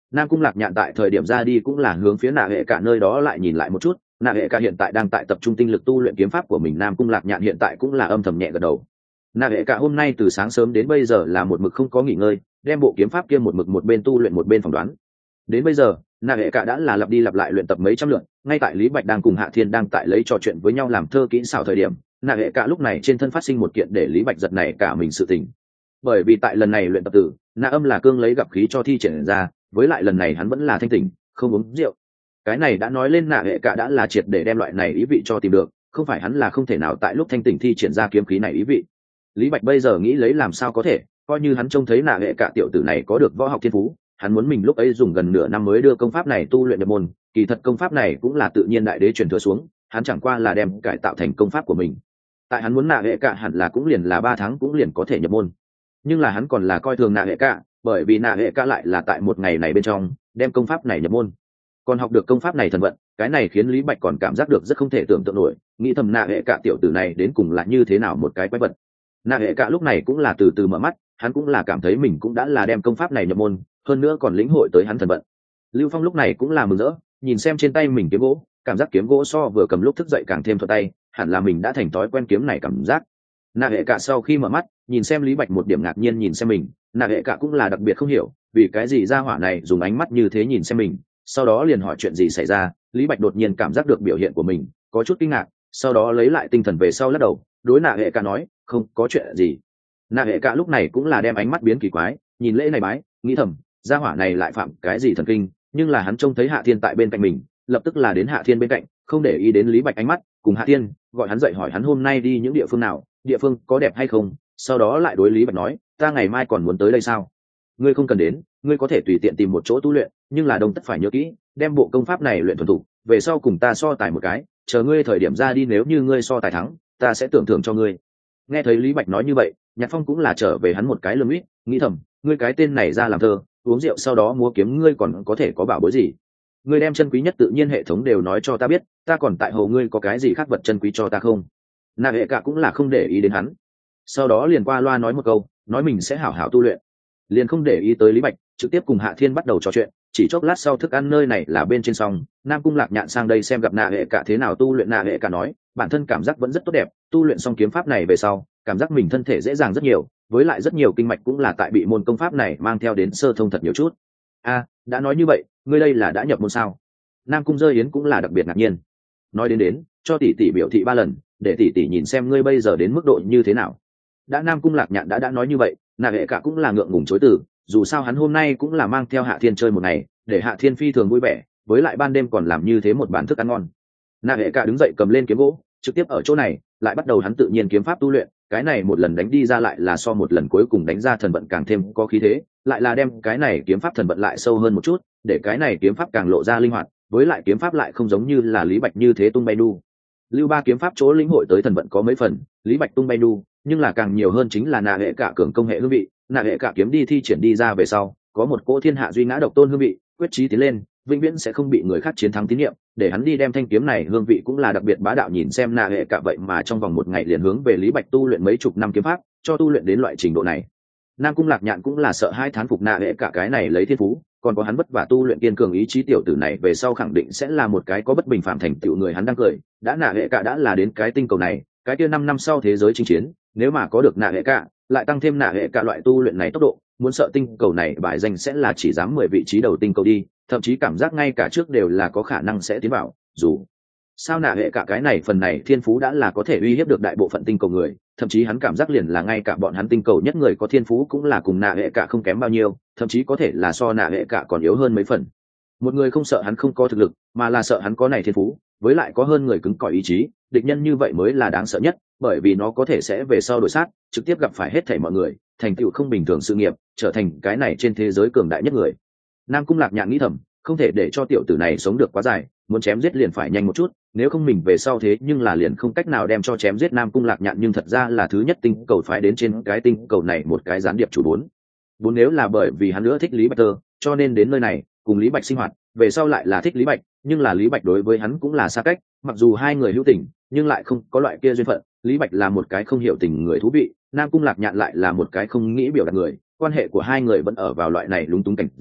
Speaker 1: Nam Cung Lạc Nhạn tại thời điểm ra đi cũng là hướng phía nạ hệ cả nơi đó lại nhìn lại một chút. Nạ hệ cả hiện tại đang tại tập trung tinh lực tu luyện kiếm pháp của mình. Nam Cung Lạc Nhạn hiện tại cũng là âm thầm nhẹ gật đầu. Nạ hệ cả hôm nay từ sáng sớm đến bây giờ là một mực không có nghỉ ngơi, đem bộ kiếm pháp kia một mực một bên tu luyện một bên phỏng đoán. Đến bây giờ nạ hệ cả đã là lặp đi lặp lại luyện tập mấy trăm lượt. Ngay tại Lý Bạch đang cùng Hạ Thiên đang tại lấy trò chuyện với nhau làm thơ kỹ xảo thời điểm, nạ hệ cả lúc này trên thân phát sinh một kiện để Lý Bạch giật này cả mình sự tình. Bởi vì tại lần này luyện tập tử, nạ âm là cương lấy gặp khí cho thi triển ra, với lại lần này hắn vẫn là thanh tỉnh, không uống rượu. Cái này đã nói lên nạ hệ cả đã là triệt để đem loại này ý vị cho tìm được, không phải hắn là không thể nào tại lúc thanh tỉnh thi triển ra kiếm khí này ý vị. Lý Bạch bây giờ nghĩ lấy làm sao có thể, coi như hắn trông thấy nạ hệ cả tiểu tử này có được võ học thiên phú, hắn muốn mình lúc ấy dùng gần nửa năm mới đưa công pháp này tu luyện nhập môn, kỳ thật công pháp này cũng là tự nhiên đại đế truyền thừa xuống, hắn chẳng qua là đem cải tạo thành công pháp của mình. Tại hắn muốn nạ hệ cả hẳn là cũng liền là ba tháng cũng liền có thể nhập môn, nhưng là hắn còn là coi thường nạ hệ cả, bởi vì nạ hệ cả lại là tại một ngày này bên trong đem công pháp này nhập môn, còn học được công pháp này thần vận, cái này khiến Lý Bạch còn cảm giác được rất không thể tưởng tượng nổi, nghĩ thầm nạ hệ cả tiểu tử này đến cùng là như thế nào một cái quái vật. Nạ hệ cả lúc này cũng là từ từ mở mắt, hắn cũng là cảm thấy mình cũng đã là đem công pháp này nhập môn, hơn nữa còn lĩnh hội tới hắn thần vận. Lưu Phong lúc này cũng là mừng rỡ, nhìn xem trên tay mình kiếm gỗ, cảm giác kiếm gỗ so vừa cầm lúc thức dậy càng thêm thuận tay, hẳn là mình đã thành thói quen kiếm này cảm giác. Nạ hệ cả sau khi mở mắt nhìn xem Lý Bạch một điểm ngạc nhiên nhìn xem mình, nạ hệ cả cũng là đặc biệt không hiểu vì cái gì gia hỏa này dùng ánh mắt như thế nhìn xem mình, sau đó liền hỏi chuyện gì xảy ra. Lý Bạch đột nhiên cảm giác được biểu hiện của mình có chút kinh ngạc, sau đó lấy lại tinh thần về sau lắc đầu, đối nạ hệ cả nói không có chuyện gì. Nạ hệ cả lúc này cũng là đem ánh mắt biến kỳ quái, nhìn lễ này bái, nghĩ thầm gia hỏa này lại phạm cái gì thần kinh, nhưng là hắn trông thấy Hạ Thiên tại bên cạnh mình, lập tức là đến Hạ Thiên bên cạnh, không để ý đến Lý Bạch ánh mắt, cùng Hạ Thiên gọi hắn dậy hỏi hắn hôm nay đi những địa phương nào, địa phương có đẹp hay không, sau đó lại đối Lý Bạch nói ta ngày mai còn muốn tới đây sao, ngươi không cần đến, ngươi có thể tùy tiện tìm một chỗ tu luyện, nhưng là đồng tất phải nhớ kỹ đem bộ công pháp này luyện thuần thục, về sau cùng ta so tài một cái, chờ ngươi thời điểm ra đi, nếu như ngươi so tài thắng ta sẽ tưởng thưởng cho ngươi. Nghe thấy Lý Bạch nói như vậy, Nhạc Phong cũng là trở về hắn một cái lườm ít, nghĩ thầm ngươi cái tên này ra làm thơ, uống rượu sau đó múa kiếm ngươi còn có thể có bảo bối gì, ngươi đem chân quý nhất tự nhiên hệ thống đều nói cho ta biết, ta còn tại hầu ngươi có cái gì khác vật chân quý cho ta không. Nạ hệ cả cũng là không để ý đến hắn, sau đó liền qua loa nói một câu, nói mình sẽ hảo hảo tu luyện, liền không để ý tới Lý Bạch, trực tiếp cùng Hạ Thiên bắt đầu trò chuyện. Chỉ chốc lát sau thức ăn nơi này là bên trên xong, Nam Cung Lạc Nhạn sang đây xem gặp nạ hệ cả thế nào tu luyện. Nạ hệ cả nói bản thân cảm giác vẫn rất tốt đẹp, tu luyện xong kiếm pháp này về sau cảm giác mình thân thể dễ dàng rất nhiều, với lại rất nhiều kinh mạch cũng là tại bị môn công pháp này mang theo đến sơ thông thật nhiều chút. A, đã nói như vậy ngươi đây là đã nhập môn sao? Nam Cung Dơ Yến cũng là đặc biệt ngạc nhiên, nói đến đến cho tỷ tỷ biểu thị ba lần, để tỷ tỷ nhìn xem ngươi bây giờ đến mức độ như thế nào. Đã Nam Cung Lạc Nhạn đã đã nói như vậy, nạ hệ cả cũng là ngượng ngùng chối từ, dù sao hắn hôm nay cũng là mang theo Hạ Thiên chơi một ngày, để Hạ Thiên phi thường vui vẻ, với lại ban đêm còn làm như thế một bản thức ăn ngon. Nạ hệ cả đứng dậy cầm lên kiếm gỗ, trực tiếp ở chỗ này lại bắt đầu hắn tự nhiên kiếm pháp tu luyện, cái này một lần đánh đi ra lại là so một lần cuối cùng đánh ra thần vận càng thêm có khí thế, lại là đem cái này kiếm pháp thần vận lại sâu hơn một chút, để cái này kiếm pháp càng lộ ra linh hoạt, với lại kiếm pháp lại không giống như là Lý Bạch như thế tung bay đu. Lưu Ba kiếm pháp chỗ lĩnh hội tới thần vận có mấy phần, Lý Bạch tung bay đu, nhưng là càng nhiều hơn chính là nạ hệ cả cường công hệ hương vị, nạ hệ cả kiếm đi thi triển đi ra về sau có một cỗ thiên hạ duy ngã độc tôn hương vị, quyết chí tiến lên vĩnh viễn sẽ không bị người khác chiến thắng tín nhiệm, để hắn đi đem thanh kiếm này hương vị cũng là đặc biệt bá đạo. Nhìn xem nạ hệ cả vậy mà trong vòng một ngày liền hướng về Lý Bạch tu luyện mấy chục năm kiếm pháp, cho tu luyện đến loại trình độ này, Nam Cung Lạc Nhạn cũng là sợ hai thán phục nạ hệ cả cái này lấy thiên phú, còn có hắn vất vả tu luyện kiên cường ý chí tiểu tử này về sau khẳng định sẽ là một cái có bất bình phạm thành tựu người. Hắn đang cười, đã nạ hệ cả đã là đến cái tinh cầu này, cái kia năm năm sau thế giới chinh chiến, nếu mà có được nạ hệ cả, lại tăng thêm nạ hệ cả loại tu luyện này tốc độ, muốn sợ tinh cầu này bài danh sẽ là chỉ dám mười vị trí đầu tinh cầu đi, thậm chí cảm giác ngay cả trước đều là có khả năng sẽ tiến vào. Dù sao nạ hệ cả cái này phần này thiên phú đã là có thể uy hiếp được đại bộ phận tinh cầu người, thậm chí hắn cảm giác liền là ngay cả bọn hắn tinh cầu nhất người có thiên phú cũng là cùng nạ hệ cả không kém bao nhiêu, thậm chí có thể là so nạ hệ cả còn yếu hơn mấy phần. Một người không sợ hắn không có thực lực, mà là sợ hắn có này thiên phú, với lại có hơn người cứng cỏi ý chí, địch nhân như vậy mới là đáng sợ nhất, bởi vì nó có thể sẽ về sau đổi sát, trực tiếp gặp phải hết thảy mọi người, thành tựu không bình thường sự nghiệp, trở thành cái này trên thế giới cường đại nhất người. Nam Cung Lạc Nhạn nghĩ thầm, không thể để cho tiểu tử này sống được quá dài, muốn chém giết liền phải nhanh một chút, nếu không mình về sau thế nhưng là liền không cách nào đem cho chém giết. Nam Cung Lạc Nhạn nhưng thật ra là thứ nhất tinh cầu phái đến trên cái tinh cầu này một cái gián điệp chủ bốn. Bốn nếu là bởi vì hắn nữa thích Lý Bạch Tơ, cho nên đến nơi này cùng Lý Bạch sinh hoạt, về sau lại là thích Lý Bạch, nhưng là Lý Bạch đối với hắn cũng là xa cách, mặc dù hai người hữu tình, nhưng lại không có loại kia duyên phận. Lý Bạch là một cái không hiểu tình người thú vị, Nam Cung Lạc Nhạn lại là một cái không nghĩ biểu đạt người, quan hệ của hai người vẫn ở vào loại này lúng túng cảnh giới,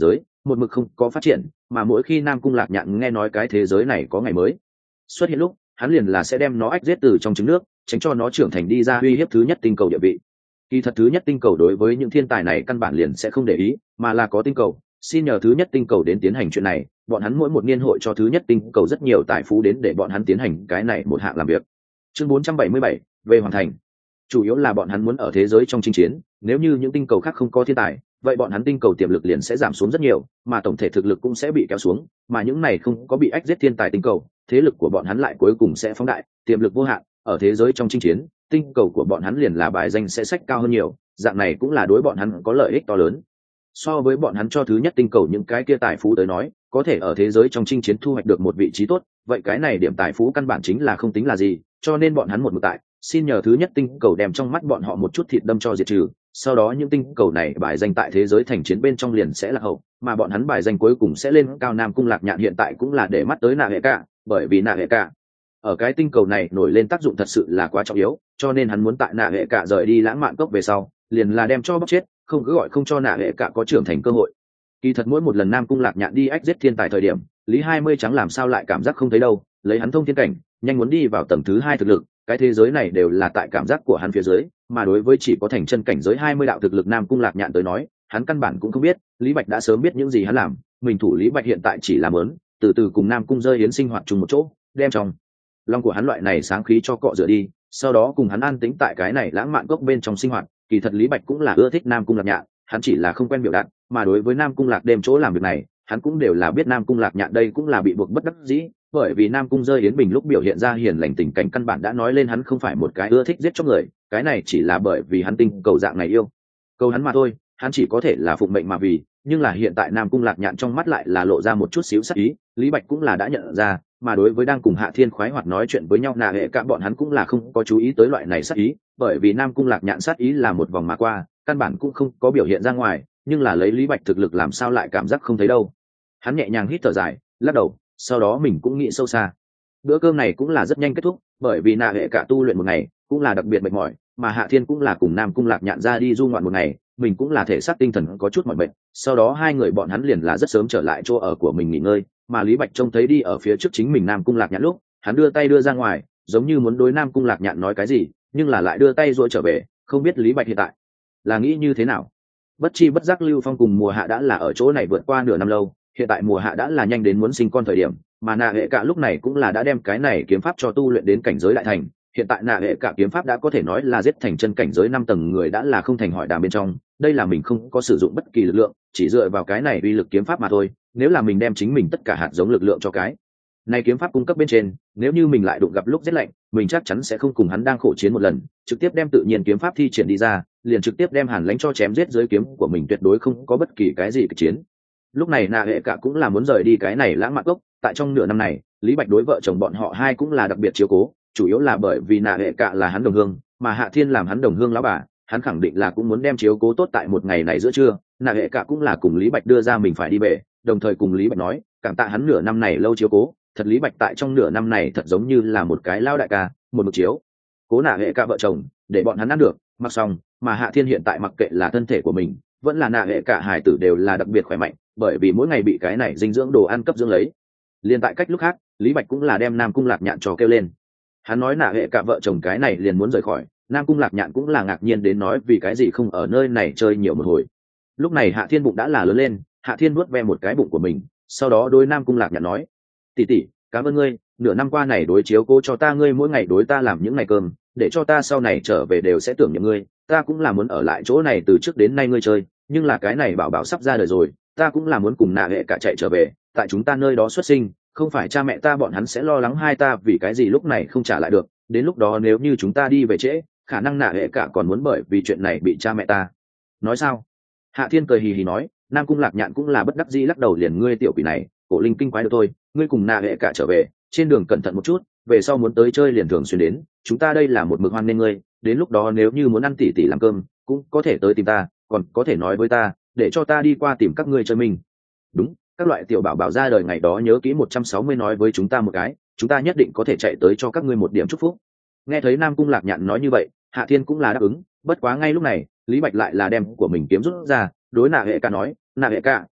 Speaker 1: một mực không có phát triển, mà mỗi khi Nam Cung Lạc Nhạn nghe nói cái thế giới này có ngày mới xuất hiện lúc, hắn liền là sẽ đem nó ách giết từ trong trứng nước, tránh cho nó trưởng thành đi ra uy hiếp thứ nhất tinh cầu địa vị. Kỳ thật thứ nhất tinh cầu đối với những thiên tài này căn bản liền sẽ không để ý, mà là có tinh cầu xin nhờ thứ nhất tinh cầu đến tiến hành chuyện này, bọn hắn mỗi một niên hội cho thứ nhất tinh cầu rất nhiều tài phú đến để bọn hắn tiến hành cái này một hạng làm việc. Chương bốn trăm bảy mươi bảy, về hoàn thành. Chủ yếu là bọn hắn muốn ở thế giới trong chinh chiến, nếu như những tinh cầu khác không có thiên tài, vậy bọn hắn tinh cầu tiềm lực liền sẽ giảm xuống rất nhiều, mà tổng thể thực lực cũng sẽ bị kéo xuống, mà những này không có bị ách giết thiên tài tinh cầu, thế lực của bọn hắn lại cuối cùng sẽ phóng đại, tiềm lực vô hạn, ở thế giới trong chinh chiến, tinh cầu của bọn hắn liền là bài danh sẽ sách cao hơn nhiều, dạng này cũng là đối bọn hắn có lợi ích to lớn. So với bọn hắn cho thứ nhất tinh cầu những cái kia tài phú tới nói, có thể ở thế giới trong chinh chiến thu hoạch được một vị trí tốt, vậy cái này điểm tài phú căn bản chính là không tính là gì, cho nên bọn hắn một mực tại xin nhờ thứ nhất tinh cầu đem trong mắt bọn họ một chút thịt đâm cho diệt trừ, sau đó những tinh cầu này bài danh tại thế giới thành chiến bên trong liền sẽ là hậu, mà bọn hắn bài danh cuối cùng sẽ lên cao. Nam Cung Lạc Nhạn hiện tại cũng là để mắt tới nạ hệ cả, bởi vì nạ hệ cả ở cái tinh cầu này nổi lên tác dụng thật sự là quá trọng yếu, cho nên hắn muốn tại nạ hệ cả rời đi lãng mạn cốc về sau, liền là đem cho bóc chết, không cứ gọi không cho nạ hệ cả có trưởng thành cơ hội. Kỳ thật mỗi một lần Nam Cung Lạc Nhạn đi ách giết thiên tài thời điểm, Lý hai mươi trắng làm sao lại cảm giác không thấy đâu, lấy hắn thông thiên cảnh, nhanh muốn đi vào tầng thứ hai thực lực, cái thế giới này đều là tại cảm giác của hắn phía dưới, mà đối với chỉ có thành chân cảnh giới hai mươi đạo thực lực Nam Cung Lạc Nhạn tới nói, hắn căn bản cũng không biết, Lý Bạch đã sớm biết những gì hắn làm, mình thủ Lý Bạch hiện tại chỉ làm lớn, từ từ cùng Nam Cung rơi yến sinh hoạt chung một chỗ, đem trong lòng của hắn loại này sáng khí cho cọ rửa đi, sau đó cùng hắn an tĩnh tại cái này lãng mạn gốc bên trong sinh hoạt. Kỳ thật Lý Bạch cũng là ưa thích Nam Cung Lạc Nhạn, hắn chỉ là không quen biểu đạt, mà đối với Nam Cung Lạc đêm chỗ làm việc này, hắn cũng đều là biết Nam Cung Lạc Nhạn đây cũng là bị buộc bất đắc dĩ, bởi vì Nam Cung rơi yến bình lúc biểu hiện ra hiền lành tình cảnh căn bản đã nói lên hắn không phải một cái ưa thích giết chóc người, cái này chỉ là bởi vì hắn tinh cầu dạng này yêu cầu hắn mà thôi, hắn chỉ có thể là phụng mệnh mà vì. Nhưng là hiện tại Nam Cung Lạc Nhạn trong mắt lại là lộ ra một chút xíu sắc ý, Lý Bạch cũng là đã nhận ra, mà đối với đang cùng Hạ Thiên khoái hoạt nói chuyện với nhau nạ hệ cả bọn hắn cũng là không có chú ý tới loại này sát ý, bởi vì Nam Cung Lạc Nhạn sát ý là một vòng mà qua, căn bản cũng không có biểu hiện ra ngoài, nhưng là lấy Lý Bạch thực lực làm sao lại cảm giác không thấy đâu. Hắn nhẹ nhàng hít thở dài, lắc đầu, sau đó mình cũng nghĩ sâu xa. Bữa cơm này cũng là rất nhanh kết thúc, bởi vì nạ hệ cả tu luyện một ngày cũng là đặc biệt mệt mỏi, mà Hạ Thiên cũng là cùng Nam Cung Lạc Nhạn ra đi du ngoạn một ngày, mình cũng là thể xác tinh thần có chút mỏi mệt, sau đó hai người bọn hắn liền là rất sớm trở lại chỗ ở của mình nghỉ ngơi, mà Lý Bạch trông thấy đi ở phía trước chính mình Nam Cung Lạc Nhạn lúc, hắn đưa tay đưa ra ngoài, giống như muốn đối Nam Cung Lạc Nhạn nói cái gì, nhưng là lại đưa tay rồi trở về, không biết Lý Bạch hiện tại là nghĩ như thế nào. Bất chi bất giác Lưu Phong cùng Mùa Hạ đã là ở chỗ này vượt qua nửa năm lâu, hiện tại Mùa Hạ đã là nhanh đến muốn sinh con thời điểm, mà nạ hệ cả lúc này cũng là đã đem cái này kiếm pháp cho tu luyện đến cảnh giới đại thành. Hiện tại nạ hệ cả kiếm pháp đã có thể nói là giết thành chân cảnh giới năm tầng người đã là không thành hỏi đàm bên trong, đây là mình không có sử dụng bất kỳ lực lượng, chỉ dựa vào cái này uy lực kiếm pháp mà thôi. Nếu là mình đem chính mình tất cả hạt giống lực lượng cho cái này kiếm pháp cung cấp bên trên, nếu như mình lại đụng gặp lúc rét lạnh, mình chắc chắn sẽ không cùng hắn đang khổ chiến một lần, trực tiếp đem tự nhiên kiếm pháp thi triển đi ra, liền trực tiếp đem Hàn Lãnh cho chém giết dưới kiếm của mình, tuyệt đối không có bất kỳ cái gì kịch chiến. Lúc này nạ hệ cả cũng là muốn rời đi cái này lãng mạn gốc, tại trong nửa năm này Lý Bạch đối vợ chồng bọn họ hai cũng là đặc biệt chiếu cố, chủ yếu là bởi vì nạ hệ cả là hắn đồng hương, mà Hạ Thiên làm hắn đồng hương lão bà, hắn khẳng định là cũng muốn đem chiếu cố tốt. Tại một ngày này giữa trưa, nạ hệ cả cũng là cùng Lý Bạch đưa ra mình phải đi về, đồng thời cùng Lý Bạch nói cảm tạ hắn nửa năm này lâu chiếu cố, thật Lý Bạch tại trong nửa năm này thật giống như là một cái lao đại ca, một mực chiếu cố nạ hệ cả vợ chồng, để bọn hắn ăn được mặc xong. Mà Hạ Thiên hiện tại mặc kệ là thân thể của mình vẫn là nạ hệ cả hài tử đều là đặc biệt khỏe mạnh, bởi vì mỗi ngày bị cái này dinh dưỡng đồ ăn cấp dưỡng lấy. Liên tại cách lúc khác, Lý Bạch cũng là đem Nam Cung Lạc Nhạn trò kêu lên, hắn nói nạ hệ cả vợ chồng cái này liền muốn rời khỏi. Nam Cung Lạc Nhạn cũng là ngạc nhiên đến nói vì cái gì không ở nơi này chơi nhiều một hồi. Lúc này Hạ Thiên bụng đã là lớn lên, Hạ Thiên nuốt ve một cái bụng của mình, sau đó đối Nam Cung Lạc Nhạn nói, tỷ tỷ cảm ơn ngươi, nửa năm qua này đối chiếu cố cho ta, ngươi mỗi ngày đối ta làm những ngày cơm, để cho ta sau này trở về đều sẽ tưởng niệm ngươi. Ta cũng là muốn ở lại chỗ này từ trước đến nay ngươi chơi, nhưng là cái này bảo bảo sắp ra đời rồi, ta cũng là muốn cùng nạ hệ cả chạy trở về, tại chúng ta nơi đó xuất sinh, không phải cha mẹ ta bọn hắn sẽ lo lắng hai ta vì cái gì lúc này không trả lại được, đến lúc đó nếu như chúng ta đi về trễ, khả năng nạ hệ cả còn muốn bởi vì chuyện này bị cha mẹ ta nói sao. Hạ Thiên cười hì hì nói. Nam Cung Lạc Nhạn cũng là bất đắc dĩ lắc đầu, liền ngươi tiểu quỷ này, cổ linh kinh quái được thôi, ngươi cùng nạ hệ cả trở về, trên đường cẩn thận một chút, về sau muốn tới chơi liền thường xuyên đến, chúng ta đây là một mực hoan nên ngươi, đến lúc đó nếu như muốn ăn tỉ tỉ làm cơm cũng có thể tới tìm ta, còn có thể nói với ta để cho ta đi qua tìm các ngươi chơi mình. Đúng, các loại tiểu bảo bảo ra đời ngày đó nhớ kỹ một trăm sáu mươi nói với chúng ta một cái, chúng ta nhất định có thể chạy tới cho các ngươi một điểm chúc phúc. Nghe thấy Nam Cung Lạc Nhạn nói như vậy, Hạ Thiên cũng là đáp ứng. Bất quá ngay lúc này Lý Bạch lại là đem của mình kiếm rút ra, đối nạ hệ cả nói, nạ hệ cả,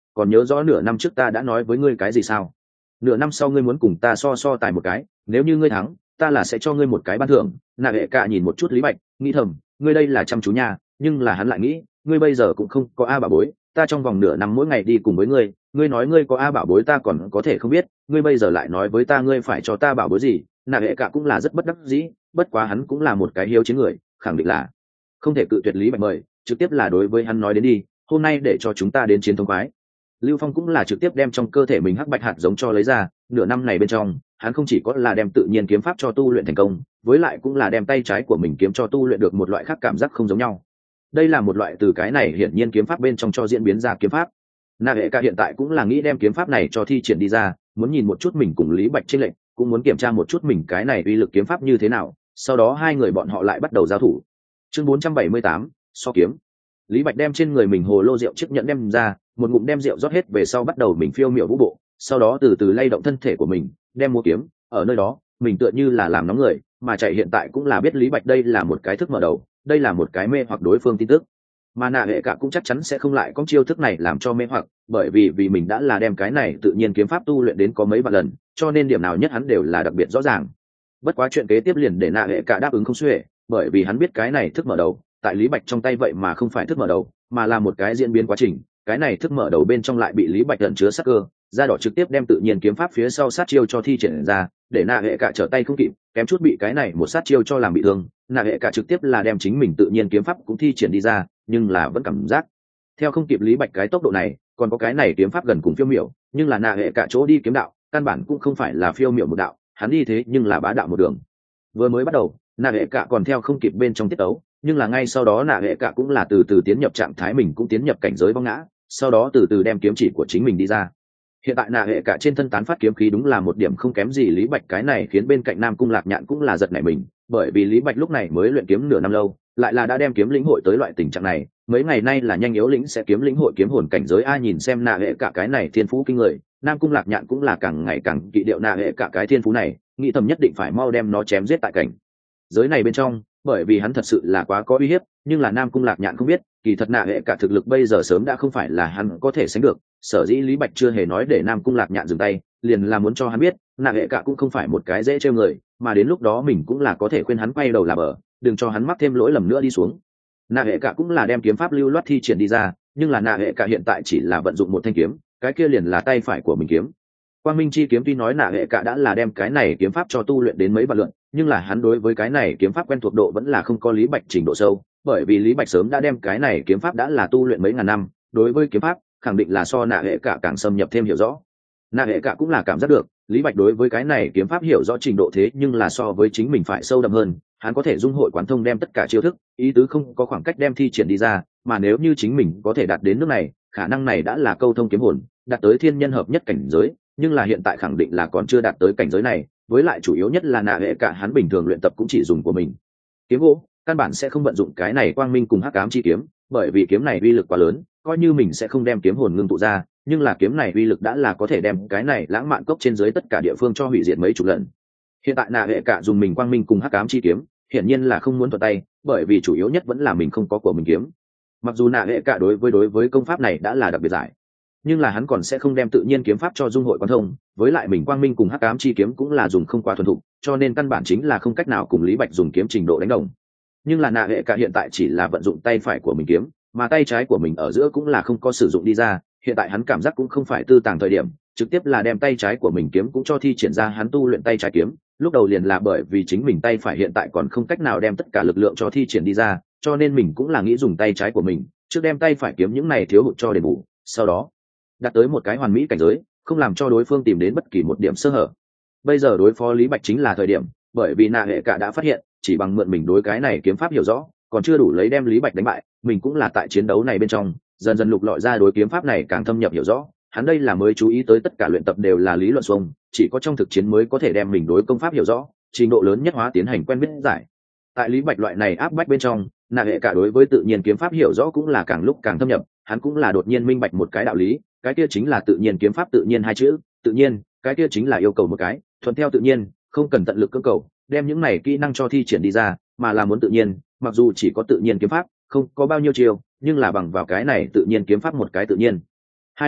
Speaker 1: còn nhớ rõ nửa năm trước ta đã nói với ngươi cái gì sao? Nửa năm sau ngươi muốn cùng ta so so tài một cái, nếu như ngươi thắng ta là sẽ cho ngươi một cái ban thưởng. Nạ hệ cả nhìn một chút Lý Bạch nghĩ thầm, ngươi đây là chăm chú nha, nhưng là hắn lại nghĩ, ngươi bây giờ cũng không có A bảo bối, ta trong vòng nửa năm mỗi ngày đi cùng với ngươi, ngươi nói ngươi có A bảo bối ta còn có thể không biết, ngươi bây giờ lại nói với ta ngươi phải cho ta bảo bối gì. Nạ hệ cả cũng là rất bất đắc dĩ, bất quá hắn cũng là một cái hiếu chiến người, khẳng định là không thể cự tuyệt Lý Bạch mời, trực tiếp là đối với hắn nói đến đi, hôm nay để cho chúng ta đến chiến thống quái. Lưu Phong cũng là trực tiếp đem trong cơ thể mình hắc bạch hạt giống cho lấy ra, nửa năm này bên trong hắn không chỉ có là đem tự nhiên kiếm pháp cho tu luyện thành công, với lại cũng là đem tay trái của mình kiếm cho tu luyện được một loại khác cảm giác không giống nhau. Đây là một loại từ cái này hiển nhiên kiếm pháp bên trong cho diễn biến ra kiếm pháp. Na hệ ca hiện tại cũng là nghĩ đem kiếm pháp này cho thi triển đi ra, muốn nhìn một chút mình cùng Lý Bạch chênh lệch, cũng muốn kiểm tra một chút mình cái này uy lực kiếm pháp như thế nào, sau đó hai người bọn họ lại bắt đầu giao thủ. Chương bốn trăm bảy mươi tám, so kiếm. Lý Bạch đem trên người mình hồ lô rượu chiếc nhẫn đem ra, một ngụm đem rượu rót hết về sau bắt đầu mình phiêu miểu vũ bộ, sau đó từ từ lay động thân thể của mình, đem mua kiếm, ở nơi đó, mình tựa như là làm nóng người, mà chạy hiện tại cũng là biết Lý Bạch đây là một cái thức mở đầu, đây là một cái mê hoặc đối phương tin tức. Mà nạ hệ cả cũng chắc chắn sẽ không lại có chiêu thức này làm cho mê hoặc, bởi vì vì mình đã là đem cái này tự nhiên kiếm pháp tu luyện đến có mấy vạn lần, cho nên điểm nào nhất hắn đều là đặc biệt rõ ràng. Bất quá chuyện kế tiếp liền để nạ hệ cả đáp ứng không xuể, bởi vì hắn biết cái này thức mở đầu, tại Lý Bạch trong tay vậy mà không phải thức mở đầu, mà là một cái diễn biến quá trình, cái này thức mở đầu bên trong lại bị Lý Bạch ẩn chứa sát cơ, da đỏ trực tiếp đem tự nhiên kiếm pháp phía sau sát chiêu cho thi triển ra, để nạ hệ cả trở tay không kịp, kém chút bị cái này một sát chiêu cho làm bị thương. Nạ hệ cả trực tiếp là đem chính mình tự nhiên kiếm pháp cũng thi triển đi ra, nhưng là vẫn cảm giác theo không kịp Lý Bạch cái tốc độ này, còn có cái này kiếm pháp gần cùng phiêu miểu, nhưng là nạ hệ cả chỗ đi kiếm đạo căn bản cũng không phải là phiêu miểu một đạo, hắn đi thế nhưng là bá đạo một đường. Vừa mới bắt đầu nạ hệ cả còn theo không kịp bên trong tiết tấu, nhưng là ngay sau đó nạ hệ cả cũng là từ từ tiến nhập trạng thái, mình cũng tiến nhập cảnh giới vong ngã, sau đó từ từ đem kiếm chỉ của chính mình đi ra. Hiện tại nạ hệ cả trên thân tán phát kiếm khí đúng là một điểm không kém gì Lý Bạch, cái này khiến bên cạnh Nam Cung Lạc Nhạn cũng là giật nảy mình, bởi vì Lý Bạch lúc này mới luyện kiếm nửa năm lâu, lại là đã đem kiếm lĩnh hội tới loại tình trạng này, mấy ngày nay là nhanh yếu lĩnh sẽ kiếm lĩnh hội kiếm hồn cảnh giới. A nhìn xem nạ hệ cả cái này thiên phú kinh người, Nam Cung Lạc Nhạn cũng là càng ngày càng kỵ điệu nạ hệ cả cái thiên phú này, nghĩ thầm nhất định phải mau đem nó chém giết tại cảnh giới này bên trong, bởi vì hắn thật sự là quá có uy hiếp. Nhưng là Nam Cung Lạc Nhạn không biết, kỳ thật nạ hệ cả thực lực bây giờ sớm đã không phải là hắn có thể sánh được, sở dĩ Lý Bạch chưa hề nói để Nam Cung Lạc Nhạn dừng tay, liền là muốn cho hắn biết nạ hệ cả cũng không phải một cái dễ trêu người, mà đến lúc đó mình cũng là có thể khuyên hắn quay đầu là bờ, đừng cho hắn mắc thêm lỗi lầm nữa đi xuống. Nạ hệ cả cũng là đem kiếm pháp lưu loát thi triển đi ra, nhưng là nạ hệ cả hiện tại chỉ là vận dụng một thanh kiếm, cái kia liền là tay phải của mình kiếm Quang Minh chi kiếm. Tuy nói nạ hệ cả đã là đem cái này kiếm pháp cho tu luyện đến mấy vạn lượt, nhưng là hắn đối với cái này kiếm pháp quen thuộc độ vẫn là không có Lý Bạch trình độ sâu, bởi vì Lý Bạch sớm đã đem cái này kiếm pháp đã là tu luyện mấy ngàn năm, đối với kiếm pháp khẳng định là so nạ hệ cả càng xâm nhập thêm hiểu rõ. Nạ hệ cả cũng là cảm giác được Lý Bạch đối với cái này kiếm pháp hiểu rõ trình độ thế nhưng là so với chính mình phải sâu đậm hơn, hắn có thể dung hội quán thông đem tất cả chiêu thức, ý tứ không có khoảng cách đem thi triển đi ra, mà nếu như chính mình có thể đạt đến nước này, khả năng này đã là câu thông kiếm hồn, đạt tới thiên nhân hợp nhất cảnh giới, nhưng là hiện tại khẳng định là còn chưa đạt tới cảnh giới này, với lại chủ yếu nhất là nạ hệ cả hắn bình thường luyện tập cũng chỉ dùng của mình kiếm gỗ, căn bản sẽ không vận dụng cái này quang minh cùng hắc ám chi kiếm, bởi vì kiếm này uy lực quá lớn, coi như mình sẽ không đem kiếm hồn ngưng tụ ra, nhưng là kiếm này uy lực đã là có thể đem cái này lãng mạn cốc trên dưới tất cả địa phương cho hủy diệt mấy chục lần. Hiện tại nạ hệ cả dùng mình quang minh cùng hắc ám chi kiếm, hiển nhiên là không muốn thuận tay, bởi vì chủ yếu nhất vẫn là mình không có của mình kiếm. Mặc dù nạ hệ cả đối với đối với công pháp này đã là đặc biệt giải, nhưng là hắn còn sẽ không đem tự nhiên kiếm pháp cho dung hội quan thông, với lại mình quang minh cùng hắc ám chi kiếm cũng là dùng không quá thuần thục, cho nên căn bản chính là không cách nào cùng Lý Bạch dùng kiếm trình độ đánh đồng. Nhưng là nạ hệ cả hiện tại chỉ là vận dụng tay phải của mình kiếm, mà tay trái của mình ở giữa cũng là không có sử dụng đi ra, hiện tại hắn cảm giác cũng không phải tư tàng thời điểm, trực tiếp là đem tay trái của mình kiếm cũng cho thi triển ra hắn tu luyện tay trái kiếm. Lúc đầu liền là bởi vì chính mình tay phải hiện tại còn không cách nào đem tất cả lực lượng cho thi triển đi ra, cho nên mình cũng là nghĩ dùng tay trái của mình trước đem tay phải kiếm những này thiếu hụt cho đền bù, sau đó đạt tới một cái hoàn mỹ cảnh giới, không làm cho đối phương tìm đến bất kỳ một điểm sơ hở. Bây giờ đối phó Lý Bạch chính là thời điểm, bởi vì nạ hệ cả đã phát hiện chỉ bằng mượn mình đối cái này kiếm pháp hiểu rõ còn chưa đủ lấy đem Lý Bạch đánh bại, mình cũng là tại chiến đấu này bên trong dần dần lục lọi ra đối kiếm pháp này càng thâm nhập hiểu rõ, hắn đây là mới chú ý tới tất cả luyện tập đều là lý luận xuông, chỉ có trong thực chiến mới có thể đem mình đối công pháp hiểu rõ trình độ lớn nhất hóa tiến hành quen biết giải. Tại Lý Bạch loại này áp bách bên trong, nạ hệ cả đối với tự nhiên kiếm pháp hiểu rõ cũng là càng lúc càng thâm nhập, hắn cũng là đột nhiên minh bạch một cái đạo lý, cái kia chính là tự nhiên kiếm pháp tự nhiên hai chữ, tự nhiên, cái kia chính là yêu cầu một cái, thuận theo tự nhiên, không cần tận lực cưỡng cầu, đem những này kỹ năng cho thi triển đi ra, mà là muốn tự nhiên, mặc dù chỉ có tự nhiên kiếm pháp, không có bao nhiêu chiều, nhưng là bằng vào cái này tự nhiên kiếm pháp một cái tự nhiên hai lần,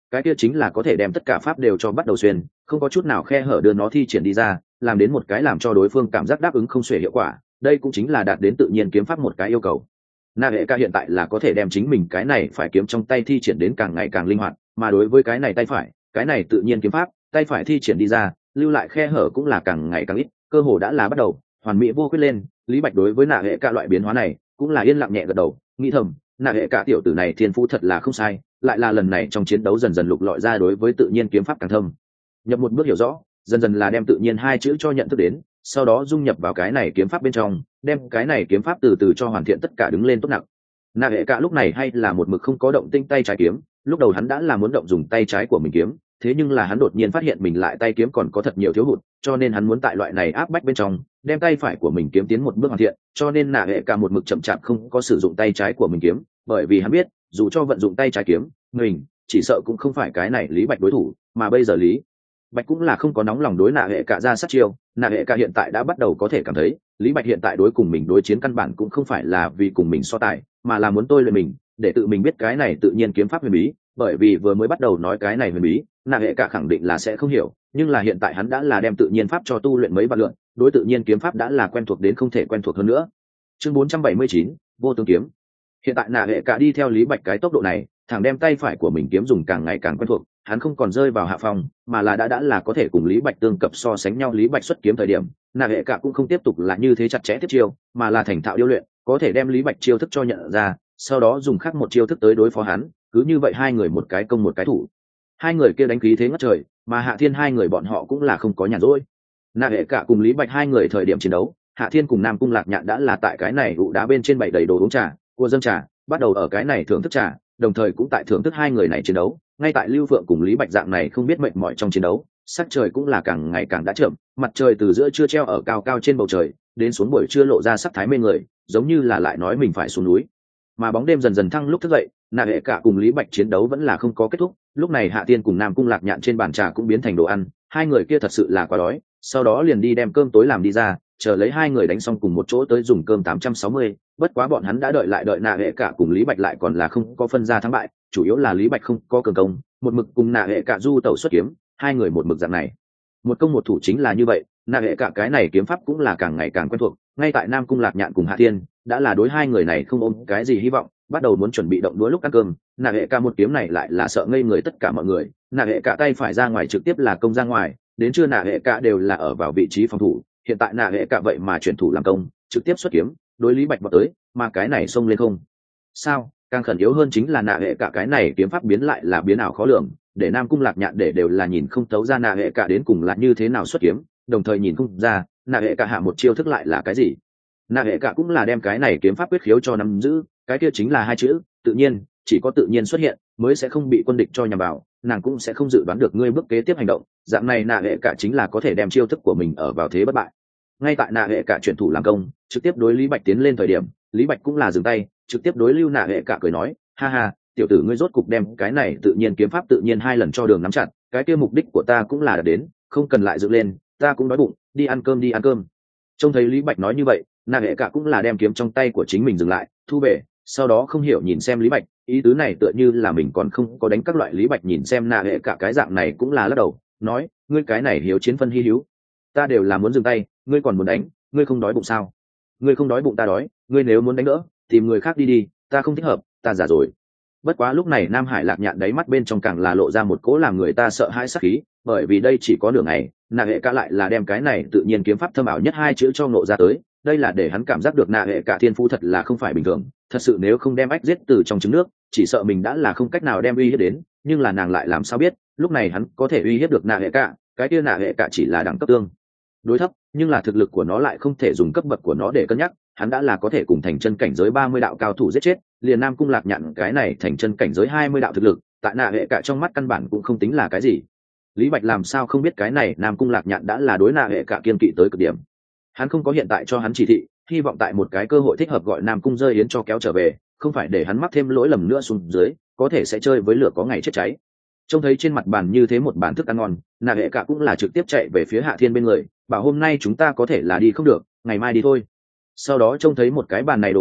Speaker 1: cái kia chính là có thể đem tất cả pháp đều cho bắt đầu xuyên, không có chút nào khe hở đưa nó thi triển đi ra, làm đến một cái làm cho đối phương cảm giác đáp ứng không xuể hiệu quả. Đây cũng chính là đạt đến tự nhiên kiếm pháp một cái yêu cầu. Na hệ ca hiện tại là có thể đem chính mình cái này phải kiếm trong tay thi triển đến càng ngày càng linh hoạt, mà đối với cái này tay phải, cái này tự nhiên kiếm pháp, tay phải thi triển đi ra, lưu lại khe hở cũng là càng ngày càng ít, cơ hồ đã là bắt đầu hoàn mỹ vô khuyết lên. Lý Bạch đối với Na hệ ca loại biến hóa này cũng là yên lặng nhẹ gật đầu, nghĩ thầm, Na hệ ca tiểu tử này thiên phú thật là không sai, lại là lần này trong chiến đấu dần dần lục lọi ra đối với tự nhiên kiếm pháp càng thâm nhập một bước hiểu rõ, dần dần là đem tự nhiên hai chữ cho nhận thức đến, sau đó dung nhập vào cái này kiếm pháp bên trong, đem cái này kiếm pháp từ từ cho hoàn thiện tất cả đứng lên tốt nặng. Na hệ cả lúc này hay là một mực không có động tinh tay trái kiếm, lúc đầu hắn đã là muốn động dùng tay trái của mình kiếm, thế nhưng là hắn đột nhiên phát hiện mình lại tay kiếm còn có thật nhiều thiếu hụt, cho nên hắn muốn tại loại này áp bách bên trong đem tay phải của mình kiếm tiến một bước hoàn thiện, cho nên Na hệ cả một mực chậm chạp không có sử dụng tay trái của mình kiếm, bởi vì hắn biết dù cho vận dụng tay trái kiếm mình chỉ sợ cũng không phải cái này Lý Bạch đối thủ, mà bây giờ Lý Bạch cũng là không có nóng lòng đối Na hệ cả ra sát chiêu. Na hệ cả hiện tại đã bắt đầu có thể cảm thấy Lý Bạch hiện tại đối cùng mình đối chiến căn bản cũng không phải là vì cùng mình so tài, mà là muốn tôi luyện mình để tự mình biết cái này tự nhiên kiếm pháp huyền bí, bởi vì vừa mới bắt đầu nói cái này huyền bí Na hệ cả khẳng định là sẽ không hiểu, nhưng là hiện tại hắn đã là đem tự nhiên pháp cho tu luyện mấy vạn lượt, đối tự nhiên kiếm pháp đã là quen thuộc đến không thể quen thuộc hơn nữa. Chương bốn trăm bảy mươi chín, vô tướng kiếm. Hiện tại Na hệ cả đi theo Lý Bạch cái tốc độ này, thẳng đem tay phải của mình kiếm dùng càng ngày càng quen thuộc, hắn không còn rơi vào hạ phong, mà là đã đã là có thể cùng Lý Bạch tương cập so sánh nhau. Lý Bạch xuất kiếm thời điểm, Na hệ cả cũng không tiếp tục là như thế chặt chẽ tiếp chiêu, mà là thành thạo điêu luyện, có thể đem Lý Bạch chiêu thức cho nhận ra, sau đó dùng khác một chiêu thức tới đối phó hắn, cứ như vậy hai người một cái công một cái thủ. Hai người kia đánh khí thế ngất trời, mà Hạ Thiên hai người bọn họ cũng là không có nhàn rỗi. Na hệ cả cùng Lý Bạch hai người thời điểm chiến đấu, Hạ Thiên cùng Nam Cung Lạc Nhạn đã là tại cái này ụ đá bên trên bày đầy đồ uống trà, cua dâng trà, bắt đầu ở cái này thưởng thức trà, đồng thời cũng tại thưởng thức hai người này chiến đấu. Ngay tại Lưu Phượng cùng Lý Bạch dạng này không biết mệt mỏi trong chiến đấu, sắc trời cũng là càng ngày càng đã chậm, mặt trời từ giữa trưa treo ở cao cao trên bầu trời, đến xuống buổi trưa lộ ra sắc thái mê người, giống như là lại nói mình phải xuống núi. Mà bóng đêm dần dần thăng lúc thức dậy, Na hệ cả cùng Lý Bạch chiến đấu vẫn là không có kết thúc, lúc này Hạ Tiên cùng Nam Cung Lạc Nhạn trên bàn trà cũng biến thành đồ ăn, hai người kia thật sự là quá đói, sau đó liền đi đem cơm tối làm đi ra, chờ lấy hai người đánh xong cùng một chỗ tới dùng cơm tám trăm sáu mươi. Bất quá bọn hắn đã đợi lại đợi Na hệ cả cùng Lý Bạch lại còn là không có phân ra thắng bại, chủ yếu là Lý Bạch không có cường công, một mực cùng Na hệ cả du tẩu xuất kiếm, hai người một mực dạng này một công một thủ chính là như vậy. Na hệ cả cái này kiếm pháp cũng là càng ngày càng quen thuộc, ngay tại Nam Cung Lạc Nhạn cùng Hạ Thiên đã là đối hai người này không ôm cái gì hy vọng, bắt đầu muốn chuẩn bị động đũa lúc ăn cơm. Na hệ cả một kiếm này lại là sợ ngây người tất cả mọi người, Na hệ cả tay phải ra ngoài trực tiếp là công ra ngoài, đến trưa Na hệ cả đều là ở vào vị trí phòng thủ, hiện tại Na hệ cả vậy mà chuyển thủ làm công, trực tiếp xuất kiếm đối Lý Bạch vào tới, mà cái này xông lên không sao. Càng khẩn yếu hơn chính là Na hệ cả cái này kiếm pháp biến lại là biến ảo khó lường, để Nam Cung Lạc Nhạn để đều là nhìn không thấu ra Na hệ cả đến cùng là như thế nào xuất kiếm, đồng thời nhìn không ra Na hệ cả hạ một chiêu thức lại là cái gì. Na hệ cả cũng là đem cái này kiếm pháp quyết khiếu cho nắm giữ, cái kia chính là hai chữ tự nhiên, chỉ có tự nhiên xuất hiện mới sẽ không bị quân địch cho nhằm vào, nàng cũng sẽ không dự đoán được ngươi bước kế tiếp hành động, dạng này Na hệ cả chính là có thể đem chiêu thức của mình ở vào thế bất bại. Ngay tại Na hệ cả chuyển thủ làm công trực tiếp đối Lý Bạch tiến lên thời điểm, Lý Bạch cũng là dừng tay, trực tiếp đối Lưu Na hệ cả cười nói, ha ha, tiểu tử ngươi rốt cục đem cái này tự nhiên kiếm pháp tự nhiên hai lần cho đường nắm chặt, cái kia mục đích của ta cũng là đến, không cần lại dựng lên, ta cũng đói bụng, đi ăn cơm đi ăn cơm. Trông thấy Lý Bạch nói như vậy, Na hệ cả cũng là đem kiếm trong tay của chính mình dừng lại, thu về, sau đó không hiểu nhìn xem Lý Bạch, ý tứ này tựa như là mình còn không có đánh các loại. Lý Bạch nhìn xem Na hệ cả cái dạng này cũng là lắc đầu, nói, ngươi cái này hiếu chiến phân hy hữu, ta đều là muốn dừng tay, ngươi còn muốn đánh, ngươi không đói bụng sao? Ngươi không đói bụng ta đói, ngươi nếu muốn đánh nữa tìm người khác đi đi, ta không thích hợp, ta già rồi. Bất quá lúc này Nam Hải Lạc Nhạn đáy mắt bên trong càng là lộ ra một cỗ làm người ta sợ hãi sắc khí, bởi vì đây chỉ có nửa ngày, Na hệ cả lại là đem cái này tự nhiên kiếm pháp thâm ảo nhất hai chữ cho ngộ ra tới, đây là để hắn cảm giác được Na hệ cả thiên phú thật là không phải bình thường, thật sự nếu không đem ách giết từ trong trứng nước, chỉ sợ mình đã là không cách nào đem uy hiếp đến, nhưng là nàng lại làm sao biết, lúc này hắn có thể uy hiếp được Na hệ cả, cái kia Na hệ cả chỉ là đẳng cấp tương đối thấp, nhưng là thực lực của nó lại không thể dùng cấp bậc của nó để cân nhắc, hắn đã là có thể cùng thành chân cảnh giới ba mươi đạo cao thủ giết chết, liền Nam Cung Lạc Nhạn cái này thành chân cảnh giới hai mươi đạo thực lực, tại Na hệ cả trong mắt căn bản cũng không tính là cái gì. Lý Bạch làm sao không biết cái này Nam Cung Lạc Nhạn đã là đối Na hệ cả kiên kỵ tới cực điểm. Hắn không có hiện tại cho hắn chỉ thị, hy vọng tại một cái cơ hội thích hợp gọi Nam Cung rơi yến cho kéo trở về, không phải để hắn mắc thêm lỗi lầm nữa xuống dưới, có thể sẽ chơi với lửa có ngày chết cháy. Trông thấy trên mặt bàn như thế một bàn thức ăn ngon, Na hệ cả cũng là trực tiếp chạy về phía Hạ Thiên bên người, bảo hôm nay chúng ta có thể là đi không được, ngày mai đi thôi. Sau đó trông thấy một cái bàn này đồ ăn,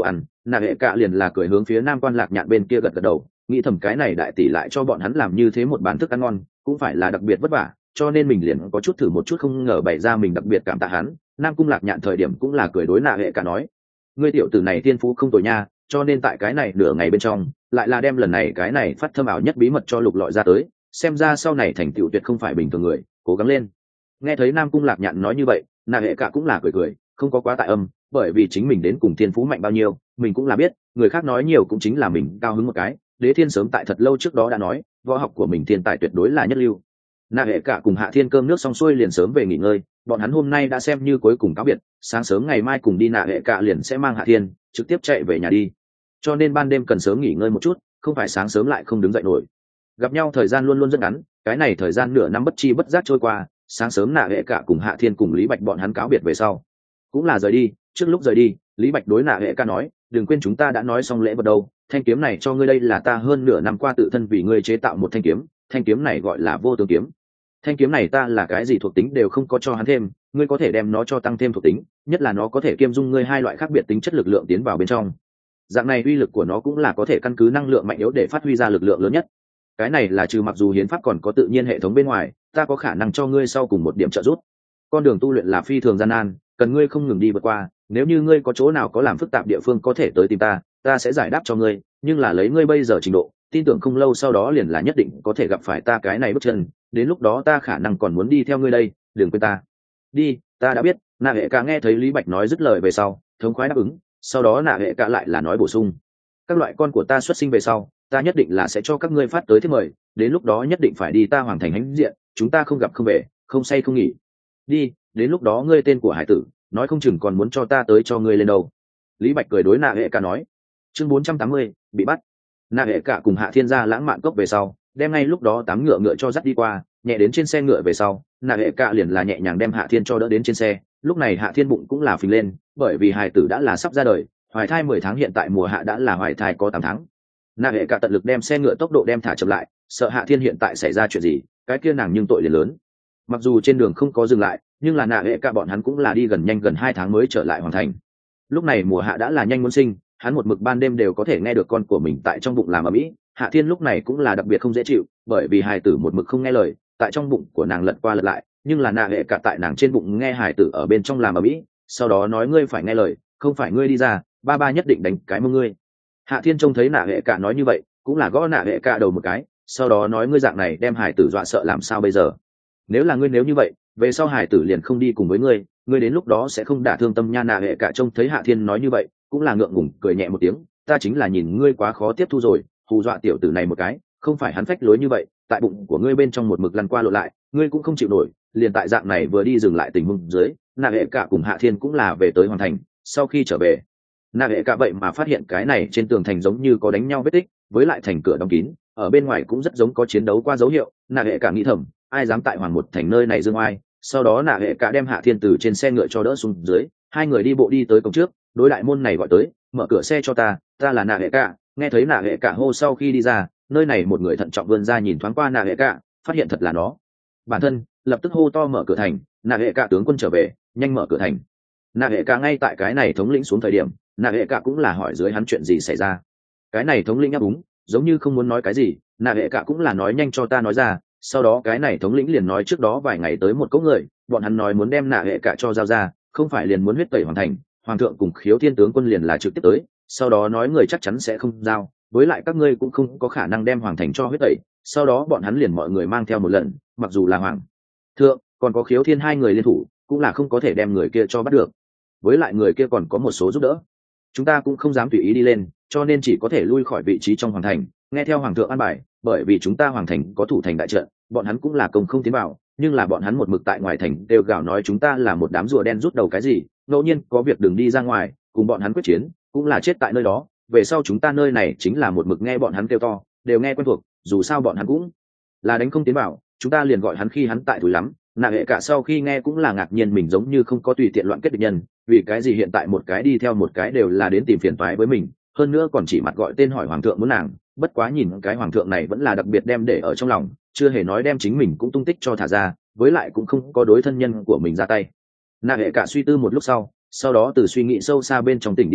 Speaker 1: nạ hệ cạ liền là cười hướng phía nam quan lạc nhạn bên kia gật gật đầu, nghĩ thầm cái này đại tỷ lại cho bọn hắn làm như thế một bàn thức ăn ngon cũng phải là đặc biệt vất vả, cho nên mình liền có chút thử một chút, không ngờ bày ra mình đặc biệt cảm tạ hắn. Nam cung lạc nhạn thời điểm cũng là cười đối nạ hệ cạ nói, ngươi tiểu tử này tiên phú không tồi nha, cho nên tại cái này nửa ngày bên trong lại là đem lần này cái này phát thâm ảo nhất bí mật cho lục lọi ra tới, xem ra sau này thành tựu tuyệt không phải bình thường người, cố gắng lên. Nghe thấy Nam cung lạc nhạn nói như vậy, nạ hệ cạ cũng là cười cười, không có quá tại âm, bởi vì chính mình đến cùng thiên phú mạnh bao nhiêu mình cũng là biết, người khác nói nhiều cũng chính là mình cao hứng một cái. Đế Thiên sớm tại thật lâu trước đó đã nói võ học của mình thiên tài tuyệt đối là nhất lưu. Nạ hệ cạ cùng Hạ Thiên cơm nước xong xuôi liền sớm về nghỉ ngơi, bọn hắn hôm nay đã xem như cuối cùng cáo biệt, sáng sớm ngày mai cùng đi. Nạ hệ cạ liền sẽ mang Hạ Thiên trực tiếp chạy về nhà đi, cho nên ban đêm cần sớm nghỉ ngơi một chút, không phải sáng sớm lại không đứng dậy nổi. Gặp nhau thời gian luôn luôn rất ngắn, cái này thời gian nửa năm bất chi bất giác trôi qua. Sáng sớm Nạ hệ cạ cùng Hạ Thiên cùng Lý Bạch bọn hắn cáo biệt về sau cũng là rời đi. Trước lúc rời đi, Lý Bạch đối Nạ hệ cạ nói, đừng quên chúng ta đã nói xong lễ vật đâu, thanh kiếm này cho ngươi, đây là ta hơn nửa năm qua tự thân vì ngươi chế tạo một thanh kiếm, thanh kiếm này gọi là vô tướng kiếm. Thanh kiếm này ta là cái gì thuộc tính đều không có cho hắn thêm, ngươi có thể đem nó cho tăng thêm thuộc tính, nhất là nó có thể kiêm dung ngươi hai loại khác biệt tính chất lực lượng tiến vào bên trong. Dạng này uy lực của nó cũng là có thể căn cứ năng lượng mạnh yếu để phát huy ra lực lượng lớn nhất. Cái này là trừ mặc dù hiến pháp còn có tự nhiên hệ thống bên ngoài, ta có khả năng cho ngươi sau cùng một điểm trợ giúp. Con đường tu luyện là phi thường gian nan, cần ngươi không ngừng đi vượt qua, nếu như ngươi có chỗ nào có làm phức tạp địa phương có thể tới tìm ta, ta sẽ giải đáp cho ngươi, nhưng là lấy ngươi bây giờ trình độ, tin tưởng không lâu sau đó liền là nhất định có thể gặp phải ta cái này bước chân, đến lúc đó ta khả năng còn muốn đi theo ngươi đây, đừng quên ta. Đi, ta đã biết. Nạ hệ cả nghe thấy Lý Bạch nói dứt lời về sau thống khoái đáp ứng, sau đó Nạ hệ cả lại là nói bổ sung, các loại con của ta xuất sinh về sau, ta nhất định là sẽ cho các ngươi phát tới thiếp mời, đến lúc đó nhất định phải đi ta hoàng thành hãnh diện, chúng ta không gặp không về, không say không nghỉ. Đi, đến lúc đó ngươi tên của hải tử nói không chừng còn muốn cho ta tới cho ngươi lên đâu. Lý Bạch cười đối Nạ hệ cả nói. Chương bốn trăm tám mươi, bị bắt. Nạ hệ cả cùng Hạ Thiên ra lãng mạn cốc về sau, đem ngay lúc đó tám ngựa ngựa cho dắt đi qua, nhẹ đến trên xe ngựa về sau, Nạ hệ cả liền là nhẹ nhàng đem Hạ Thiên cho đỡ đến trên xe. Lúc này Hạ Thiên bụng cũng là phình lên, bởi vì hài tử đã là sắp ra đời, hoài thai mười tháng, hiện tại mùa hạ đã là hoài thai có tám tháng. Nạ hệ cả tận lực đem xe ngựa tốc độ đem thả chậm lại, sợ Hạ Thiên hiện tại xảy ra chuyện gì, cái kia nàng nhưng tội liền lớn. Mặc dù trên đường không có dừng lại, nhưng là Nạ hệ cả bọn hắn cũng là đi gần nhanh gần hai tháng mới trở lại hoàn thành. Lúc này mùa hạ đã là nhanh muốn sinh, hắn một mực ban đêm đều có thể nghe được con của mình tại trong bụng làm ở mỹ. Hạ Thiên lúc này cũng là đặc biệt không dễ chịu, bởi vì hài tử một mực không nghe lời, tại trong bụng của nàng lật qua lật lại, nhưng là Nạ hệ cả tại nàng trên bụng nghe hài tử ở bên trong làm ở mỹ, sau đó nói ngươi phải nghe lời, không phải ngươi đi ra, ba ba nhất định đánh cái mông ngươi. Hạ Thiên trông thấy Nạ hệ cả nói như vậy, cũng là gõ Nạ hệ cả đầu một cái, sau đó nói ngươi dạng này đem hài tử dọa sợ làm sao bây giờ? Nếu là ngươi nếu như vậy, về sau hài tử liền không đi cùng với ngươi, ngươi đến lúc đó sẽ không đả thương tâm nha. Nạ hệ cả trông thấy Hạ Thiên nói như vậy, cũng là ngượng ngùng cười nhẹ một tiếng, ta chính là nhìn ngươi quá khó tiếp thu rồi, hù dọa tiểu tử này một cái, không phải hắn phách lối như vậy, tại bụng của ngươi bên trong một mực lăn qua lộn lại, ngươi cũng không chịu nổi, liền tại dạng này vừa đi dừng lại tình huống dưới, Nạ hệ cả cùng Hạ Thiên cũng là về tới hoàn thành. Sau khi trở về, Nạ hệ cả vậy mà phát hiện cái này trên tường thành giống như có đánh nhau vết tích, với lại thành cửa đóng kín, ở bên ngoài cũng rất giống có chiến đấu qua dấu hiệu. Nạ hệ cả nghĩ thầm, ai dám tại hoàng một thành nơi này dương oai. Sau đó Nạ hệ cả đem Hạ Thiên từ trên xe ngựa cho đỡ xuống dưới, hai người đi bộ đi tới cổng trước, đối đại môn này gọi tới, mở cửa xe cho ta, ta là Nạ hệ cả. Nghe thấy Nạ hệ cả hô, sau khi đi ra, nơi này một người thận trọng vươn ra nhìn thoáng qua Nạ hệ cả, phát hiện thật là nó bản thân, lập tức hô to mở cửa thành. Nạ hệ cả tướng quân trở về, nhanh mở cửa thành. Nạ hệ cả ngay tại cái này thống lĩnh xuống thời điểm, Nạ hệ cả cũng là hỏi dưới hắn chuyện gì xảy ra. Cái này thống lĩnh ấp úng, giống như không muốn nói cái gì. Nạ hệ cả cũng là nói nhanh cho ta nói ra. Sau đó cái này thống lĩnh liền nói trước đó vài ngày tới một cỗ người, bọn hắn nói muốn đem Nạ hệ cả cho giao ra, không phải liền muốn huyết tẩy hoàn thành. Hoàng thượng cùng Khiếu Thiên tướng quân liền là trực tiếp tới, sau đó nói người chắc chắn sẽ không giao, với lại các ngươi cũng không có khả năng đem hoàng thành cho huyết tẩy. Sau đó bọn hắn liền mọi người mang theo một lần, mặc dù là hoàng thượng còn có Khiếu Thiên hai người liên thủ, cũng là không có thể đem người kia cho bắt được. Với lại người kia còn có một số giúp đỡ, chúng ta cũng không dám tùy ý đi lên, cho nên chỉ có thể lui khỏi vị trí trong hoàng thành, nghe theo hoàng thượng an bài. Bởi vì chúng ta hoàng thành có thủ thành đại trận, bọn hắn cũng là công không tiến vào, nhưng là bọn hắn một mực tại ngoài thành đều gào nói chúng ta là một đám rùa đen rút đầu cái gì, ngẫu nhiên có việc đừng đi ra ngoài, cùng bọn hắn quyết chiến cũng là chết tại nơi đó. Về sau chúng ta nơi này chính là một mực nghe bọn hắn kêu to, đều nghe quen thuộc, dù sao bọn hắn cũng là đánh không tiến vào, chúng ta liền gọi hắn khi hắn tại thúi lắm. Nạ hệ cả sau khi nghe cũng là ngạc nhiên, mình giống như không có tùy tiện loạn kết địch nhân, vì cái gì hiện tại một cái đi theo một cái đều là đến tìm phiền toái với mình, hơn nữa còn chỉ mặt gọi tên hỏi hoàng thượng muốn nàng. Bất quá nhìn cái hoàng thượng này vẫn là đặc biệt đem để ở trong lòng, chưa hề nói đem chính mình cũng tung tích cho thả ra, với lại cũng không có đối thân nhân của mình ra tay. Nạ hệ cả suy tư một lúc sau, sau đó từ suy nghĩ sâu xa bên trong tỉnh đi ra,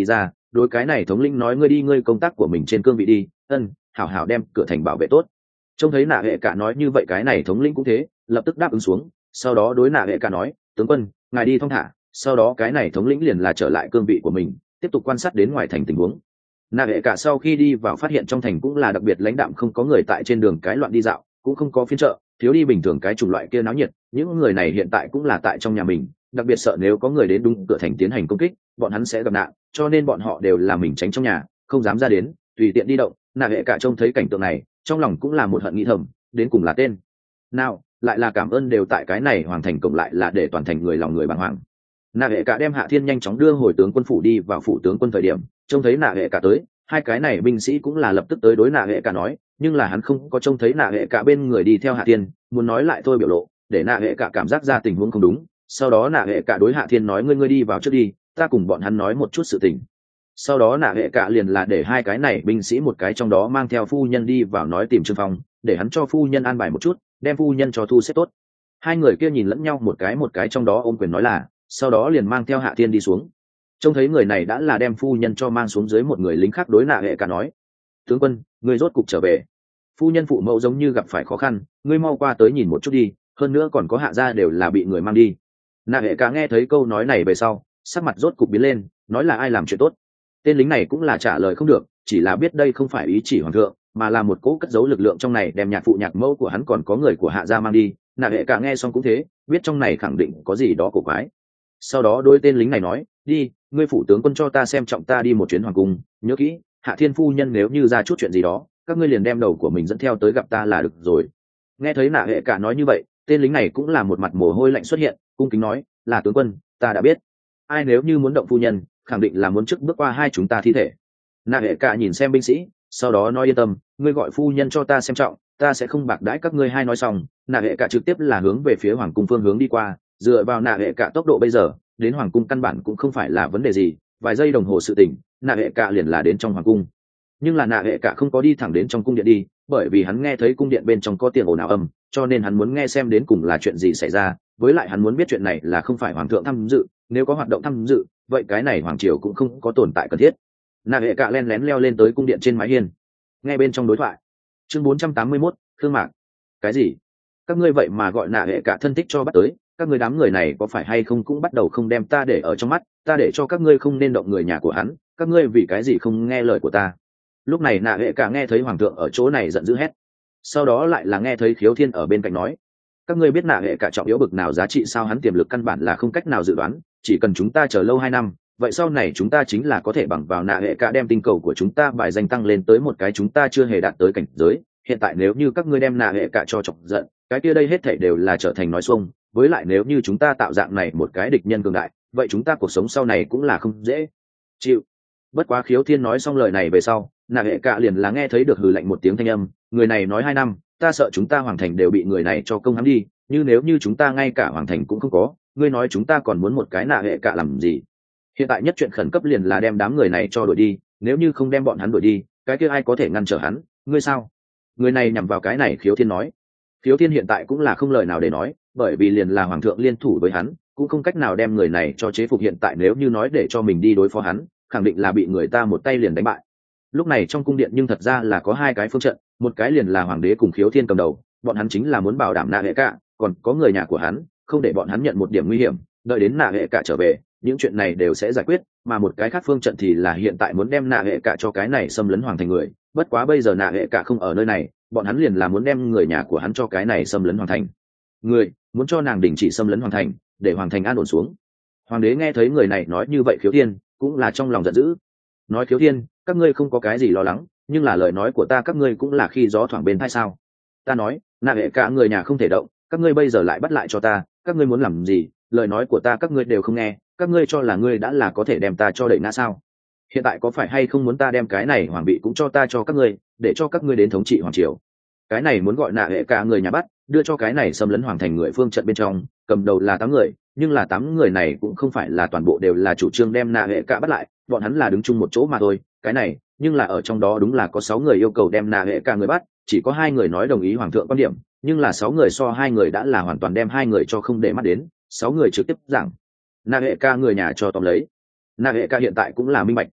Speaker 1: đối cái này thống lĩnh nói ngươi đi ngươi công tác của mình trên cương vị đi, ân hảo hảo đem cửa thành bảo vệ tốt. Trông thấy nạ hệ cả nói như vậy cái này thống lĩnh cũng thế, lập tức đáp ứng xuống, sau đó đối nạ hệ cả nói, tướng quân ngài đi thong thả. Sau đó cái này thống lĩnh liền là trở lại cương vị của mình, tiếp tục quan sát đến ngoài thành tình huống. Nạ hệ cả sau khi đi vào phát hiện trong thành cũng là đặc biệt lãnh đạm, không có người tại trên đường cái loạn đi dạo, cũng không có phiên chợ, thiếu đi bình thường cái chủng loại kia náo nhiệt. Những người này hiện tại cũng là tại trong nhà mình, đặc biệt sợ nếu có người đến đúng cửa thành tiến hành công kích, bọn hắn sẽ gặp nạn, cho nên bọn họ đều là mình tránh trong nhà, không dám ra đến, tùy tiện đi động. Nạ hệ cả trông thấy cảnh tượng này, trong lòng cũng là một hận nghĩ thầm, đến cùng là tên nào lại là cảm ơn đều tại cái này hoàng thành cộng lại là để toàn thành người lòng người bàng hoàng. Nạ hệ cả đem Hạ Thiên nhanh chóng đưa hồi tướng quân phủ đi vào phủ tướng quân thời điểm, trông thấy nạ hệ cả tới, hai cái này binh sĩ cũng là lập tức tới đối nạ hệ cả nói, nhưng là hắn không có trông thấy nạ hệ cả bên người đi theo Hạ Thiên, muốn nói lại thôi biểu lộ, để nạ hệ cả cảm giác ra tình huống không đúng. Sau đó nạ hệ cả đối Hạ Thiên nói, ngươi ngươi đi vào trước đi, ta cùng bọn hắn nói một chút sự tình. Sau đó nạ hệ cả liền là để hai cái này binh sĩ một cái trong đó mang theo phu nhân đi vào nói tìm Trương Phong, để hắn cho phu nhân an bài một chút, đem phu nhân cho thu xếp tốt. Hai người kia nhìn lẫn nhau một cái một cái trong đó ôm quyền nói là, sau đó liền mang theo Hạ Thiên đi xuống. Trông thấy người này đã là đem phu nhân cho mang xuống dưới, một người lính khác đối nạ hệ cả nói, tướng quân người rốt cục trở về, phu nhân phụ mẫu giống như gặp phải khó khăn, ngươi mau qua tới nhìn một chút đi, hơn nữa còn có Hạ gia đều là bị người mang đi. Nạ hệ cả nghe thấy câu nói này về sau, sắc mặt rốt cục biến lên, nói là ai làm chuyện tốt. Tên lính này cũng là trả lời không được, chỉ là biết đây không phải ý chỉ hoàng thượng, mà là một cỗ cất giấu lực lượng trong này đem nhạc phụ nhạc mẫu của hắn còn có người của Hạ gia mang đi. Nạ hệ cả nghe xong cũng thế, biết trong này khẳng định có gì đó cổ quái. Sau đó đôi tên lính này nói, đi, ngươi phủ tướng quân cho ta xem trọng, ta đi một chuyến hoàng cung, nhớ kỹ Hạ Thiên phu nhân nếu như ra chút chuyện gì đó, các ngươi liền đem đầu của mình dẫn theo tới gặp ta là được rồi. Nghe thấy nạ hệ cả nói như vậy, tên lính này cũng là một mặt mồ hôi lạnh xuất hiện, cung kính nói, là tướng quân, ta đã biết. Ai nếu như muốn động phu nhân, khẳng định là muốn trước bước qua hai chúng ta thi thể. Nạ hệ cả nhìn xem binh sĩ, sau đó nói, yên tâm, ngươi gọi phu nhân cho ta xem trọng, ta sẽ không bạc đãi các ngươi. Hai nói xong, nạ hệ cả trực tiếp là hướng về phía hoàng cung phương hướng đi qua. Dựa vào nạ hệ cả tốc độ bây giờ, đến hoàng cung căn bản cũng không phải là vấn đề gì, vài giây đồng hồ sự tỉnh, nạ hệ cả liền là đến trong hoàng cung. Nhưng là nạ hệ cả không có đi thẳng đến trong cung điện đi, bởi vì hắn nghe thấy cung điện bên trong có tiếng ồn ào âm, cho nên hắn muốn nghe xem đến cùng là chuyện gì xảy ra, với lại hắn muốn biết chuyện này là không phải hoàng thượng tham dự, nếu có hoạt động tham dự, vậy cái này hoàng triều cũng không có tồn tại cần thiết. Nạ hệ cả len lén leo lên tới cung điện trên mái hiên, nghe bên trong đối thoại. Chương bốn trăm tám mươi mốt, Khương Mạc. Cái gì? Các ngươi vậy mà gọi nạ hệ cả thân thích cho bắt tới, các ngươi đám người này có phải hay không cũng bắt đầu không đem ta để ở trong mắt, ta để cho các ngươi không nên động người nhà của hắn, các ngươi vì cái gì không nghe lời của ta? Lúc này nạ hệ cả nghe thấy hoàng thượng ở chỗ này giận dữ hét, sau đó lại là nghe thấy Khiếu Thiên ở bên cạnh nói, các ngươi biết nạ hệ cả trọng yếu bực nào giá trị sao? Hắn tiềm lực căn bản là không cách nào dự đoán, chỉ cần chúng ta chờ lâu hai năm, vậy sau này chúng ta chính là có thể bằng vào nạ hệ cả đem tinh cầu của chúng ta bài danh tăng lên tới một cái chúng ta chưa hề đạt tới cảnh giới. Hiện tại nếu như các ngươi đem nạ hệ cả cho chọc giận, cái kia đây hết thảy đều là trở thành nói xuông, với lại nếu như chúng ta tạo dạng này một cái địch nhân cường đại, vậy chúng ta cuộc sống sau này cũng là không dễ chịu. Bất quá Khiếu Thiên nói xong lời này về sau, nạ hệ cả liền là nghe thấy được hừ lạnh một tiếng thanh âm, người này nói hai năm, ta sợ chúng ta hoàng thành đều bị người này cho công hãm đi, như nếu như chúng ta ngay cả hoàng thành cũng không có, ngươi nói chúng ta còn muốn một cái nạ hệ cả làm gì? Hiện tại nhất chuyện khẩn cấp liền là đem đám người này cho đuổi đi, nếu như không đem bọn hắn đuổi đi, cái kia ai có thể ngăn trở hắn? Ngươi sao? Người này nhằm vào cái này. Khiếu Thiên nói. Khiếu Thiên hiện tại cũng là không lời nào để nói, bởi vì liền là hoàng thượng liên thủ với hắn, cũng không cách nào đem người này cho chế phục. Hiện tại nếu như nói để cho mình đi đối phó hắn, khẳng định là bị người ta một tay liền đánh bại. Lúc này trong cung điện nhưng thật ra là có hai cái phương trận, một cái liền là hoàng đế cùng Khiếu Thiên cầm đầu, bọn hắn chính là muốn bảo đảm nạ hệ cả, còn có người nhà của hắn, không để bọn hắn nhận một điểm nguy hiểm, đợi đến nạ hệ cả trở về, những chuyện này đều sẽ giải quyết. Mà một cái khác phương trận thì là hiện tại muốn đem nạ hệ cả cho cái này xâm lấn hoàng thành người, bất quá bây giờ nạ hệ cả không ở nơi này, bọn hắn liền là muốn đem người nhà của hắn cho cái này xâm lấn hoàng thành người, muốn cho nàng đình chỉ xâm lấn hoàng thành, để hoàng thành an ổn xuống. Hoàng đế nghe thấy người này nói như vậy, Khiếu Thiên cũng là trong lòng giận dữ, nói, Khiếu Thiên, các ngươi không có cái gì lo lắng, nhưng là lời nói của ta các ngươi cũng là khi gió thoảng bên tai sao? Ta nói nạ hệ cả người nhà không thể động, các ngươi bây giờ lại bắt lại cho ta, các ngươi muốn làm gì? Lời nói của ta các ngươi đều không nghe, các ngươi cho là ngươi đã là có thể đem ta cho đẩy ngã sao? Hiện tại có phải hay không muốn ta đem cái này hoàng vị cũng cho ta cho các ngươi, để cho các ngươi đến thống trị hoàng triều? Cái này muốn gọi nạ hệ cả người nhà bắt, đưa cho cái này xâm lấn hoàng thành người phương trận bên trong, cầm đầu là tám người, nhưng là tám người này cũng không phải là toàn bộ đều là chủ trương đem nạ hệ cả bắt lại, bọn hắn là đứng chung một chỗ mà thôi. Cái này, nhưng là ở trong đó đúng là có sáu người yêu cầu đem nạ hệ cả người bắt, chỉ có hai người nói đồng ý hoàng thượng quan điểm, nhưng là sáu người so hai người đã là hoàn toàn đem hai người cho không để mắt đến, sáu người trực tiếp giảng nạ hệ cả người nhà cho tóm lấy. Nạ hệ cả hiện tại cũng là minh bạch,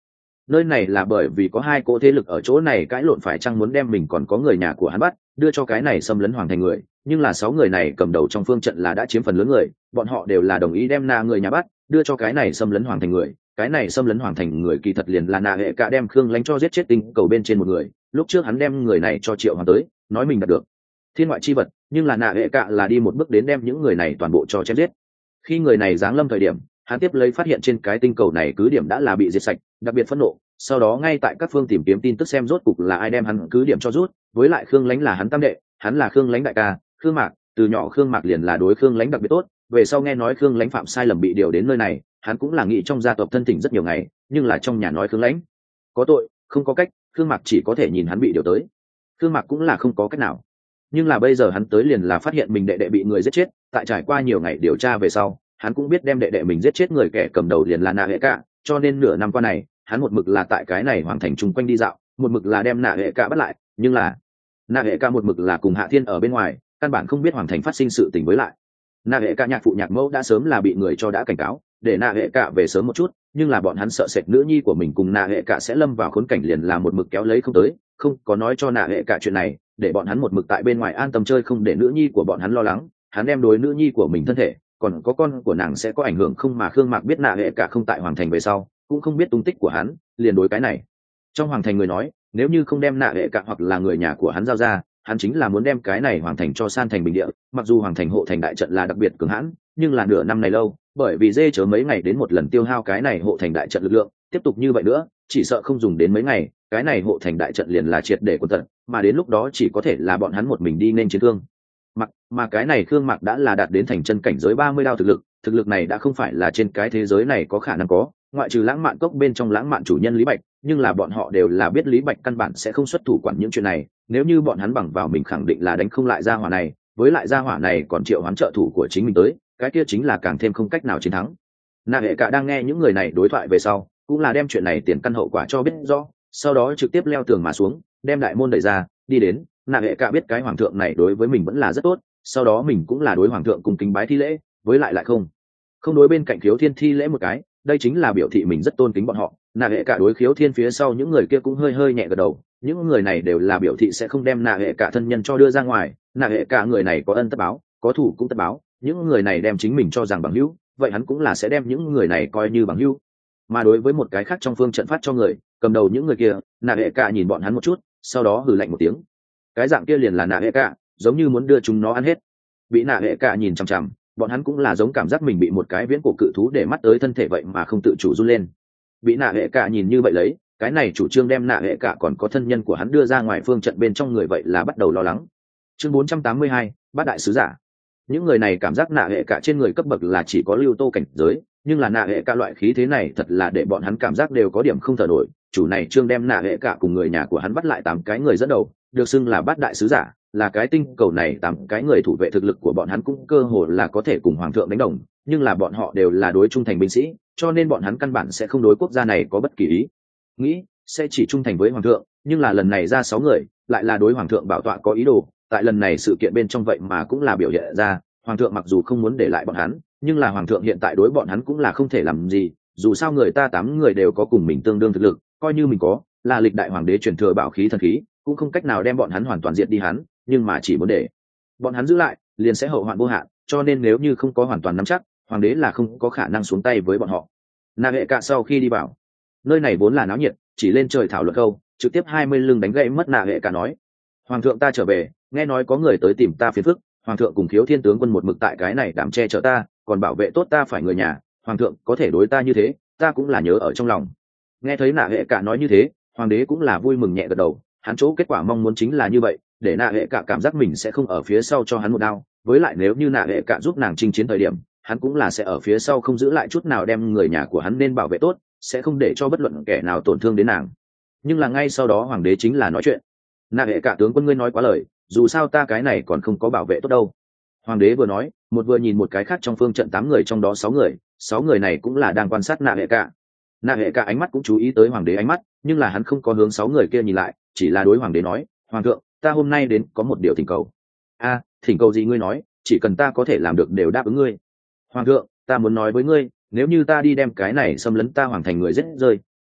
Speaker 1: nơi này là bởi vì có hai cỗ thế lực ở chỗ này cãi lộn phải chăng muốn đem mình còn có người nhà của hắn bắt đưa cho cái này xâm lấn hoàng thành người, nhưng là sáu người này cầm đầu trong phương trận là đã chiếm phần lớn người, bọn họ đều là đồng ý đem na người nhà bắt đưa cho cái này xâm lấn hoàng thành người. Cái này xâm lấn hoàng thành người kỳ thật liền là Na Hệ Cả đem Khương Lánh cho giết chết tinh cầu bên trên một người, lúc trước hắn đem người này cho Triệu Hoàn tới, nói mình đạt được thiên ngoại chi vật, nhưng là Na Hệ Cả là đi một bước đến đem những người này toàn bộ cho chém giết. Khi người này giáng lâm thời điểm, hắn tiếp lấy phát hiện trên cái tinh cầu này cứ điểm đã là bị diệt sạch, đặc biệt phẫn nộ, sau đó ngay tại các phương tìm kiếm tin tức xem rốt cục là ai đem hắn cứ điểm cho rút, với lại Khương Lánh là hắn tam đệ, hắn là Khương Lánh đại ca, Khương Mạc, từ nhỏ Khương Mạc liền là đối Khương Lánh đặc biệt tốt, về sau nghe nói Khương Lánh phạm sai lầm bị điều đến nơi này, hắn cũng là nghĩ trong gia tộc thân thỉnh rất nhiều ngày, nhưng là trong nhà nói Khương Lánh có tội, không có cách, Khương Mạc chỉ có thể nhìn hắn bị điều tới. Khương Mạc cũng là không có cách nào, nhưng là bây giờ hắn tới liền là phát hiện mình đệ đệ bị người giết chết, tại trải qua nhiều ngày điều tra về sau, hắn cũng biết đem đệ đệ mình giết chết người kẻ cầm đầu liền là Na Hệ Cả, cho nên nửa năm qua này, hắn một mực là tại cái này hoàng thành chung quanh đi dạo, một mực là đem Na Hệ Cả bắt lại, nhưng là Na Hệ Cả một mực là cùng Hạ Thiên ở bên ngoài, căn bản không biết hoàng thành phát sinh sự tình với lại. Na Hệ Cả nhạc phụ nhạc mẫu đã sớm là bị người cho đã cảnh cáo, để Na Hệ Cả về sớm một chút, nhưng là bọn hắn sợ sệt nữ nhi của mình cùng Na Hệ Cả sẽ lâm vào khốn cảnh liền là một mực kéo lấy không tới, không có nói cho Na Hệ Cả chuyện này, để bọn hắn một mực tại bên ngoài an tâm chơi không để nữ nhi của bọn hắn lo lắng, hắn đem đối nữ nhi của mình thân thể, còn có con của nàng sẽ có ảnh hưởng không mà Khương Mạc biết Na Hệ Cả không tại hoàng thành về sau, cũng không biết tung tích của hắn, liền đối cái này. Trong hoàng thành người nói, nếu như không đem Na Hệ Cả hoặc là người nhà của hắn giao ra, hắn chính là muốn đem cái này hoàng thành cho san thành bình địa, mặc dù hoàng thành hộ thành đại trận là đặc biệt cường hãn, nhưng là nửa năm này lâu, bởi vì dê chớ mấy ngày đến một lần tiêu hao cái này hộ thành đại trận lực lượng, tiếp tục như vậy nữa, chỉ sợ không dùng đến mấy ngày, cái này hộ thành đại trận liền là triệt để quân tận, mà đến lúc đó chỉ có thể là bọn hắn một mình đi nên chiến thương. Mặc mà cái này Khương Mạc đã là đạt đến thành chân cảnh giới ba mươi đao thực lực, thực lực này đã không phải là trên cái thế giới này có khả năng có, ngoại trừ lãng mạn cốc bên trong lãng mạn chủ nhân Lý Bạch, nhưng là bọn họ đều là biết Lý Bạch căn bản sẽ không xuất thủ quản những chuyện này, nếu như bọn hắn bằng vào mình khẳng định là đánh không lại gia hỏa này, với lại gia hỏa này còn triệu hoán trợ thủ của chính mình tới, cái kia chính là càng thêm không cách nào chiến thắng. Na Hệ Cả đang nghe những người này đối thoại về sau, cũng là đem chuyện này tiền căn hậu quả cho biết rõ, sau đó trực tiếp leo tường mà xuống, đem đại môn đẩy ra, đi đến. Na Hệ Cả biết cái hoàng thượng này đối với mình vẫn là rất tốt, sau đó mình cũng là đối hoàng thượng cùng kính bái thi lễ, với lại lại không không đối bên cạnh Khiếu Thiên thi lễ một cái, đây chính là biểu thị mình rất tôn kính bọn họ. Na Hệ Cả đối Khiếu Thiên phía sau những người kia cũng hơi hơi nhẹ gật đầu, những người này đều là biểu thị sẽ không đem Na Hệ Cả thân nhân cho đưa ra ngoài, Na Hệ Cả người này có ân tất báo, có thủ cũng tất báo, những người này đem chính mình cho rằng bằng hữu, vậy hắn cũng là sẽ đem những người này coi như bằng hữu. Mà đối với một cái khác trong phương trận phát cho người cầm đầu những người kia, Na Hệ Cả nhìn bọn hắn một chút, sau đó hừ lạnh một tiếng, cái dạng kia liền là Na Hệ Cả, giống như muốn đưa chúng nó ăn hết. Bị Na Hệ Cả nhìn chằm chằm, bọn hắn cũng là giống cảm giác mình bị một cái viễn cổ cự thú để mắt tới thân thể vậy mà không tự chủ run lên. Bị Na Hệ Cả nhìn như vậy lấy, cái này chủ trương đem Na Hệ Cả còn có thân nhân của hắn đưa ra ngoài phương trận bên trong người vậy là bắt đầu lo lắng. Chương bốn trăm tám mươi hai, bát đại sứ giả. Những người này cảm giác Na Hệ Cả trên người cấp bậc là chỉ có lưu tô cảnh giới, nhưng là Na Hệ Cả loại khí thế này thật là để bọn hắn cảm giác đều có điểm không thở nổi. Chủ này trương đem Na Hệ Cả cùng người nhà của hắn bắt lại tám cái người dẫn đầu, được xưng là bát đại sứ giả, là cái tinh cầu này tám cái người thủ vệ thực lực của bọn hắn cũng cơ hồ là có thể cùng hoàng thượng đánh đồng, nhưng là bọn họ đều là đối trung thành binh sĩ, cho nên bọn hắn căn bản sẽ không đối quốc gia này có bất kỳ ý nghĩ, sẽ chỉ trung thành với hoàng thượng. Nhưng là lần này ra sáu người, lại là đối hoàng thượng bảo tọa có ý đồ, tại lần này sự kiện bên trong vậy mà cũng là biểu hiện ra, hoàng thượng mặc dù không muốn để lại bọn hắn, nhưng là hoàng thượng hiện tại đối bọn hắn cũng là không thể làm gì, dù sao người ta tám người đều có cùng mình tương đương thực lực, coi như mình có là lịch đại hoàng đế truyền thừa bảo khí thần khí, cũng không cách nào đem bọn hắn hoàn toàn diệt đi hắn, nhưng mà chỉ muốn để bọn hắn giữ lại, liền sẽ hậu hoạn vô hạn, cho nên nếu như không có hoàn toàn nắm chắc, hoàng đế là không có khả năng xuống tay với bọn họ. Na Hệ Cả sau khi đi vào, nơi này vốn là náo nhiệt, chỉ lên trời thảo luận câu, trực tiếp hai mươi lưng đánh gãy mất Na Hệ Cả nói: "Hoàng thượng ta trở về, nghe nói có người tới tìm ta phiền phức, hoàng thượng cùng Khiếu Thiên tướng quân một mực tại cái này đảm che chở ta, còn bảo vệ tốt ta phải người nhà, hoàng thượng có thể đối ta như thế, ta cũng là nhớ ở trong lòng." Nghe thấy Na Hệ Cả nói như thế, hoàng đế cũng là vui mừng nhẹ gật đầu, hắn chỗ kết quả mong muốn chính là như vậy, để Na Hệ Cả cảm giác mình sẽ không ở phía sau cho hắn một đao, với lại nếu như Na Hệ Cả giúp nàng chinh chiến thời điểm, hắn cũng là sẽ ở phía sau không giữ lại chút nào đem người nhà của hắn nên bảo vệ tốt, sẽ không để cho bất luận kẻ nào tổn thương đến nàng. Nhưng là ngay sau đó hoàng đế chính là nói chuyện: "Na Hệ Cả tướng quân ngươi nói quá lời, dù sao ta cái này còn không có bảo vệ tốt đâu." Hoàng đế vừa nói, một vừa nhìn một cái khác trong phương trận tám người trong đó sáu người, sáu người này cũng là đang quan sát Na Hệ Cả. Na Hệ Cả ánh mắt cũng chú ý tới hoàng đế ánh mắt, nhưng là hắn không có hướng sáu người kia nhìn lại, chỉ là đối hoàng đế nói: "Hoàng thượng, ta hôm nay đến có một điều thỉnh cầu." "A, thỉnh cầu gì ngươi nói, chỉ cần ta có thể làm được đều đáp ứng ngươi." "Hoàng thượng, ta muốn nói với ngươi, nếu như ta đi đem cái này xâm lấn ta hoàng thành người giết rơi,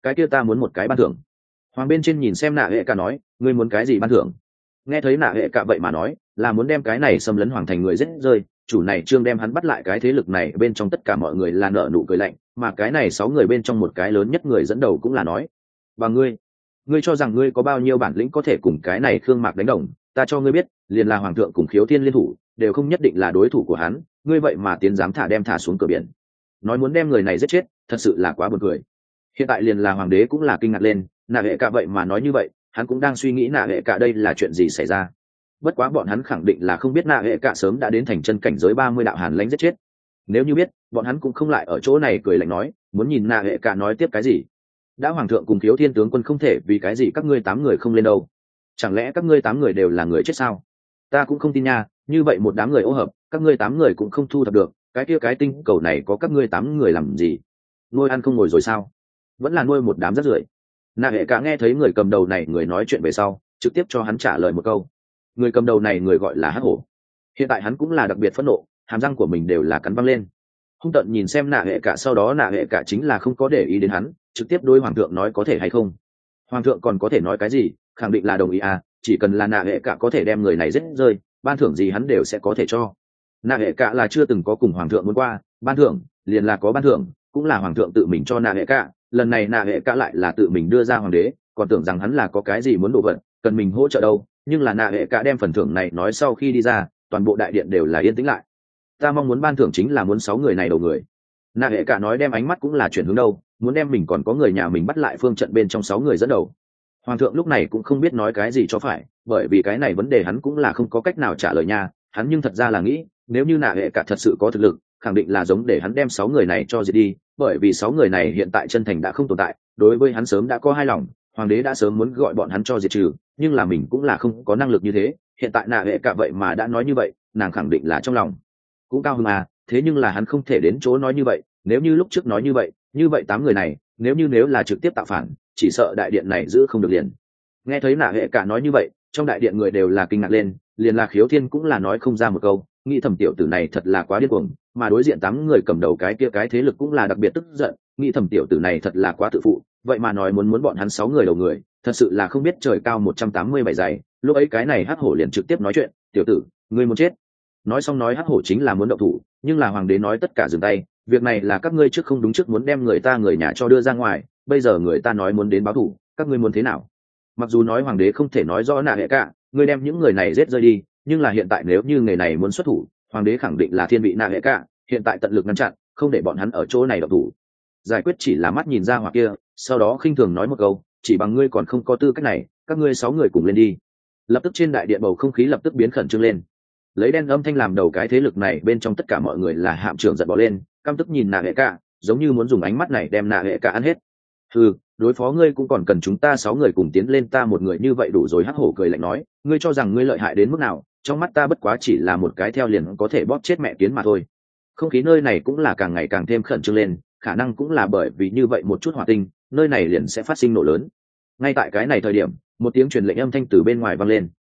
Speaker 1: cái kia ta muốn một cái ban thưởng. Hoàng bên trên nhìn xem nạ hệ cả nói, ngươi muốn cái gì ban thưởng? Nghe thấy nạ hệ cả vậy mà nói là muốn đem cái này xâm lấn hoàng thành người giết rơi, chủ này trương đem hắn bắt lại cái thế lực này bên trong tất cả mọi người là nợ nụ cười lạnh, mà cái này sáu người bên trong một cái lớn nhất người dẫn đầu cũng là nói, và ngươi ngươi cho rằng ngươi có bao nhiêu bản lĩnh có thể cùng cái này khương mạc đánh đồng? Ta cho ngươi biết, liền là hoàng thượng cùng khiếu thiên liên thủ đều không nhất định là đối thủ của hắn, ngươi vậy mà tiến dám thả đem thả xuống cửa biển, nói muốn đem người này giết chết, thật sự là quá buồn cười. Hiện tại liền là hoàng đế cũng là kinh ngạc lên, nạ hệ cả vậy mà nói như vậy, hắn cũng đang suy nghĩ nạ hệ cả đây là chuyện gì xảy ra. Bất quá bọn hắn khẳng định là không biết nạ hệ cả sớm đã đến thành chân cảnh giới ba mươi đạo hàn lãnh giết chết. Nếu như biết, bọn hắn cũng không lại ở chỗ này cười lạnh nói, muốn nhìn nạ hệ cả nói tiếp cái gì. Đã hoàng thượng cùng khiếu thiên tướng quân không thể vì cái gì các ngươi tám người không lên đâu? Chẳng lẽ các ngươi tám người đều là người chết sao? Ta cũng không tin nha, như vậy một đám người ô hợp, các ngươi tám người cũng không thu thập được, cái kia cái tinh cầu này có các ngươi tám người làm gì? Nuôi ăn không ngồi rồi sao? Vẫn là nuôi một đám rác rưởi. Nạ hệ cả nghe thấy người cầm đầu này người nói chuyện về sau, trực tiếp cho hắn trả lời một câu. Người cầm đầu này người gọi là Hắc Hổ. Hiện tại hắn cũng là đặc biệt phẫn nộ, hàm răng của mình đều là cắn văng lên. Hung tợn nhìn xem nạ hệ cả, sau đó nạ hệ cả chính là không có để ý đến hắn, trực tiếp đối hoàng thượng nói có thể hay không. Hoàng thượng còn có thể nói cái gì, khẳng định là đồng ý à, chỉ cần là nạ hệ cả có thể đem người này giết rơi, ban thưởng gì hắn đều sẽ có thể cho. Nạ hệ cả là chưa từng có cùng hoàng thượng muốn qua, ban thưởng liền là có ban thưởng, cũng là hoàng thượng tự mình cho nạ hệ cả. Lần này nạ hệ cả lại là tự mình đưa ra hoàng đế, còn tưởng rằng hắn là có cái gì muốn đồ vật cần mình hỗ trợ đâu, nhưng là nạ hệ cả đem phần thưởng này nói sau khi đi ra, toàn bộ đại điện đều là yên tĩnh lại. Ta mong muốn ban thưởng chính là muốn sáu người này đầu người. Nạ hệ cả nói đem ánh mắt cũng là chuyển hướng đâu, muốn đem mình còn có người nhà mình bắt lại phương trận bên trong sáu người dẫn đầu. Hoàng thượng lúc này cũng không biết nói cái gì cho phải, bởi vì cái này vấn đề hắn cũng là không có cách nào trả lời nha. Hắn nhưng thật ra là nghĩ, nếu như nạ hệ cả thật sự có thực lực, khẳng định là giống để hắn đem sáu người này cho diệt đi, bởi vì sáu người này hiện tại chân thành đã không tồn tại, đối với hắn sớm đã có hai lòng, hoàng đế đã sớm muốn gọi bọn hắn cho diệt trừ, nhưng là mình cũng là không có năng lực như thế. Hiện tại nạ hệ cả vậy mà đã nói như vậy, nàng khẳng định là trong lòng cũng cao hứng à, thế nhưng là hắn không thể đến chỗ nói như vậy, nếu như lúc trước nói như vậy, như vậy tám người này, nếu như nếu là trực tiếp tạo phản, chỉ sợ đại điện này giữ không được liền. Nghe thấy nạ hệ cả nói như vậy, trong đại điện người đều là kinh ngạc lên, liền là khiếu thiên cũng là nói không ra một câu, nghĩ thầm tiểu tử này thật là quá điên cuồng, mà đối diện tám người cầm đầu cái kia cái thế lực cũng là đặc biệt tức giận, nghĩ thầm tiểu tử này thật là quá tự phụ, vậy mà nói muốn muốn bọn hắn sáu người đầu người, thật sự là không biết trời cao một trăm tám mươi bảy dày. Lúc ấy cái này Hắc Hổ liền trực tiếp nói chuyện, tiểu tử, ngươi muốn chết. Nói xong nói Hắc Hổ chính là muốn động thủ, nhưng là hoàng đế nói tất cả dừng tay, việc này là các ngươi trước không đúng, trước muốn đem người ta người nhà cho đưa ra ngoài, bây giờ người ta nói muốn đến báo thủ, các ngươi muốn thế nào? Mặc dù nói hoàng đế không thể nói rõ nạ hệ cả, ngươi đem những người này giết rơi đi, nhưng là hiện tại nếu như người này muốn xuất thủ, hoàng đế khẳng định là thiên vị nạ hệ cả, hiện tại tận lực ngăn chặn, không để bọn hắn ở chỗ này động thủ. Giải quyết chỉ là mắt nhìn ra hoặc kia, sau đó khinh thường nói một câu, chỉ bằng ngươi còn không có tư cách này, các ngươi sáu người cùng lên đi. Lập tức trên đại điện bầu không khí lập tức biến khẩn trương lên. Lấy đen âm thanh làm đầu cái thế lực này bên trong tất cả mọi người là hạm trưởng giật bỏ lên, căm tức nhìn nạ hệ cả, giống như muốn dùng ánh mắt này đem nạ hệ cả ăn hết. Ừ, đối phó ngươi cũng còn cần chúng ta sáu người cùng tiến lên, ta một người như vậy đủ rồi. Hắc Hổ cười lạnh nói, ngươi cho rằng ngươi lợi hại đến mức nào, trong mắt ta bất quá chỉ là một cái theo liền có thể bóp chết mẹ kiến mà thôi. Không khí nơi này cũng là càng ngày càng thêm khẩn trương lên, khả năng cũng là bởi vì như vậy một chút hỏa tinh, nơi này liền sẽ phát sinh nổ lớn. Ngay tại cái này thời điểm, một tiếng truyền lệnh âm thanh từ bên ngoài vang lên.